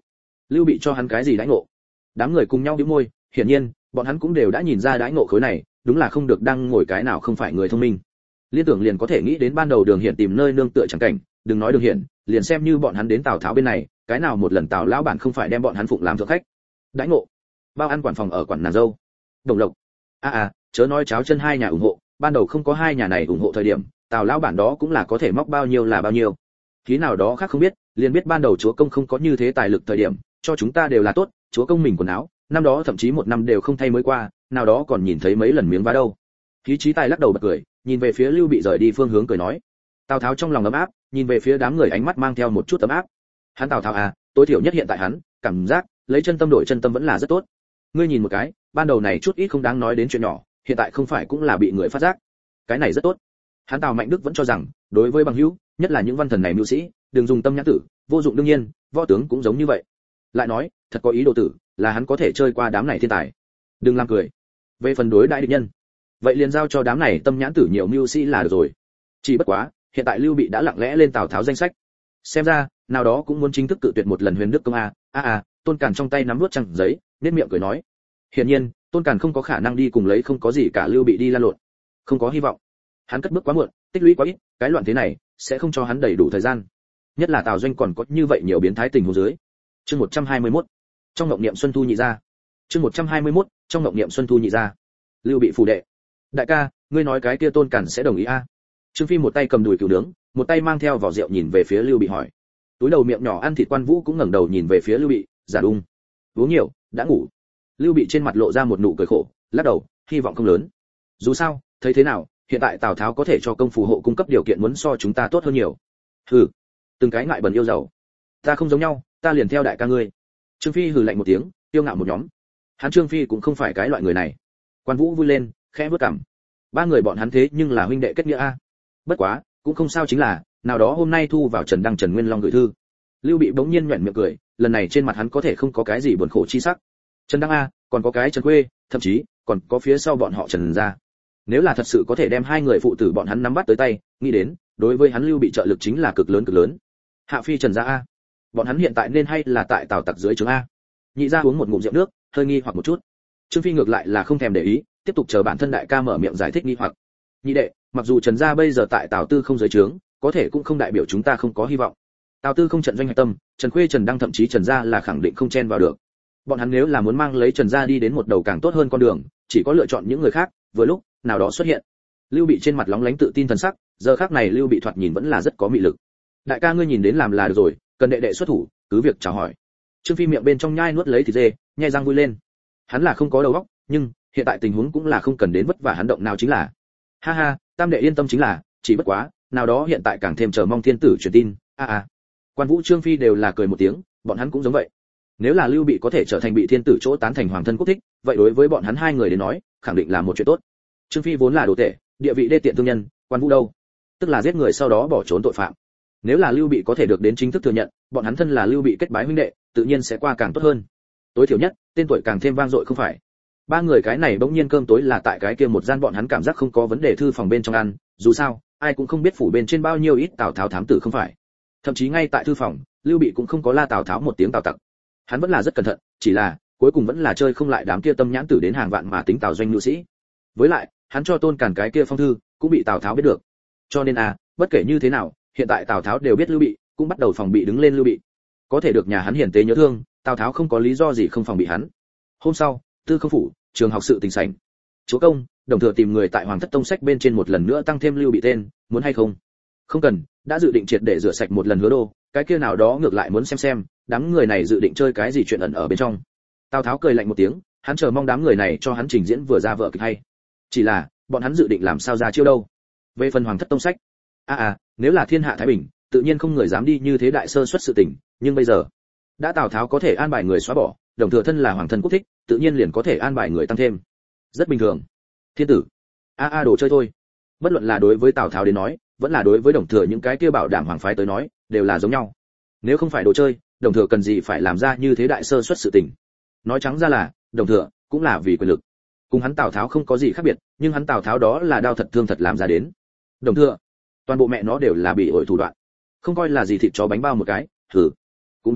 Lưu Bị cho hắn cái gì đãi ngộ? Đám người cùng nhau nhíu môi, hiển nhiên, bọn hắn cũng đều đã nhìn ra đãi ngộ khối này, đúng là không được đang ngồi cái nào không phải người thông minh. Liên tưởng liền có thể nghĩ đến ban đầu Đường Hiển tìm nơi nương tựa chẳng cảnh, đừng nói Đường Hiển, liền xem như bọn hắn đến Tào Tháo bên này, cái nào một lần Tào lão bản không phải đem bọn hắn phụng làm thượng khách. Đãi ngộ, bao ăn quản phòng ở quản nàng dâu. Đồng Lộc. A à, à, chớ nói cháo chân hai nhà ủng hộ, ban đầu không có hai nhà này ủng hộ thời điểm, Tào lão bản đó cũng là có thể móc bao nhiêu là bao nhiêu. Khí nào đó khác không biết, liền biết ban đầu chúa công không có như thế tài lực thời điểm, cho chúng ta đều là tốt, chúa công mình quần áo, năm đó thậm chí một năm đều không thay mới qua, nào đó còn nhìn thấy mấy lần miếng vá đâu. Khí Chí Tài lắc đầu bật cười, nhìn về phía Lưu Bị rời đi phương hướng cười nói. Tào Tháo trong lòng ấm áp, nhìn về phía đám người ánh mắt mang theo một chút ấm áp. Hắn Tào Tháo à, tối thiểu nhất hiện tại hắn, cảm giác lấy chân tâm đổi chân tâm vẫn là rất tốt. Ngươi nhìn một cái, ban đầu này chút ít không đáng nói đến chuyện nhỏ, hiện tại không phải cũng là bị người phát giác. Cái này rất tốt. Hắn Tào Mạnh Đức vẫn cho rằng, đối với bằng hữu, nhất là những văn thần này mưu sĩ, đừng dùng tâm nhãn tử, vô dụng đương nhiên, võ tướng cũng giống như vậy. Lại nói, thật có ý đồ tử, là hắn có thể chơi qua đám này thiên tài. Đừng làm cười. Về phần đối đại địch nhân, vậy liền giao cho đám này tâm nhãn tử nhiều mưu sĩ là được rồi. Chỉ bất quá, hiện tại Lưu Bị đã lặng lẽ lên Tào Tháo danh sách. Xem ra, nào đó cũng muốn chính thức cự tuyệt một lần Huyền Đức công a. A a, Tôn Càn trong tay nắm nuốt trang giấy, nhếch miệng cười nói. Hiển nhiên, Tôn Càn không có khả năng đi cùng lấy không có gì cả Lưu Bị đi lan lộn. Không có hy vọng. Hắn cất bước quá muộn, tích lũy quá ít, cái loạn thế này sẽ không cho hắn đầy đủ thời gian. Nhất là Tào Doanh còn có như vậy nhiều biến thái tình huống dưới. Chương một trăm hai mươi mốt. Trong ngộng niệm Xuân Thu nhị ra. Chương một trăm hai mươi mốt. Trong ngộng niệm Xuân Thu nhị ra. Lưu Bị phủ đệ. Đại ca, ngươi nói cái kia Tôn Càn sẽ đồng ý a? Trương Phi một tay cầm đùi cừu nướng, một tay mang theo vỏ rượu nhìn về phía Lưu Bị hỏi. Túi đầu miệng nhỏ ăn thịt Quan Vũ cũng ngẩng đầu nhìn về phía Lưu Bị, giả đung. Uống nhiều, đã ngủ. Lưu Bị trên mặt lộ ra một nụ cười khổ, lắc đầu, hy vọng không lớn. Dù sao, thấy thế nào, hiện tại Tào Tháo có thể cho công phù hộ cung cấp điều kiện muốn so chúng ta tốt hơn nhiều. Hừ, từng cái ngại bần yêu giàu. Ta không giống nhau, ta liền theo đại ca ngươi. Trương Phi hừ lạnh một tiếng, tiêu ngạo một nhóm. Hắn Trương Phi cũng không phải cái loại người này. Quan Vũ vui lên, khẽ bước cằm. Ba người bọn hắn thế nhưng là huynh đệ kết nghĩa a. Bất quá, cũng không sao chính là, nào đó hôm nay thu vào Trần Đăng Trần Nguyên Long gửi thư. Lưu Bị bỗng nhiên nhuyễn miệng cười, lần này trên mặt hắn có thể không có cái gì buồn khổ chi sắc. Trần Đăng a, còn có cái Trần Quê, thậm chí còn có phía sau bọn họ Trần gia. Nếu là thật sự có thể đem hai người phụ tử bọn hắn nắm bắt tới tay, nghĩ đến, đối với hắn Lưu Bị trợ lực chính là cực lớn cực lớn. Hạ phi Trần gia a, bọn hắn hiện tại nên hay là tại Tào Tặc dưới trướng a. Nhị gia uống một ngụm rượu nước, hơi nghi hoặc một chút. Trương Phi ngược lại là không thèm để ý, tiếp tục chờ bản thân đại ca mở miệng giải thích nghi hoặc. Nhị đệ, mặc dù Trần gia bây giờ tại Tào Tư không dưới trướng, có thể cũng không đại biểu chúng ta không có hy vọng. Tào Tư không trận doanh hạch tâm, Trần Khuê Trần Đăng thậm chí Trần gia là khẳng định không chen vào được. Bọn hắn nếu là muốn mang lấy Trần gia đi đến một đầu càng tốt hơn con đường, chỉ có lựa chọn những người khác, vừa lúc nào đó xuất hiện. Lưu Bị trên mặt lóng lánh tự tin thần sắc, giờ khắc này Lưu Bị thoạt nhìn vẫn là rất có mị lực. Đại ca ngươi nhìn đến làm là được rồi, cần đệ đệ xuất thủ, cứ việc chào hỏi. Trương Phi miệng bên trong nhai nuốt lấy thịt dê, nhai răng vui lên. Hắn là không có đầu óc, nhưng hiện tại tình huống cũng là không cần đến vất vả hắn động nào chính là. Ha ha, tam đệ yên tâm chính là, chỉ bất quá, nào đó hiện tại càng thêm chờ mong thiên tử truyền tin. A a. Quan Vũ Trương Phi đều là cười một tiếng, bọn hắn cũng giống vậy. Nếu là Lưu Bị có thể trở thành bị thiên tử chỗ tán thành hoàng thân quốc thích, vậy đối với bọn hắn hai người đến nói, khẳng định là một chuyện tốt. Trương Phi vốn là đồ tể, địa vị đê tiện thương nhân, Quan Vũ đâu? Tức là giết người sau đó bỏ trốn tội phạm. Nếu là Lưu Bị có thể được đến chính thức thừa nhận, bọn hắn thân là Lưu Bị kết bái huynh đệ, tự nhiên sẽ qua càng tốt hơn. Tối thiểu nhất, tên tuổi càng thêm vang dội không phải. Ba người cái này bỗng nhiên cơm tối là tại cái kia một gian bọn hắn cảm giác không có vấn đề thư phòng bên trong ăn, dù sao, ai cũng không biết phủ bên trên bao nhiêu ít Tào Tháo thám tử không phải. Thậm chí ngay tại thư phòng, Lưu Bị cũng không có la Tào Tháo một tiếng Tào Tặc. Hắn vẫn là rất cẩn thận, chỉ là cuối cùng vẫn là chơi không lại đám kia tâm nhãn tử đến hàng vạn mà tính Tào Doanh nữ sĩ. Với lại, hắn cho Tôn Càn cái kia phong thư, cũng bị Tào Tháo biết được. Cho nên à, bất kể như thế nào, hiện tại Tào Tháo đều biết Lưu Bị, cũng bắt đầu phòng bị đứng lên Lưu Bị. Có thể được nhà hắn hiển tế nhớ thương, Tào Tháo không có lý do gì không phòng bị hắn. Hôm sau, Tư Không phủ, trường học sự tình sảnh. Chúa công, Đồng Thừa tìm người tại Hoàng Thất Tông sách bên trên một lần nữa tăng thêm Lưu Bị tên, muốn hay không? Không cần, đã dự định triệt để rửa sạch một lần Hứa Đô, cái kia nào đó ngược lại muốn xem xem, đám người này dự định chơi cái gì chuyện ẩn ở bên trong. Tào Tháo cười lạnh một tiếng, hắn chờ mong đám người này cho hắn trình diễn vừa ra vợ kịch hay. Chỉ là, bọn hắn dự định làm sao ra chiêu đâu? Về phần Hoàng Thất Tông sách, a à, à, nếu là thiên hạ thái bình, tự nhiên không người dám đi như thế đại sơ suất sự tình, nhưng bây giờ, đã Tào Tháo có thể an bài người xóa bỏ, Đồng Thừa thân là hoàng thân quốc thích, tự nhiên liền có thể an bài người tăng thêm. Rất bình thường. Thiên tử, a a đồ chơi thôi. Bất luận là đối với Tào Tháo đến nói, vẫn là đối với Đồng Thừa những cái kia bảo đảm hoàng phái tới nói, đều là giống nhau. Nếu không phải đồ chơi, Đồng Thừa cần gì phải làm ra như thế đại sơ suất sự tình? Nói trắng ra là, Đồng Thừa cũng là vì quyền lực. Cùng hắn Tào Tháo không có gì khác biệt, nhưng hắn Tào Tháo đó là đao thật thương thật làm ra đến. Đồng Thừa, toàn bộ mẹ nó đều là bị ổi thủ đoạn. Không coi là gì thịt chó bánh bao một cái, thử. Cũng đúng,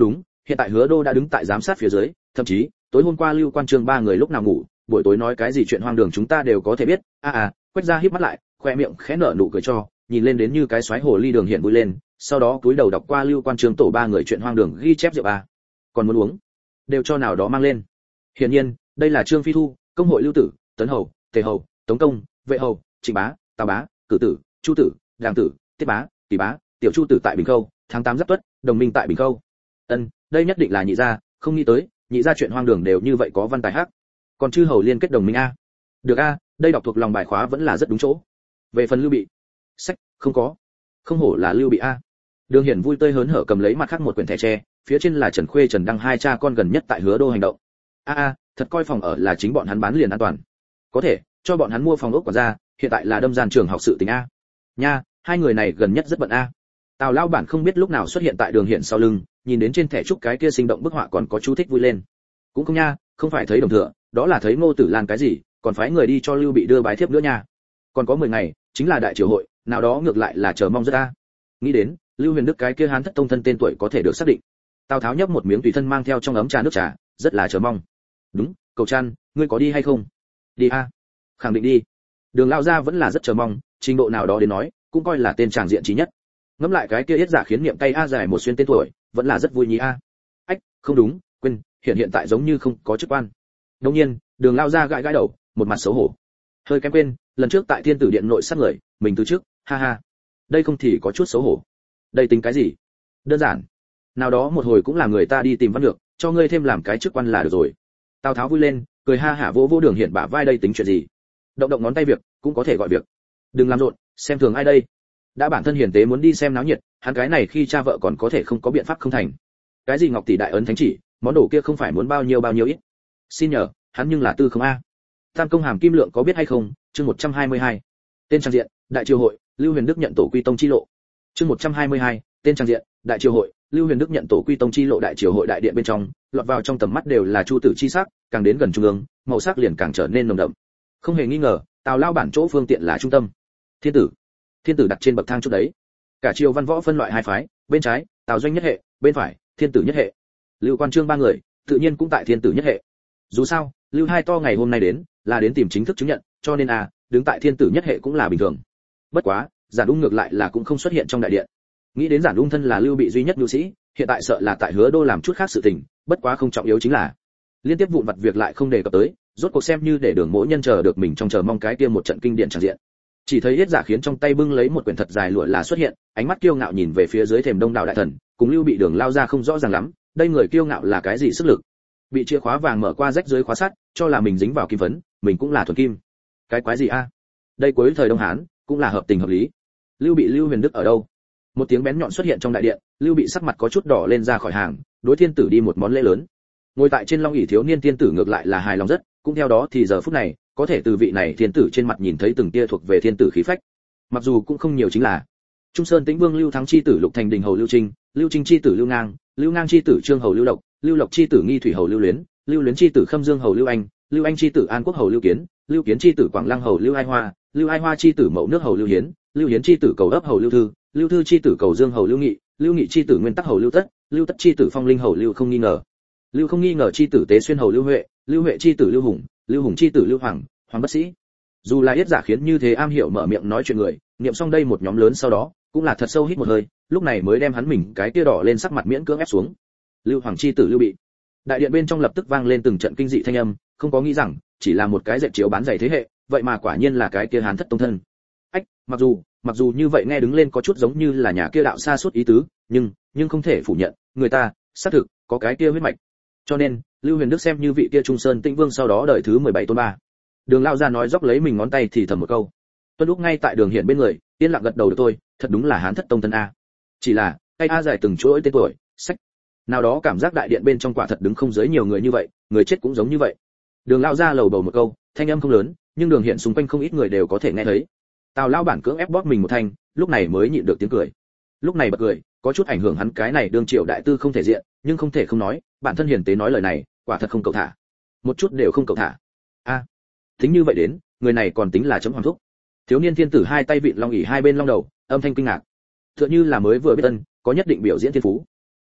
hiện tại Hứa Đô đã đứng tại giám sát phía dưới, thậm chí tối hôm qua Lưu Quan Trương ba người lúc nào ngủ, buổi tối nói cái gì chuyện hoang đường chúng ta đều có thể biết. A à, à, Quách Gia híp mắt lại, khoe miệng khẽ nở nụ cười cho, nhìn lên đến như cái xoáy hồ ly Đường Hiển vui lên, sau đó cúi đầu đọc qua Lưu Quan Trương tổ ba người chuyện hoang đường ghi chép rượu a. Còn muốn uống, đều cho nào đó mang lên. Hiển nhiên, đây là Trương Phi Thu, Công hội Lưu Tử, Tấn Hầu, Tề Hầu, Tống Công, Vệ Hầu, Trịnh Bá, Tào Bá, Cử Tử, Chu Tử, Đàng Tử, Tiết Bá, Kỳ Bá, Tiểu Chu Tử tại Bình Khâu, tháng tám Giáp Tuất, đồng minh tại Bình Khâu. Ân, đây nhất định là nhị gia, không nghĩ tới, nhị gia chuyện hoang đường đều như vậy có văn tài hắc. Còn chư hầu liên kết đồng minh a. Được a, đây đọc thuộc lòng bài khóa vẫn là rất đúng chỗ. Về phần Lưu Bị, sách, không có. Không hổ là Lưu Bị a. Đường Hiển vui tươi hớn hở cầm lấy mặt khác một quyển thẻ tre, phía trên là Trần Khuê Trần Đăng hai cha con gần nhất tại Hứa Đô hành động. A a, thật coi phòng ở là chính bọn hắn bán liền an toàn. Có thể cho bọn hắn mua phòng ốc quản gia, hiện tại là đâm gian trường học sự tình a. Nha, hai người này gần nhất rất bận a. Tào lão bản không biết lúc nào xuất hiện tại Đường Hiển sau lưng, nhìn đến trên thẻ trúc cái kia sinh động bức họa còn có chú thích vui lên. Cũng không nha, không phải thấy đồng thừa, đó là thấy Ngô Tử Lan cái gì, còn phái người đi cho Lưu Bị đưa bái thiếp nữa nha. Còn có mười ngày, chính là đại triều hội, nào đó ngược lại là chờ mong rất a. Nghĩ đến, Lưu Huyền Đức cái kia Hán thất tông thân tên tuổi có thể được xác định. Tào Tháo nhấp một miếng tùy thân mang theo trong ấm trà nước trà, rất là chờ mong. Đúng, Cầu Trăn, ngươi có đi hay không? Đi a. Khẳng định đi. Đường lão gia vẫn là rất chờ mong, trình độ nào đó đến nói, cũng coi là tên tràng diện trí nhất. Ngẫm lại cái kia yết giả khiến niệm cay a dài một xuyên tên tuổi, vẫn là rất vui nhí a. Ách, không đúng, quên, hiện hiện tại giống như không có chức quan. Đương nhiên, Đường lão gia gãi gãi đầu, một mặt xấu hổ. Hơi kém quên, lần trước tại Thiên Tử Điện nội sát người, mình từ trước, ha ha. Đây không thì có chút xấu hổ. Đây tính cái gì? Đơn giản. Nào đó một hồi cũng là người ta đi tìm văn được, cho ngươi thêm làm cái chức quan là được rồi. Tào Tháo vui lên, cười ha hả vỗ vỗ Đường Hiển bả vai đây tính chuyện gì? Động động ngón tay việc, cũng có thể gọi việc. Đừng làm rộn, xem thường ai đây? Đã bản thân hiền tế muốn đi xem náo nhiệt, hắn cái này khi cha vợ còn có thể không có biện pháp không thành. Cái gì Ngọc tỷ đại ấn thánh chỉ, món đồ kia không phải muốn bao nhiêu bao nhiêu ít. Xin nhờ, hắn nhưng là tư không a. Tam công hàm kim lượng có biết hay không? Chương một trăm hai mươi hai. Tên trang diện, Đại Triều hội, Lưu Huyền Đức nhận tổ quy tông chi lộ. Chương một trăm hai mươi hai, tên trang diện, Đại Triều hội, Lưu Huyền Đức nhận tổ quy tông chi lộ. Đại Triều hội đại điện bên trong, lọt vào trong tầm mắt đều là chu tử chi sắc, càng đến gần trung ương, màu sắc liền càng trở nên nồng đậm. Không hề nghi ngờ, Tào lao bản chỗ phương tiện là trung tâm. Thiên tử, Thiên tử đặt trên bậc thang chút đấy. Cả triều văn võ phân loại hai phái, bên trái, Tào doanh nhất hệ, bên phải, Thiên tử nhất hệ. Lưu Quan Trương ba người, tự nhiên cũng tại Thiên tử nhất hệ. Dù sao, Lưu hai to ngày hôm nay đến, là đến tìm chính thức chứng nhận, cho nên à, đứng tại Thiên tử nhất hệ cũng là bình thường. Bất quá, Giản Ung ngược lại là cũng không xuất hiện trong đại điện. Nghĩ đến Giản Ung thân là Lưu Bị duy nhất nhu sĩ, hiện tại sợ là tại Hứa Đô làm chút khác sự tình, bất quá không trọng yếu chính là liên tiếp vụn vặt việc lại không đề cập tới, rốt cuộc xem như để Đường Mỗ nhân chờ được mình trong chờ mong cái kia một trận kinh điển tràn diện. Chỉ thấy Yết Giả khiến trong tay bưng lấy một quyển thật dài lụa là xuất hiện, ánh mắt kiêu ngạo nhìn về phía dưới thềm Đông Đạo đại thần, cùng Lưu Bị Đường lao ra không rõ ràng lắm, đây người kiêu ngạo là cái gì sức lực? Bị chìa khóa vàng mở qua rách dưới khóa sắt, cho là mình dính vào kim phấn, mình cũng là thuần kim. Cái quái gì a? Đây cuối thời Đông Hán, cũng là hợp tình hợp lý. Lưu Bị Lưu Huyền Đức ở đâu? Một tiếng bén nhọn xuất hiện trong đại điện, Lưu Bị sắc mặt có chút đỏ lên ra khỏi hàng, đối Thiên tử đi một món lễ lớn. Ngồi tại trên long ỷ thiếu niên Thiên tử ngược lại là hài lòng rất, cũng theo đó thì giờ phút này, có thể từ vị này Thiên tử trên mặt nhìn thấy từng tia thuộc về Thiên tử khí phách. Mặc dù cũng không nhiều chính là Trung Sơn Tĩnh Vương Lưu Thắng chi tử Lục Thành Đình hầu Lưu Trinh, Lưu Trinh chi tử Lưu Ngang, Lưu Ngang chi tử Trương hầu Lưu Lộc, Lưu Lộc chi tử Nghi Thủy hầu Lưu Luyến, Lưu Luyến chi tử Khâm Dương hầu Lưu Anh, Lưu Anh chi tử An Quốc hầu Lưu Kiến, Lưu Kiến chi tử Quảng Lăng hầu Lưu Ai Hoa, Lưu Ai Hoa chi tử Mậu Nước hầu Lưu Hiến, Lưu Hiến chi tử Cầu ấp hầu Lưu Thư, Lưu Thư chi tử Cầu Dương hầu Lưu Nghị, Lưu Nghị chi tử Nguyên Tắc hầu Lưu Tất, Lưu Tất chi tử Phong Linh hầu Lưu Không nghi ngờ, Lưu Không nghi ngờ chi tử Tế Xuyên hầu Lưu Huệ, Lưu Huệ chi tử Lưu Hùng, Lưu Hùng chi tử Lưu Hoàng, Hoàng Bất Sĩ. Dù là Yết Giả khiến như thế am hiểu mở miệng nói chuyện người, niệm xong đây một nhóm lớn sau đó, cũng là thật sâu hít một hơi, lúc này mới đem hắn mình cái kia đỏ lên sắc mặt miễn cưỡng ép xuống. Lưu Hoàng chi tử Lưu Bị. Đại điện bên trong lập tức vang lên từng trận kinh dị thanh âm, không có nghĩ rằng chỉ là một cái dệt chiếu bán giày thế hệ, vậy mà quả nhiên là cái kia Hán thất tông thân. Ách, mặc dù, mặc dù như vậy nghe đứng lên có chút giống như là nhà kia đạo xa suốt ý tứ, nhưng, nhưng không thể phủ nhận, người ta xác thực có cái kia huyết mạch. Cho nên, Lưu Huyền Đức xem như vị kia Trung Sơn Tĩnh Vương sau đó đời thứ mười bảy tôn ba. Đường lao ra nói dốc lấy mình ngón tay thì thầm một câu. Tuân lúc ngay tại Đường Hiển bên người, yên lặng gật đầu được tôi, thật đúng là Hán thất tông thân a. Chỉ là, tay a dài từng chuỗi tên tuổi, sách. Nào đó cảm giác đại điện bên trong quả thật đứng không dưới nhiều người như vậy, người chết cũng giống như vậy. Đường lao ra lầu bầu một câu, thanh âm không lớn, nhưng Đường Hiển xung quanh không ít người đều có thể nghe thấy. Tào lao bản cưỡng ép bóp mình một thanh, lúc này mới nhịn được tiếng cười. Lúc này bật cười, có chút ảnh hưởng hắn cái này đương triệu đại tư không thể diện, nhưng không thể không nói, bản thân hiền tế nói lời này, quả thật không cầu thả. Một chút đều không cầu thả. A, à, tính như vậy đến, người này còn tính là chấm hoàng thúc. Thiếu niên Thiên tử hai tay vịn long ỷ hai bên long đầu, âm thanh kinh ngạc. Tựa như là mới vừa biết ân, có nhất định biểu diễn thiên phú.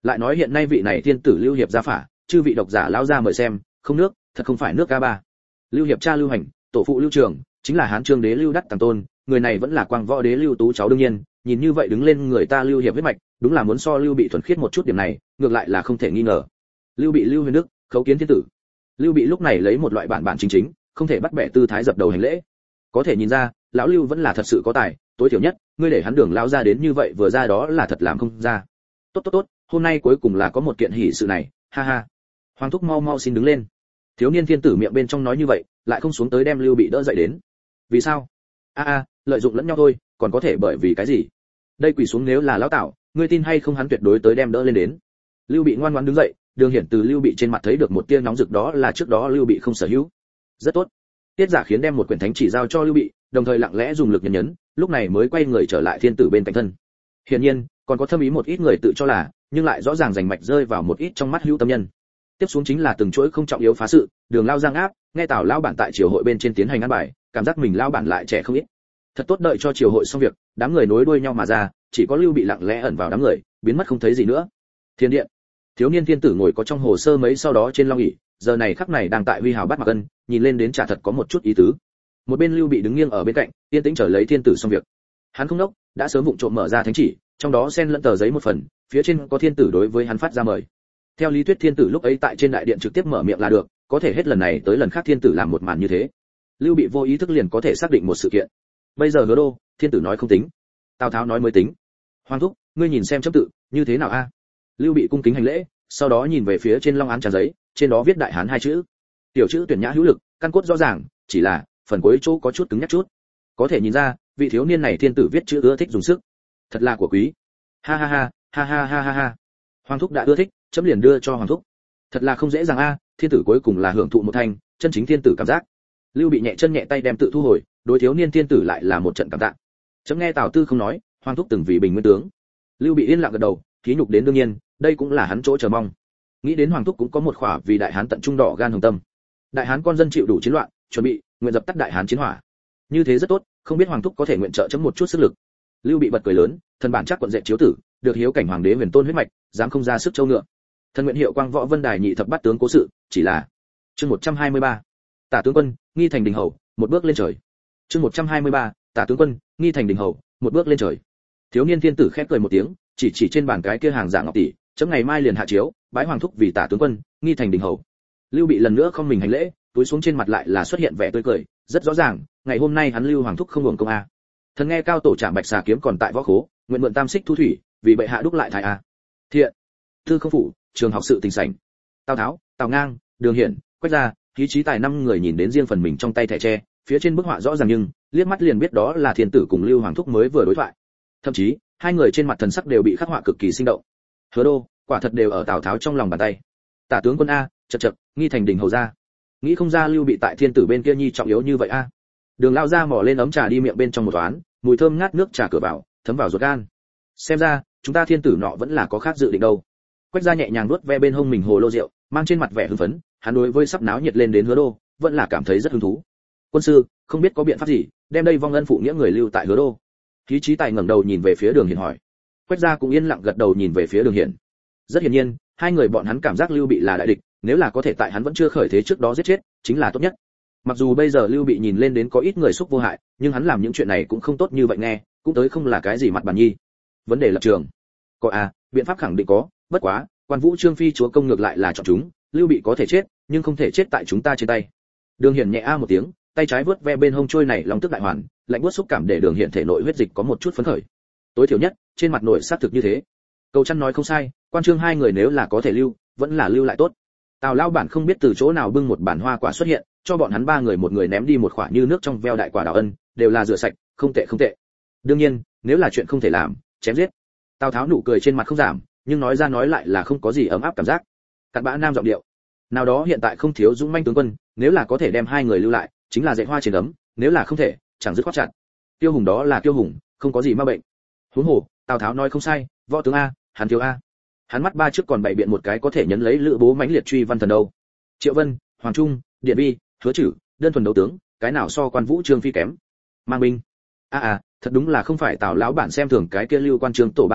lại nói hiện nay vị này thiên tử Lưu Hiệp gia phả, chư vị độc giả lao ra mời xem, không nước, thật không phải nước ca ba. Lưu Hiệp cha Lưu Hành, tổ phụ Lưu Trường, chính là Hán Trương đế Lưu Đắc Tàng Tôn, người này vẫn là quang võ đế Lưu Tú cháu đương nhiên, nhìn như vậy đứng lên người ta Lưu Hiệp huyết mạch, đúng là muốn so Lưu Bị thuần khiết một chút điểm này, ngược lại là không thể nghi ngờ. Lưu Bị Lưu Huyền Đức, khấu kiến thiên tử. Lưu Bị lúc này lấy một loại bản bản chính chính, không thể bắt bẻ tư thái dập đầu hành lễ. Có thể nhìn ra, lão Lưu vẫn là thật sự có tài, tối thiểu nhất, ngươi để hắn đường lao ra đến như vậy vừa ra đó là thật làm không ra. Tốt tốt tốt, hôm nay cuối cùng là có một kiện hỷ sự này, ha ha. Hoàng thúc mau mau xin đứng lên. Thiếu niên thiên tử miệng bên trong nói như vậy, lại không xuống tới đem Lưu Bị đỡ dậy đến. Vì sao? A a, lợi dụng lẫn nhau thôi, còn có thể bởi vì cái gì? Đây quỳ xuống nếu là lão Tảo, ngươi tin hay không hắn tuyệt đối tới đem đỡ lên đến. Lưu Bị ngoan ngoãn đứng dậy, Đường Hiển từ Lưu Bị trên mặt thấy được một tia nóng rực đó là trước đó Lưu Bị không sở hữu. Rất tốt. Tiết Giả khiến đem một quyển thánh chỉ giao cho Lưu Bị, đồng thời lặng lẽ dùng lực nhấn nhấn, lúc này mới quay người trở lại thiên tử bên cạnh thân. Hiển nhiên, còn có thâm ý một ít người tự cho là, nhưng lại rõ ràng rành mạch rơi vào một ít trong mắt hữu tâm nhân. Tiếp xuống chính là từng chuỗi không trọng yếu phá sự, Đường lao giang áp, nghe Tào lao bản tại triều hội bên trên tiến hành ăn bài, cảm giác mình lao bản lại trẻ không ít. Thật tốt, đợi cho triều hội xong việc, đám người nối đuôi nhau mà ra, chỉ có Lưu Bị lặng lẽ ẩn vào đám người, biến mất không thấy gì nữa. Thiên điện, thiếu niên thiên tử ngồi có trong hồ sơ mấy sau đó trên long ỷ, giờ này khắc này đang tại huy hào bắt mặc ân, nhìn lên đến chả thật có một chút ý tứ. Một bên Lưu Bị đứng nghiêng ở bên cạnh, yên tĩnh chờ lấy thiên tử xong việc. Hắn không đốc, đã sớm vụng trộm mở ra thánh chỉ, trong đó xen lẫn tờ giấy một phần, phía trên có thiên tử đối với hắn phát ra mời. Theo lý thuyết thiên tử lúc ấy tại trên đại điện trực tiếp mở miệng là được, có thể hết lần này tới lần khác thiên tử làm một màn như thế. Lưu Bị vô ý thức liền có thể xác định một sự kiện. Bây giờ Hứa Đô, thiên tử nói không tính, Tào Tháo nói mới tính. Hoàng thúc, ngươi nhìn xem chấm tự như thế nào a? Lưu Bị cung kính hành lễ, sau đó nhìn về phía trên long án trang giấy, trên đó viết đại hán hai chữ. Tiểu chữ tuyển nhã hữu lực, căn cốt rõ ràng, chỉ là phần cuối chỗ có chút cứng nhắc chút. Có thể nhìn ra, vị thiếu niên này thiên tử viết chữ ưa thích dùng sức. Thật là của quý. Ha ha ha, ha ha ha ha ha. Hoàng thúc đã ưa thích, chấm liền đưa cho hoàng thúc. Thật là không dễ dàng a, thiên tử cuối cùng là hưởng thụ một thành, chân chính thiên tử cảm giác. Lưu Bị nhẹ chân nhẹ tay đem tự thu hồi, đối thiếu niên thiên tử lại là một trận cảm tạ. Chấm nghe Tào Tư không nói, hoàng thúc từng vì bình nguyên tướng. Lưu Bị yên lặng gật đầu, khí nhục đến đương nhiên, đây cũng là hắn chỗ chờ mong. Nghĩ đến hoàng thúc cũng có một khỏa vì đại hán tận trung đỏ gan hồng tâm. Đại hán con dân chịu đủ chiến loạn, chuẩn bị nguyện dập tắt đại hán chiến hỏa. Như thế rất tốt, không biết hoàng thúc có thể nguyện trợ chấm một chút sức lực. Lưu Bị bật cười lớn, thần bản chắc quận dệ chiếu tử, được hiếu cảnh hoàng đế huyền tôn huyết mạch, dám không ra sức châu ngựa. Thần nguyện hiệu quang võ vân đài nhị thập bát tướng cố sự, chỉ là chương một trăm hai mươi ba, Tả tướng quân, nghi thành đình hầu, một bước lên trời. Chương một trăm hai mươi ba, Tả tướng quân, nghi thành đình hầu, một bước lên trời. Thiếu niên thiên tử khép cười một tiếng, chỉ chỉ trên bàn cái kia hàng giả ngọc tỷ, chấm ngày mai liền hạ chiếu, bái hoàng thúc vì Tả tướng quân, nghi thành đình hầu. Lưu Bị lần nữa không mình hành lễ, túi xuống trên mặt lại là xuất hiện vẻ tươi cười, rất rõ ràng, ngày hôm nay hắn Lưu hoàng thúc không hưởng công a. Thần nghe cao tổ trạm bạch xà kiếm còn tại võ khố, nguyện mượn tam xích thu thủy, vì bệ hạ đúc lại thái a. Thiện. Thư không phủ, trường học sự tình sảnh. Tào Tháo, Tào Ngang, Đường Hiển, Quách Gia, khí trí tài năm người nhìn đến riêng phần mình trong tay thẻ tre, phía trên bức họa rõ ràng nhưng liếc mắt liền biết đó là thiên tử cùng Lưu hoàng thúc mới vừa đối thoại. Thậm chí, hai người trên mặt thần sắc đều bị khắc họa cực kỳ sinh động. Hứa Đô, quả thật đều ở Tào Tháo trong lòng bàn tay. Tả tướng quân a, chậc chậc, nghi thành đỉnh hầu ra. Nghĩ không ra Lưu Bị tại thiên tử bên kia nhi trọng yếu như vậy a. Đường lao ra mò lên ấm trà đi miệng bên trong một toán, mùi thơm ngát nước trà cửa vào, thấm vào ruột gan. Xem ra, chúng ta thiên tử nọ vẫn là có khác dự định đâu. Quách Gia nhẹ nhàng nuốt ve bên hông mình hồ lô rượu, mang trên mặt vẻ hưng phấn, hắn đối với sắp náo nhiệt lên đến Hứa Đô, vẫn là cảm thấy rất hứng thú. Quân sư, không biết có biện pháp gì, đem đây vong ân phụ nghĩa người lưu tại Hứa Đô. Khí trí tài ngẩng đầu nhìn về phía Đường Hiển hỏi. Quách Gia cũng yên lặng gật đầu nhìn về phía Đường Hiển. Rất hiển nhiên, hai người bọn hắn cảm giác Lưu Bị là đại địch, nếu là có thể tại hắn vẫn chưa khởi thế trước đó giết chết, chính là tốt nhất. Mặc dù bây giờ Lưu Bị nhìn lên đến có ít người xúc vô hại, nhưng hắn làm những chuyện này cũng không tốt như vậy nghe, cũng tới không là cái gì mặt bàn nhi. Vấn đề lập trường, có à, biện pháp khẳng định có, bất quá, Quan Vũ Trương Phi chúa công ngược lại là chọn chúng, Lưu Bị có thể chết, nhưng không thể chết tại chúng ta trên tay. Đường Hiển nhẹ a một tiếng, tay trái vớt ve bên hông trôi này long tức đại hoàn, lạnh buốt xúc cảm để Đường Hiển thể nội huyết dịch có một chút phấn khởi. Tối thiểu nhất, trên mặt nội xác thực như thế. Cầu Chăn nói không sai, Quan Trương hai người nếu là có thể lưu, vẫn là lưu lại tốt. Tào lão bản không biết từ chỗ nào bưng một bản hoa quả xuất hiện, cho bọn hắn ba người một người ném đi một quả như nước trong veo đại quả đào ân, đều là rửa sạch, không tệ không tệ. Đương nhiên, nếu là chuyện không thể làm, chém giết. Tào Tháo nụ cười trên mặt không giảm, nhưng nói ra nói lại là không có gì ấm áp cảm giác. Cặn bã nam giọng điệu. Nào đó hiện tại không thiếu dũng manh tướng quân, nếu là có thể đem hai người lưu lại, chính là dạy hoa trên ấm, nếu là không thể, chẳng dứt khoát chặt. Tiêu Hùng đó là Tiêu Hùng, không có gì ma bệnh. Huống hồ, Tào Tháo nói không sai, võ tướng a, hắn thiếu a. Hắn mắt ba trước còn bày biện một cái có thể nhấn lấy lữ bố mãnh liệt truy văn thần đâu. Triệu Vân, Hoàng Trung, Điện Vi, Hứa Trử, đơn thuần đấu tướng, cái nào so Quan Vũ Trương Phi kém. Mang binh. A à, thật đúng là không phải Tào lão bản xem thường cái kia Lưu Quan Trương tổ ba người,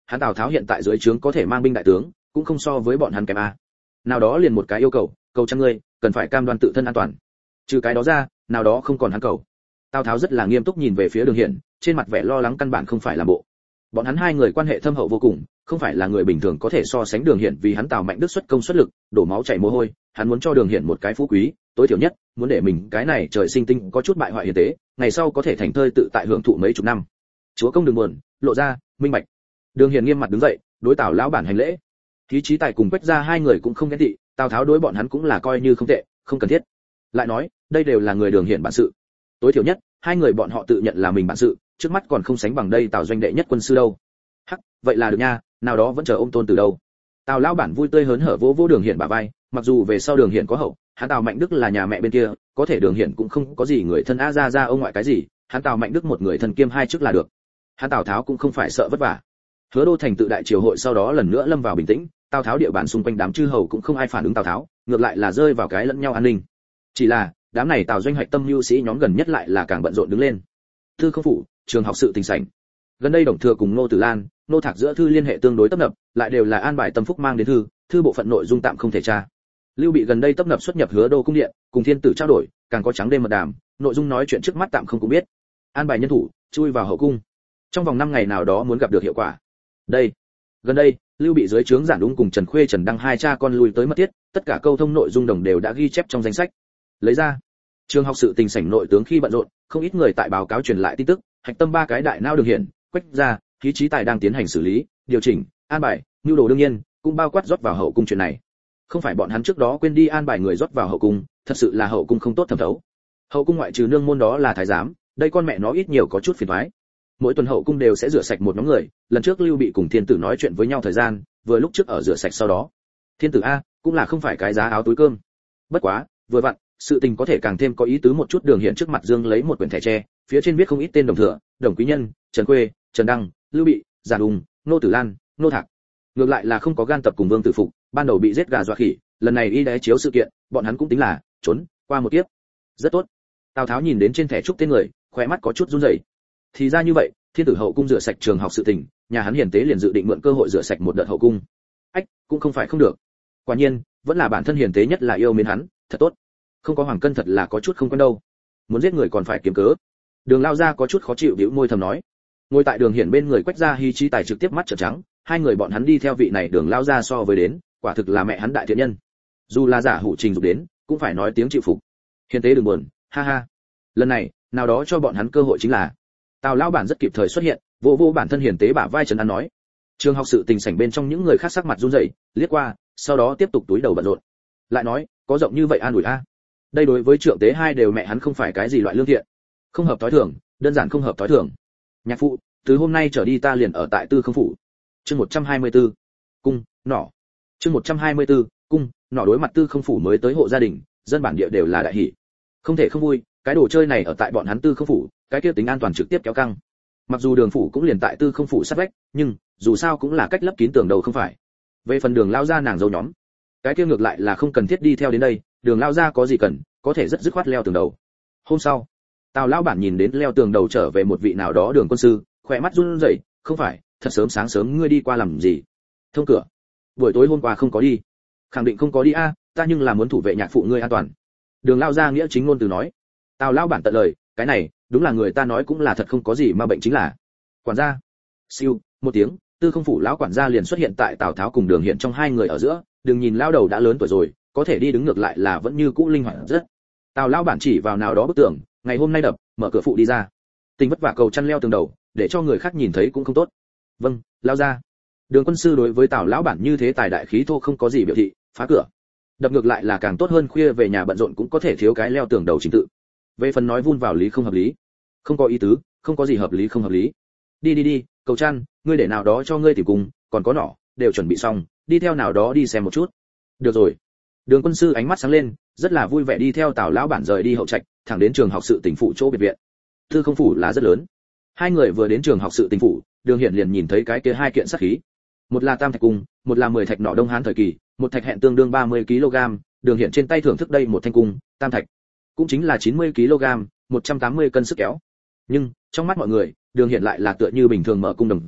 hắn Tào Tháo hiện tại dưới trướng có thể mang binh đại tướng, cũng không so với bọn hắn kém a. Nào đó liền một cái yêu cầu, cầu trăm ngươi, cần phải cam đoan tự thân an toàn. Trừ cái đó ra, nào đó không còn hắn cầu. Tào Tháo rất là nghiêm túc nhìn về phía Đường Hiển, trên mặt vẻ lo lắng căn bản không phải là bộ. Bọn hắn hai người quan hệ thâm hậu vô cùng, không phải là người bình thường có thể so sánh Đường Hiển, vì hắn Tào Mạnh Đức xuất công xuất lực, đổ máu chảy mồ hôi, hắn muốn cho Đường Hiển một cái phú quý, tối thiểu nhất, muốn để mình cái này trời sinh tinh có chút bại hoại hiền tế, ngày sau có thể thành thơi tự tại hưởng thụ mấy chục năm. Chúa công đừng buồn, lộ ra, minh bạch. Đường Hiển nghiêm mặt đứng dậy, đối Tào lão bản hành lễ. Khí Chí Tài cùng Quách gia hai người cũng không ghen tị, Tào Tháo đối bọn hắn cũng là coi như không tệ, không cần thiết. Lại nói, đây đều là người Đường Hiển bản sự. Tối thiểu nhất, hai người bọn họ tự nhận là mình bản sự, trước mắt còn không sánh bằng đây Tào doanh đệ nhất quân sư đâu. Hắc, vậy là được nha, nào đó vẫn chờ ôm tôn từ đâu. Tào lão bản vui tươi hớn hở vỗ vỗ Đường Hiển bả vai, mặc dù về sau Đường Hiển có hậu, hắn Tào Mạnh Đức là nhà mẹ bên kia, có thể Đường Hiển cũng không có gì người thân a ra ra ông ngoại cái gì, hắn Tào Mạnh Đức một người thân kiêm hai chức là được. Hắn Tào Tháo cũng không phải sợ vất vả. Hứa Đô thành tự đại triều hội sau đó lần nữa lâm vào bình tĩnh, Tào Tháo địa bàn xung quanh đám chư hầu cũng không ai phản ứng Tào Tháo, ngược lại là rơi vào cái lẫn nhau an ninh. Chỉ là, đám này Tào doanh hạch tâm nhu sĩ nhóm gần nhất lại là càng bận rộn đứng lên. Thư không phủ, trường học sự tình sảnh. Gần đây Đồng Thừa cùng Nô Tử Lan, Nô Thạc giữa thư liên hệ tương đối tấp nập, lại đều là an bài tâm phúc mang đến thư, thư bộ phận nội dung tạm không thể tra. Lưu Bị gần đây tấp nập xuất nhập Hứa Đô cung điện, cùng thiên tử trao đổi, càng có trắng đêm mật đàm, nội dung nói chuyện trước mắt tạm không cũng biết. An bài nhân thủ, chui vào hậu cung. Trong vòng năm ngày nào đó muốn gặp được hiệu quả. Đây, gần đây, Lưu Bị dưới trướng Giản Đúng cùng Trần Khuê Trần Đăng hai cha con lui tới mất tiết, tất cả câu thông nội dung đồng đều đã ghi chép trong danh sách. Lấy ra. Trường học sự tình sảnh nội tướng khi bận rộn, không ít người tại báo cáo truyền lại tin tức, hạch tâm ba cái đại nao Đường Hiển, Quách gia, Khí Chí Tài đang tiến hành xử lý, điều chỉnh, an bài, nhu đồ đương nhiên, cũng bao quát rót vào hậu cung chuyện này. Không phải bọn hắn trước đó quên đi an bài người rót vào hậu cung, thật sự là hậu cung không tốt thẩm thấu. Hậu cung ngoại trừ nương môn đó là thái giám, đây con mẹ nó ít nhiều có chút phiền toái. Mỗi tuần hậu cung đều sẽ rửa sạch một nhóm người, lần trước Lưu Bị cùng Thiên tử nói chuyện với nhau thời gian, vừa lúc trước ở rửa sạch sau đó. Thiên tử a, cũng là không phải cái giá áo túi cơm. Bất quá, vừa vặn, sự tình có thể càng thêm có ý tứ một chút. Đường Hiển trước mặt Dương lấy một quyển thẻ tre, phía trên viết không ít tên Đồng Thừa, Đồng Quý Nhân, Trần Khuê, Trần Đăng, Lưu Bị, Giản Đúng, Nô Tử Lan, Nô Thạc. Ngược lại là không có gan tập cùng Vương Tử Phục, ban đầu bị giết gà dọa khỉ, lần này y đé chiếu sự kiện, bọn hắn cũng tính là trốn qua một kiếp. Rất tốt. Tào Tháo nhìn đến trên thẻ trúc tên người, khóe mắt có chút run rẩy. Thì ra như vậy, thiên tử hậu cung rửa sạch trường học sự tình, nhà hắn hiển tế liền dự định mượn cơ hội rửa sạch một đợt hậu cung. Ách, cũng không phải không được. Quả nhiên, vẫn là bản thân hiển tế nhất là yêu mến hắn, thật tốt. Không có hoàng cân thật là có chút không quen đâu. Muốn giết người còn phải kiếm cớ. Đường Lao gia có chút khó chịu bĩu môi thầm nói. Ngồi tại Đường Hiển bên người Quách gia Hi Chí Tài trực tiếp mắt trợn trắng, hai người bọn hắn đi theo vị này Đường Lao gia so với đến, quả thực là mẹ hắn đại thiện nhân. Dù là giả hủ trình dục đến, cũng phải nói tiếng chịu phục. Hiển tế đừng buồn, ha ha. Lần này, nào đó cho bọn hắn cơ hội chính là Tào lão bản rất kịp thời xuất hiện, vỗ vỗ bản thân hiển tế bả vai trấn an nói. Trường học sự tình sảnh bên trong những người khác sắc mặt run rẩy, liếc qua, sau đó tiếp tục túi đầu bận rộn. Lại nói, có rộng như vậy an ủi a. Đây đối với Trượng Tế hai đều mẹ hắn không phải cái gì loại lương thiện. Không hợp thói thường, đơn giản không hợp thói thường. Nhạc phụ, từ hôm nay trở đi ta liền ở tại Tư Không phủ. Chương một trăm hai mươi tư. Cung, nỏ. Chương một trăm hai mươi tư. Cung, nỏ đối mặt Tư Không phủ mới tới hộ gia đình, dân bản địa đều là đại hỉ. Không thể không vui, cái đồ chơi này ở tại bọn hắn Tư Không phủ, cái kia tính an toàn trực tiếp kéo căng. Mặc dù Đường phủ cũng liền tại Tư Không phủ sát vách, nhưng dù sao cũng là cách lấp kín tường đầu không phải. Về phần Đường lao ra nàng dâu nhóm, cái kia ngược lại là không cần thiết đi theo đến đây, Đường lao ra có gì cần, có thể rất dứt khoát leo tường đầu. Hôm sau, Tào lão bản nhìn đến leo tường đầu trở về một vị nào đó Đường quân sư, khỏe mắt run rẩy, không phải, thật sớm sáng sớm ngươi đi qua làm gì? Thông cửa. Buổi tối hôm qua không có đi. Khẳng định không có đi a, ta nhưng là muốn thủ vệ nhạc phụ ngươi an toàn. Đường lao ra nghĩa chính ngôn từ nói. Tào lão bản tận lời, cái này, đúng là người ta nói cũng là thật, không có gì mà bệnh chính là. Quản gia. Siêu, một tiếng, Tư Không phủ lão quản gia liền xuất hiện tại Tào Tháo cùng Đường Hiển trong hai người ở giữa, đừng nhìn lão đầu đã lớn tuổi rồi, có thể đi đứng ngược lại là vẫn như cũ linh hoạt rất. Tào lão bản chỉ vào nào đó bức tường, ngày hôm nay đập, mở cửa phụ đi ra. Tình vất vả cầu chăn leo tường đầu, để cho người khác nhìn thấy cũng không tốt. Vâng, lao ra. Đường quân sư đối với Tào lão bản như thế tài đại khí thô không có gì biểu thị, phá cửa. Đập ngược lại là càng tốt hơn, khuya về nhà bận rộn cũng có thể thiếu cái leo tường đầu chính tự. Về phần nói vun vào lý không hợp lý, không có ý tứ, không có gì hợp lý không hợp lý. Đi đi đi, cầu chăn, ngươi để nào đó cho ngươi tìm cùng, còn có nỏ, đều chuẩn bị xong, đi theo nào đó đi xem một chút. Được rồi. Đường quân sư ánh mắt sáng lên, rất là vui vẻ đi theo Tào lão bản rời đi hậu trạch, thẳng đến trường học sự tỉnh phủ chỗ biệt viện. Tư Không phủ là rất lớn. Hai người vừa đến trường học sự tỉnh phủ, Đường Hiển liền nhìn thấy cái kia hai kiện sát khí. Một là Tam Thạch cung, một là mười thạch nỏ Đông Hán thời kỳ, một thạch hẹn tương đương ba mươi ki lô gam, Đường Hiển trên tay thưởng thức đây một thanh cung, tam thạch, cũng chính là chín mươi ki lô gam, một trăm tám mươi cân sức kéo. Nhưng, trong mắt mọi người, Đường Hiển lại là tựa như bình thường mở cung đồng dạng,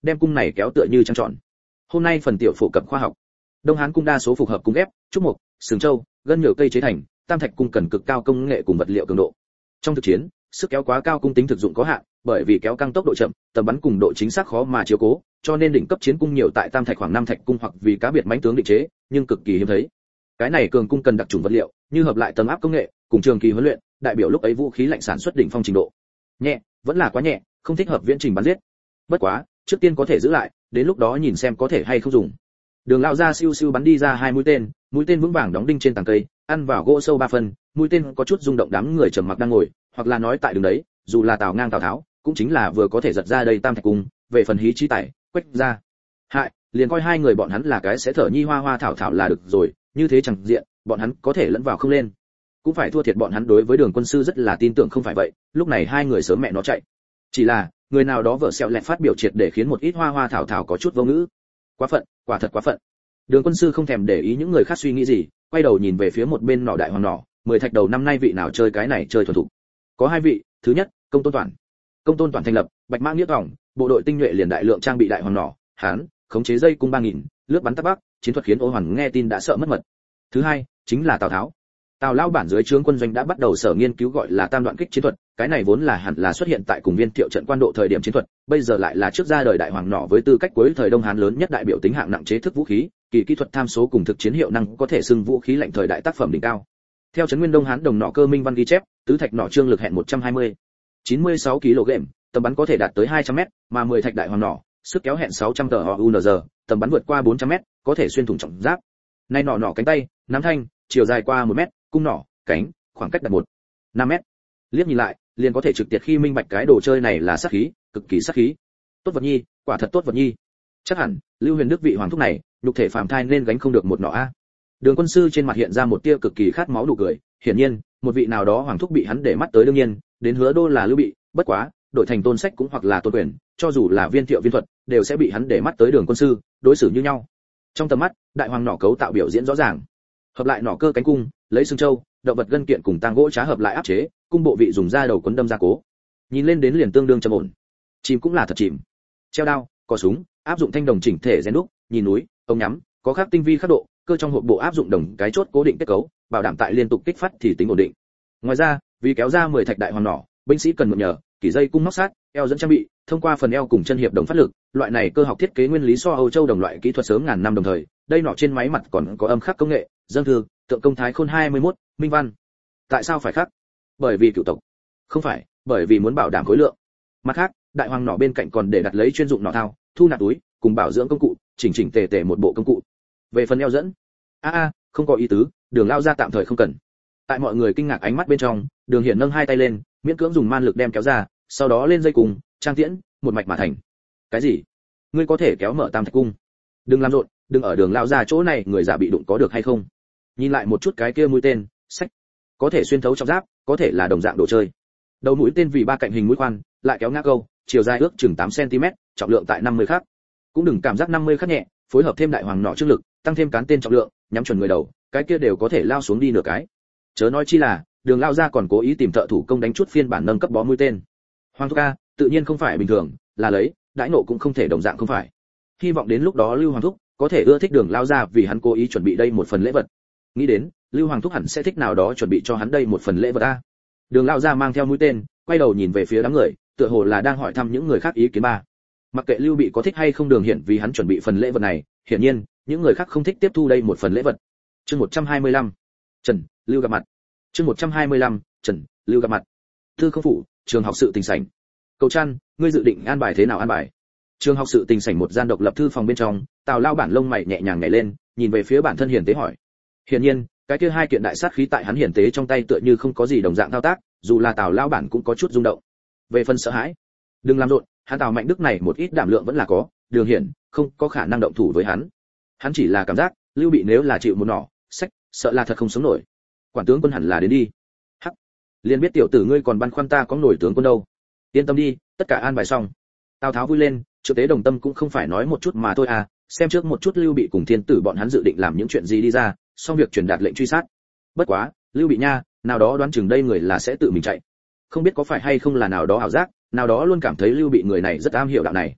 đem cung này kéo tựa như trăng tròn. Hôm nay phần tiểu phổ cập khoa học. Đông Hán cung đa số phục hợp cung ghép, trúc mục, sừng châu, gân nhựa cây chế thành, tam thạch cung cần cực cao công nghệ cùng vật liệu cường độ. Trong thực chiến, sức kéo quá cao cung tính thực dụng có hạn, bởi vì kéo căng tốc độ chậm, tầm bắn cùng độ chính xác khó mà chiếu cố, cho nên đỉnh cấp chiến cung nhiều tại tam thạch khoảng năm thạch cung hoặc vì cá biệt mãnh tướng định chế, nhưng cực kỳ hiếm thấy. Cái này cường cung cần đặc trùng vật liệu, như hợp lại tầng áp công nghệ, cùng trường kỳ huấn luyện, đại biểu lúc ấy vũ khí lạnh sản xuất đỉnh phong trình độ. Nhẹ, vẫn là quá nhẹ, không thích hợp viễn trình bắn giết. Bất quá, trước tiên có thể giữ lại, đến lúc đó nhìn xem có thể hay không dùng. Đường lão ra siêu siêu bắn đi ra hai mũi tên, mũi tên vững vàng đóng đinh trên tàng cây, ăn vào gỗ sâu ba phân, mũi tên có chút rung động đám người trầm mặc đang ngồi, hoặc là nói tại đường đấy, dù là Tào Ngang Tào Tháo, cũng chính là vừa có thể giật ra đây tam thạch cung, về phần hí trí tài, quách ra. Hại, liền coi hai người bọn hắn là cái sẽ thở nhi hoa hoa thảo thảo là được rồi, như thế chẳng diện, bọn hắn có thể lẫn vào không lên. Cũng phải thua thiệt bọn hắn đối với Đường Quân sư rất là tin tưởng không phải vậy, lúc này hai người sớm mẹ nó chạy. Chỉ là, người nào đó vợ sẹo lẹt phát biểu triệt để khiến một ít hoa hoa thảo thảo có chút vô ngữ. Quá phận, quả thật quá phận. Đường Quân sư không thèm để ý những người khác suy nghĩ gì, quay đầu nhìn về phía một bên nỏ đại hoàng nỏ, mười thạch đầu năm nay vị nào chơi cái này chơi thuần thục. Có hai vị, thứ nhất, Công Tôn Toản. Công Tôn Toản thành lập, Bạch Mã Nghĩa Vọng, bộ đội tinh nhuệ liền đại lượng trang bị đại hoàng nỏ, hán, khống chế dây cung ba nghìn, lướt bắn tắc bắc, chiến thuật khiến Ô Hoàn nghe tin đã sợ mất mật. Thứ hai, chính là Tào Tháo. Tào lao bản dưới trướng quân doanh đã bắt đầu sở nghiên cứu gọi là tam đoạn kích chiến thuật, cái này vốn là hẳn là xuất hiện tại cùng Viên Thiệu trận quan độ thời điểm chiến thuật, bây giờ lại là trước ra đời đại hoàng nỏ với tư cách cuối thời Đông Hán lớn nhất đại biểu tính hạng nặng chế thức vũ khí, kỳ kỹ thuật tham số cùng thực chiến hiệu năng có thể xưng vũ khí lạnh thời đại tác phẩm đỉnh cao. Theo trấn Nguyên Đông Hán đồng nỏ cơ Minh Văn ghi chép, tứ thạch nỏ trương lực hẹn một trăm hai mươi, chín mươi sáu ki lô gam, tầm bắn có thể đạt tới hai trăm mét, mà mười thạch đại hoàng nỏ, sức kéo hẹn sáu trăm tờ u en giờ, tầm bắn vượt qua bốn trăm mét, có thể xuyên thủng trọng giáp. Nay nỏ nỏ cánh tay, nắm thanh, chiều dài qua một mét, cung nỏ, cánh, khoảng cách đặt một năm mét. Liếc nhìn lại, liền có thể trực tiếp khi minh bạch cái đồ chơi này là sát khí, cực kỳ sát khí. Tốt vật nhi, quả thật tốt vật nhi. Chắc hẳn, Lưu Huyền Đức vị hoàng thúc này, nhục thể phàm thai nên gánh không được một nỏ a. Đường Quân sư trên mặt hiện ra một tia cực kỳ khát máu nụ cười, hiển nhiên, một vị nào đó hoàng thúc bị hắn để mắt tới đương nhiên, đến Hứa Đô là Lưu Bị, bất quá, đổi thành Tôn Sách cũng hoặc là Tôn Quyền, cho dù là Viên Thiệu Viên Thuật, đều sẽ bị hắn để mắt tới Đường Quân sư, đối xử như nhau. Trong tầm mắt, đại hoàng nỏ cấu tạo biểu diễn rõ ràng. Hợp lại nỏ cơ cánh cung, lấy xương châu, động vật gân kiện cùng tang gỗ trá hợp lại áp chế, cung bộ vị dùng da đầu quấn đâm gia cố. Nhìn lên đến liền tương đương trầm ổn. Chìm cũng là thật chìm. Treo đao, cò súng, áp dụng thanh đồng chỉnh thể rèn đúc, nhìn núi, ống nhắm, có khắc tinh vi khắc độ, cơ trong hộp bộ áp dụng đồng cái chốt cố định kết cấu, bảo đảm tại liên tục kích phát thì tính ổn định. Ngoài ra, vì kéo ra mười thạch đại hoàng nỏ, binh sĩ cần mượn nhờ kỷ dây cung móc sát, eo dẫn trang bị, thông qua phần eo cùng chân hiệp đồng phát lực, loại này cơ học thiết kế nguyên lý so Âu Châu đồng loại kỹ thuật sớm ngàn năm đồng thời, đây nỏ trên máy mặt còn có âm khắc công nghệ, dâng thư, tượng công thái khôn hai mươi mốt, minh văn. Tại sao phải khắc? Bởi vì cựu tộc. Không phải, bởi vì muốn bảo đảm khối lượng. Mặt khác, đại hoàng nỏ bên cạnh còn để đặt lấy chuyên dụng nỏ thao, thu nạp túi, cùng bảo dưỡng công cụ, chỉnh chỉnh tề tề một bộ công cụ. Về phần eo dẫn, a a, không có ý tứ, Đường lao ra tạm thời không cần. Tại mọi người kinh ngạc ánh mắt bên trong, Đường Hiển nâng hai tay lên, miễn cưỡng dùng man lực đem kéo ra, sau đó lên dây cùng, trang tiễn, một mạch mà thành. Cái gì? Ngươi có thể kéo mở tam thạch cung? Đừng làm rộn, đừng ở Đường lao ra chỗ này người giả bị đụng có được hay không? Nhìn lại một chút cái kia mũi tên, sách, có thể xuyên thấu trong giáp, có thể là đồng dạng đồ chơi. Đầu mũi tên vì ba cạnh hình mũi khoan, lại kéo ngã câu, chiều dài ước chừng tám xăng ti mét, trọng lượng tại năm mươi khắc. Cũng đừng cảm giác năm mươi khắc nhẹ, phối hợp thêm đại hoàng nỏ trước lực, tăng thêm cán tên trọng lượng, nhắm chuẩn người đầu, cái kia đều có thể lao xuống đi nửa cái. Chớ nói chi là, Đường lao ra còn cố ý tìm thợ thủ công đánh chút phiên bản nâng cấp bó mũi tên. Hoàng thúc a, tự nhiên không phải bình thường, là lấy, đãi nộ cũng không thể đồng dạng không phải. Hy vọng đến lúc đó Lưu Hoàng thúc có thể ưa thích Đường lao ra vì hắn cố ý chuẩn bị đây một phần lễ vật. Nghĩ đến, Lưu Hoàng thúc hẳn sẽ thích nào đó chuẩn bị cho hắn đây một phần lễ vật a. Đường lao ra mang theo mũi tên, quay đầu nhìn về phía đám người, tựa hồ là đang hỏi thăm những người khác ý kiến ba. Mặc kệ Lưu Bị có thích hay không Đường Hiển vì hắn chuẩn bị phần lễ vật này, hiển nhiên, những người khác không thích tiếp thu đây một phần lễ vật. Chương một trăm hai mươi lăm, Trần, Lưu gặp mặt. Chương một trăm hai mươi lăm, Trần, Lưu gặp mặt. Thư không phủ, trường học sự tình sảnh. Cầu Trăn, ngươi dự định an bài thế nào an bài? Trường học sự tình sảnh một gian độc lập thư phòng bên trong, Tào lao bản lông mày nhẹ nhàng nhảy lên, nhìn về phía bản thân Hiển Tế hỏi. Hiển nhiên, cái kia hai kiện đại sát khí tại hắn Hiển Tế trong tay tựa như không có gì đồng dạng thao tác, dù là Tào lao bản cũng có chút rung động. Về phần sợ hãi, đừng làm rộn, hắn Tào Mạnh Đức này một ít đảm lượng vẫn là có, Đường Hiển không có khả năng động thủ với hắn. Hắn chỉ là cảm giác, Lưu Bị nếu là chịu một nỏ, sách, sợ là thật không sống nổi. Quản tướng quân hẳn là đến đi. Hắc, liền biết tiểu tử ngươi còn băn khoăn ta có nổi tướng quân đâu. Yên tâm đi, tất cả an bài xong. Tào Tháo vui lên, Triệu Tế Đồng Tâm cũng không phải nói một chút mà thôi à, xem trước một chút Lưu Bị cùng Thiên Tử bọn hắn dự định làm những chuyện gì đi ra, xong việc truyền đạt lệnh truy sát. Bất quá, Lưu Bị nha, nào đó đoán chừng đây người là sẽ tự mình chạy. Không biết có phải hay không là nào đó ảo giác, nào đó luôn cảm thấy Lưu Bị người này rất am hiểu đạo này.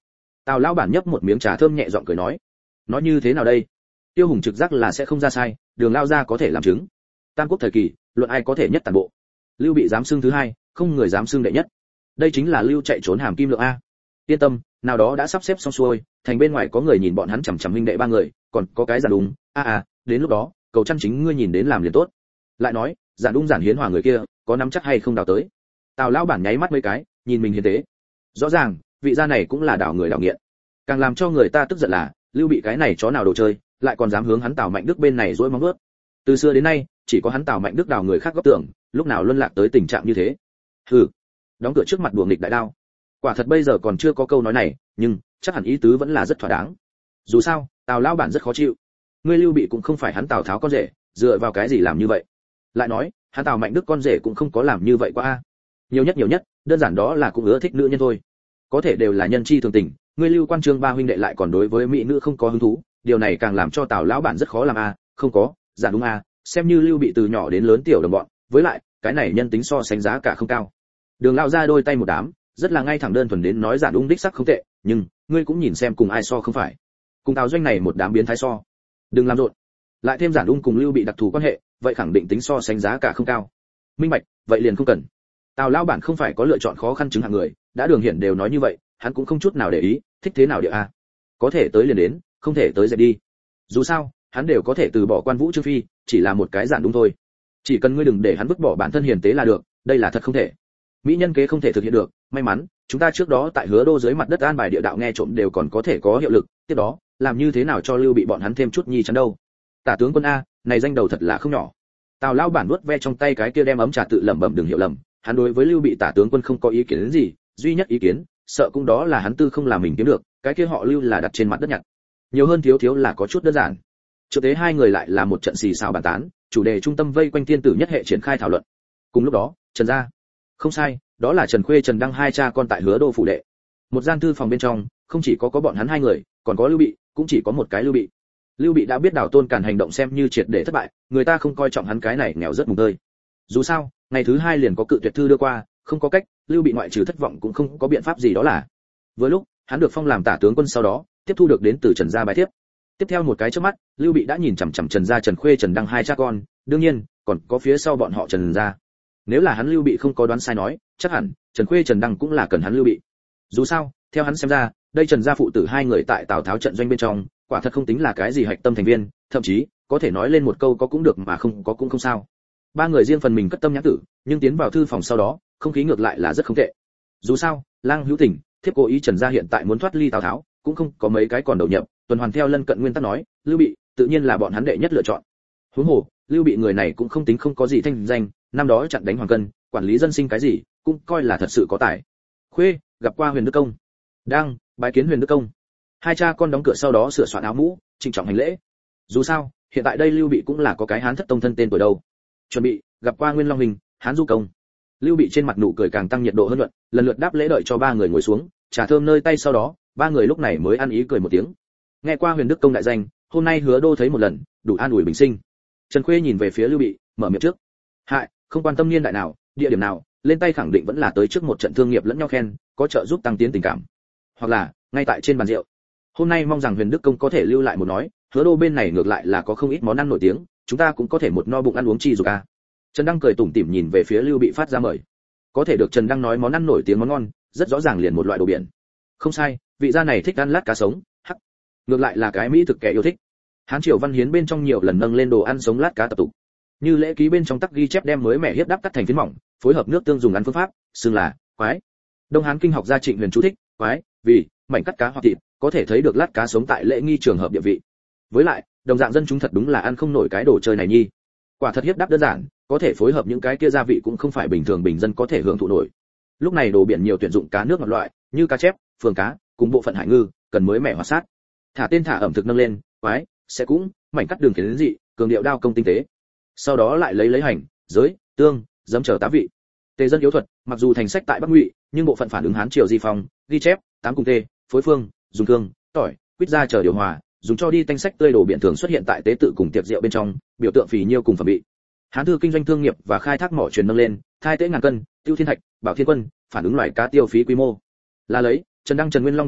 Tào lão bản nhấp một miếng trà thơm nhẹ giọng cười nói, nói như thế nào đây? Tiêu Hùng trực giác là sẽ không ra sai, Đường lao ra có thể làm chứng. Tam quốc thời kỳ, luận ai có thể nhất toàn bộ. Lưu Bị dám xưng thứ hai, không người dám xưng đệ nhất. Đây chính là Lưu chạy trốn hàm kim lượng a. Yên tâm, nào đó đã sắp xếp xong xuôi, thành bên ngoài có người nhìn bọn hắn chằm chằm huynh đệ ba người, còn có cái giản đúng, a a, đến lúc đó, cầu chăn chính ngươi nhìn đến làm liền tốt. Lại nói, giản đúng giản hiến hòa người kia, có nắm chắc hay không đào tới. Tào lão bản nháy mắt mấy cái, nhìn mình hiền tế. Rõ ràng, vị gia này cũng là đảo người đảo nghiện. Càng làm cho người ta tức giận là, Lưu Bị cái này chó nào đồ chơi, lại còn dám hướng hắn Tào Mạnh Đức bên này dỗi móng vuốt. Từ xưa đến nay, chỉ có hắn Tào Mạnh Đức đào người khác góp tưởng, lúc nào luân lạc tới tình trạng như thế. Hừ, đóng cửa trước mặt đùa nghịch đại đao. Quả thật bây giờ còn chưa có câu nói này, nhưng chắc hẳn ý tứ vẫn là rất thỏa đáng. Dù sao, Tào lão bản rất khó chịu. Ngươi Lưu Bị cũng không phải hắn Tào Tháo con rể, dựa vào cái gì làm như vậy? Lại nói, hắn Tào Mạnh Đức con rể cũng không có làm như vậy qua a. Nhiều nhất nhiều nhất, đơn giản đó là cũng ưa thích nữ nhân thôi. Có thể đều là nhân chi thường tình, ngươi Lưu Quan Trương ba huynh đệ lại còn đối với mỹ nữ không có hứng thú, điều này càng làm cho Tào lão bản rất khó làm a, không có, giản đúng a, xem như Lưu Bị từ nhỏ đến lớn tiểu đồng bọn, với lại, cái này nhân tính so sánh giá cả không cao. Đường lão ra đôi tay một đám, rất là ngay thẳng đơn thuần đến nói giản đúng đích sắc không tệ, nhưng ngươi cũng nhìn xem cùng ai so không phải. Cùng Tào doanh này một đám biến thái so. Đừng làm rộn. Lại thêm giản đúng cùng Lưu Bị đặc thù quan hệ, vậy khẳng định tính so sánh giá cả không cao. Minh bạch, vậy liền không cần. Tào lão bản không phải có lựa chọn khó khăn chứng hạng người, đã Đường Hiển đều nói như vậy, hắn cũng không chút nào để ý, thích thế nào địa a. Có thể tới liền đến, không thể tới dẹp đi. Dù sao, hắn đều có thể từ bỏ Quan Vũ Trương phi, chỉ là một cái giản đúng thôi. Chỉ cần ngươi đừng để hắn vứt bỏ bản thân hiền tế là được, đây là thật không thể. Mỹ nhân kế không thể thực hiện được, may mắn, chúng ta trước đó tại Hứa Đô dưới mặt đất an bài địa đạo nghe trộm đều còn có thể có hiệu lực, tiếp đó, làm như thế nào cho Lưu Bị bọn hắn thêm chút nhi chắn đâu. Tả tướng quân a, này danh đầu thật là không nhỏ. Tào lão bản nuốt ve trong tay cái kia đem ấm trà tự lẩm bẩm đừng hiểu lầm, hắn đối với Lưu Bị tả tướng quân không có ý kiến gì, duy nhất ý kiến, sợ cũng đó là hắn tư không làm mình kiếm được, cái kia họ Lưu là đặt trên mặt đất nhặt. Nhiều hơn thiếu thiếu là có chút đơn giản. Trước tế hai người lại là một trận xì xào bàn tán, chủ đề trung tâm vây quanh thiên tử nhất hệ triển khai thảo luận. Cùng lúc đó, Trần gia, không sai, đó là Trần Khuê Trần Đăng hai cha con tại Hứa Đô phủ đệ. Một gian thư phòng bên trong, không chỉ có có bọn hắn hai người, còn có Lưu Bị, cũng chỉ có một cái Lưu Bị. Lưu Bị đã biết Đào Tôn Càn hành động xem như triệt để thất bại, người ta không coi trọng hắn cái này nghèo rất mùng tơi. Dù sao, ngày thứ hai liền có cự tuyệt thư đưa qua, không có cách, Lưu Bị ngoại trừ thất vọng cũng không có biện pháp gì đó là. Vừa lúc, hắn được phong làm tả tướng quân sau đó, tiếp thu được đến từ Trần gia bài thiếp. Tiếp theo một cái chớp mắt, Lưu Bị đã nhìn chằm chằm Trần gia Trần Khuê Trần Đăng hai cha con, đương nhiên, còn có phía sau bọn họ Trần gia. Nếu là hắn Lưu Bị không có đoán sai nói, chắc hẳn Trần Khuê Trần Đăng cũng là cần hắn Lưu Bị. Dù sao, theo hắn xem ra, đây Trần gia phụ tử hai người tại Tào Tháo trận doanh bên trong, quả thật không tính là cái gì hạch tâm thành viên, thậm chí có thể nói lên một câu có cũng được mà không có cũng không sao. Ba người riêng phần mình cất tâm nhãn tử, nhưng tiến vào thư phòng sau đó, không khí ngược lại là rất không tệ. Dù sao, Lang Hữu Tình, thiếp cố ý Trần gia hiện tại muốn thoát ly Tào Tháo, cũng không có mấy cái còn đầu nhập, tuần hoàn theo lân cận nguyên tắc nói, Lưu Bị tự nhiên là bọn hắn đệ nhất lựa chọn. Huống hồ, Lưu Bị người này cũng không tính không có gì thanh danh, năm đó chặn đánh Hoàng Cân, quản lý dân sinh cái gì, cũng coi là thật sự có tài. Khuê, gặp qua Huyền Đức công. Đang, bái kiến Huyền Đức công. Hai cha con đóng cửa sau đó sửa soạn áo mũ, trịnh trọng hành lễ. Dù sao, hiện tại đây Lưu Bị cũng là có cái Hán thất tông thân tên tuổi đâu. Chuẩn bị, gặp qua Nguyên Long hình, Hán Du công. Lưu Bị trên mặt nụ cười càng tăng nhiệt độ hơn luận, lần lượt đáp lễ đợi cho ba người ngồi xuống, trà thơm nơi tay sau đó, ba người lúc này mới ăn ý cười một tiếng. Nghe qua Huyền Đức công đại danh, hôm nay Hứa Đô thấy một lần, đủ an ủi bình sinh. Trần Khuê nhìn về phía Lưu Bị, mở miệng trước. Hại, không quan tâm niên đại nào, địa điểm nào, lên tay khẳng định vẫn là tới trước một trận thương nghiệp lẫn nhau khen, có trợ giúp tăng tiến tình cảm. Hoặc là, ngay tại trên bàn rượu. Hôm nay mong rằng Huyền Đức công có thể lưu lại một nói, Hứa Đô bên này ngược lại là có không ít món ăn nổi tiếng, chúng ta cũng có thể một no bụng ăn uống chi dục a. Trần Đăng cười tủm tỉm nhìn về phía Lưu Bị phát ra mời. Có thể được Trần Đăng nói món ăn nổi tiếng món ngon, rất rõ ràng liền một loại đồ biển. Không sai, vị gia này thích ăn lát cá sống, hắc. Ngược lại là cái mỹ thực kẻ yêu thích. Hán triều văn hiến bên trong nhiều lần nâng lên đồ ăn sống lát cá tập tục. Như lễ ký bên trong tắc ghi chép đem mới mẻ hiếp đáp cắt thành phiến mỏng, phối hợp nước tương dùng ăn phương pháp, xưng là quái. Đông Hán kinh học gia Trịnh Huyền chú thích, quái, vì mảnh cắt cá hoặc thịt, có thể thấy được lát cá sống tại lễ nghi trường hợp địa vị. Với lại, đồng dạng dân chúng thật đúng là ăn không nổi cái đồ chơi này nhi. Quả thật hiếp đáp đơn giản, có thể phối hợp những cái kia gia vị cũng không phải bình thường bình dân có thể hưởng thụ nổi. Lúc này đồ biển nhiều tuyển dụng cá nước ngọt loại, như cá chép, phường cá, cùng bộ phận hải ngư, cần mới mẻ hoạt sát. Thả tên thả ẩm thực nâng lên, quái, sẽ cũng mảnh cắt đường kiến dị, cường điệu đao công tinh tế. Sau đó lại lấy lấy hành, giới, tương, giấm chờ tá vị. Tề dân yếu thuật, mặc dù thành sách tại Bắc Ngụy, nhưng bộ phận phản ứng Hán triều di phong, ghi chép, tám cùng tê, phối phương, dùng cương, tỏi, quýt ra chờ điều hòa, dùng cho đi tanh sách tươi đồ biển thường xuất hiện tại tế tự cùng tiệc rượu bên trong, biểu tượng phì nhiêu cùng phẩm vị. Hán thư kinh doanh thương nghiệp và khai thác mỏ truyền nâng lên, thai tế ngàn cân, tiêu thiên thạch, bảo thiên quân, phản ứng loại cá tiêu phí quy mô. Là lấy, Trần Đăng Trần Nguyên Long địa vị,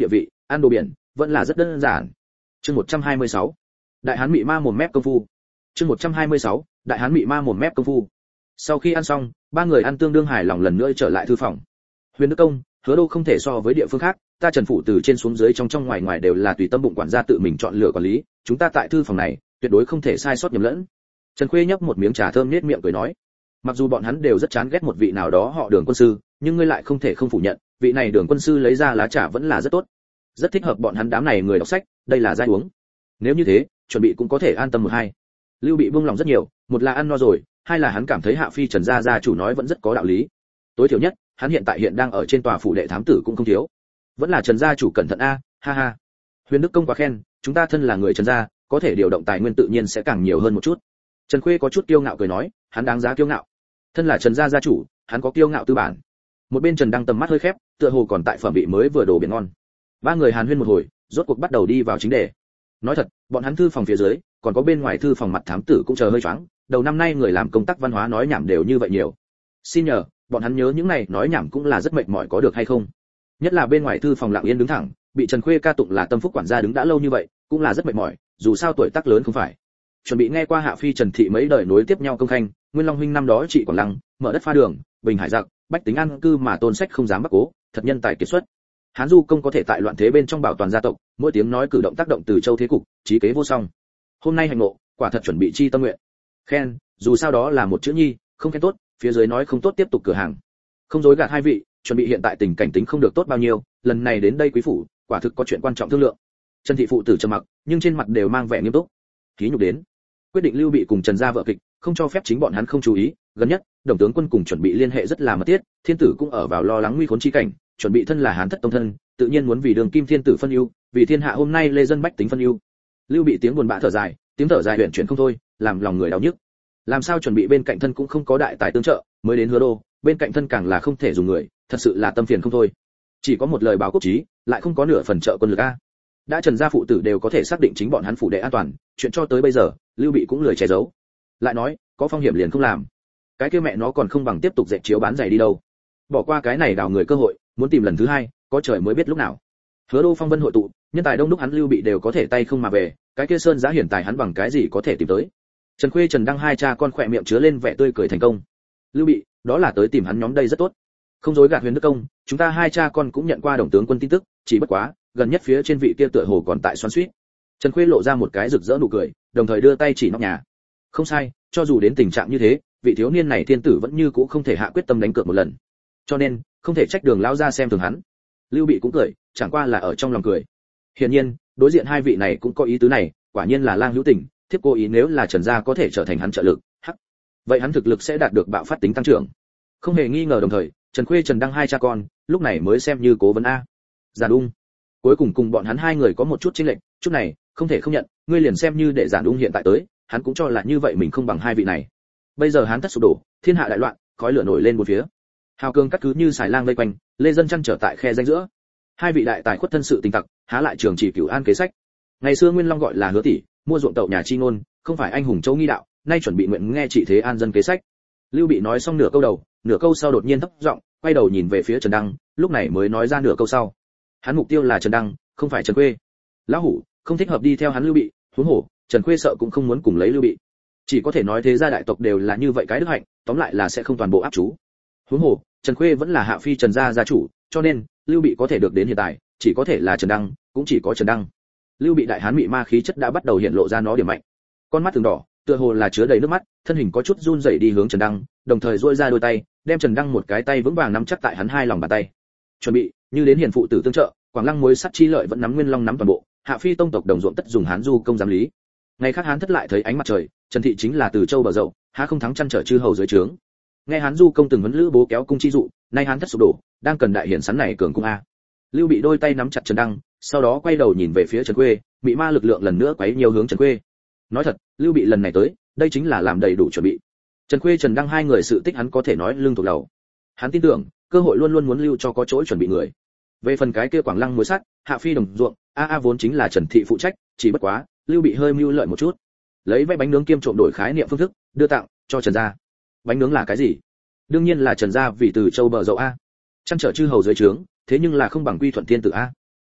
ăn đồ biển vẫn là rất đơn giản. Chương một trăm hai mươi sáu, đại hán mị ma mồm mép công phu. Chương một trăm hai mươi sáu, đại hán mị ma mồm mép công phu. Sau khi ăn xong, ba người ăn tương đương hài lòng lần nữa trở lại thư phòng. Huyền Đức Công, Hứa Đô không thể so với địa phương khác, ta Trần phủ từ trên xuống dưới trong trong ngoài ngoài đều là tùy tâm bụng quản gia tự mình chọn lựa quản lý, chúng ta tại thư phòng này tuyệt đối không thể sai sót nhầm lẫn. Trần Khuê nhấp một miếng trà thơm nhếch miệng cười nói, mặc dù bọn hắn đều rất chán ghét một vị nào đó họ Đường quân sư, nhưng ngươi lại không thể không phủ nhận, vị này Đường quân sư lấy ra lá trà vẫn là rất tốt, rất thích hợp bọn hắn đám này người đọc sách, đây là giai uống. Nếu như thế, chuẩn bị cũng có thể an tâm một hai. Lưu Bị buông lòng rất nhiều, một là ăn no rồi, hai là hắn cảm thấy Hạ phi Trần gia gia chủ nói vẫn rất có đạo lý. Tối thiểu nhất, hắn hiện tại hiện đang ở trên tòa phủ đệ thám tử cũng không thiếu. Vẫn là Trần gia chủ cẩn thận a, ha ha. Huyền Đức Công quá khen, chúng ta thân là người Trần gia, có thể điều động tài nguyên tự nhiên sẽ càng nhiều hơn một chút. Trần Khuê có chút kiêu ngạo cười nói, hắn đáng giá kiêu ngạo. Thân là Trần gia gia chủ, hắn có kiêu ngạo tư bản. Một bên Trần Đăng tầm mắt hơi khép, tựa hồ còn tại phẩm vị mới vừa đồ biển ngon. Ba người hàn huyên một hồi, rốt cuộc bắt đầu đi vào chính đề. Nói thật, bọn hắn thư phòng phía dưới, còn có bên ngoài thư phòng mặt thám tử cũng chờ hơi choáng, đầu năm nay người làm công tác văn hóa nói nhảm đều như vậy nhiều. Xin nhờ, bọn hắn nhớ những này nói nhảm cũng là rất mệt mỏi có được hay không? Nhất là bên ngoài thư phòng lặng yên đứng thẳng, bị Trần Khuê ca tụng là tâm phúc quản gia đứng đã lâu như vậy, cũng là rất mệt mỏi, dù sao tuổi tác lớn không phải. Chuẩn bị nghe qua Hạ phi Trần thị mấy đời nối tiếp nhau công khanh, Nguyên Long huynh năm đó trị Quảng Lăng, mở đất pha đường, bình hải giặc, bách tính an cư mà tôn sách không dám bắc cố, thật nhân tài kiệt xuất. Hán Du công có thể tại loạn thế bên trong bảo toàn gia tộc, mỗi tiếng nói cử động tác động từ châu thế cục, trí kế vô song. Hôm nay hành ngộ, quả thật chuẩn bị chi tâm nguyện. Khen, dù sao đó là một chữ nhi, không khen tốt, phía dưới nói không tốt tiếp tục cửa hàng. Không dối gạt hai vị, chuẩn bị hiện tại tình cảnh tính không được tốt bao nhiêu, lần này đến đây quý phủ, quả thực có chuyện quan trọng thương lượng. Trần thị phụ tử trầm mặc, nhưng trên mặt đều mang vẻ nghiêm túc. Khí nhục đến, quyết định Lưu Bị cùng Trần gia vợ kịch, không cho phép chính bọn hắn không chú ý, gần nhất, Đồng tướng quân cùng chuẩn bị liên hệ rất là mật thiết, thiên tử cũng ở vào lo lắng nguy khốn chi cảnh, chuẩn bị thân là Hán thất tông thân, tự nhiên muốn vì Đường Kim thiên tử phân ưu, vì thiên hạ hôm nay lê dân bách tính phân ưu. Lưu Bị tiếng buồn bã thở dài, tiếng thở dài huyền chuyển không thôi, làm lòng người đau nhức. Làm sao chuẩn bị bên cạnh thân cũng không có đại tài tương trợ, mới đến Hứa Đô, bên cạnh thân càng là không thể dùng người, thật sự là tâm phiền không thôi. Chỉ có một lời báo quốc chí, lại không có nửa phần trợ quân lực a. Đã Trần gia phụ tử đều có thể xác định chính bọn hắn phủ đệ an toàn, chuyện cho tới bây giờ, Lưu Bị cũng lười che giấu. Lại nói, có phong hiểm liền không làm. Cái kia mẹ nó còn không bằng tiếp tục dệt chiếu bán giày đi đâu. Bỏ qua cái này đào người cơ hội, muốn tìm lần thứ hai, có trời mới biết lúc nào. Hứa Đô phong vân hội tụ, nhân tài đông đúc hắn Lưu Bị đều có thể tay không mà về, cái kia sơn giá hiển tài hắn bằng cái gì có thể tìm tới. Trần Khuê Trần Đăng hai cha con khỏe miệng chứa lên vẻ tươi cười thành công. Lưu Bị, đó là tới tìm hắn nhóm đây rất tốt. Không dối gạt Huyền Đức Công, chúng ta hai cha con cũng nhận qua Đồng tướng quân tin tức, chỉ bất quá, gần nhất phía trên vị kia tựa hồ còn tại xoắn xuýt. Trần Khuê lộ ra một cái rực rỡ nụ cười, đồng thời đưa tay chỉ nóc nhà. Không sai, cho dù đến tình trạng như thế, vị thiếu niên này thiên tử vẫn như cũ không thể hạ quyết tâm đánh cược một lần. Cho nên, không thể trách Đường lão gia xem thường hắn. Lưu Bị cũng cười, chẳng qua là ở trong lòng cười. Hiển nhiên, đối diện hai vị này cũng có ý tứ này, quả nhiên là lang hữu tình, thiếp cố ý nếu là Trần gia có thể trở thành hắn trợ lực, hắc. Vậy hắn thực lực sẽ đạt được bạo phát tính tăng trưởng. Không hề nghi ngờ đồng thời, Trần Khuê Trần Đăng hai cha con, lúc này mới xem như cố vấn a. Giản Ung, cuối cùng cùng bọn hắn hai người có một chút chênh lệch, chút này, không thể không nhận, ngươi liền xem như để Giản Ung hiện tại tới, hắn cũng cho là như vậy mình không bằng hai vị này. Bây giờ hắn thất sụp đổ, thiên hạ đại loạn, khói lửa nổi lên một phía. Hào cường cắt cứ như xài lang vây quanh, lê dân chăn trở tại khe danh giữa. Hai vị đại tài khuất thân sự tình tặc, há lại trường chỉ cửu an kế sách. Ngày xưa Nguyên Long gọi là Hứa tỷ, mua ruộng tậu nhà chi ngôn, không phải anh hùng châu nghi đạo, nay chuẩn bị nguyện nghe chỉ thế an dân kế sách. Lưu Bị nói xong nửa câu đầu, nửa câu sau đột nhiên thấp giọng, quay đầu nhìn về phía Trần Đăng, lúc này mới nói ra nửa câu sau. Hắn mục tiêu là Trần Đăng, không phải Trần Khuê. Lão hủ, không thích hợp đi theo hắn Lưu Bị, huống hồ, Trần Khuê sợ cũng không muốn cùng lấy Lưu Bị. Chỉ có thể nói thế gia đại tộc đều là như vậy cái đức hạnh, tóm lại là sẽ không toàn bộ áp chú. Huống hồ, Trần Khuê vẫn là Hạ phi Trần gia gia chủ, cho nên, Lưu Bị có thể được đến hiện tại, chỉ có thể là Trần Đăng, cũng chỉ có Trần Đăng. Lưu Bị đại hán mị ma khí chất đã bắt đầu hiện lộ ra nó điểm mạnh. Con mắt từng đỏ, tựa hồ là chứa đầy nước mắt, thân hình có chút run rẩy đi hướng Trần Đăng, đồng thời duỗi ra đôi tay, đem Trần Đăng một cái tay vững vàng nắm chắc tại hắn hai lòng bàn tay. Chuẩn bị, như đến hiền phụ tử tương trợ, Quảng Lăng mối sắt chi lợi vẫn nắm Nguyên Long nắm toàn bộ, Hạ phi tông tộc đồng ruộng tất dùng Hán Du công giám lý. Ngày khác Hán thất lại thấy ánh mặt trời, Trần thị chính là từ châu bờ dậu, há không thắng chăn trở chư hầu dưới trướng. Nghe Hán Du công từng huấn lữ bố kéo cung chi dụ, nay Hán thất sụp đổ, đang cần đại hiển sắn này cường cung a. Lưu Bị đôi tay nắm chặt Trần Đăng, sau đó quay đầu nhìn về phía Trần Khuê, mị ma lực lượng lần nữa quấy nhiều hướng Trần Khuê. Nói thật, Lưu Bị lần này tới, đây chính là làm đầy đủ chuẩn bị. Trần Khuê Trần Đăng hai người sự tích hắn có thể nói lưng thuộc đầu. Hắn tin tưởng, cơ hội luôn luôn muốn lưu cho có chỗ chuẩn bị người. Về phần cái kia Quảng Lăng mối sắt, Hạ phi đồng ruộng, a a vốn chính là Trần thị phụ trách, chỉ bất quá, Lưu Bị hơi mưu lợi một chút. Lấy vé bánh nướng kiêm trộm đổi khái niệm phương thức, đưa tặng cho Trần gia. Bánh nướng là cái gì? Đương nhiên là Trần gia vì từ châu bờ dậu a. Chăn trở chư hầu dưới trướng, thế nhưng là không bằng quy thuận thiên tử a.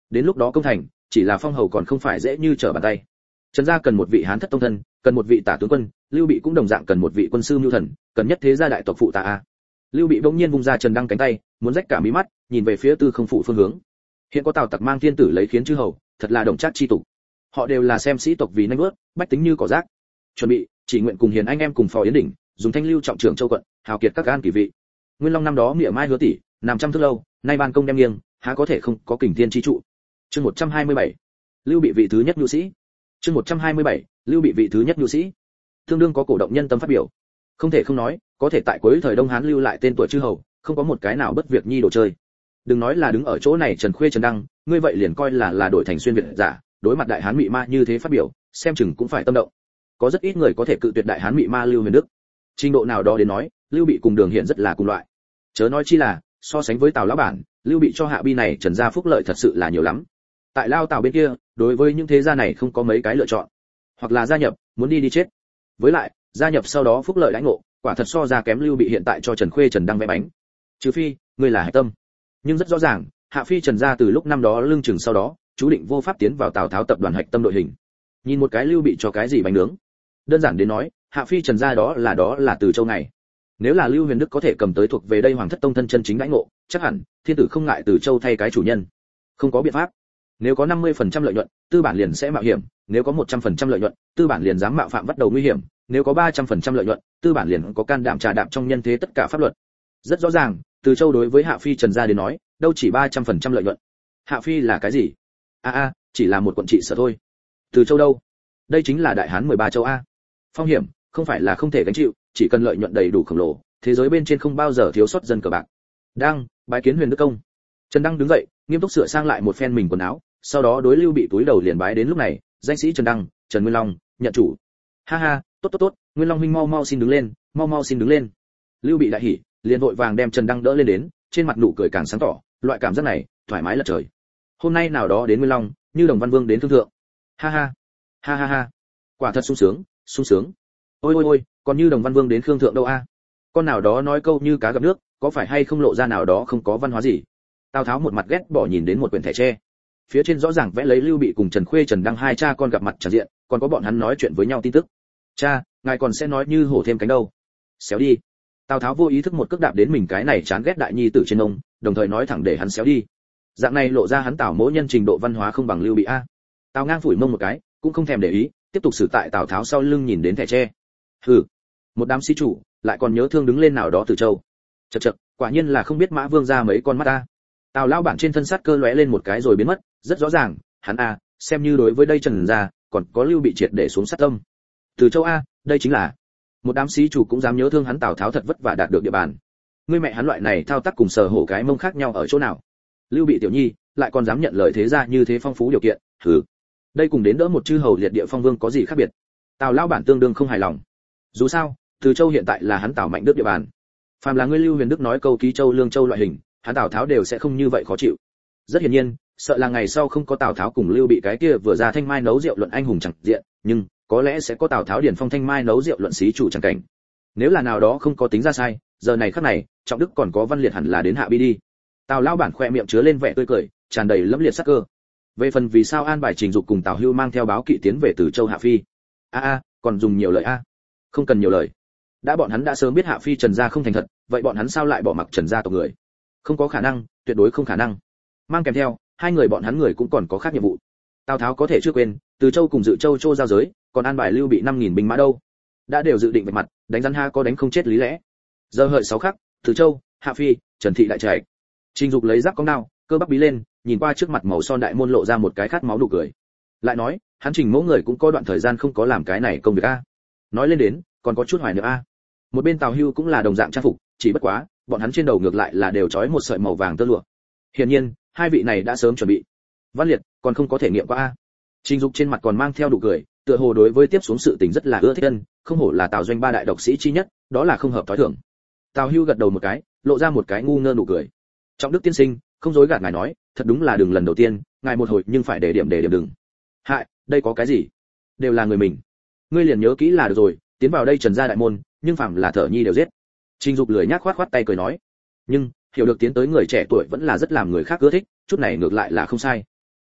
Đến lúc đó công thành, chỉ là phong hầu còn không phải dễ như trở bàn tay. Trần gia cần một vị hán thất tông thân, cần một vị tả tướng quân, Lưu Bị cũng đồng dạng cần một vị quân sư mưu thần, cần nhất thế gia đại tộc phụ tá a. Lưu Bị bỗng nhiên vung ra Trần Đăng cánh tay, muốn rách cả mí mắt, nhìn về phía Tư Không Phủ phương hướng. Hiện có Tào Tặc mang thiên tử lấy khiến chư hầu, thật là đồng trác chi tục. Họ đều là xem sĩ tộc vì nhanh bước, bách tính như cỏ rác. Chuẩn bị, chỉ nguyện cùng hiền anh em cùng phò yến đỉnh, dùng thanh lưu trọng trưởng châu quận, hào kiệt các gan kỳ vị. Nguyên Long năm đó miệng mai hứa tỷ, nằm trăm thước lâu, nay ban công đem nghiêng, há có thể không có kình thiên chi trụ. Chương một trăm hai mươi bảy, Lưu Bị vị thứ nhất nhu sĩ. Chương một trăm hai mươi bảy, Lưu Bị vị thứ nhất nhu sĩ. Tương đương có cổ động nhân tâm phát biểu. Không thể không nói, có thể tại cuối thời Đông Hán lưu lại tên tuổi chư hầu, không có một cái nào bất việc nhi đồ chơi. Đừng nói là đứng ở chỗ này Trần Khuê Trần Đăng, ngươi vậy liền coi là là đổi thành xuyên việt giả, đối mặt đại hán mị ma như thế phát biểu, xem chừng cũng phải tâm động. Có rất ít người có thể cự tuyệt đại hán mị ma Lưu Huyền Đức. Trình độ nào đó đến nói, Lưu Bị cùng Đường Hiển rất là cùng loại. Chớ nói chi là, so sánh với Tào lão bản, Lưu Bị cho hạ bi này Trần gia phúc lợi thật sự là nhiều lắm. Tại Lao Tào bên kia, đối với những thế gia này không có mấy cái lựa chọn, hoặc là gia nhập, muốn đi đi chết. Với lại, gia nhập sau đó phúc lợi đãi ngộ, quả thật so ra kém Lưu Bị hiện tại cho Trần Khuê Trần Đăng vẽ bánh. Trừ phi, ngươi là hạch tâm. Nhưng rất rõ ràng, Hạ Phi Trần gia từ lúc năm đó lương chừng sau đó, chú định vô pháp tiến vào Tào Tháo tập đoàn hạch tâm đội hình. Nhìn một cái Lưu Bị cho cái gì bánh nướng. Đơn giản đến nói, Hạ Phi Trần gia đó là đó là từ châu này. Nếu là Lưu Huyền Đức có thể cầm tới thuộc về đây Hoàng thất tông thân chân chính đãi ngộ, chắc hẳn thiên tử không ngại từ châu thay cái chủ nhân. Không có biện pháp. Nếu có năm mươi phần trăm lợi nhuận, tư bản liền sẽ mạo hiểm, nếu có một trăm phần trăm lợi nhuận, tư bản liền dám mạo phạm bắt đầu nguy hiểm, nếu có ba trăm phần trăm lợi nhuận, tư bản liền có can đảm trà đạp trong nhân thế tất cả pháp luật. Rất rõ ràng, từ châu đối với Hạ Phi Trần gia đến nói, đâu chỉ ba trăm phần trăm lợi nhuận. Hạ Phi là cái gì? A a, chỉ là một quận trị sở thôi. Từ châu đâu? Đây chính là đại hán mười ba châu a. Phong hiểm, không phải là không thể gánh chịu, chỉ cần lợi nhuận đầy đủ khổng lồ, thế giới bên trên không bao giờ thiếu sót dân cờ bạc. Đăng, bái kiến Huyền Đức công. Trần Đăng đứng dậy, nghiêm túc sửa sang lại một phen mình quần áo, sau đó đối Lưu Bị túi đầu liền bái đến lúc này, danh sĩ Trần Đăng, Trần Nguyên Long, nhận chủ. Ha ha, tốt tốt tốt, Nguyên Long huynh mau mau xin đứng lên, mau mau xin đứng lên. Lưu Bị đại hỉ, liền vội vàng đem Trần Đăng đỡ lên đến, trên mặt nụ cười càng sáng tỏ, loại cảm giác này, thoải mái lật trời. Hôm nay nào đó đến Nguyên Long, như Đồng Văn Vương đến thương thượng. Ha ha, ha ha ha, quả thật sung sướng, sung sướng. Ôi ôi ôi, còn như Đồng Văn Vương đến Khương thượng đâu a? Con nào đó nói câu như cá gặp nước, có phải hay không lộ ra nào đó không có văn hóa gì? Tào Tháo một mặt ghét bỏ nhìn đến một quyển thẻ tre, phía trên rõ ràng vẽ lấy Lưu Bị cùng Trần Khuê Trần Đăng hai cha con gặp mặt tràn diện, còn có bọn hắn nói chuyện với nhau tin tức. Cha, ngài còn sẽ nói như hổ thêm cánh đâu? Xéo đi. Tào Tháo vô ý thức một cước đạp đến mình cái này chán ghét đại nhi tử trên ông, đồng thời nói thẳng để hắn xéo đi. Dạng này lộ ra hắn Tào Mỗ nhân trình độ văn hóa không bằng Lưu Bị a. Tào Ngang phủi mông một cái, cũng không thèm để ý, tiếp tục xử tại Tào Tháo sau lưng nhìn đến thẻ tre. Hừ, một đám sĩ chủ, lại còn nhớ thương đứng lên nào đó từ châu. Chậc chậc, quả nhiên là không biết Mã Vương ra mấy con mắt ta. Tào lão bản trên thân sát cơ lóe lên một cái rồi biến mất, rất rõ ràng, hắn a, xem như đối với đây Trần gia, còn có Lưu Bị triệt để xuống sát tâm. Từ châu a, đây chính là một đám sĩ chủ cũng dám nhớ thương hắn Tào Tháo thật vất vả đạt được địa bàn. Ngươi mẹ hắn loại này thao tác cùng sở hổ cái mông khác nhau ở chỗ nào? Lưu Bị tiểu nhi, lại còn dám nhận lời thế gia như thế phong phú điều kiện, hừ. Đây cùng đến đỡ một chư hầu liệt địa phong vương có gì khác biệt? Tào lão bản tương đương không hài lòng. Dù sao, Từ châu hiện tại là hắn Tào Mạnh Đức địa bàn. Phàm là ngươi Lưu Huyền Đức nói câu Ký Châu Lương Châu loại hình, hắn Tào Tháo đều sẽ không như vậy khó chịu. Rất hiển nhiên, sợ là ngày sau không có Tào Tháo cùng Lưu Bị cái kia vừa ra thanh mai nấu rượu luận anh hùng chẳng diện, nhưng có lẽ sẽ có Tào Tháo điển phong thanh mai nấu rượu luận xí chủ chẳng cảnh. Nếu là nào đó không có tính ra sai, giờ này khắc này, Trọng Đức còn có Văn Liệt hẳn là đến hạ bi đi. Tào lão bản khoe miệng chứa lên vẻ tươi cười, tràn đầy lẫm liệt sắc cơ. Về phần vì sao an bài Trình Dục cùng Tào Hưu mang theo báo kỵ tiến về từ châu Hạ Phi, a a, còn dùng nhiều lời a? Không cần nhiều lời. Đã bọn hắn đã sớm biết Hạ Phi Trần gia không thành thật, vậy bọn hắn sao lại bỏ mặc Trần gia tộc người? Không có khả năng, tuyệt đối không khả năng. Mang kèm theo, hai người bọn hắn người cũng còn có khác nhiệm vụ. Tào Tháo có thể chưa quên, Từ Châu cùng Dự Châu Châu giao giới, còn an bài Lưu Bị năm nghìn binh mã đâu. Đã đều dự định vạch mặt, đánh rắn ha có đánh không chết lý lẽ. Giờ hợi sáu khắc, Từ Châu, Hạ Phi, Trần thị đại trạch. Trình Dục lấy giáp cong đao, cơ bắp bí lên, nhìn qua trước mặt màu son đại môn lộ ra một cái khát máu nụ cười. Lại nói, hắn Trình Mỗ người cũng có đoạn thời gian không có làm cái này công việc a. Nói lên đến, còn có chút hoài niệm a. Một bên Tào Hưu cũng là đồng dạng trang phục, chỉ bất quá, bọn hắn trên đầu ngược lại là đều trói một sợi màu vàng tơ lụa. Hiển nhiên, hai vị này đã sớm chuẩn bị. Văn Liệt, còn không có thể nghiệm qua a. Trình Dục trên mặt còn mang theo nụ cười, tựa hồ đối với tiếp xuống sự tình rất là ưa thích ân, không hổ là Tào doanh ba đại độc sĩ chi nhất, đó là không hợp thói thường. Tào Hưu gật đầu một cái, lộ ra một cái ngu ngơ nụ cười. Trọng Đức tiên sinh, không dối gạt ngài nói, thật đúng là đừng lần đầu tiên, ngài một hồi nhưng phải để điểm để điểm đừng. Hại, đây có cái gì? Đều là người mình. Ngươi liền nhớ kỹ là được rồi, tiến vào đây Trần gia đại môn, nhưng phàm là thở nhi đều giết. Trình Dục lười nhác khoát khoát tay cười nói, nhưng hiểu được tiến tới người trẻ tuổi vẫn là rất làm người khác ưa thích, chút này ngược lại là không sai.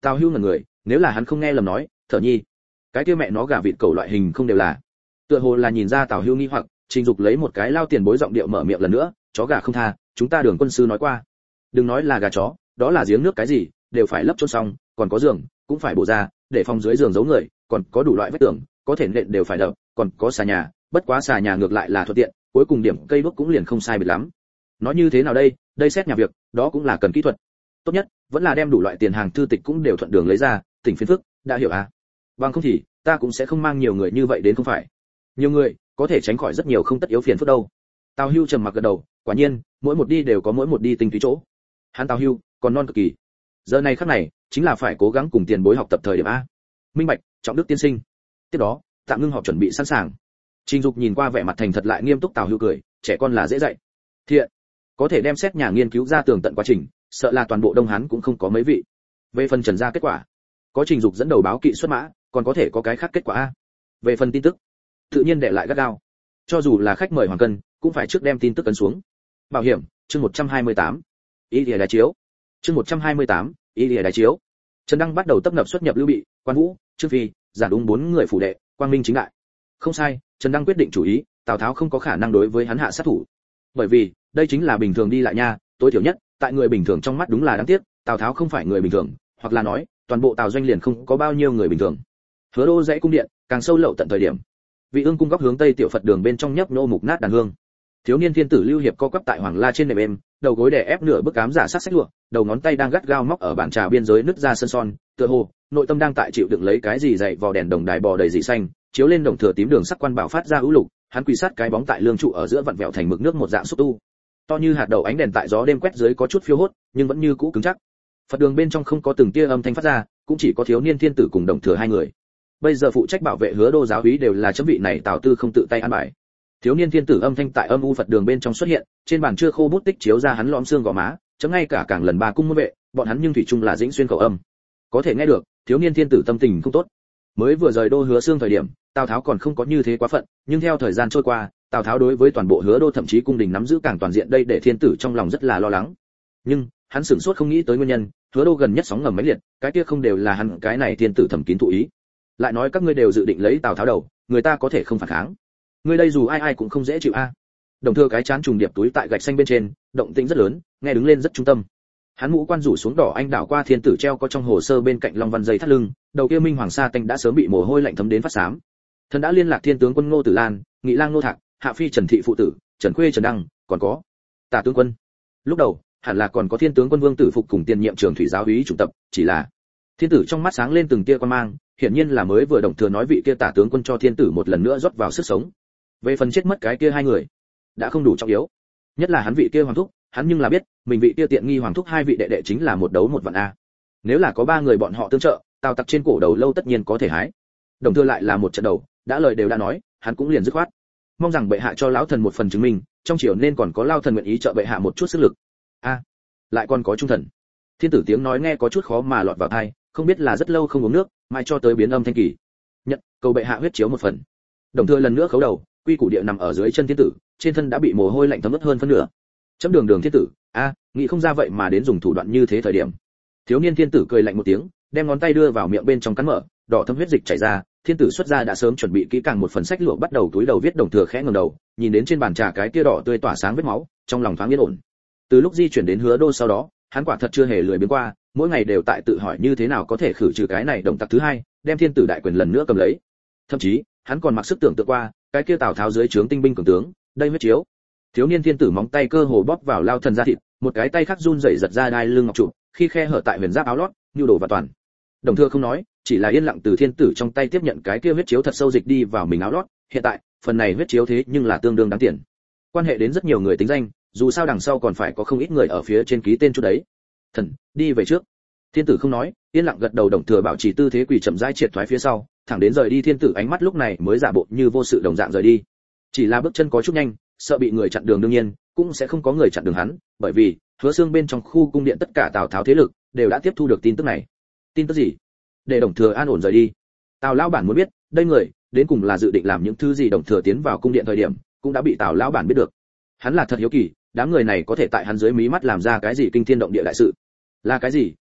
Tào Hưu ngẩn người, nếu là hắn không nghe lầm nói, Thở Nhi, cái kia mẹ nó gà vịt cẩu loại hình không đều là. Tựa hồ là nhìn ra Tào Hưu nghi hoặc, Trình Dục lấy một cái lao tiền bối giọng điệu mở miệng lần nữa, chó gà không tha, chúng ta Đường quân sư nói qua. Đừng nói là gà chó, đó là giếng nước cái gì, đều phải lấp chôn xong, còn có giường, cũng phải bổ ra, để phòng dưới giường giấu người, còn có đủ loại vách tường, có thể nện đều phải đập, còn có xà nhà, bất quá xà nhà ngược lại là thuận tiện, cuối cùng điểm cây đuốc cũng liền không sai biệt lắm. Nói như thế nào đây, đây xét nhà việc, đó cũng là cần kỹ thuật. Tốt nhất vẫn là đem đủ loại tiền hàng thư tịch cũng đều thuận đường lấy ra, tỉnh phiền phức, đã hiểu à? Bằng không thì, ta cũng sẽ không mang nhiều người như vậy đến không phải. Nhiều người, có thể tránh khỏi rất nhiều không tất yếu phiền phức đâu. Tào Hưu trầm mặc gật đầu, quả nhiên, mỗi một đi đều có mỗi một đi tinh túy chỗ. Hắn Tào Hưu, còn non cực kỳ. Giờ này khắc này, chính là phải cố gắng cùng tiền bối học tập thời điểm a. Minh bạch, Trọng Đức tiên sinh. Tiếp đó, tạm ngưng họp chuẩn bị sẵn sàng. Trình Dục nhìn qua vẻ mặt thành thật lại nghiêm túc Tào Hưu cười, trẻ con là dễ dạy. Thiện, có thể đem xét nhà nghiên cứu ra tường tận quá trình, sợ là toàn bộ Đông Hán cũng không có mấy vị. Về phần trần gia kết quả, có Trình Dục dẫn đầu báo kỵ xuất mã, còn có thể có cái khác kết quả a. Về phần tin tức, tự nhiên để lại gắt gao. Cho dù là khách mời Hoàng Cân, cũng phải trước đem tin tức ấn xuống. Bảo hiểm, chương một trăm hai mươi tám. Ý liễu đái chiếu. Chương một trăm hai mươi tám, ý liễu đái chiếu. Trần Đăng bắt đầu tấp nập xuất nhập Lưu Bị, Quan Vũ, Trương Phi, giản đúng bốn người phủ đệ, quang minh chính đại. Không sai, Trần Đăng quyết định chủ ý, Tào Tháo không có khả năng đối với hắn hạ sát thủ. Bởi vì, đây chính là bình thường đi lại nha, tối thiểu nhất, tại người bình thường trong mắt đúng là đáng tiếc, Tào Tháo không phải người bình thường, hoặc là nói, toàn bộ Tào doanh liền không có bao nhiêu người bình thường. Hứa Đô dãy cung điện, càng sâu lậu tận thời điểm. Vị Ương cung góc hướng tây tiểu Phật đường bên trong nhấp nhô mục nát đàn hương. Thiếu niên thiên tử Lưu Hiệp co quắp tại hoàng la trên nệm êm, đầu gối đè ép nửa bức ám giả sát sách lụa, đầu ngón tay đang gắt gao móc ở bàn trà biên giới nứt ra sân son, tựa hồ nội tâm đang tại chịu đựng lấy cái gì dậy vào đèn đồng đài bò đầy dị xanh, chiếu lên đồng thừa tím đường sắc quan bảo phát ra ưu lục, hắn quỳ sát cái bóng tại lương trụ ở giữa vặn vẹo thành mực nước một dạng xúc tu. To như hạt đậu ánh đèn tại gió đêm quét dưới có chút phiêu hốt, nhưng vẫn như cũ cứng chắc. Phật đường bên trong không có từng tia âm thanh phát ra, cũng chỉ có thiếu niên thiên tử cùng đồng thừa hai người. Bây giờ phụ trách bảo vệ Hứa Đô giáo úy đều là chấm vị này Tào Tư không tự tay an bài. Thiếu niên thiên tử âm thanh tại âm u Phật đường bên trong xuất hiện, trên bàn chưa khô bút tích chiếu ra hắn lõm xương gò má, chấm ngay cả càng lần ba cung môn vệ, bọn hắn nhưng thủy chung là dĩnh xuyên khẩu âm. Có thể nghe được, thiếu niên thiên tử tâm tình không tốt. Mới vừa rời Đô Hứa Xương thời điểm, Tào Tháo còn không có như thế quá phận, nhưng theo thời gian trôi qua, Tào Tháo đối với toàn bộ Hứa Đô thậm chí cung đình nắm giữ càng toàn diện đây để thiên tử trong lòng rất là lo lắng. Nhưng, hắn sửng sốt không nghĩ tới nguyên nhân, Hứa Đô gần nhất sóng ngầm mãnh liệt, cái kia không đều là hắn cái này thiên tử thầm kín thụ ý. Lại nói các ngươi đều dự định lấy Tào Tháo đầu, người ta có thể không phản kháng. Ngươi đây dù ai ai cũng không dễ chịu a. Đồng thừa cái chán trùng điệp túi tại gạch xanh bên trên, động tĩnh rất lớn, nghe đứng lên rất trung tâm. Hắn mũ quan rủ xuống đỏ anh đảo qua thiên tử treo có trong hồ sơ bên cạnh long văn dây thắt lưng, đầu kia minh hoàng sa tanh đã sớm bị mồ hôi lạnh thấm đến phát xám. Thần đã liên lạc thiên tướng quân Ngô Tử Lan, Nghị lang Ngô Thạc, hạ phi Trần thị phụ tử, Trần Khuê Trần Đăng, còn có Tả tướng quân. Lúc đầu, hẳn là còn có thiên tướng quân Vương Tử Phục cùng tiền nhiệm trưởng thủy giáo úy chủ tập, chỉ là thiên tử trong mắt sáng lên từng tia quan mang, hiển nhiên là mới vừa đồng thừa nói vị kia Tả tướng quân cho thiên tử một lần nữa rót vào sức sống. Về phần chết mất cái kia hai người, đã không đủ trọng yếu. Nhất là hắn vị kia hoàng thúc, hắn nhưng là biết, mình vị kia tiện nghi hoàng thúc hai vị đệ đệ chính là một đấu một vạn a. Nếu là có ba người bọn họ tương trợ, Tào Tặc trên cổ đầu lâu tất nhiên có thể hái. Đồng thừa lại là một trận đầu, đã lời đều đã nói, hắn cũng liền dứt khoát. Mong rằng bệ hạ cho lão thần một phần chứng minh, trong triều nên còn có lao thần nguyện ý trợ bệ hạ một chút sức lực. A, lại còn có trung thần. Thiên tử tiếng nói nghe có chút khó mà lọt vào tai, không biết là rất lâu không uống nước, mai cho tới biến âm thanh kỳ. Nhận, cầu bệ hạ huyết chiếu một phần. Đồng thừa lần nữa khấu đầu, quy củ địa nằm ở dưới chân thiên tử, trên thân đã bị mồ hôi lạnh thấm ướt hơn phân nửa. Chấm đường đường thiên tử, a, nghĩ không ra vậy mà đến dùng thủ đoạn như thế thời điểm. Thiếu niên thiên tử cười lạnh một tiếng, đem ngón tay đưa vào miệng bên trong cắn mở, đỏ thâm huyết dịch chảy ra, thiên tử xuất ra đã sớm chuẩn bị kỹ càng một phần sách lụa bắt đầu túi đầu viết. Đồng thừa khẽ ngẩng đầu, nhìn đến trên bàn trà cái kia đỏ tươi tỏa sáng vết máu, trong lòng thoáng yên ổn. Từ lúc di chuyển đến Hứa Đô sau đó, hắn quả thật chưa hề lười biếng qua, mỗi ngày đều tại tự hỏi như thế nào có thể khử trừ cái này đồng tặc thứ hai, đem thiên tử đại quyền lần nữa cầm lấy. Thậm chí, hắn còn mặc sức tưởng tượng qua, cái kia Tào Tháo dưới trướng tinh binh cường tướng, đây huyết chiếu. Thiếu niên thiên tử móng tay cơ hồ bóp vào lao thần da thịt, một cái tay khác run rẩy giật ra đai lưng ngọc trụ, khi khe hở tại huyền giáp áo lót, nhu đồ và toàn. Đồng thừa không nói, chỉ là yên lặng từ thiên tử trong tay tiếp nhận cái kia huyết chiếu thật sâu dịch đi vào mình áo lót. Hiện tại, phần này huyết chiếu thế nhưng là tương đương đáng tiền, quan hệ đến rất nhiều người tính danh, dù sao đằng sau còn phải có không ít người ở phía trên ký tên chút đấy. Thần, đi về trước. Thiên tử không nói, yên lặng gật đầu. Đồng thừa bảo trì tư thế quỳ chậm rãi triệt thoái phía sau, thẳng đến rời đi. Thiên tử ánh mắt lúc này mới giả bộ như vô sự đồng dạng rời đi. Chỉ là bước chân có chút nhanh, sợ bị người chặn đường, đương nhiên cũng sẽ không có người chặn đường hắn, bởi vì Hứa Xương bên trong khu cung điện tất cả Tào Tháo thế lực đều đã tiếp thu được tin tức này. Tin tức gì? Để Đồng thừa an ổn rời đi. Tào lão bản muốn biết, đây người đến cùng là dự định làm những thứ gì. Đồng thừa tiến vào cung điện thời điểm cũng đã bị Tào lão bản biết được. Hắn là thật hiếu kỳ, đám người này có thể tại hắn dưới mí mắt làm ra cái gì kinh thiên động địa đại sự. Là cái gì?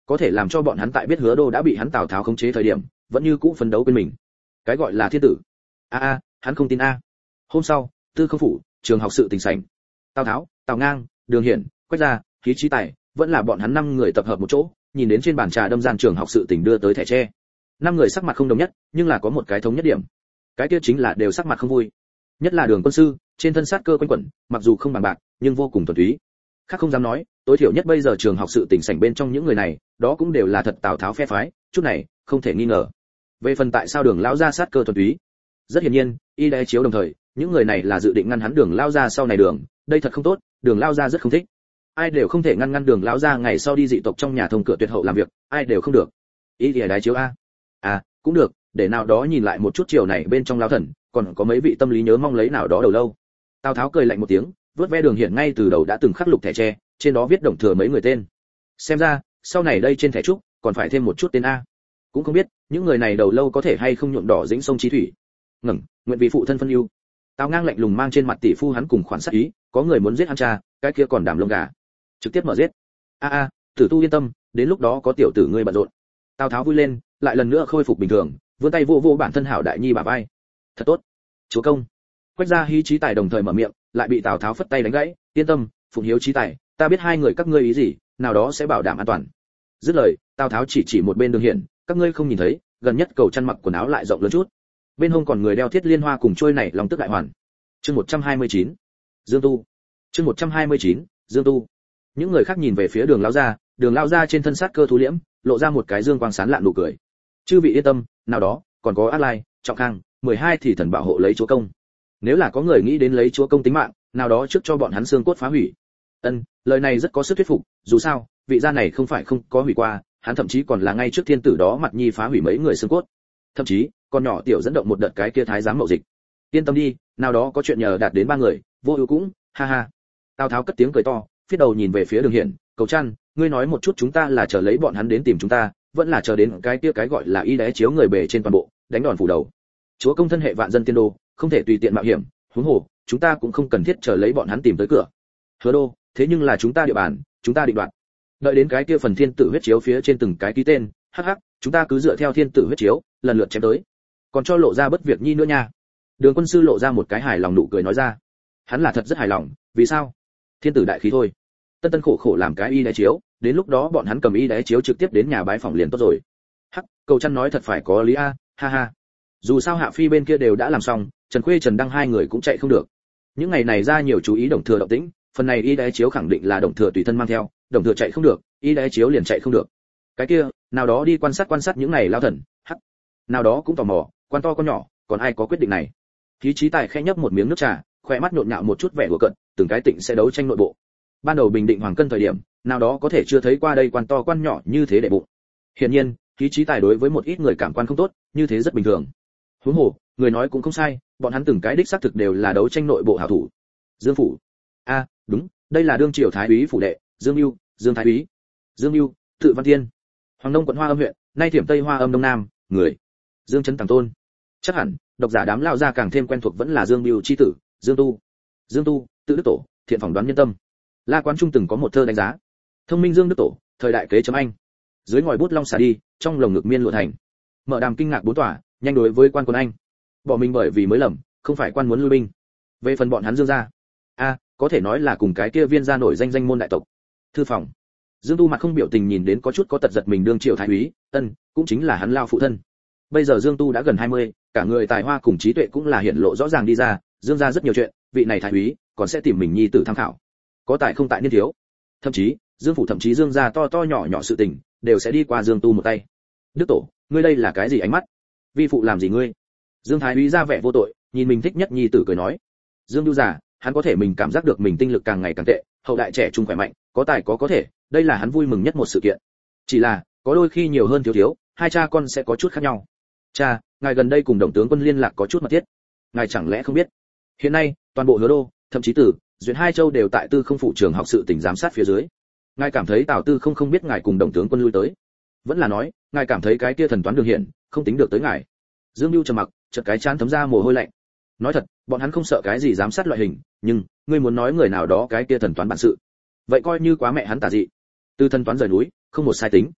có thể làm cho bọn hắn tại biết Hứa Đô đã bị hắn Tào Tháo khống chế thời điểm, vẫn như cũ phấn đấu bên mình. Cái gọi là thiên tử. A a, hắn không tin a. Hôm sau, Tư Không phủ, trường học sự tình sảnh. Tào Tháo, Tào Ngang, Đường Hiển, Quách Gia, Khí Chí Tài, vẫn là bọn hắn năm người tập hợp một chỗ, nhìn đến trên bàn trà đâm gian trường học sự tình đưa tới thẻ tre. Năm người sắc mặt không đồng nhất, nhưng là có một cái thống nhất điểm. Cái kia chính là đều sắc mặt không vui. Nhất là Đường quân sư, trên thân sát cơ quanh quẩn, mặc dù không bằng bạc, nhưng vô cùng thuần túy. Khác không dám nói, tối thiểu nhất bây giờ trường học sự tình sảnh bên trong những người này, đó cũng đều là thật Tào Tháo phe phái, chút này không thể nghi ngờ. Về phần tại sao Đường lão gia sát cơ thuần túy, rất hiển nhiên, y đế chiếu đồng thời, những người này là dự định ngăn hắn Đường lão gia sau này đường, đây thật không tốt, Đường lão gia rất không thích. Ai đều không thể ngăn ngăn Đường lão gia ngày sau đi dị tộc trong nhà thông cửa tuyệt hậu làm việc, ai đều không được. Y đế chiếu a. À, cũng được, để nào đó nhìn lại một chút chiều này bên trong lão thần, còn có mấy vị tâm lý nhớ mong lấy nào đó đầu lâu. Tào Tháo cười lạnh một tiếng, vớt ve Đường Hiển ngay từ đầu đã từng khắc lục thẻ tre, trên đó viết đồng thừa mấy người tên. Xem ra, sau này đây trên thẻ trúc còn phải thêm một chút tên a. Cũng không biết, những người này đầu lâu có thể hay không nhuộm đỏ dĩnh sông chí thủy. Ngẩng, nguyện vị phụ thân phân ưu. Tào Ngang lạnh lùng mang trên mặt tỷ phu hắn cùng khoản sát ý, có người muốn giết hắn cha, cái kia còn đảm lông gà. Trực tiếp mở giết. A a, Tử Tu yên tâm, đến lúc đó có tiểu tử ngươi bận rộn. Tào Tháo vui lên, lại lần nữa khôi phục bình thường, vươn tay vô vô bản thân hảo đại nhi bả vai. Thật tốt. Chúa công. Quách Gia Hí Chí Tài đồng thời mở miệng, lại bị Tào Tháo phất tay đánh gãy, yên tâm, Phụng Hiếu Chí Tài, ta biết hai người các ngươi ý gì, nào đó sẽ bảo đảm an toàn. Dứt lời, Tào Tháo chỉ chỉ một bên Đường Hiển, các ngươi không nhìn thấy, gần nhất cầu chăn mặc quần áo lại rộng lớn chút. Bên hông còn người đeo thiết liên hoa cùng trôi này lòng tức đại hoàn. Chương một trăm hai mươi chín. Dương Tu. Chương một trăm hai mươi chín. Dương Tu. Những người khác nhìn về phía Đường lão gia, Đường lão gia trên thân sát cơ thu liễm, lộ ra một cái dương quang sáng lạn nụ cười. Chư vị yên tâm, nào đó, còn có Át Lai, Trọng Khang, mười hai thì thần bảo hộ lấy chúa công. Nếu là có người nghĩ đến lấy chúa công tính mạng, nào đó trước cho bọn hắn xương cốt phá hủy. Ân, lời này rất có sức thuyết phục, dù sao, vị gia này không phải không có hủy qua, hắn thậm chí còn là ngay trước thiên tử đó mặt nhi phá hủy mấy người xương cốt. Thậm chí, con nhỏ tiểu dẫn động một đợt cái kia thái giám mậu dịch. Yên tâm đi, nào đó có chuyện nhờ đạt đến ba người, vô ưu cũng, ha ha. Tào Tháo cất tiếng cười to, phía đầu nhìn về phía Đường Hiển, cầu chăn, ngươi nói một chút chúng ta là chờ lấy bọn hắn đến tìm chúng ta, vẫn là chờ đến cái kia cái gọi là y đế chiếu người bề trên toàn bộ, đánh đòn phủ đầu. Chúa công thân hệ vạn dân tiên đô, không thể tùy tiện mạo hiểm, huống hồ, chúng ta cũng không cần thiết chờ lấy bọn hắn tìm tới cửa. Hứa Đô, thế nhưng là chúng ta địa bàn, chúng ta định đoạt. Đợi đến cái kia phần thiên tử huyết chiếu phía trên từng cái ký tên, hắc hắc, chúng ta cứ dựa theo thiên tử huyết chiếu, lần lượt chém tới. Còn cho lộ ra bất việc nhi nữa nha. Đường quân sư lộ ra một cái hài lòng nụ cười nói ra. Hắn là thật rất hài lòng, vì sao? Thiên tử đại khí thôi. Tân Tân khổ khổ làm cái y đế chiếu, đến lúc đó bọn hắn cầm y đế chiếu trực tiếp đến nhà bái phỏng liền tốt rồi. Hắc, cầu chăn nói thật phải có lý a, ha ha. Dù sao Hạ Phi bên kia đều đã làm xong, Trần Khuê Trần Đăng hai người cũng chạy không được. Những ngày này ra nhiều chú ý Đồng Thừa động tĩnh, phần này y đế chiếu khẳng định là Đồng Thừa tùy thân mang theo, Đồng Thừa chạy không được, y đế chiếu liền chạy không được. Cái kia, nào đó đi quan sát quan sát những ngày lao thần, hắc. Nào đó cũng tò mò, quan to con nhỏ, còn ai có quyết định này. Khí Chí Tài khẽ nhấp một miếng nước trà, khóe mắt nhộn nhạo một chút vẻ đùa cợt, từng cái tịnh sẽ đấu tranh nội bộ. Ban đầu bình định hoàng cân thời điểm, nào đó có thể chưa thấy qua đây quan to quan nhỏ như thế để bụng. Hiển nhiên, Khí Chí Tài đối với một ít người cảm quan không tốt, như thế rất bình thường. Huống hồ, người nói cũng không sai, bọn hắn từng cái đích xác thực đều là đấu tranh nội bộ hảo thủ. Dương phủ. A, à, đúng, đây là đương triều thái úy phủ đệ, Dương Ưu, Dương thái úy. Dương Ưu, tự Văn Thiên. Hoàng Đông quận Hoa Âm huyện, nay Thiểm Tây Hoa Âm Đông Nam, người. Dương Trấn Tàng Tôn. Chắc hẳn, độc giả đám lão gia càng thêm quen thuộc vẫn là Dương Ưu chi tử, Dương Tu. Dương Tu, tự đức tổ, thiện phỏng đoán nhân tâm. La Quán Trung từng có một thơ đánh giá. Thông minh Dương Đức Tổ, thời đại kế chấm anh. Dưới ngòi bút long xả đi, trong lồng ngực miên lụa thành. Mở đàm kinh ngạc bốn tỏa, nhanh đối với quan quân anh. Bỏ mình bởi vì mới lầm, không phải quan muốn lui binh. Về phần bọn hắn Dương gia, a, à, có thể nói là cùng cái kia viên gia nổi danh danh môn đại tộc. Thư phòng. Dương Tu mặt không biểu tình nhìn đến có chút có tật giật mình đương triệu thái úy, ân, cũng chính là hắn lao phụ thân. Bây giờ Dương Tu đã gần hai mươi, cả người tài hoa cùng trí tuệ cũng là hiện lộ rõ ràng đi ra, Dương gia rất nhiều chuyện, vị này thái úy còn sẽ tìm mình nhi tử tham khảo. Có tài không tại niên thiếu. Thậm chí, Dương phủ thậm chí Dương gia to to nhỏ nhỏ sự tình, đều sẽ đi qua Dương Tu một tay. Đức tổ, ngươi đây là cái gì ánh mắt? Vi phụ làm gì ngươi? Dương thái úy ra vẻ vô tội, nhìn mình thích nhất nhi tử cười nói. Dương Du già, hắn có thể mình cảm giác được mình tinh lực càng ngày càng tệ, hậu đại trẻ trung khỏe mạnh, có tài có có thể, đây là hắn vui mừng nhất một sự kiện. Chỉ là, có đôi khi nhiều hơn thiếu thiếu, hai cha con sẽ có chút khác nhau. Cha, ngài gần đây cùng Đồng tướng quân liên lạc có chút mật thiết. Ngài chẳng lẽ không biết? Hiện nay, toàn bộ Hứa Đô, thậm chí Tử, Duyện hai châu đều tại Tư Không phủ trường học sự tình giám sát phía dưới. Ngài cảm thấy Tào Tư không không biết ngài cùng Đồng tướng quân lui tới, vẫn là nói, ngài cảm thấy cái kia thần toán Đường Hiển không tính được tới ngài? Dương Bưu trầm mặc, chợt cái chán thấm ra mồ hôi lạnh. Nói thật, bọn hắn không sợ cái gì giám sát loại hình, nhưng ngươi muốn nói người nào đó cái kia thần toán bản sự, vậy coi như quá mẹ hắn tà dị. Từ thần toán rời núi, không một sai tính.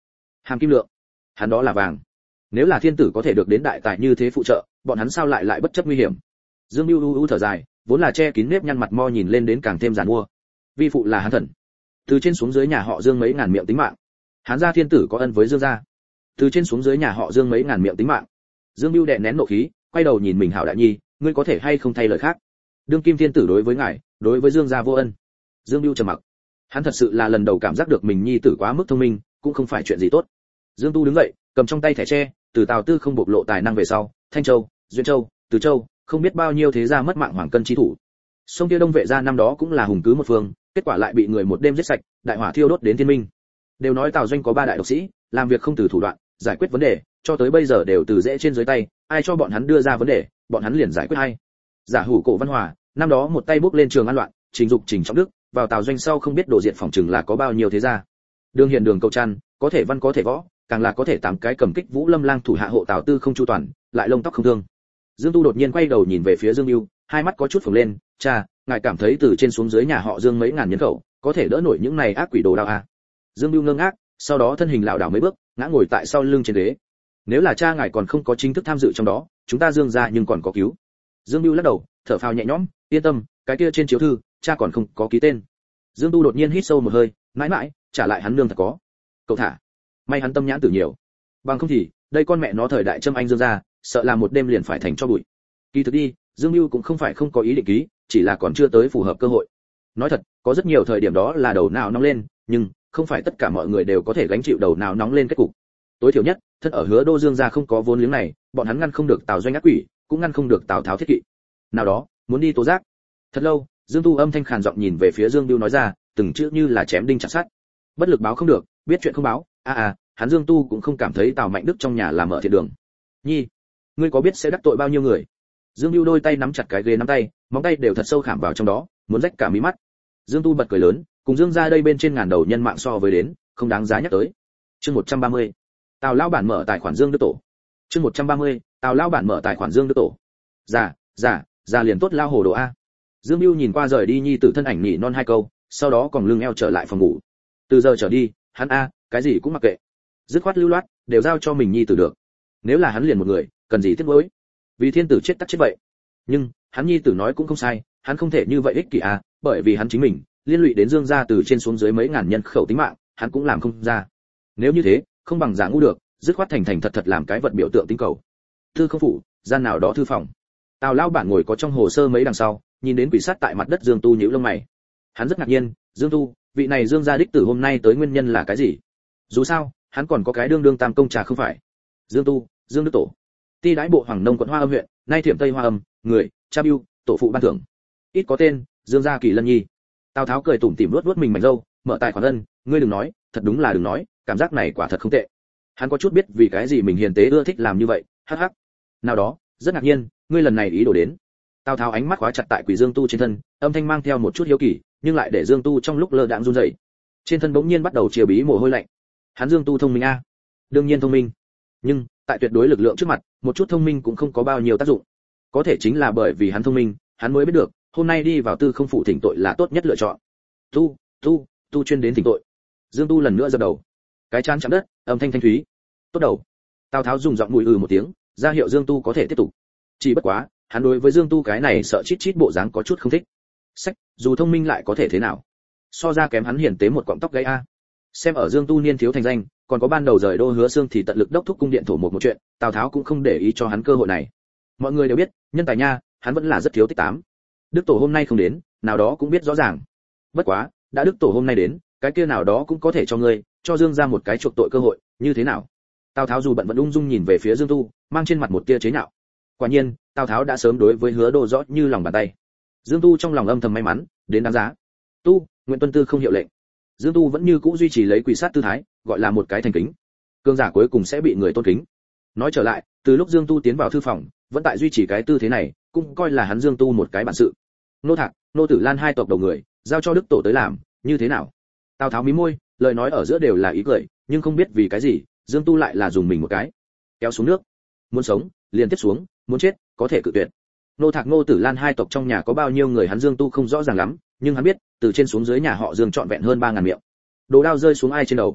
Hàm kim lượng, hắn đó là vàng. Nếu là thiên tử có thể được đến đại tài như thế phụ trợ, bọn hắn sao lại lại bất chấp nguy hiểm. Dương Bưu u u thở dài, vốn là che kín nếp nhăn mặt mo nhìn lên đến càng thêm giàn mua. Vi phụ là Hán thần, từ trên xuống dưới nhà họ Dương mấy ngàn miệng tính mạng. Hán gia thiên tử có ân với Dương gia, từ trên xuống dưới nhà họ Dương mấy ngàn miệng tính mạng. Dương Bưu đè nén nộ khí, quay đầu nhìn mình Hảo đại nhi, ngươi có thể hay không thay lời khác. Đương kim thiên tử đối với ngài, đối với Dương gia vô ân. Dương Bưu trầm mặc. Hắn thật sự là lần đầu cảm giác được mình nhi tử quá mức thông minh, cũng không phải chuyện gì tốt. Dương Tu đứng dậy, cầm trong tay thẻ tre, từ Tào Tư không bộc lộ tài năng về sau, Thanh Châu, Duyên Châu, Từ Châu, không biết bao nhiêu thế gia mất mạng hoàng cân chi thủ. Sông Tiêu Đông vệ gia năm đó cũng là hùng cứ một phương, kết quả lại bị người một đêm giết sạch, đại hỏa thiêu đốt đến thiên minh. Đều nói Tào doanh có ba đại độc sĩ, làm việc không từ thủ đoạn, giải quyết vấn đề, cho tới bây giờ đều từ dễ trên dưới tay, ai cho bọn hắn đưa ra vấn đề, bọn hắn liền giải quyết hay. Giả hủ Cổ Văn Hòa, năm đó một tay bước lên trường an loạn, Trình Dục Trình Trọng Đức, vào Tào doanh sau không biết đổ diện phòng trừng là có bao nhiêu thế gia. Đường Hiền Đường Cầu Trăn, có thể văn có thể võ, càng là có thể tám cái cầm kích Vũ Lâm Lang thủ hạ hộ Tào Tư không chu toàn, lại lông tóc không thương. Dương Tu đột nhiên quay đầu nhìn về phía Dương Bưu, hai mắt có chút phồng lên, "Cha, ngài cảm thấy từ trên xuống dưới nhà họ Dương mấy ngàn nhân khẩu, có thể đỡ nổi những này ác quỷ đồ đao à?" Dương Bưu ngơ ngác, sau đó thân hình lảo đảo mấy bước, ngã ngồi tại sau lưng trên ghế. "Nếu là cha ngài còn không có chính thức tham dự trong đó, chúng ta Dương gia nhưng còn có cứu." Dương Bưu lắc đầu, thở phào nhẹ nhõm, "Yên tâm, cái kia trên chiếu thư, cha còn không có ký tên." Dương Tu đột nhiên hít sâu một hơi, mãi mãi, trả lại hắn nương thật có. Cậu thả, may hắn tâm nhãn tử nhiều, bằng không thì, đây con mẹ nó thời đại châm anh Dương gia, sợ là một đêm liền phải thành cho bụi. Kỳ thực đi, Dương Bưu cũng không phải không có ý định ký, chỉ là còn chưa tới phù hợp cơ hội. Nói thật, có rất nhiều thời điểm đó là đầu não nóng lên, nhưng không phải tất cả mọi người đều có thể gánh chịu đầu não nóng lên kết cục. Tối thiểu nhất, thân ở Hứa Đô Dương gia không có vốn liếng này, bọn hắn ngăn không được Tào doanh ác quỷ, cũng ngăn không được Tào Tháo thiết kỵ. Nào đó, muốn đi tố giác. Thật lâu, Dương Tu âm thanh khàn giọng nhìn về phía Dương Bưu nói ra, từng chữ như là chém đinh chặt sắt. Bất lực báo không được, biết chuyện không báo, a à, à, hắn Dương Tu cũng không cảm thấy Tào Mạnh Đức trong nhà làm mở thiệt đường. Nhi, ngươi có biết sẽ đắc tội bao nhiêu người? Dương Bưu đôi tay nắm chặt cái ghế nắm tay, móng tay đều thật sâu khảm vào trong đó, muốn rách cả mí mắt. Dương Tu bật cười lớn, cùng Dương gia đây bên trên ngàn đầu nhân mạng so với đến, không đáng giá nhắc tới. Chương một trăm ba mươi. Tào lão bản mở tài khoản Dương Đức Tổ. Chương một trăm ba mươi. Tào lão bản mở tài khoản Dương Đức Tổ. Dạ, dạ, dạ liền tốt lao hồ đồ a. Dương Bưu nhìn qua rời đi nhi tử thân ảnh nhỉ non hai câu, sau đó còn lưng eo trở lại phòng ngủ. Từ giờ trở đi, hắn a, cái gì cũng mặc kệ. Dứt khoát lưu loát, đều giao cho mình nhi tử được. Nếu là hắn liền một người, cần gì tiếc nuối. Vì thiên tử chết tắc chết vậy. Nhưng, hắn nhi tử nói cũng không sai, hắn không thể như vậy ích kỷ a, bởi vì hắn chính mình, liên lụy đến Dương gia từ trên xuống dưới mấy ngàn nhân khẩu tính mạng, hắn cũng làm không ra. Nếu như thế, không bằng giả ngu được, dứt khoát thành thành thật thật làm cái vật biểu tượng tính cầu. Thư không phủ, gian nào đó thư phòng. Tào lão bản ngồi có trong hồ sơ mấy đằng sau, nhìn đến quỷ sát tại mặt đất Dương Tu nhíu lông mày. Hắn rất ngạc nhiên, Dương Tu, vị này Dương gia đích tử hôm nay tới nguyên nhân là cái gì? Dù sao, hắn còn có cái đương đương tam công trà không phải? Dương Tu, Dương Đức Tổ. Ti đái bộ Hoàng Nông quận Hoa Âm huyện, nay Thiểm Tây Hoa Âm, người, Cha Bưu, tổ phụ ban thưởng. Ít có tên, Dương gia Kỳ Lân Nhi. Tào Tháo cười tủm tỉm luốt luốt mình mảnh râu, mở tài khoản ân, ngươi đừng nói, thật đúng là đừng nói, cảm giác này quả thật không tệ. Hắn có chút biết vì cái gì mình hiền tế ưa thích làm như vậy, hắc hắc. Nào đó, rất ngạc nhiên, ngươi lần này ý đồ đến. Tào Tháo ánh mắt khóa chặt tại Quỷ Dương Tu trên thân, âm thanh mang theo một chút hiếu kỳ, nhưng lại để Dương Tu trong lúc lơ đãng run rẩy. Trên thân bỗng nhiên bắt đầu chia bí mồ hôi lạnh. Hắn Dương Tu thông minh a? Đương nhiên thông minh. Nhưng, tại tuyệt đối lực lượng trước mặt, một chút thông minh cũng không có bao nhiêu tác dụng. Có thể chính là bởi vì hắn thông minh, hắn mới biết được, hôm nay đi vào Tư Không phủ thỉnh tội là tốt nhất lựa chọn. Tu, tu, tu chuyên đến thỉnh tội. Dương Tu lần nữa giơ đầu. Cái chán chạm đất, âm thanh thanh thúy. Tốt đầu. Tào Tháo dùng giọng mùi ừ một tiếng, ra hiệu Dương Tu có thể tiếp tục. Chỉ bất quá, hắn đối với Dương Tu cái này sợ chít chít bộ dáng có chút không thích. Sách, dù thông minh lại có thể thế nào? So ra kém hắn hiển tế một cọng tóc gáy a. Xem ở Dương Tu niên thiếu thành danh, còn có ban đầu rời đô Hứa Xương thì tận lực đốc thúc cung điện thổ một một chuyện, Tào Tháo cũng không để ý cho hắn cơ hội này. Mọi người đều biết, nhân tài nha, hắn vẫn là rất thiếu tích tám. Đức Tổ hôm nay không đến, nào đó cũng biết rõ ràng. Bất quá, đã Đức Tổ hôm nay đến, cái kia nào đó cũng có thể cho ngươi, cho Dương ra một cái chuộc tội cơ hội, như thế nào? Tào Tháo dù bận vẫn ung dung nhìn về phía Dương Tu, mang trên mặt một tia chế nhạo. Quả nhiên, Tào Tháo đã sớm đối với Hứa Đô rõ như lòng bàn tay. Dương Tu trong lòng âm thầm may mắn, đến đáng giá. Tu, nguyện tuân tư không hiệu lệnh. Dương Tu vẫn như cũ duy trì lấy quỷ sát tư thái, gọi là một cái thành kính. Cương giả cuối cùng sẽ bị người tôn kính. Nói trở lại, từ lúc Dương Tu tiến vào thư phòng, vẫn tại duy trì cái tư thế này, cũng coi là hắn Dương Tu một cái bản sự. Nô Thạc, nô Tử Lan hai tộc đầu người, giao cho Đức Tổ tới làm, như thế nào? Tào Tháo mí môi, lời nói ở giữa đều là ý cười, nhưng không biết vì cái gì, Dương Tu lại là dùng mình một cái, kéo xuống nước. Muốn sống, liền tiếp xuống, muốn chết, có thể cự tuyệt. Nô Thạc Ngô Tử Lan hai tộc trong nhà có bao nhiêu người hắn Dương Tu không rõ ràng lắm, nhưng hắn biết, từ trên xuống dưới nhà họ Dương trọn vẹn hơn ba ngàn miệng. Đồ đao rơi xuống ai trên đầu,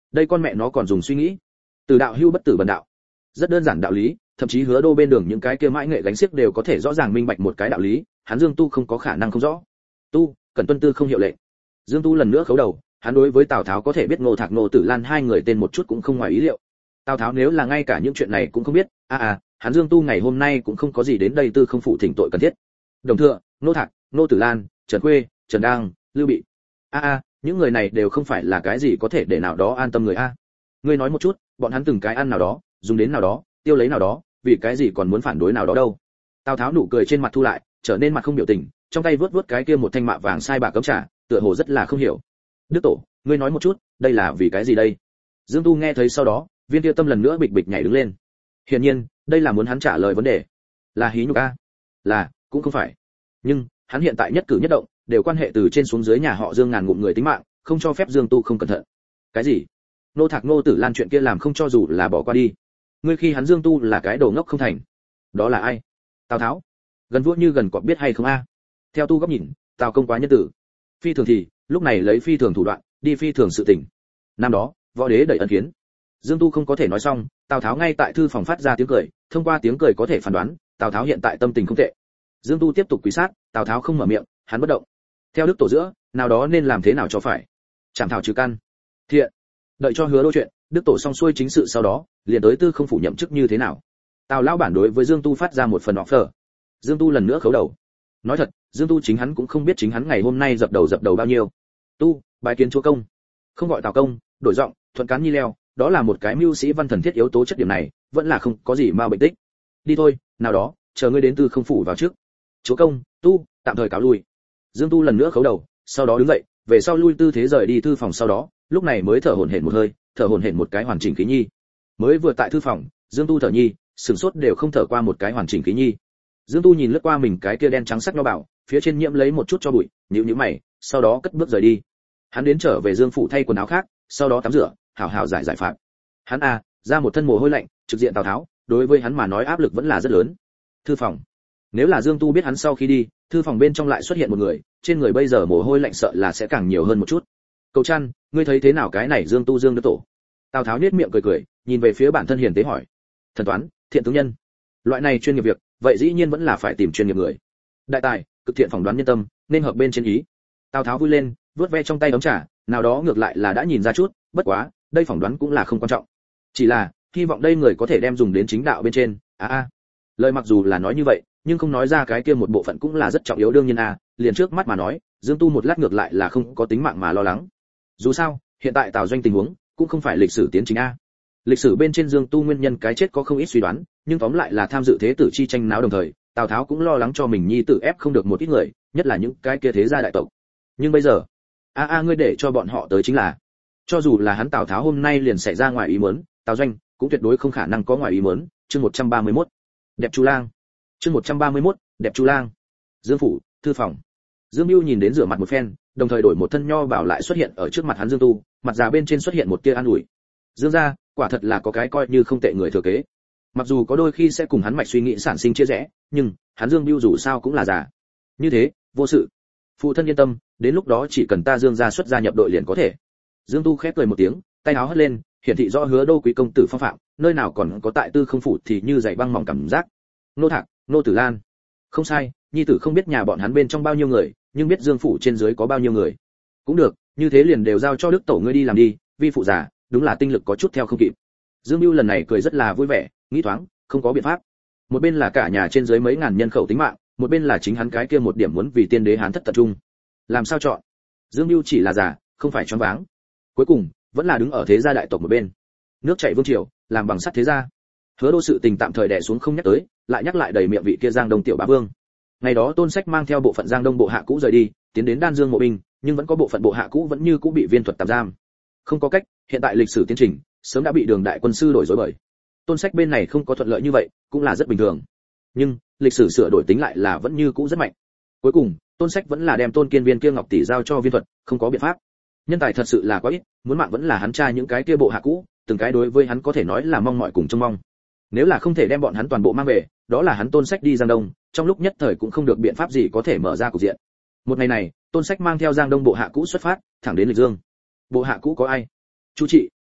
đây con mẹ nó còn dùng suy nghĩ. Từ đạo hưu bất tử bần đạo. Rất đơn giản đạo lý, thậm chí Hứa Đô bên đường những cái kia mãi nghệ gánh xiếc đều có thể rõ ràng minh bạch một cái đạo lý, hắn Dương Tu không có khả năng không rõ. Tu, cần tuân tư không hiệu lệnh. Dương Tu lần nữa khấu đầu, hắn đối với Tào Tháo có thể biết Ngô Thạc Ngô Tử Lan hai người tên một chút cũng không ngoài ý liệu. Tào Tháo nếu là ngay cả những chuyện này cũng không biết, a à, à, hắn Dương Tu ngày hôm nay cũng không có gì đến đây tư không phụ thỉnh tội cần thiết. Đồng Thừa, Ngô Thạc, Ngô Tử Lan, Trần Khuê, Trần Đang, Lưu Bị. A a, những người này đều không phải là cái gì có thể để nào đó an tâm người a. Ngươi nói một chút, bọn hắn từng cái ăn nào đó, dùng đến nào đó, tiêu lấy nào đó, vì cái gì còn muốn phản đối nào đó đâu. Tào Tháo nụ cười trên mặt thu lại, trở nên mặt không biểu tình, trong tay vớt vớt cái kia một thanh mạ vàng sai bạc cấm trả, tựa hồ rất là không hiểu. Đức tổ, ngươi nói một chút, đây là vì cái gì đây? Dương Tu nghe thấy sau đó, viên kia tâm lần nữa bịch bịch nhảy đứng lên. Hiển nhiên, đây là muốn hắn trả lời vấn đề. Là hí nhục a? Là, cũng không phải. Nhưng, hắn hiện tại nhất cử nhất động đều quan hệ từ trên xuống dưới nhà họ Dương ngàn ngụm người tính mạng, không cho phép Dương Tu không cẩn thận. Cái gì? Nô Thạc Nô Tử Lan chuyện kia làm không cho dù là bỏ qua đi. Ngươi khi hắn Dương Tu là cái đồ ngốc không thành. Đó là ai? Tào Tháo. Gần vua như gần cọp biết hay không a? Theo Tu góc nhìn, Tào công quá nhân tử. Phi thường thì, lúc này lấy phi thường thủ đoạn, đi phi thường sự tình. Năm đó, võ đế đẩy ân kiến. Dương Tu không có thể nói xong, Tào Tháo ngay tại thư phòng phát ra tiếng cười, thông qua tiếng cười có thể phán đoán, Tào Tháo hiện tại tâm tình không tệ. Dương Tu tiếp tục quỳ sát, Tào Tháo không mở miệng, hắn bất động. Theo đức tổ giữa, nào đó nên làm thế nào cho phải. Chảm thảo trừ căn. Thiện. Đợi cho Hứa Đô chuyện, đức tổ xong xuôi chính sự sau đó, liền tới tư không phủ nhậm chức như thế nào. Tào lão bản đối với Dương Tu phát ra một phần offer. Dương Tu lần nữa khấu đầu. Nói thật, Dương Tu chính hắn cũng không biết chính hắn ngày hôm nay dập đầu dập đầu bao nhiêu. Tu, bài kiến chúa công. Không gọi Tào công, đổi giọng, thuận cán nhi leo, đó là một cái mưu sĩ văn thần thiết yếu tố chất điểm này, vẫn là không có gì mà bệnh tích. Đi thôi, nào đó, chờ ngươi đến tư không phủ vào trước. Chúa công, Tu, tạm thời cáo lui. Dương Tu lần nữa khấu đầu, sau đó đứng dậy, về sau lui tư thế rời đi thư phòng sau đó, lúc này mới thở hổn hển một hơi, thở hổn hển một cái hoàn chỉnh khí nhi. Mới vừa tại thư phòng, Dương Tu thở nhi, sừng sốt đều không thở qua một cái hoàn chỉnh khí nhi. Dương Tu nhìn lướt qua mình cái kia đen trắng sắc nho bảo, phía trên nhiễm lấy một chút cho bụi, nhíu nhíu mày, sau đó cất bước rời đi. Hắn đến trở về Dương phủ thay quần áo khác, sau đó tắm rửa, hào hào giải giải phạt. Hắn a, ra một thân mồ hôi lạnh, trực diện Tào Tháo, đối với hắn mà nói áp lực vẫn là rất lớn. Thư phòng. Nếu là Dương Tu biết hắn sau khi đi, thư phòng bên trong lại xuất hiện một người, trên người bây giờ mồ hôi lạnh sợ là sẽ càng nhiều hơn một chút. Cầu Trăn, ngươi thấy thế nào cái này Dương Tu Dương Đức Tổ? Tào Tháo nhếch miệng cười cười, nhìn về phía bản thân hiền tế hỏi. Thần toán, thiện tướng nhân. Loại này chuyên nghiệp việc, vậy dĩ nhiên vẫn là phải tìm chuyên nghiệp người. Đại tài, cực thiện phỏng đoán nhân tâm, nên hợp bên trên ý. Tào Tháo vui lên, vuốt ve trong tay ấm trà, nào đó ngược lại là đã nhìn ra chút, bất quá, đây phỏng đoán cũng là không quan trọng. Chỉ là, hy vọng đây người có thể đem dùng đến chính đạo bên trên. A a. À. Lời mặc dù là nói như vậy, nhưng không nói ra cái kia một bộ phận cũng là rất trọng yếu đương nhiên a, à, liền trước mắt mà nói, Dương Tu một lát ngược lại là không có tính mạng mà lo lắng. Dù sao, hiện tại Tào Doanh tình huống cũng không phải lịch sử tiến trình a. Lịch sử bên trên Dương Tu nguyên nhân cái chết có không ít suy đoán, nhưng tóm lại là tham dự thế tử chi tranh náo đồng thời, Tào Tháo cũng lo lắng cho mình nhi tử ép không được một ít người, nhất là những cái kia thế gia đại tộc. Nhưng bây giờ, a a ngươi để cho bọn họ tới chính là, cho dù là hắn Tào Tháo hôm nay liền xảy ra ngoài ý muốn, Tào Doanh cũng tuyệt đối không khả năng có ngoài ý muốn. Chương một trăm ba mươi mốt. Đẹp Chu Lang. Chương một trăm ba mươi mốt, Đẹp Chu Lang. Dương phủ, thư phòng. Dương Bưu nhìn đến rửa mặt một phen, đồng thời đổi một thân nho bảo lại xuất hiện ở trước mặt hắn Dương Tu, mặt già bên trên xuất hiện một tia an ủi. Dương gia, quả thật là có cái coi như không tệ người thừa kế. Mặc dù có đôi khi sẽ cùng hắn mạch suy nghĩ sản sinh chia rẽ, nhưng hắn Dương Bưu dù sao cũng là già. Như thế, vô sự. Phụ thân yên tâm, đến lúc đó chỉ cần ta Dương gia xuất gia nhập đội liền có thể. Dương Tu khép cười một tiếng, tay áo hất lên, hiển thị rõ Hứa Đô quý công tử phong phạm, nơi nào còn có tại tư không phủ thì như dày băng mỏng cảm giác. Nô Thạc, Nô Tử Lan. Không sai, nhi tử không biết nhà bọn hắn bên trong bao nhiêu người, nhưng biết Dương phủ trên dưới có bao nhiêu người. Cũng được, như thế liền đều giao cho Đức tổ ngươi đi làm đi, vi phụ già, đúng là tinh lực có chút theo không kịp. Dương Bưu lần này cười rất là vui vẻ, nghĩ thoáng, không có biện pháp. Một bên là cả nhà trên dưới mấy ngàn nhân khẩu tính mạng, một bên là chính hắn cái kia một điểm muốn vì tiên đế hán thất tập trung. Làm sao chọn? Dương Bưu chỉ là già, không phải choáng váng. Cuối cùng, vẫn là đứng ở thế gia đại tộc một bên. Nước chảy vương triều, làm bằng sắt thế gia. Hứa Đô sự tình tạm thời đè xuống không nhắc tới, lại nhắc lại đầy miệng vị kia Giang Đông tiểu bá vương. Ngày đó Tôn Sách mang theo bộ phận Giang Đông bộ hạ cũ rời đi, tiến đến Đan Dương mộ binh, nhưng vẫn có bộ phận bộ hạ cũ vẫn như cũ bị viên thuật tạm giam. Không có cách, hiện tại lịch sử tiến trình sớm đã bị Đường đại quân sư đổi rối bời. Tôn Sách bên này không có thuận lợi như vậy, cũng là rất bình thường. Nhưng, lịch sử sửa đổi tính lại là vẫn như cũ rất mạnh. Cuối cùng, Tôn Sách vẫn là đem Tôn Kiên Viên kia ngọc tỷ giao cho viên thuật, không có biện pháp. Nhân tài thật sự là quá ít, muốn mạng vẫn là hắn trai những cái kia bộ hạ cũ, từng cái đối với hắn có thể nói là mong mỏi cùng trông mong. Nếu là không thể đem bọn hắn toàn bộ mang về, đó là hắn Tôn Sách đi Giang Đông, trong lúc nhất thời cũng không được biện pháp gì có thể mở ra cục diện. Một ngày này, Tôn Sách mang theo Giang Đông bộ hạ cũ xuất phát, thẳng đến Lịch Dương. Bộ hạ cũ có ai? Chu Trị,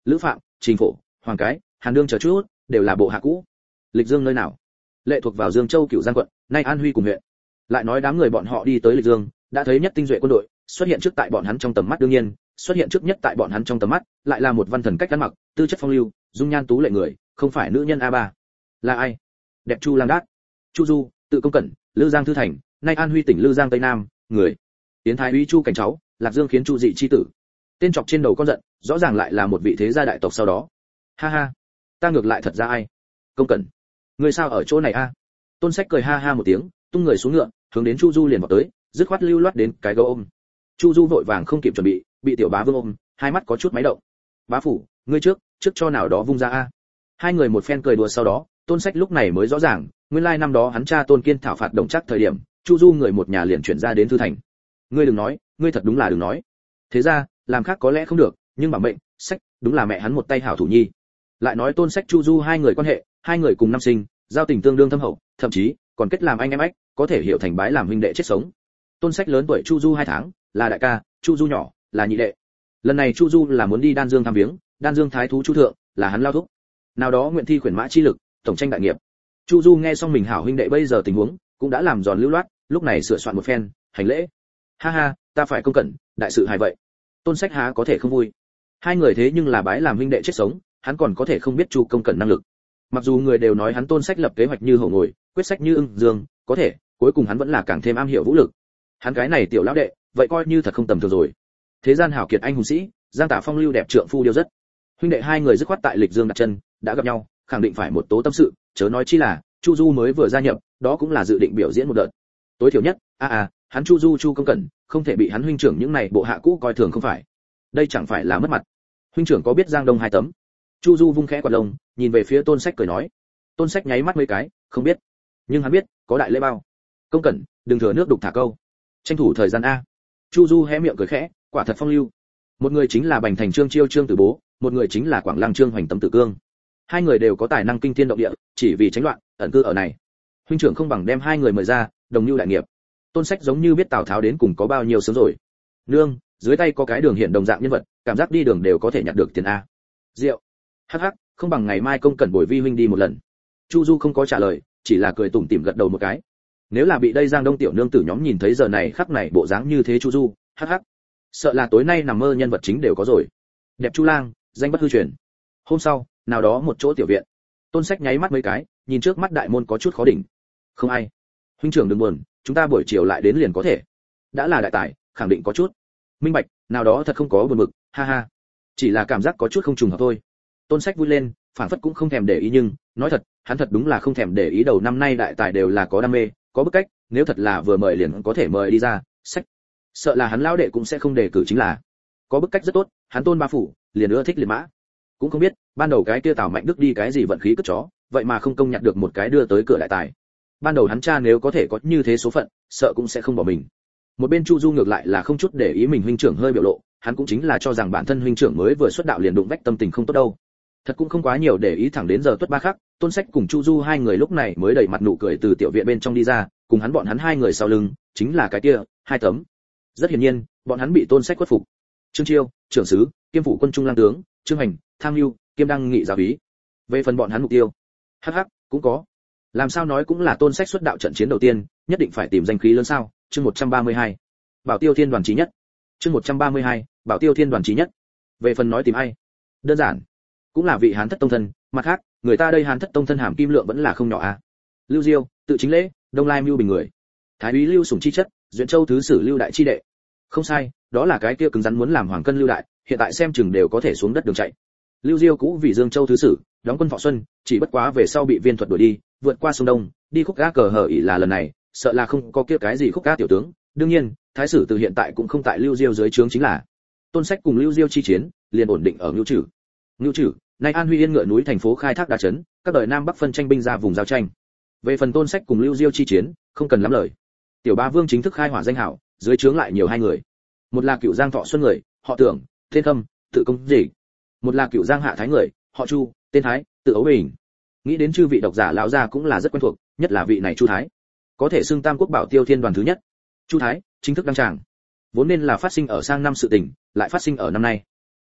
lữ phạm, trình phổ, hoàng cái, hàn đương chờ chút đều là bộ hạ cũ. Lịch Dương nơi nào? Lệ thuộc vào Dương Châu Cửu Giang quận, nay An Huy cùng huyện. Lại nói đám người bọn họ đi tới Lịch Dương, đã thấy nhất tinh duệ quân đội xuất hiện trước tại bọn hắn trong tầm mắt. Đương nhiên, xuất hiện trước nhất tại bọn hắn trong tầm mắt lại là một văn thần cách ăn mặc, tư chất phong lưu, dung nhan tú lệ người, không phải nữ nhân a ba. Là ai? Đẹp Chu Lang Đát, Chu Du, tự Công Cẩn, Lư Giang Thư Thành, nay An Huy tỉnh Lư Giang Tây Nam, người. Tiến Thái úy Chu cảnh cháu, Lạc Dương khiến Chu dị chi tử. Tên chọc trên đầu con giận, rõ ràng lại là một vị thế gia đại tộc sau đó. Ha ha, ta ngược lại thật ra ai? Công Cẩn, ngươi sao ở chỗ này a? Tôn Sách cười ha ha một tiếng, tung người xuống ngựa, hướng đến Chu Du liền vào tới, dứt khoát lưu loát đến cái gấu ôm. Chu Du vội vàng không kịp chuẩn bị, bị tiểu bá vương ôm, hai mắt có chút máy động. Bá phủ, ngươi trước, trước cho nào đó vung ra a. Hai người một phen cười đùa sau đó, Tôn Sách lúc này mới rõ ràng, nguyên lai năm đó hắn cha Tôn Kiên thảo phạt Đồng Trác thời điểm, Chu Du người một nhà liền chuyển ra đến Thư Thành. Ngươi đừng nói, ngươi thật đúng là đừng nói. Thế ra, làm khác có lẽ không được, nhưng mà mệnh, Sách, đúng là mẹ hắn một tay hảo thủ nhi. Lại nói Tôn Sách Chu Du hai người quan hệ, hai người cùng năm sinh, giao tình tương đương thâm hậu, thậm chí còn kết làm anh em ách, có thể hiểu thành bái làm huynh đệ chết sống. Tôn Sách lớn tuổi Chu Du hai tháng, là đại ca, Chu Du nhỏ, là nhị đệ. Lần này Chu Du là muốn đi Đan Dương thăm viếng, Đan Dương thái thú Chu thượng, là hắn lao thúc. Nào đó nguyện thi khuyển mã chi lực, tổng tranh đại nghiệp. Chu Du nghe xong mình hảo huynh đệ bây giờ tình huống, cũng đã làm giòn lưu loát, lúc này sửa soạn một phen, hành lễ. Ha ha, ta phải Công Cẩn, đại sự hài vậy. Tôn Sách há có thể không vui. Hai người thế nhưng là bái làm huynh đệ chết sống, hắn còn có thể không biết Chu Công Cẩn năng lực. Mặc dù người đều nói hắn Tôn Sách lập kế hoạch như hổ ngồi, quyết sách như ưng dương, có thể, cuối cùng hắn vẫn là càng thêm am hiểu vũ lực. Hắn cái này tiểu lão đệ, vậy coi như thật không tầm thường rồi. Thế gian hảo kiệt anh hùng sĩ, Giang Tả phong lưu đẹp trượng phu điêu rất. Huynh đệ hai người dứt khoát tại Lịch Dương đặt chân, đã gặp nhau, khẳng định phải một tố tâm sự, chớ nói chi là Chu Du mới vừa gia nhập, đó cũng là dự định biểu diễn một đợt. Tối thiểu nhất, a à, à, hắn Chu Du Chu Công Cẩn, không thể bị hắn huynh trưởng những này bộ hạ cũ coi thường không phải. Đây chẳng phải là mất mặt. Huynh trưởng có biết Giang Đông hai tấm? Chu Du vung khẽ quạt lông, nhìn về phía Tôn Sách cười nói. Tôn Sách nháy mắt mấy cái, không biết. Nhưng hắn biết, có đại lễ bao. Công Cẩn, đừng thừa nước đục thả câu. Tranh thủ thời gian a. Chu Du hé miệng cười khẽ, quả thật phong lưu. Một người chính là Bành Thành Trương Chiêu Trương Tử Bố, một người chính là Quảng Lăng Trương Hoành Tấm Tử Cương. Hai người đều có tài năng kinh thiên động địa, chỉ vì tránh loạn, ẩn cư ở này. Huynh trưởng không bằng đem hai người mời ra, đồng lưu đại nghiệp. Tôn Sách giống như biết Tào Tháo đến cùng có bao nhiêu sớm rồi. Nương, dưới tay có cái đường hiện đồng dạng nhân vật, cảm giác đi đường đều có thể nhặt được tiền a. Rượu. Hắc hắc, không bằng ngày mai Công Cẩn bồi vi huynh đi một lần. Chu Du không có trả lời, chỉ là cười tủm tỉm gật đầu một cái. Nếu là bị đây Giang Đông tiểu nương tử nhóm nhìn thấy giờ này khắc này bộ dáng như thế Chu Du, hắc hắc, sợ là tối nay nằm mơ nhân vật chính đều có rồi. Đẹp Chu Lang, danh bất hư truyền. Hôm sau, nào đó một chỗ tiểu viện, Tôn Sách nháy mắt mấy cái, nhìn trước mắt đại môn có chút khó đỉnh. Không ai. Huynh trưởng đừng buồn, chúng ta buổi chiều lại đến liền có thể. Đã là đại tài, khẳng định có chút. Minh bạch, nào đó thật không có buồn bực, ha ha. Chỉ là cảm giác có chút không trùng hợp thôi. Tôn Sách vui lên, phảng phất cũng không thèm để ý nhưng, nói thật, hắn thật đúng là không thèm để ý đầu năm nay đại tài đều là có đam mê, có bức cách, nếu thật là vừa mời liền có thể mời đi ra, sách. Sợ là hắn lão đệ cũng sẽ không đề cử chính là. Có bức cách rất tốt, hắn Tôn ba phủ, liền ưa thích liệt mã. Cũng không biết, ban đầu cái kia Tào Mạnh Đức đi cái gì vận khí cất chó, vậy mà không công nhận được một cái đưa tới cửa đại tài. Ban đầu hắn cha nếu có thể có như thế số phận, sợ cũng sẽ không bỏ mình. Một bên Chu Du ngược lại là không chút để ý mình huynh trưởng hơi biểu lộ, hắn cũng chính là cho rằng bản thân huynh trưởng mới vừa xuất đạo liền đụng vách tâm tình không tốt đâu. Thật cũng không quá nhiều để ý, thẳng đến giờ tuất ba khắc, Tôn Sách cùng Chu Du hai người lúc này mới đầy mặt nụ cười từ tiểu viện bên trong đi ra, cùng hắn bọn hắn hai người sau lưng, chính là cái kia, hai tấm. Rất hiển nhiên, bọn hắn bị Tôn Sách khuất phục. Trương Chiêu, trưởng sứ, kiêm phủ quân trung lang tướng, Trương Hành, tham mưu, kiêm đăng nghị giáo úy. Về phần bọn hắn mục tiêu, hắc hắc, cũng có. Làm sao nói cũng là Tôn Sách xuất đạo trận chiến đầu tiên, nhất định phải tìm danh khí lớn sao? Chương một trăm ba mươi hai. Bảo Tiêu Thiên đoàn chí nhất. Chương một trăm ba mươi hai, Bảo Tiêu Thiên đoàn chí nhất. Về phần nói tìm ai, đơn giản, cũng là vị Hán thất tông thân, mặt khác, người ta đây Hán thất tông thân hàm kim lượng vẫn là không nhỏ a. À. Lưu Diêu, tự chính lễ, Đông Lai Mưu Bình người. Thái úy Lưu Sủng chi chất, Duyện Châu thứ sử Lưu Đại chi đệ. Không sai, đó là cái kia cứng rắn muốn làm hoàng cân Lưu Đại, hiện tại xem chừng đều có thể xuống đất đường chạy. Lưu Diêu cũ vì Dương Châu thứ sử, đóng quân Thọ Xuân, chỉ bất quá về sau bị viên thuật đuổi đi, vượt qua sông Đông, đi khúc gã cờ hở ỷ là lần này, sợ là không có kia cái gì khúc gã tiểu tướng. Đương nhiên, thái sử từ hiện tại cũng không tại Lưu Diêu dưới trướng chính là. Tôn Sách cùng Lưu Diêu chi chiến, liền ổn định ở Ngưu Trử. Ngưu Trử, nay An Huy Yên ngựa núi thành phố khai thác đa chấn, các đời Nam Bắc phân tranh binh ra vùng giao tranh. Về phần Tôn Sách cùng Lưu Diêu chi chiến, không cần lắm lời. Tiểu Ba Vương chính thức khai hỏa danh hảo, dưới trướng lại nhiều hai người. Một là Cựu Giang Thọ Xuân người, họ Tưởng, tên Khâm, tự Công Dị. Một là Cựu Giang Hạ Thái người, họ Chu, tên Thái, tự Ấu Bình. Nghĩ đến chư vị độc giả lão gia cũng là rất quen thuộc, nhất là vị này Chu Thái, có thể xưng Tam Quốc Bảo Tiêu Thiên đoàn thứ nhất. Chu Thái chính thức đăng tràng, vốn nên là phát sinh ở sang năm sự tình, lại phát sinh ở năm nay.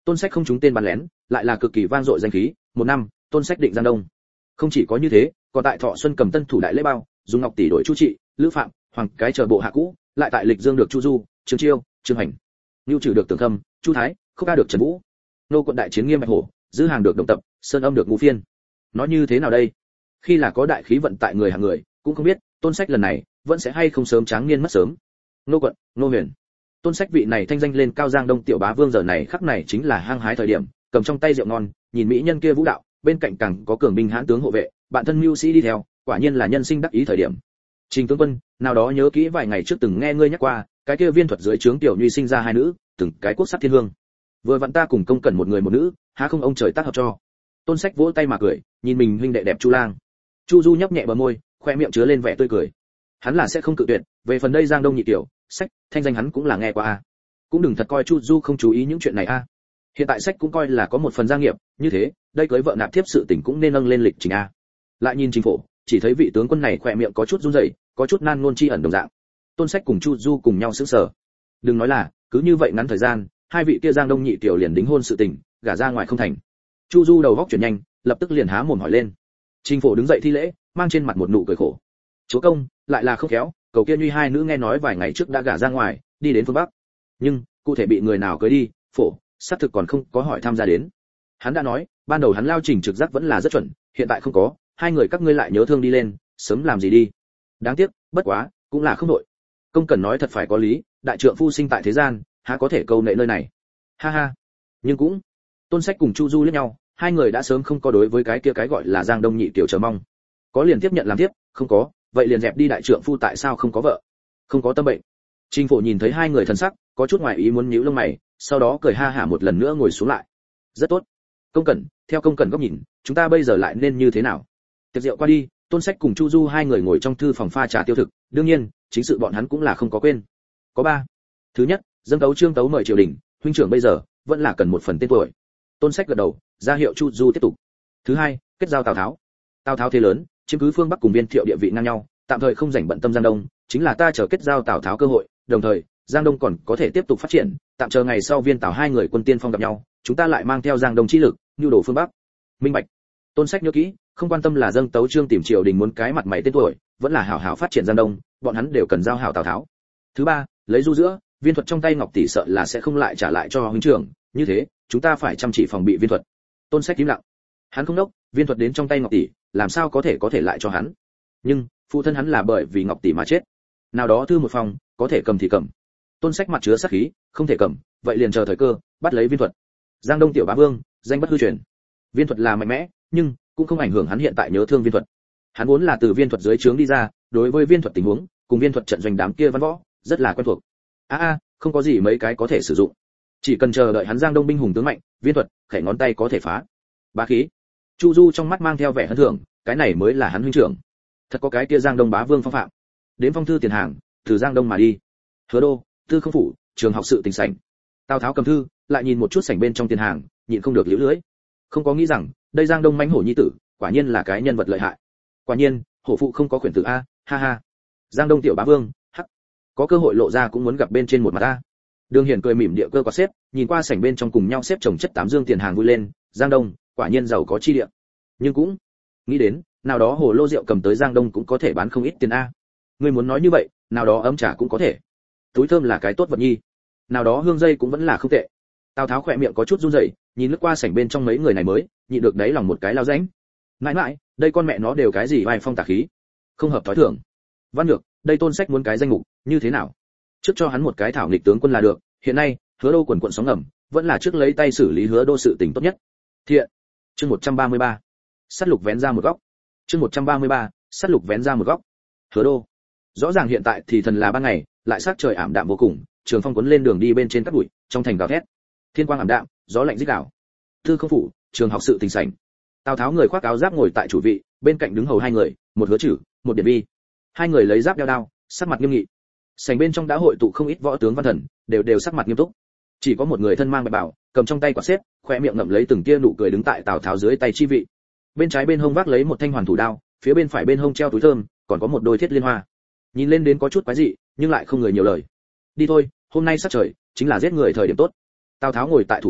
Tôn Sách không trúng tên bắn lén, lại là cực kỳ vang dội danh khí, một năm, Tôn Sách định Giang Đông. Không chỉ có như thế, còn tại Thọ Xuân cầm tân thủ đại lễ bao, dùng ngọc tỷ đổi Chu Trị, Lữ Phạm, Hoàng cái chờ bộ hạ cũ, lại tại Lịch Dương được Chu Du, Trương Chiêu, Trương Hành, Nưu Trừ được Tưởng Khâm, Chu Thái, Khúc ca được Trần Vũ, nô quận đại chiến Nghiêm Bạch Hổ, Dư Hàng được Đồng Tập, Sơn Âm được Ngũ Phiên. Nói như thế nào đây? Khi là có đại khí vận tại người hàng người, cũng không biết Tôn Sách lần này vẫn sẽ hay không sớm tráng niên mất sớm. Nô quận, nô huyền. Tôn Sách vị này thanh danh lên cao Giang Đông tiểu bá vương giờ này khắc này chính là hăng hái thời điểm, cầm trong tay rượu ngon, nhìn mỹ nhân kia vũ đạo, bên cạnh càng có cường binh hãn tướng hộ vệ, bạn thân mưu sĩ đi theo, quả nhiên là nhân sinh đắc ý thời điểm. Trình tướng quân, nào đó nhớ kỹ vài ngày trước từng nghe ngươi nhắc qua, cái kia viên thuật dưới trướng tiểu nhuy sinh ra hai nữ, từng cái quốc sắc thiên hương. Vừa vặn ta cùng công cẩn một người một nữ, há không ông trời tác hợp cho. Tôn Sách vỗ tay mà cười, nhìn mình huynh đệ đẹp Chu Lang. Chu Du nhấp nhẹ bờ môi, khoe miệng chứa lên vẻ tươi cười. Hắn là sẽ không cự tuyệt, về phần đây Giang Đông nhị tiểu, Sách, thanh danh hắn cũng là nghe qua a. Cũng đừng thật coi Chu Du không chú ý những chuyện này a. Hiện tại Sách cũng coi là có một phần gia nghiệp, như thế, đây cưới vợ nạp thiếp sự tình cũng nên nâng lên lịch trình a. Lại nhìn chính phủ, chỉ thấy vị tướng quân này khoe miệng có chút run rẩy, có chút nan ngôn chi ẩn đồng dạng. Tôn Sách cùng Chu Du cùng nhau sững sờ. Đừng nói là, cứ như vậy ngắn thời gian, hai vị kia Giang Đông nhị tiểu liền đính hôn sự tình, gả ra ngoài không thành. Chu Du đầu góc chuyển nhanh, lập tức liền há mồm hỏi lên. Trình Phổ đứng dậy thi lễ, mang trên mặt một nụ cười khổ. Chúa công, lại là không khéo, cầu kia nhuy hai nữ nghe nói vài ngày trước đã gả ra ngoài, đi đến phương Bắc. Nhưng, cụ thể bị người nào cưới đi, Phổ, xác thực còn không có hỏi tham gia đến. Hắn đã nói, ban đầu hắn lao trình trực giác vẫn là rất chuẩn, hiện tại không có, hai người các ngươi lại nhớ thương đi lên, sớm làm gì đi. Đáng tiếc, bất quá, cũng là không đội. Công cần nói thật phải có lý, đại trượng phu sinh tại thế gian, há có thể câu nệ nơi này. Ha ha. Nhưng cũng, Tôn Sách cùng Chu Du liếc nhau, hai người đã sớm không có đối với cái kia cái gọi là Giang Đông nhị tiểu chờ mong. Có liền tiếp nhận làm tiếp, không có, vậy liền dẹp đi đại trượng phu tại sao không có vợ, không có tâm bệnh. Trình Phổ nhìn thấy hai người thần sắc, có chút ngoài ý muốn nhíu lông mày, sau đó cười ha hả một lần nữa ngồi xuống lại. Rất tốt. Công Cẩn, theo Công Cẩn góc nhìn, chúng ta bây giờ lại nên như thế nào? Tiệc rượu qua đi, Tôn Sách cùng Chu Du hai người ngồi trong thư phòng pha trà tiêu thực, đương nhiên, chính sự bọn hắn cũng là không có quên. Có ba. Thứ nhất, dâng tấu trương tấu mời triều đình, huynh trưởng bây giờ vẫn là cần một phần tên tuổi. Tôn Sách gật đầu, ra hiệu Chu Du tiếp tục. Thứ hai, kết giao Tào Tháo. Tào Tháo thế lớn, chiếm cứ phương Bắc cùng Biên Thiệu địa vị ngang nhau, tạm thời không rảnh bận tâm Giang Đông, chính là ta chờ kết giao Tào Tháo cơ hội, đồng thời, Giang Đông còn có thể tiếp tục phát triển, tạm chờ ngày sau Viên Tào hai người quân tiên phong gặp nhau, chúng ta lại mang theo Giang Đông chi lực, nhu đồ phương Bắc. Minh bạch. Tôn Sách nhớ kỹ, không quan tâm là dâng tấu trương tìm triều đình muốn cái mặt mày tên tuổi, vẫn là hảo hảo phát triển Giang Đông, bọn hắn đều cần giao hảo Tào Tháo. Thứ ba, lấy du giữa, viên thuật trong tay Ngọc tỷ sợ là sẽ không lại trả lại cho huynh trưởng, như thế, chúng ta phải chăm chỉ phòng bị viên thuật. Tôn Sách im lặng. Hắn không đốc, viên thuật đến trong tay Ngọc tỷ, làm sao có thể có thể lại cho hắn? Nhưng, phụ thân hắn là bởi vì Ngọc tỷ mà chết. Nào đó thư một phòng, có thể cầm thì cầm. Tôn Sách mặt chứa sát khí, không thể cầm, vậy liền chờ thời cơ, bắt lấy viên thuật. Giang Đông tiểu bá vương, danh bất hư truyền. Viên thuật là mạnh mẽ, nhưng cũng không ảnh hưởng hắn hiện tại nhớ thương viên thuật. Hắn vốn là từ viên thuật dưới trướng đi ra, đối với viên thuật tình huống, cùng viên thuật trận doanh đám kia văn võ, rất là quen thuộc. A a, không có gì mấy cái có thể sử dụng. Chỉ cần chờ đợi hắn Giang Đông binh hùng tướng mạnh, viên thuật, khẽ ngón tay có thể phá. Bá khí. Chu Du trong mắt mang theo vẻ hân thưởng, cái này mới là hắn huynh trưởng. Thật có cái kia Giang Đông bá vương phong phạm. Đến phong thư tiền hàng, từ Giang Đông mà đi. Hứa đô, tư không phủ, trường học sự tình sảnh. Tào Tháo cầm thư, lại nhìn một chút sảnh bên trong tiền hàng, nhịn không được liễu lưỡi. Không có nghĩ rằng, đây Giang Đông mãnh hổ nhi tử, quả nhiên là cái nhân vật lợi hại. Quả nhiên, hổ phụ không có quyền tử a, ha ha. Giang Đông tiểu bá vương, hắc. Có cơ hội lộ ra cũng muốn gặp bên trên một mặt a. Đường Hiển cười mỉm địa cơ có xếp, nhìn qua sảnh bên trong cùng nhau xếp chồng chất tám dương tiền hàng vui lên, Giang Đông, quả nhiên giàu có chi địa. Nhưng cũng nghĩ đến, nào đó hồ lô rượu cầm tới Giang Đông cũng có thể bán không ít tiền a. Ngươi muốn nói như vậy, nào đó ấm trà cũng có thể. Túi thơm là cái tốt vật nhi. Nào đó hương dây cũng vẫn là không tệ. Tào Tháo khỏe miệng có chút run rẩy, nhìn lướt qua sảnh bên trong mấy người này mới, nhịn được đáy lòng một cái lao rãnh. Mãi mãi, đây con mẹ nó đều cái gì vai phong tà khí, không hợp thói thường. Văn Nhược, đây Tôn Sách muốn cái danh mục, như thế nào? Trước cho hắn một cái thảo nghịch tướng quân là được, hiện nay, Hứa Đô quần quận sóng ngầm, vẫn là trước lấy tay xử lý Hứa Đô sự tình tốt nhất. Thiện. Chương một trăm ba mươi ba. Sát lục vén ra một góc. Chương một trăm ba mươi ba. Sát lục vén ra một góc. Hứa Đô. Rõ ràng hiện tại thì thần là ban ngày, lại sắc trời ảm đạm vô cùng, Trường Phong cuốn lên đường đi bên trên cát bụi, trong thành gào thét. Thiên quang ảm đạm, gió lạnh rít gào. Tư không phủ, trường học sự tình sảnh. Tào Tháo người khoác áo giáp ngồi tại chủ vị, bên cạnh đứng hầu hai người, một Hứa Trử, một Điện Vi. Hai người lấy giáp đeo đao, sắc mặt nghiêm nghị. Sảnh bên trong đã hội tụ không ít võ tướng văn thần, đều đều sắc mặt nghiêm túc. Chỉ có một người thân mang bạch bào, cầm trong tay quả xếp, khoe miệng ngậm lấy từng tia nụ cười đứng tại Tào Tháo dưới tay chi vị. Bên trái bên hông vác lấy một thanh hoàn thủ đao, phía bên phải bên hông treo túi thơm, còn có một đôi thiết liên hoa. Nhìn lên đến có chút quái dị, nhưng lại không người nhiều lời. Đi thôi, hôm nay sát trời, chính là giết người thời điểm tốt. Tào Tháo ngồi tại thủ vị,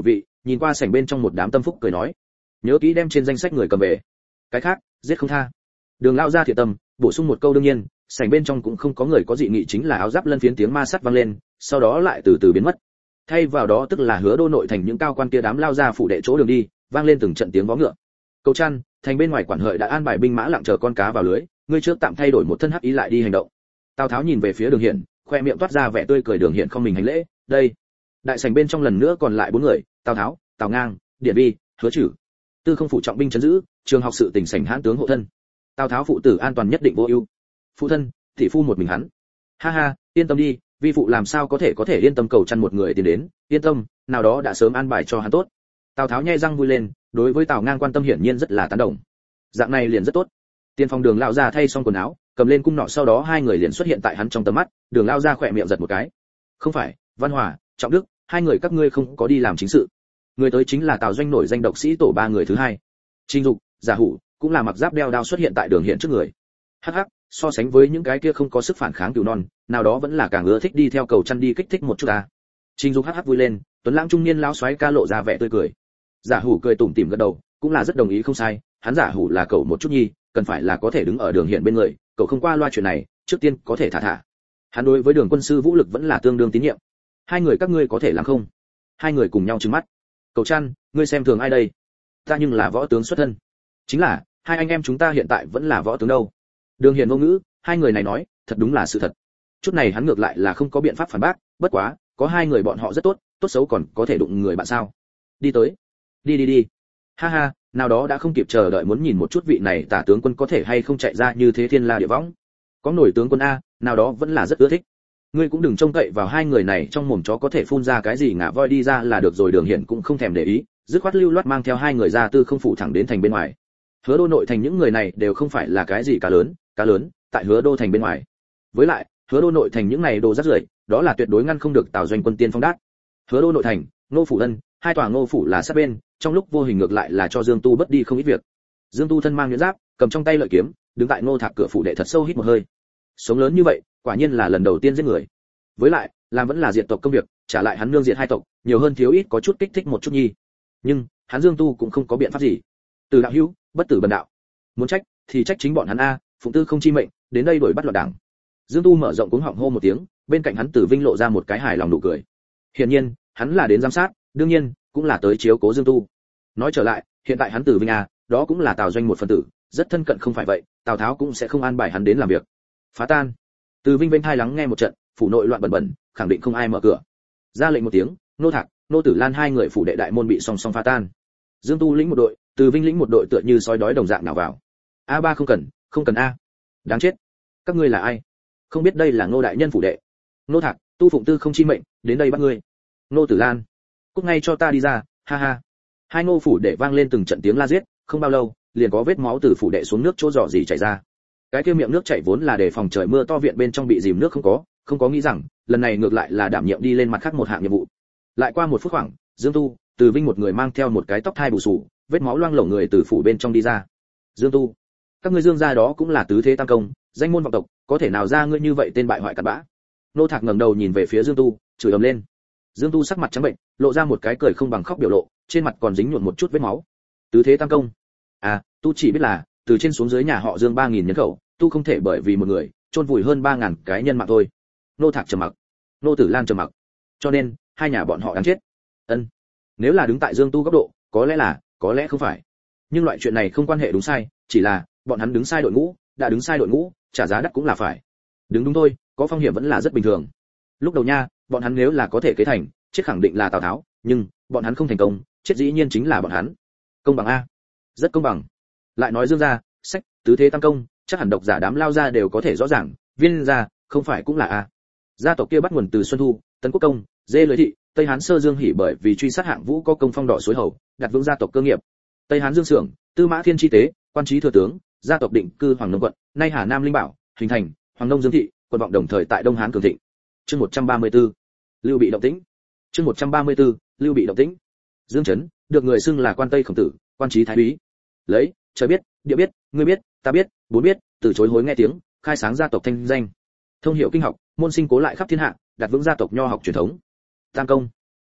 nhìn qua sảnh bên trong một đám tâm phúc cười nói, nhớ kỹ đem trên danh sách người cầm về, cái khác giết không tha. Đường lao ra thiệt tâm bổ sung một câu, đương nhiên sảnh bên trong cũng không có người có dị nghị, chính là áo giáp lân phiến tiếng ma sắt vang lên, sau đó lại từ từ biến mất. Thay vào đó tức là Hứa Đô nội thành những cao quan kia đám lao ra phủ đệ chỗ đường đi, vang lên từng trận tiếng vó ngựa. Cầu Trăn, thành bên ngoài quản hợi đã an bài binh mã lặng chờ con cá vào lưới, ngươi trước tạm thay đổi một thân hắc ý lại đi hành động. Tào Tháo nhìn về phía Đường Hiển, khoe miệng toát ra vẻ tươi cười. Đường Hiển không mình hành lễ, đây. Đại sảnh bên trong lần nữa còn lại bốn người, Tào Tháo, Tào Ngang, Điện Vi, Hứa Trử. Tư không phủ trọng binh trấn giữ, trường học sự tỉnh sảnh hãn tướng hộ thân. Tào Tháo phụ tử an toàn nhất định vô ưu. Phụ thân, thị phu một mình hắn. Ha ha, yên tâm đi, vi phụ làm sao có thể có thể yên tâm Cầu Trăn một người tiến đến, yên tâm, nào đó đã sớm an bài cho hắn tốt. Tào Tháo nhe răng vui lên, đối với Tào Ngang quan tâm hiển nhiên rất là tán đồng. Dạng này liền rất tốt. Tiên Phong Đường lão ra thay xong quần áo, cầm lên cung nọ, sau đó hai người liền xuất hiện tại hắn trong tầm mắt. Đường lão ra khỏe miệng giật một cái. Không phải, Văn Hòa, Trọng Đức, hai người các ngươi không có đi làm chính sự. Người tới chính là Tào Doanh nổi danh độc sĩ tổ ba người thứ hai. Trình Dục, Giả Hủ, cũng là mặc giáp đeo đao xuất hiện tại Đường Hiển trước người. Hắc hắc, so sánh với những cái kia không có sức phản kháng cừu non, nào đó vẫn là càng ưa thích đi theo Cầu Trăn đi kích thích một chút ta. Trình Dục hắc hắc vui lên, tuấn lãng trung niên lão soái ca lộ ra vẻ tươi cười. Giả Hủ cười tủm tỉm gật đầu, cũng là rất đồng ý, không sai, hắn Giả Hủ là cậu một chút nhi, cần phải là có thể đứng ở Đường Hiển bên người, cậu không qua loa chuyện này, trước tiên có thể thả thả. Hắn đối với Đường quân sư vũ lực vẫn là tương đương tín nhiệm. Hai người các ngươi có thể làm không? Hai người cùng nhau trừng mắt. Cầu Trăn, ngươi xem thường ai đây? Ta nhưng là võ tướng xuất thân. Chính là, hai anh em chúng ta hiện tại vẫn là võ tướng đâu. Đường Hiển vô ngữ, hai người này nói, thật đúng là sự thật. Chút này hắn ngược lại là không có biện pháp phản bác, bất quá, có hai người bọn họ rất tốt, tốt xấu còn có thể đụng người bạn sao? Đi tới. Đi đi đi. Ha ha, nào đó đã không kịp chờ đợi muốn nhìn một chút vị này tả tướng quân có thể hay không chạy ra như thế thiên la địa võng. Có nổi tướng quân a, nào đó vẫn là rất ưa thích. Ngươi cũng đừng trông cậy vào hai người này trong mồm chó có thể phun ra cái gì ngả voi đi ra là được rồi. Đường Hiển cũng không thèm để ý, dứt khoát lưu loát mang theo hai người ra Tư không phủ thẳng đến thành bên ngoài. Hứa Đô nội thành những người này đều không phải là cái gì cá lớn, cá lớn tại Hứa Đô thành bên ngoài. Với lại, Hứa Đô nội thành những này đồ rác rưởi, đó là tuyệt đối ngăn không được Tào Doanh quân tiên phong đát. Hứa Đô nội thành, Ngô phủ ân, hai tòa Ngô phủ là sát bên, trong lúc vô hình ngược lại là cho Dương Tu bất đi không ít việc. Dương Tu thân mang nhuyễn giáp, cầm trong tay lợi kiếm, đứng tại Ngô Thạc cửa phủ đệ thật sâu hít một hơi. Sống lớn như vậy, quả nhiên là lần đầu tiên giết người. Với lại, làm vẫn là diệt tộc công việc, trả lại hắn nương diệt hai tộc, nhiều hơn thiếu ít có chút kích thích một chút nhi. Nhưng, hắn Dương Tu cũng không có biện pháp gì. Từ đạo hữu, bất tử bần đạo. Muốn trách thì trách chính bọn hắn a, phụng tư không chi mệnh, đến đây đuổi bắt loạn đảng. Dương Tu mở rộng cuống họng hô một tiếng, bên cạnh hắn Tử Vinh lộ ra một cái hài lòng nụ cười. Hiển nhiên, hắn là đến giám sát, đương nhiên, cũng là tới chiếu cố Dương Tu. Nói trở lại, hiện tại hắn Tử Vinh a, đó cũng là Tào Doanh một phần tử, rất thân cận không phải vậy, Tào Tháo cũng sẽ không an bài hắn đến làm việc. Phá tan. Tử Vinh bên thai lắng nghe một trận, phủ nội loạn bần bần, khẳng định không ai mở cửa. Ra lệnh một tiếng, Nô Thạc, Nô Tử Lan hai người phủ đệ đại môn bị song song phá tan. Dương Tu lĩnh một đội, Từ Vinh lĩnh một đội tựa như sói đói đồng dạng nào vào. A ba không cần, không cần a. Đáng chết. Các ngươi là ai? Không biết đây là Ngô đại nhân phủ đệ. Nô Thạc, tu phụng tư không chi mệnh, đến đây bắt ngươi. Nô Tử Lan, cút ngay cho ta đi ra, ha ha. Hai Ngô phủ đệ vang lên từng trận tiếng la giết, không bao lâu, liền có vết máu từ phủ đệ xuống nước chỗ rò rỉ chảy ra. Cái kia miệng nước chảy vốn là để phòng trời mưa to viện bên trong bị dìm nước không có, không có nghĩ rằng, lần này ngược lại là đảm nhiệm đi lên mặt khác một hạng nhiệm vụ. Lại qua một phút khoảng, Dương Tu, Từ Vinh một người mang theo một cái tóc thai bù xù, vết máu loang lổ người từ phủ bên trong đi ra. Dương Tu, các ngươi Dương gia đó cũng là tứ thế tam công, danh môn vọng tộc, có thể nào ra ngươi như vậy tên bại hoại cặn bã. Nô Thạc ngẩng đầu nhìn về phía Dương Tu, chửi ầm lên. Dương Tu sắc mặt trắng bệnh, lộ ra một cái cười không bằng khóc biểu lộ, trên mặt còn dính nhuộm một chút vết máu. Tứ thế tam công? À, tu chỉ biết là từ trên xuống dưới nhà họ Dương ba nghìn nhân khẩu, tu không thể bởi vì một người chôn vùi hơn ba ngàn cái nhân mạng thôi. Nô Thạc trầm mặc, Nô Tử Lan trầm mặc. Cho nên, hai nhà bọn họ đáng chết. Ân. Nếu là đứng tại Dương Tu góc độ, có lẽ là, có lẽ không phải. Nhưng loại chuyện này không quan hệ đúng sai, chỉ là bọn hắn đứng sai đội ngũ, đã đứng sai đội ngũ, trả giá đắt cũng là phải. Đứng đúng thôi, có phong hiểm vẫn là rất bình thường. Lúc đầu nha, bọn hắn nếu là có thể kế thành, chết khẳng định là Tào Tháo, nhưng bọn hắn không thành công, chết dĩ nhiên chính là bọn hắn. Công bằng a? Rất công bằng. Lại nói Dương gia, sách, tứ thế tam công, chắc hẳn độc giả đám lao ra đều có thể rõ ràng, Viên gia, không phải cũng là a? Gia tộc kia bắt nguồn từ Xuân Thu, Tấn Quốc công, Dê Lưới thị, Tây Hán Sơ Dương Hỉ bởi vì truy sát Hạng Vũ có công phong đỏ suối hầu, đặt vững gia tộc cơ nghiệp. Tây Hán Dương Sưởng, Tư Mã Thiên chi tế, quan trí thừa tướng, gia tộc định cư Hoàng Nông quận, nay Hà Nam Linh Bảo, hình thành Hoàng Nông Dương thị, quận vọng đồng thời tại Đông Hán cường thịnh. Chương một trăm ba mươi tư, Lưu Bị động tĩnh. Chương một trăm ba mươi tư, Lưu Bị động tĩnh. Dương Chấn, được người xưng là quan Tây Khổng tử, quan trí thái úy. Lấy, trời biết, địa biết, ngươi biết, ta biết, bốn biết, từ chối hối nghe tiếng, khai sáng gia tộc thanh danh. Thông hiểu kinh học, môn sinh cố lại khắp thiên hạ, đặt vững gia tộc nho học truyền thống. Tam công.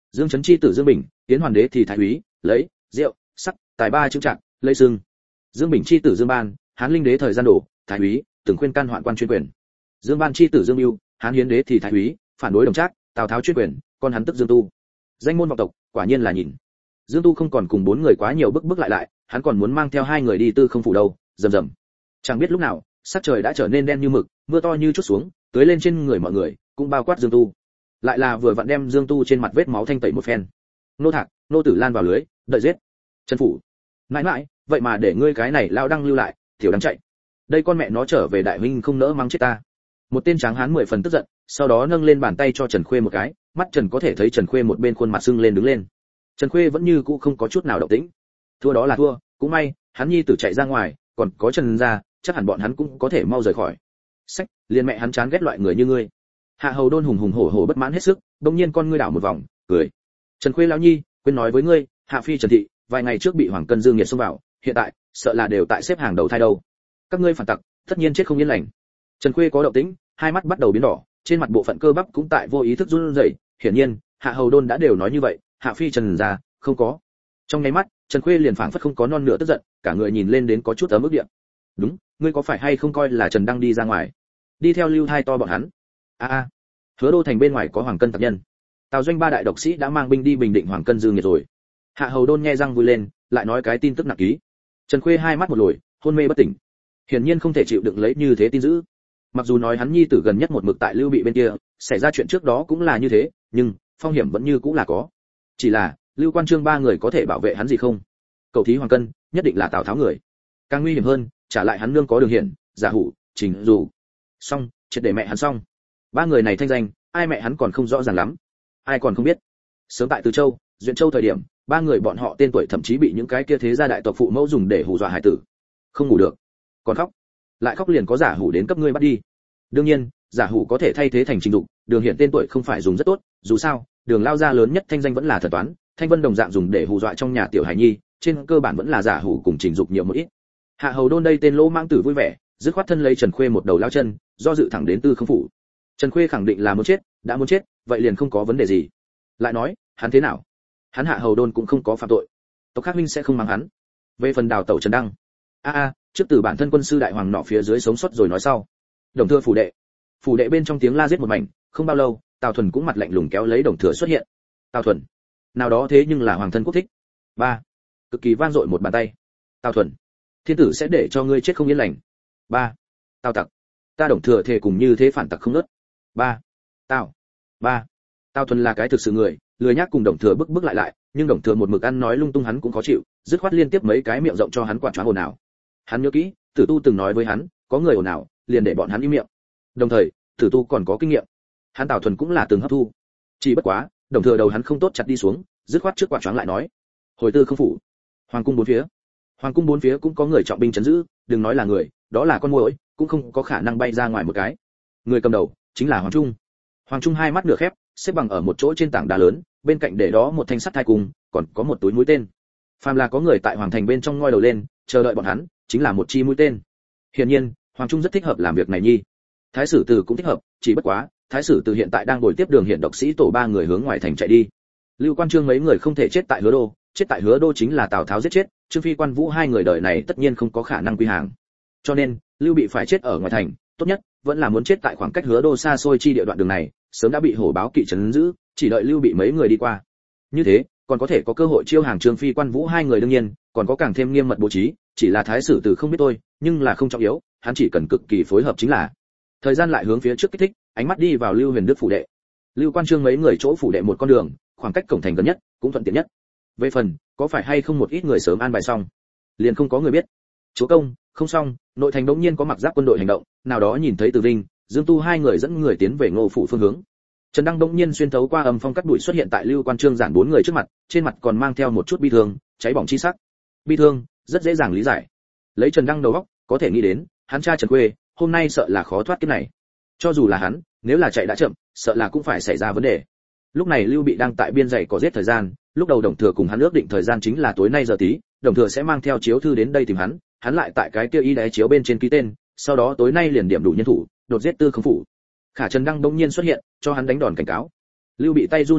Dương Chấn chi tử Dương Bình, Tiến Hoàn đế thì thái úy, lấy rượu, sắc, tài ba chữ trạng, lấy sưng. Dương Bình chi tử Dương Ban, Hán Linh đế thời gian đổ, thái úy, từng khuyên can hoạn quan chuyên quyền. Dương Ban chi tử Dương Bưu, Hán Hiến đế thì thái úy, phản đối Đồng Trác, Tào Tháo chuyên quyền, con hắn tức Dương Tu. Danh môn vọng tộc, quả nhiên là nhìn. Dương Tu không còn cùng bốn người quá nhiều bức bức lại lại, hắn còn muốn mang theo hai người đi Tư Không phủ đâu, rầm rầm. Chẳng biết lúc nào, sắc trời đã trở nên đen như mực, mưa to như chút xuống, tưới lên trên người mọi người, cũng bao quát Dương Tu. Lại là vừa vặn đem Dương Tu trên mặt vết máu thanh tẩy một phen. Nô Thạc, nô Tử Lan vào lưới, đợi giết. Trần phủ. Mãi mãi, vậy mà để ngươi cái này lao đăng lưu lại, tiểu đang chạy. Đây con mẹ nó trở về đại huynh không nỡ mắng chết ta. Một tên tráng hán mười phần tức giận, sau đó nâng lên bàn tay cho Trần Khuê một cái, mắt Trần có thể thấy Trần Khuê một bên khuôn mặt sưng lên đứng lên. Trần Khuê vẫn như cũ không có chút nào động tĩnh. Thua đó là thua, cũng may, hắn nhi tử chạy ra ngoài, còn có Trần gia, chắc hẳn bọn hắn cũng có thể mau rời khỏi. Sách, liền mẹ hắn chán ghét loại người như ngươi. Hạ Hầu Đôn hùng hùng hổ hổ bất mãn hết sức, bỗng nhiên con ngươi đảo một vòng, cười. Trần Khuê lão nhi, quên nói với ngươi, Hạ phi Trần thị, vài ngày trước bị Hoàng Cân Dương Nghiệt xông vào, hiện tại, sợ là đều tại xếp hàng đầu thai đâu. Các ngươi phản tặc, tất nhiên chết không yên lành. Trần Khuê có động tĩnh, hai mắt bắt đầu biến đỏ, trên mặt bộ phận cơ bắp cũng tại vô ý thức run rẩy, hiển nhiên, Hạ Hầu Đôn đã đều nói như vậy, Hạ phi Trần gia, không có. Trong nháy mắt, Trần Khuê liền phảng phất không có non nửa tức giận, cả người nhìn lên đến có chút ấm ức điện. Đúng, ngươi có phải hay không coi là Trần đang đi ra ngoài, đi theo Lưu Thai to bọn hắn? A a, Hứa Đô thành bên ngoài có Hoàng Cân tập nhân. Tào Doanh ba đại độc sĩ đã mang binh đi bình định Hoàng Cân Dương Nghiệt rồi. Hạ Hầu Đôn nghe răng vui lên, lại nói cái tin tức nặng ký. Trần Khuê hai mắt một lồi, hôn mê bất tỉnh. Hiển nhiên không thể chịu đựng lấy như thế tin dữ. Mặc dù nói hắn nhi tử gần nhất một mực tại Lưu Bị bên kia, xảy ra chuyện trước đó cũng là như thế, nhưng phong hiểm vẫn như cũng là có. Chỉ là, Lưu Quan Trương ba người có thể bảo vệ hắn gì không? Cậu thí Hoàng Cân, nhất định là Tào Tháo người. Càng nguy hiểm hơn, trả lại hắn nương có Đường Hiển, Giả Hủ, Trình Dù. Xong, triệt để mẹ hắn xong. Ba người này thanh danh, ai mẹ hắn còn không rõ ràng lắm, ai còn không biết. Sớm tại Từ Châu, Duyện Châu thời điểm, ba người bọn họ tên tuổi thậm chí bị những cái kia thế gia đại tộc phụ mẫu dùng để hù dọa hải tử. Không ngủ được, còn khóc, lại khóc liền có Giả Hủ đến cấp ngươi bắt đi. Đương nhiên, Giả Hủ có thể thay thế thành Trình Dục, Đường Hiển tên tuổi không phải dùng rất tốt, dù sao, Đường lao gia lớn nhất thanh danh vẫn là thần toán, Thanh Vân đồng dạng dùng để hù dọa trong nhà tiểu hải nhi, trên cơ bản vẫn là Giả Hủ cùng Trình Dục nhiều một ít. Hạ Hầu Đôn đây tên lỗ mãng tử vui vẻ, dứt khoát thân lấy Trần Khuê một đầu lao chân, do dự thẳng đến Tư Không phủ. Trần Khuê khẳng định là muốn chết, đã muốn chết, vậy liền không có vấn đề gì. Lại nói, hắn thế nào? Hắn Hạ Hầu Đôn cũng không có phạm tội, tộc khác minh sẽ không mắng hắn. Về phần đào tẩu Trần Đăng, a a, trước từ bản thân quân sư đại hoàng nọ phía dưới sống sót rồi nói sau. Đồng Thừa phủ đệ, phủ đệ bên trong tiếng la giết một mảnh, không bao lâu, Tào Thuần cũng mặt lạnh lùng kéo lấy Đồng Thừa xuất hiện. Tào Thuần, nào đó thế nhưng là hoàng thân quốc thích. Ba, cực kỳ vang dội một bàn tay. Tào Thuần, thiên tử sẽ để cho ngươi chết không yên lành. Ba, Tào tặc, ta Đồng Thừa thề cùng như thế phản tặc không nớt. Ba, Tào, ba, Tào Thuần là cái thực sự người, lười nhác cùng Đồng Thừa bức bức lại lại, nhưng Đồng Thừa một mực ăn nói lung tung hắn cũng khó chịu, dứt khoát liên tiếp mấy cái miệng rộng cho hắn quạt choáng ồn ào. Hắn nhớ kỹ, Tử Tu từng nói với hắn, có người ồn ào, liền để bọn hắn im miệng. Đồng thời, Tử Tu còn có kinh nghiệm, hắn Tào Thuần cũng là từng hấp thu. Chỉ bất quá, Đồng Thừa đầu hắn không tốt chặt đi xuống, dứt khoát trước quạt choáng lại nói, hồi Tư Không phủ, hoàng cung bốn phía, hoàng cung bốn phía cũng có người trọng binh trấn giữ, đừng nói là người, đó là con muỗi cũng không có khả năng bay ra ngoài một cái. Người cầm đầu chính là Hoàng Trung. Hoàng Trung hai mắt nửa khép, xếp bằng ở một chỗ trên tảng đá lớn, bên cạnh để đó một thanh sắt thai cung, còn có một túi mũi tên. Phàm là có người tại hoàng thành bên trong ngoi đầu lên, chờ đợi bọn hắn, chính là một chi mũi tên. Hiển nhiên, Hoàng Trung rất thích hợp làm việc này nhi. Thái sử Từ cũng thích hợp, chỉ bất quá, Thái sử Từ hiện tại đang ngồi tiếp Đường Hiển độc sĩ tổ ba người hướng ngoài thành chạy đi. Lưu Quan Trương mấy người không thể chết tại Hứa Đô, chết tại Hứa Đô chính là Tào Tháo giết chết, Trương Phi Quan Vũ hai người đời này tất nhiên không có khả năng quy hàng. Cho nên, Lưu Bị phải chết ở ngoài thành, tốt nhất vẫn là muốn chết tại khoảng cách Hứa Đô xa xôi chi địa đoạn đường này, sớm đã bị hổ báo kỵ trấn giữ, chỉ đợi Lưu Bị mấy người đi qua. Như thế, còn có thể có cơ hội chiêu hàng Trương Phi Quan Vũ hai người đương nhiên, còn có càng thêm nghiêm mật bố trí, chỉ là Thái sử Từ không biết tôi, nhưng là không trọng yếu, hắn chỉ cần cực kỳ phối hợp chính là. Thời gian lại hướng phía trước kích thích, ánh mắt đi vào Lưu Huyền Đức phủ đệ. Lưu Quan Trương mấy người chỗ phủ đệ một con đường, khoảng cách cổng thành gần nhất, cũng thuận tiện nhất. Về phần, có phải hay không một ít người sớm an bài xong, liền không có người biết. Chúa công, không xong, nội thành đống nhiên có mặc giáp quân đội hành động, nào đó nhìn thấy Từ Vinh, Dương Tu hai người dẫn người tiến về Ngô phủ phương hướng. Trần Đăng đống nhiên xuyên thấu qua âm phong cắt đuổi xuất hiện tại Lưu Quan Trương giản bốn người trước mặt, trên mặt còn mang theo một chút bi thương, cháy bỏng chi sắc. Bi thương, rất dễ dàng lý giải. Lấy Trần Đăng đầu óc, có thể nghĩ đến, hắn cha Trần Khuê, hôm nay sợ là khó thoát kiếp này. Cho dù là hắn, nếu là chạy đã chậm, sợ là cũng phải xảy ra vấn đề. Lúc này Lưu Bị đang tại biên dày có giết thời gian, lúc đầu Đồng Thừa cùng hắn ước định thời gian chính là tối nay giờ tí, Đồng Thừa sẽ mang theo chiếu thư đến đây tìm hắn, hắn lại tại cái kia y đáy chiếu bên trên ký tên, sau đó tối nay liền điểm đủ nhân thủ, đột giết Tư Không phủ. Khả Trần Đăng bỗng nhiên xuất hiện, cho hắn đánh đòn cảnh cáo. Lưu Bị tay run một cái,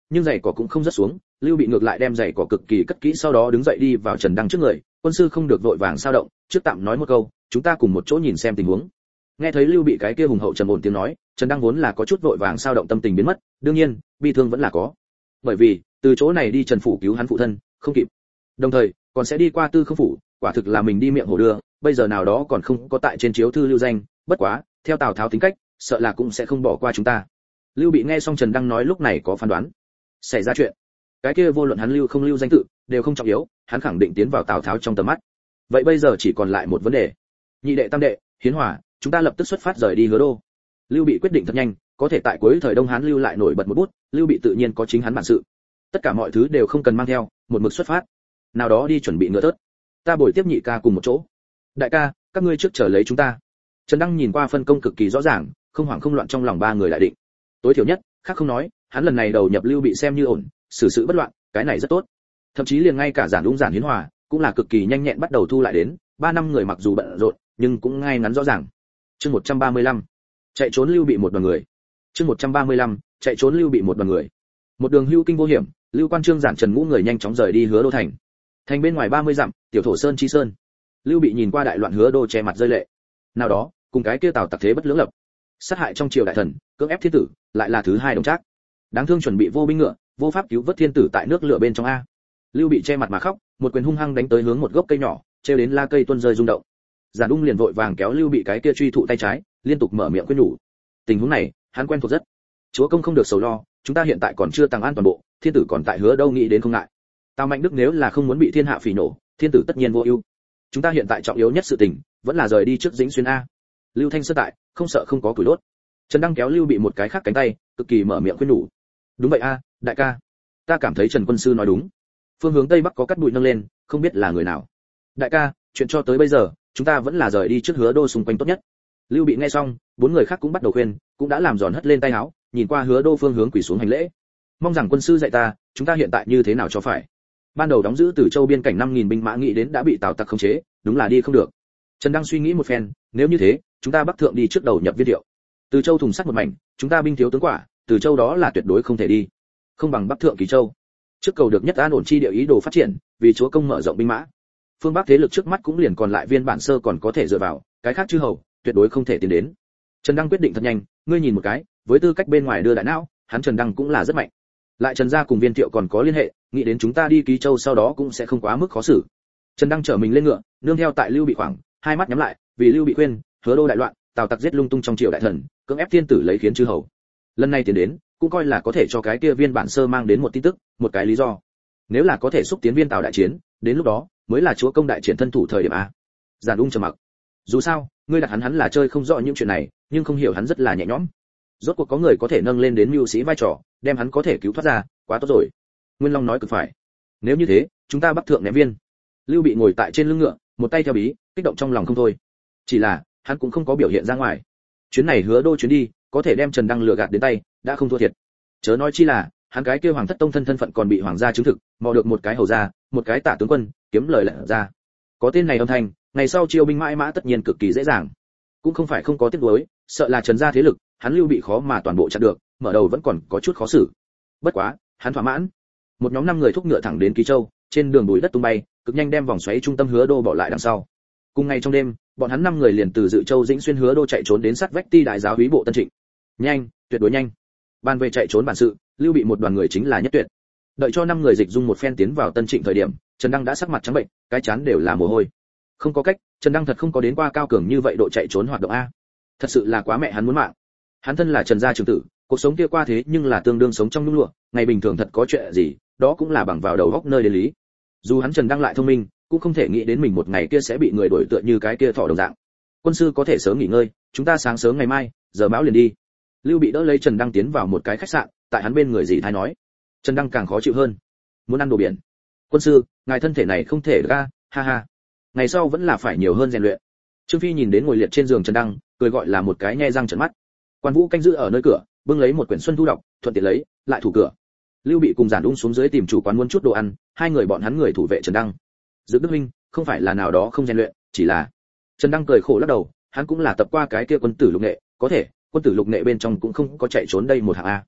nhưng giày cỏ cũng không rớt xuống, Lưu Bị ngược lại đem giày cỏ cực kỳ cất kỹ, sau đó đứng dậy đi vào Trần Đăng trước người. Quân sư không được vội vàng sao động, trước tạm nói một câu, chúng ta cùng một chỗ nhìn xem tình huống. Nghe thấy Lưu Bị cái kia hùng hậu trầm ổn tiếng nói, Trần Đăng vốn là có chút vội vàng sao động tâm tình biến mất, đương nhiên, bi thương vẫn là có. Bởi vì, từ chỗ này đi Trần phủ cứu hắn phụ thân, không kịp. Đồng thời, còn sẽ đi qua Tư Không phủ, quả thực là mình đi miệng hổ đưa, bây giờ nào đó còn không có tại trên chiếu thư lưu danh, bất quá, theo Tào Tháo tính cách, sợ là cũng sẽ không bỏ qua chúng ta. Lưu Bị nghe xong Trần Đăng nói lúc này có phán đoán. Xảy ra chuyện. Cái kia vô luận hắn lưu không lưu danh tự, đều không trọng yếu, hắn khẳng định tiến vào Tào Tháo trong tầm mắt. Vậy bây giờ chỉ còn lại một vấn đề. Nhị đệ tam đệ, Hiến Hòa, chúng ta lập tức xuất phát rời đi Hứa Đô. Lưu Bị quyết định thật nhanh, có thể tại cuối thời Đông Hán lưu lại nổi bật một bút, Lưu Bị tự nhiên có chính hắn bản sự. Tất cả mọi thứ đều không cần mang theo, một mực xuất phát. Nào đó đi chuẩn bị ngựa tớt. Ta bồi tiếp nhị ca cùng một chỗ. Đại ca, các ngươi trước chờ lấy chúng ta. Trần Đăng nhìn qua phân công cực kỳ rõ ràng, không hoảng không loạn trong lòng ba người lại định. Tối thiểu nhất, khác không nói, hắn lần này đầu nhập Lưu Bị xem như ổn, xử sự bất loạn, cái này rất tốt. Thậm chí liền ngay cả giản ung giản Hiến Hòa, cũng là cực kỳ nhanh nhẹn bắt đầu thu lại đến, ba năm người mặc dù bận rộn, nhưng cũng ngay ngắn rõ ràng. Chương một trăm ba mươi lăm, chạy trốn Lưu Bị một đoàn người. Chương một trăm ba mươi lăm, chạy trốn Lưu Bị một đoàn người. Một đường hưu kinh vô hiểm, Lưu Quan Trương giản Trần ngũ người nhanh chóng rời đi Hứa Đô thành. Thành bên ngoài ba mươi dặm, tiểu thổ sơn chi sơn. Lưu Bị nhìn qua đại loạn Hứa Đô che mặt rơi lệ. Nào đó, cùng cái kia Tào Tặc thế bất lưỡng lập, sát hại trong triều đại thần, cưỡng ép thiên tử, lại là thứ hai đồng trác. Đáng thương chuẩn bị vô binh ngựa, vô pháp cứu vớt thiên tử tại nước lửa bên trong a. Lưu Bị che mặt mà khóc, một quyền hung hăng đánh tới hướng một gốc cây nhỏ, treo đến la cây tuôn rơi rung động. Giản Ung liền vội vàng kéo Lưu Bị cái kia truy thụ tay trái, liên tục mở miệng khuyên nhủ. Tình huống này, hắn quen thuộc rất. Chúa công không được sầu lo, chúng ta hiện tại còn chưa tăng an toàn bộ, thiên tử còn tại Hứa Đâu nghĩ đến không ngại. Tào Mạnh Đức nếu là không muốn bị thiên hạ phỉ nổ, thiên tử tất nhiên vô ưu. Chúng ta hiện tại trọng yếu nhất sự tình, vẫn là rời đi trước Dĩnh Xuyên a. Lưu Thanh sơ tại, không sợ không có củi đốt. Trần Đăng kéo Lưu Bị một cái khác cánh tay, cực kỳ mở miệng khuyên nhủ. Đúng vậy a, đại ca. Ta cảm thấy Trần quân sư nói đúng. Phương hướng tây bắc có cắt bụi nâng lên, không biết là người nào. Đại ca, chuyện cho tới bây giờ, chúng ta vẫn là rời đi trước Hứa Đô xung quanh tốt nhất. Lưu Bị nghe xong, bốn người khác cũng bắt đầu khuyên, cũng đã làm giòn hất lên tay áo, nhìn qua Hứa Đô phương hướng quỳ xuống hành lễ. Mong rằng quân sư dạy ta, chúng ta hiện tại như thế nào cho phải. Ban đầu đóng giữ Từ Châu biên cảnh năm nghìn binh mã nghĩ đến đã bị Tào Tặc khống chế, đúng là đi không được. Trần Đăng suy nghĩ một phen, nếu như thế, chúng ta bắc thượng đi trước đầu nhập Viên Thiệu. Từ Châu thùng sắt một mảnh, chúng ta binh thiếu tướng quả, Từ Châu đó là tuyệt đối không thể đi. Không bằng bắc thượng Kỳ Châu. Trước cầu được nhất an ổn chi địa ý đồ phát triển, vì chúa công mở rộng binh mã. Phương Bắc thế lực trước mắt cũng liền còn lại Viên Bản Sơ còn có thể dựa vào, cái khác chư hầu, tuyệt đối không thể tiến đến. Trần Đăng quyết định thật nhanh, ngươi nhìn một cái, với tư cách bên ngoài đưa đại não, hắn Trần Đăng cũng là rất mạnh. Lại Trần gia cùng Viên Thiệu còn có liên hệ, nghĩ đến chúng ta đi Ký Châu sau đó cũng sẽ không quá mức khó xử. Trần Đăng trở mình lên ngựa, nương theo tại Lưu Bị khoảng, hai mắt nhắm lại, vì Lưu Bị khuyên, Hứa Đô đại loạn, Tào Tặc giết lung tung trong triều đại thần, cưỡng ép thiên tử lấy khiến chư hầu. Lần này tiến đến, cũng coi là có thể cho cái kia Viên Bản Sơ mang đến một tin tức, một cái lý do. Nếu là có thể xúc tiến Viên Tào đại chiến, đến lúc đó mới là chúa công đại triển thân thủ thời điểm a. Giản Ung trầm mặc. Dù sao, ngươi đặt hắn hắn là chơi không rõ những chuyện này, nhưng không hiểu hắn rất là nhẹ nhõm. Rốt cuộc có người có thể nâng lên đến mưu sĩ vai trò, đem hắn có thể cứu thoát ra, quá tốt rồi. Nguyên Long nói cực phải. Nếu như thế, chúng ta bắc thượng ném Viên. Lưu Bị ngồi tại trên lưng ngựa, một tay theo bí, kích động trong lòng không thôi. Chỉ là, hắn cũng không có biểu hiện ra ngoài. Chuyến này Hứa Đô chuyến đi, có thể đem Trần Đăng lừa gạt đến tay, đã không thua thiệt. Chớ nói chi là, hắn cái kia hoàng thất tông thân thân phận còn bị hoàng gia chứng thực, mò được một cái hầu gia, một cái tả tướng quân, kiếm lời lại ra. Có tên này âm thanh, ngày sau chiêu binh mãi mã tất nhiên cực kỳ dễ dàng. Cũng không phải không có tiếc nuối, sợ là Trần gia thế lực, hắn Lưu Bị khó mà toàn bộ chặn được, mở đầu vẫn còn có chút khó xử. Bất quá, hắn thỏa mãn. Một nhóm năm người thúc ngựa thẳng đến Ký Châu, trên đường bụi đất tung bay, cực nhanh đem vòng xoáy trung tâm Hứa Đô bỏ lại đằng sau. Cùng ngày trong đêm, bọn hắn năm người liền từ Dự Châu Dĩnh Xuyên Hứa Đô chạy trốn đến sát vách Ti đại giáo úy bộ Tân Trịnh. Nhanh, tuyệt đối nhanh. Ban về chạy trốn bản sự, Lưu Bị một đoàn người chính là nhất tuyệt. Đợi cho năm người dịch dung một phen tiến vào Tân Trịnh thời điểm, Trần Đăng đã sắc mặt trắng bệnh, cái chán đều là mồ hôi. Không có cách, Trần Đăng thật không có đến qua cao cường như vậy độ chạy trốn hoạt động a. Thật sự là quá mẹ hắn muốn mạng. Hắn thân là Trần gia trưởng tử, cuộc sống kia qua thế nhưng là tương đương sống trong nhung lụa, ngày bình thường thật có chuyện gì, đó cũng là bằng vào đầu góc nơi đến lý. Dù hắn Trần Đăng lại thông minh, cũng không thể nghĩ đến mình một ngày kia sẽ bị người đuổi tựa như cái kia thỏ đồng dạng. Quân sư có thể sớm nghỉ ngơi, chúng ta sáng sớm ngày mai, giờ mão liền đi. Lưu Bị đỡ lấy Trần Đăng tiến vào một cái khách sạn, tại hắn bên người dì thái nói. Trần Đăng càng khó chịu hơn. Muốn ăn đồ biển. Quân sư, ngài thân thể này không thể ra, ha ha. Ngày sau vẫn là phải nhiều hơn rèn luyện. Trương Phi nhìn đến ngồi liệt trên giường Trần Đăng, cười gọi là một cái nhe răng trợn mắt. Quan Vũ canh giữ ở nơi cửa, bưng lấy một quyển Xuân Thu đọc, thuận tiện lấy, lại thủ cửa. Lưu Bị cùng Giản Ung xuống dưới tìm chủ quán muốn chút đồ ăn, hai người bọn hắn người thủ vệ Trần Đăng. Dự Đức huynh, không phải là nào đó không rèn luyện, chỉ là Trần Đăng cười khổ lắc đầu, hắn cũng là tập qua cái kia quân tử lục nghệ, có thể, quân tử lục nghệ bên trong cũng không có chạy trốn đây một hạng a.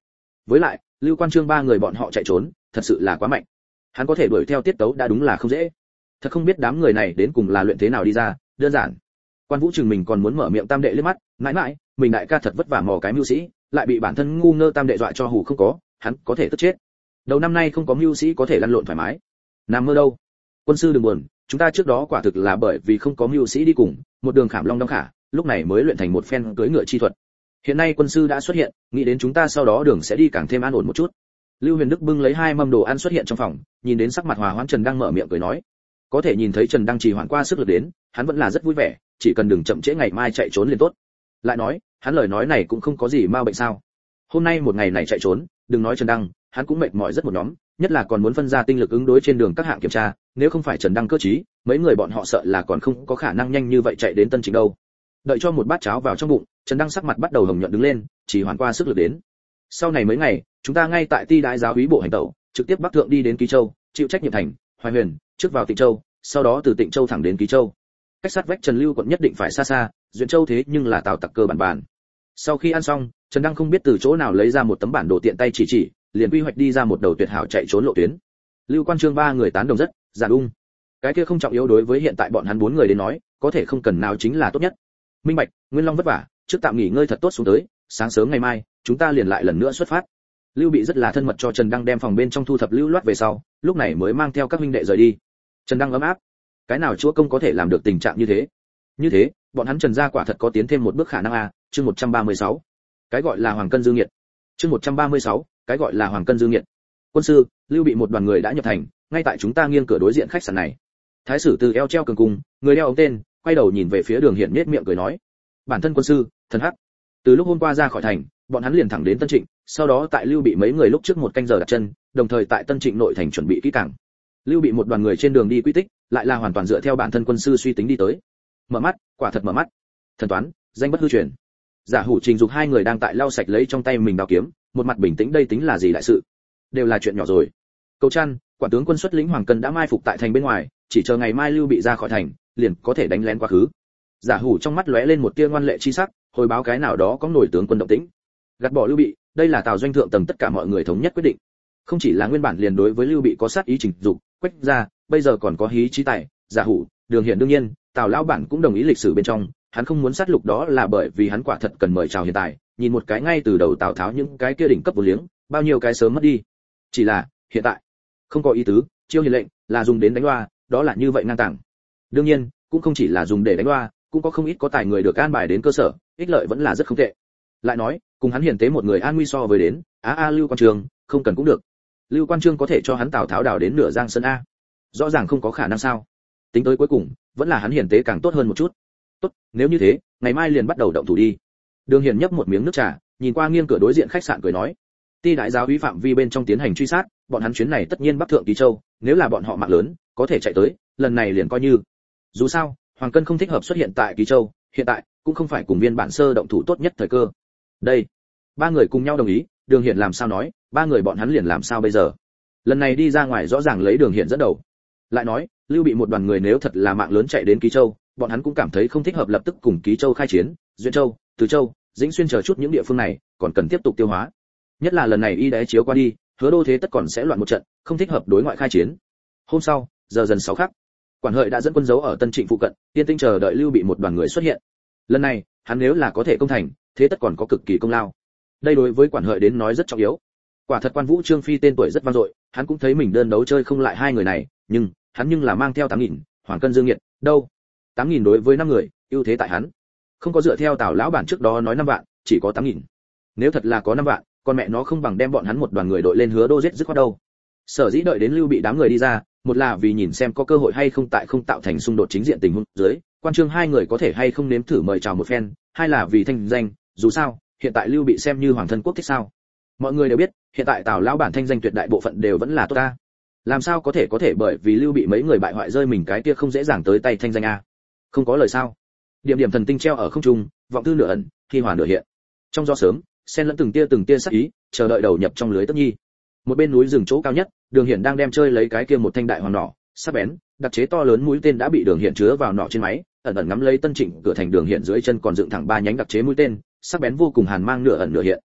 Với lại, Lưu Quan Trương ba người bọn họ chạy trốn, thật sự là quá mạnh. Hắn có thể đuổi theo tiết tấu đã đúng là không dễ. Thật không biết đám người này đến cùng là luyện thế nào đi ra, đơn giản. Quan Vũ Trừng mình còn muốn mở miệng tam đệ liếc mắt, mãi mãi, mình đại ca thật vất vả mò cái mưu sĩ, lại bị bản thân ngu ngơ tam đệ dọa cho hù không có, hắn có thể tức chết. Đầu năm nay không có mưu sĩ có thể lăn lộn thoải mái. Nằm mơ đâu. Quân sư đừng buồn, chúng ta trước đó quả thực là bởi vì không có mưu sĩ đi cùng, một đường khảm long đong khả, lúc này mới luyện thành một phen cưỡi ngựa chi thuật. Hiện nay quân sư đã xuất hiện, nghĩ đến chúng ta sau đó đường sẽ đi càng thêm an ổn một chút. Lưu Huyền Đức bưng lấy hai mâm đồ ăn xuất hiện trong phòng, nhìn đến sắc mặt hòa hoãn Trần Đăng mở miệng cười nói, có thể nhìn thấy Trần Đăng trì hoãn qua sức lực đến, hắn vẫn là rất vui vẻ, chỉ cần đừng chậm trễ ngày mai chạy trốn liền tốt. Lại nói, hắn lời nói này cũng không có gì ma bệnh sao? Hôm nay một ngày này chạy trốn, đừng nói Trần Đăng, hắn cũng mệt mỏi rất một nhóm, nhất là còn muốn phân ra tinh lực ứng đối trên đường các hạng kiểm tra, nếu không phải Trần Đăng cơ trí, mấy người bọn họ sợ là còn không có khả năng nhanh như vậy chạy đến Tân Trịnh đâu. Đợi cho một bát cháo vào trong bụng, Trần Đăng sắc mặt bắt đầu hồng nhuận đứng lên, chỉ hoàn qua sức lực đến. Sau này mấy ngày, chúng ta ngay tại Ti Đại giáo úy bộ hành tẩu, trực tiếp bắc thượng đi đến Ký Châu, chịu trách nhiệm thành, Hoài Huyền, trước vào Tịnh Châu, sau đó từ Tịnh Châu thẳng đến Ký Châu. Cách sát vách Trần Lưu quận nhất định phải xa xa, Duyện Châu thế nhưng là Tào Tặc cơ bản bản. Sau khi ăn xong, Trần Đăng không biết từ chỗ nào lấy ra một tấm bản đồ tiện tay chỉ chỉ, liền quy hoạch đi ra một đầu tuyệt hảo chạy trốn lộ tuyến. Lưu Quan Trương ba người tán đồng rất, giản ung. Cái kia không trọng yếu đối với hiện tại bọn hắn bốn người đến nói, có thể không cần nào chính là tốt nhất. Minh Bạch, Nguyên Long vất vả, trước tạm nghỉ ngơi thật tốt xuống tới, sáng sớm ngày mai, chúng ta liền lại lần nữa xuất phát. Lưu Bị rất là thân mật cho Trần Đăng đem phòng bên trong thu thập lưu loát về sau, lúc này mới mang theo các huynh đệ rời đi. Trần Đăng ấm áp, cái nào chúa công có thể làm được tình trạng như thế? Như thế, bọn hắn Trần gia quả thật có tiến thêm một bước khả năng a. Chương một trăm ba mươi sáu, cái gọi là hoàng cân dương nghiệt. Chương một trăm ba mươi sáu, cái gọi là hoàng cân dương nghiệt. Quân sư, Lưu Bị một đoàn người đã nhập thành, ngay tại chúng ta nghiêng cửa đối diện khách sạn này. Thái sử từ eo treo cường cung, người đeo ống tên, quay đầu nhìn về phía Đường Hiển nhếch miệng cười nói: "Bản thân quân sư, thần hắc." Từ lúc hôm qua ra khỏi thành, bọn hắn liền thẳng đến Tân Trịnh, sau đó tại Lưu Bị mấy người lúc trước một canh giờ đặt chân, đồng thời tại Tân Trịnh nội thành chuẩn bị kỹ càng. Lưu Bị một đoàn người trên đường đi quy tích, lại là hoàn toàn dựa theo bản thân quân sư suy tính đi tới. Mở mắt, quả thật mở mắt. Thần toán, danh bất hư truyền. Giả Hủ Trình Dục hai người đang tại lau sạch lấy trong tay mình đao kiếm, một mặt bình tĩnh, đây tính là gì đại sự? Đều là chuyện nhỏ rồi. Cầu Trăn, quản tướng quân xuất lĩnh Hoàng Cân đã mai phục tại thành bên ngoài, chỉ chờ ngày mai Lưu Bị ra khỏi thành, liền có thể đánh lén quá khứ. Giả Hủ trong mắt lóe lên một tia ngoan lệ chi sắc, hồi báo cái nào đó có nổi tướng quân động tĩnh. Gạt bỏ Lưu Bị, đây là Tào doanh thượng tầng tất cả mọi người thống nhất quyết định. Không chỉ là nguyên bản liền đối với Lưu Bị có sát ý Trình Dục, Quách gia, bây giờ còn có hí chí tài, Giả Hủ, Đường Hiển đương nhiên, Tào lão bản cũng đồng ý lịch sử bên trong, hắn không muốn sát lục đó là bởi vì hắn quả thật cần mời chào hiện tại, nhìn một cái ngay từ đầu Tào Tháo những cái kia đỉnh cấp vô liếng, bao nhiêu cái sớm mất đi. Chỉ là, hiện tại, không có ý tứ, chiêu hiền lệnh là dùng đến đánh loa, đó là như vậy ngang tàng. Đương nhiên, cũng không chỉ là dùng để đánh loa, cũng có không ít có tài người được an bài đến cơ sở, ích lợi vẫn là rất không tệ. Lại nói, cùng hắn hiển tế một người an nguy so với đến, á a Lưu Quan Trương, không cần cũng được. Lưu Quan Trương có thể cho hắn Tào Tháo đào đến nửa giang sơn a. Rõ ràng không có khả năng sao? Tính tới cuối cùng, vẫn là hắn hiển tế càng tốt hơn một chút. Tốt, nếu như thế, ngày mai liền bắt đầu động thủ đi. Đường Hiển nhấp một miếng nước trà, nhìn qua nghiêng cửa đối diện khách sạn cười nói: Ti đại giáo úy phạm vi bên trong tiến hành truy sát, bọn hắn chuyến này tất nhiên bắc thượng Ký Châu, nếu là bọn họ mạng lớn, có thể chạy tới, lần này liền coi như. Dù sao, Hoàng Cân không thích hợp xuất hiện tại Ký Châu, hiện tại cũng không phải cùng viên bản sơ động thủ tốt nhất thời cơ. Đây, ba người cùng nhau đồng ý, Đường Hiển làm sao nói, ba người bọn hắn liền làm sao bây giờ. Lần này đi ra ngoài rõ ràng lấy Đường Hiển dẫn đầu. Lại nói, Lưu Bị một đoàn người nếu thật là mạng lớn chạy đến Ký Châu, bọn hắn cũng cảm thấy không thích hợp lập tức cùng Ký Châu khai chiến, Duyện Châu, Từ Châu, Dĩnh Xuyên chờ chút những địa phương này, còn cần tiếp tục tiêu hóa. Nhất là lần này y đế chiếu qua đi, Hứa Đô thế tất còn sẽ loạn một trận, không thích hợp đối ngoại khai chiến. Hôm sau, giờ dần sáu khắc, Quản Hợi đã dẫn quân giấu ở Tân Trịnh phụ cận, yên tĩnh chờ đợi Lưu Bị một đoàn người xuất hiện. Lần này, hắn nếu là có thể công thành, thế tất còn có cực kỳ công lao. Đây đối với Quản Hợi đến nói rất trọng yếu. Quả thật Quan Vũ Trương Phi tên tuổi rất vang dội, hắn cũng thấy mình đơn đấu chơi không lại hai người này, nhưng hắn nhưng là mang theo tám nghìn, Hoàng Cân Dương Nghiệt, đâu? tám nghìn đối với năm người, ưu thế tại hắn. Không có dựa theo Tào lão bản trước đó nói năm vạn, chỉ có tám nghìn. Nếu thật là có năm vạn, con mẹ nó không bằng đem bọn hắn một đoàn người đội lên Hứa Đô giết dứt khoát đâu. Sở dĩ đợi đến Lưu Bị đám người đi ra, một là vì nhìn xem có cơ hội hay không tại không tạo thành xung đột chính diện tình huống dưới, Quan Trương hai người có thể hay không nếm thử mời chào một phen, hai là vì thanh danh, dù sao, hiện tại Lưu Bị xem như hoàng thân quốc thích sao. Mọi người đều biết, hiện tại Tào lão bản thanh danh tuyệt đại bộ phận đều vẫn là tốt ta. Làm sao có thể có thể bởi vì Lưu Bị mấy người bại hoại rơi mình cái kia không dễ dàng tới tay thanh danh a. Không có lời sao? Điểm điểm thần tinh treo ở không trung, vọng thư nửa ẩn, khi hòa nửa hiện. Trong gió sớm, xen lẫn từng tia từng tia sắc ý, chờ đợi đầu nhập trong lưới Tất Nhi. Một bên núi rừng chỗ cao nhất, Đường Hiển đang đem chơi lấy cái kia một thanh đại hoàng nỏ, sắc bén, đặc chế to lớn mũi tên đã bị Đường Hiển chứa vào nỏ trên máy, ẩn ẩn ngắm lấy Tân Trịnh cửa thành. Đường Hiển dưới chân còn dựng thẳng ba nhánh đặc chế mũi tên, sắc bén vô cùng hàn mang nửa ẩn nửa hiện.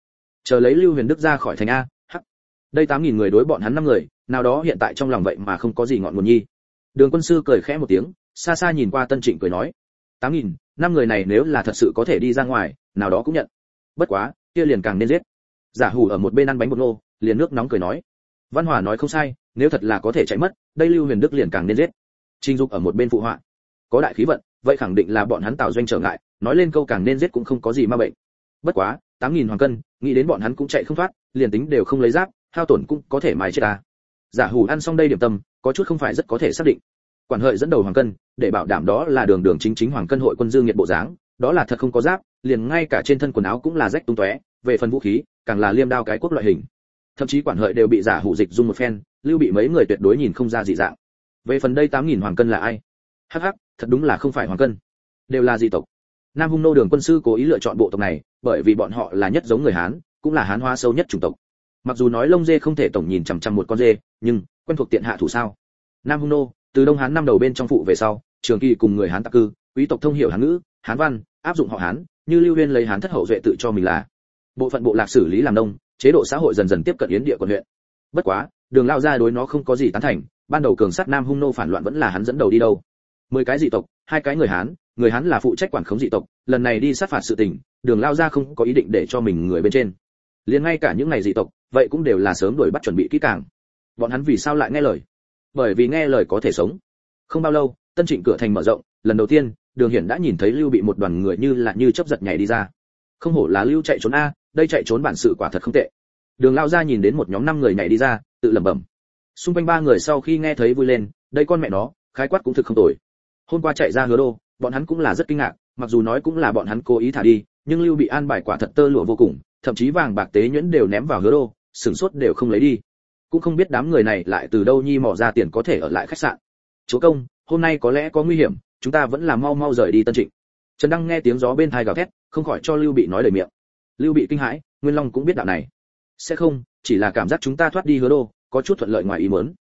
chờ lấy Lưu Huyền Đức ra khỏi thành a. Hắc. Đây tám nghìn người đối bọn hắn năm người, nào đó hiện tại trong lòng vậy mà không có gì ngọn nguồn nhi. Đường Quân sư cười khẽ một tiếng, xa xa nhìn qua Tân Trịnh cười nói, tám nghìn, năm người này nếu là thật sự có thể đi ra ngoài, nào đó cũng nhận. Bất quá, kia liền càng nên giết. Giả Hủ ở một bên ăn bánh bột ngô, liền nước nóng cười nói, Văn Hòa nói không sai, nếu thật là có thể chạy mất, đây Lưu Huyền Đức liền càng nên giết. Trình Dục ở một bên phụ họa, có đại khí vận, vậy khẳng định là bọn hắn Tào doanh trở ngại, nói lên câu càng nên giết cũng không có gì ma bệnh. Bất quá, tám nghìn hoàng cân, nghĩ đến bọn hắn cũng chạy không thoát, liền tính đều không lấy giáp, hao tổn cũng có thể mài chết ta. Giả Hủ ăn xong đây điểm tâm, có chút không phải rất có thể xác định. Quản hợi dẫn đầu hoàng cân, để bảo đảm đó là đường đường chính chính hoàng cân hội quân dương nhiệt bộ dáng, đó là thật không có giáp, liền ngay cả trên thân quần áo cũng là rách tung tóe, về phần vũ khí, càng là liêm đao cái quốc loại hình. Thậm chí quản hợi đều bị Giả Hủ dịch dung một phen, Lưu bị mấy người tuyệt đối nhìn không ra dị dạng. Về phần đây tám nghìn hoàng cân là ai? Hắc hắc, thật đúng là không phải hoàng cân, đều là dị tộc. Nam Hung nô Đường Quân sư cố ý lựa chọn bộ tộc này, bởi vì bọn họ là nhất giống người Hán, cũng là Hán hóa sâu nhất chủng tộc. Mặc dù nói lông dê không thể tổng nhìn chằm chằm một con dê, nhưng quen thuộc tiện hạ thủ sao? Nam Hung nô, từ Đông Hán năm đầu bên trong phụ về sau, trường kỳ cùng người Hán tạc cư, quý tộc thông hiểu Hán ngữ, Hán văn, áp dụng họ Hán, như Lưu Huyên lấy Hán thất hậu duệ tự cho mình là bộ phận bộ lạc xử lý làm nông, chế độ xã hội dần dần tiếp cận yến địa quận huyện. Bất quá, Đường lao ra đối nó không có gì tán thành, ban đầu cường sát Nam Hung nô phản loạn vẫn là hắn dẫn đầu đi đâu. Mười cái dị tộc, hai cái người Hán, người Hán là phụ trách quản khống dị tộc, lần này đi sát phạt sự tình, Đường lao ra không có ý định để cho mình người bên trên. Liền ngay cả những này dị tộc, vậy cũng đều là sớm đuổi bắt chuẩn bị kỹ càng. Bọn hắn vì sao lại nghe lời? Bởi vì nghe lời có thể sống. Không bao lâu, Tân Trịnh cửa thành mở rộng, lần đầu tiên, Đường Hiển đã nhìn thấy Lưu bị một đoàn người như là như chớp giật nhảy đi ra. Không hổ là Lưu chạy trốn a, đây chạy trốn bản sự quả thật không tệ. Đường lao ra nhìn đến một nhóm năm người nhảy đi ra, tự lẩm bẩm. Xung quanh ba người sau khi nghe thấy vui lên, đây con mẹ nó, khái quát cũng thực không tồi. Hôm qua chạy ra Hứa Đô, bọn hắn cũng là rất kinh ngạc, mặc dù nói cũng là bọn hắn cố ý thả đi, nhưng Lưu bị an bài quả thật tơ lụa vô cùng, thậm chí vàng bạc tế nhuyễn đều ném vào Hứa Đô, sửng sốt đều không lấy đi. Cũng không biết đám người này lại từ đâu nhi mò ra tiền có thể ở lại khách sạn. Chúa công, hôm nay có lẽ có nguy hiểm, chúng ta vẫn là mau mau rời đi Tân Trịnh. Trần Đăng nghe tiếng gió bên tai gào thét, không khỏi cho Lưu bị nói lời miệng. Lưu bị kinh hãi, Nguyên Long cũng biết đạo này. Sẽ không, chỉ là cảm giác chúng ta thoát đi Hứa Đô, có chút thuận lợi ngoài ý muốn.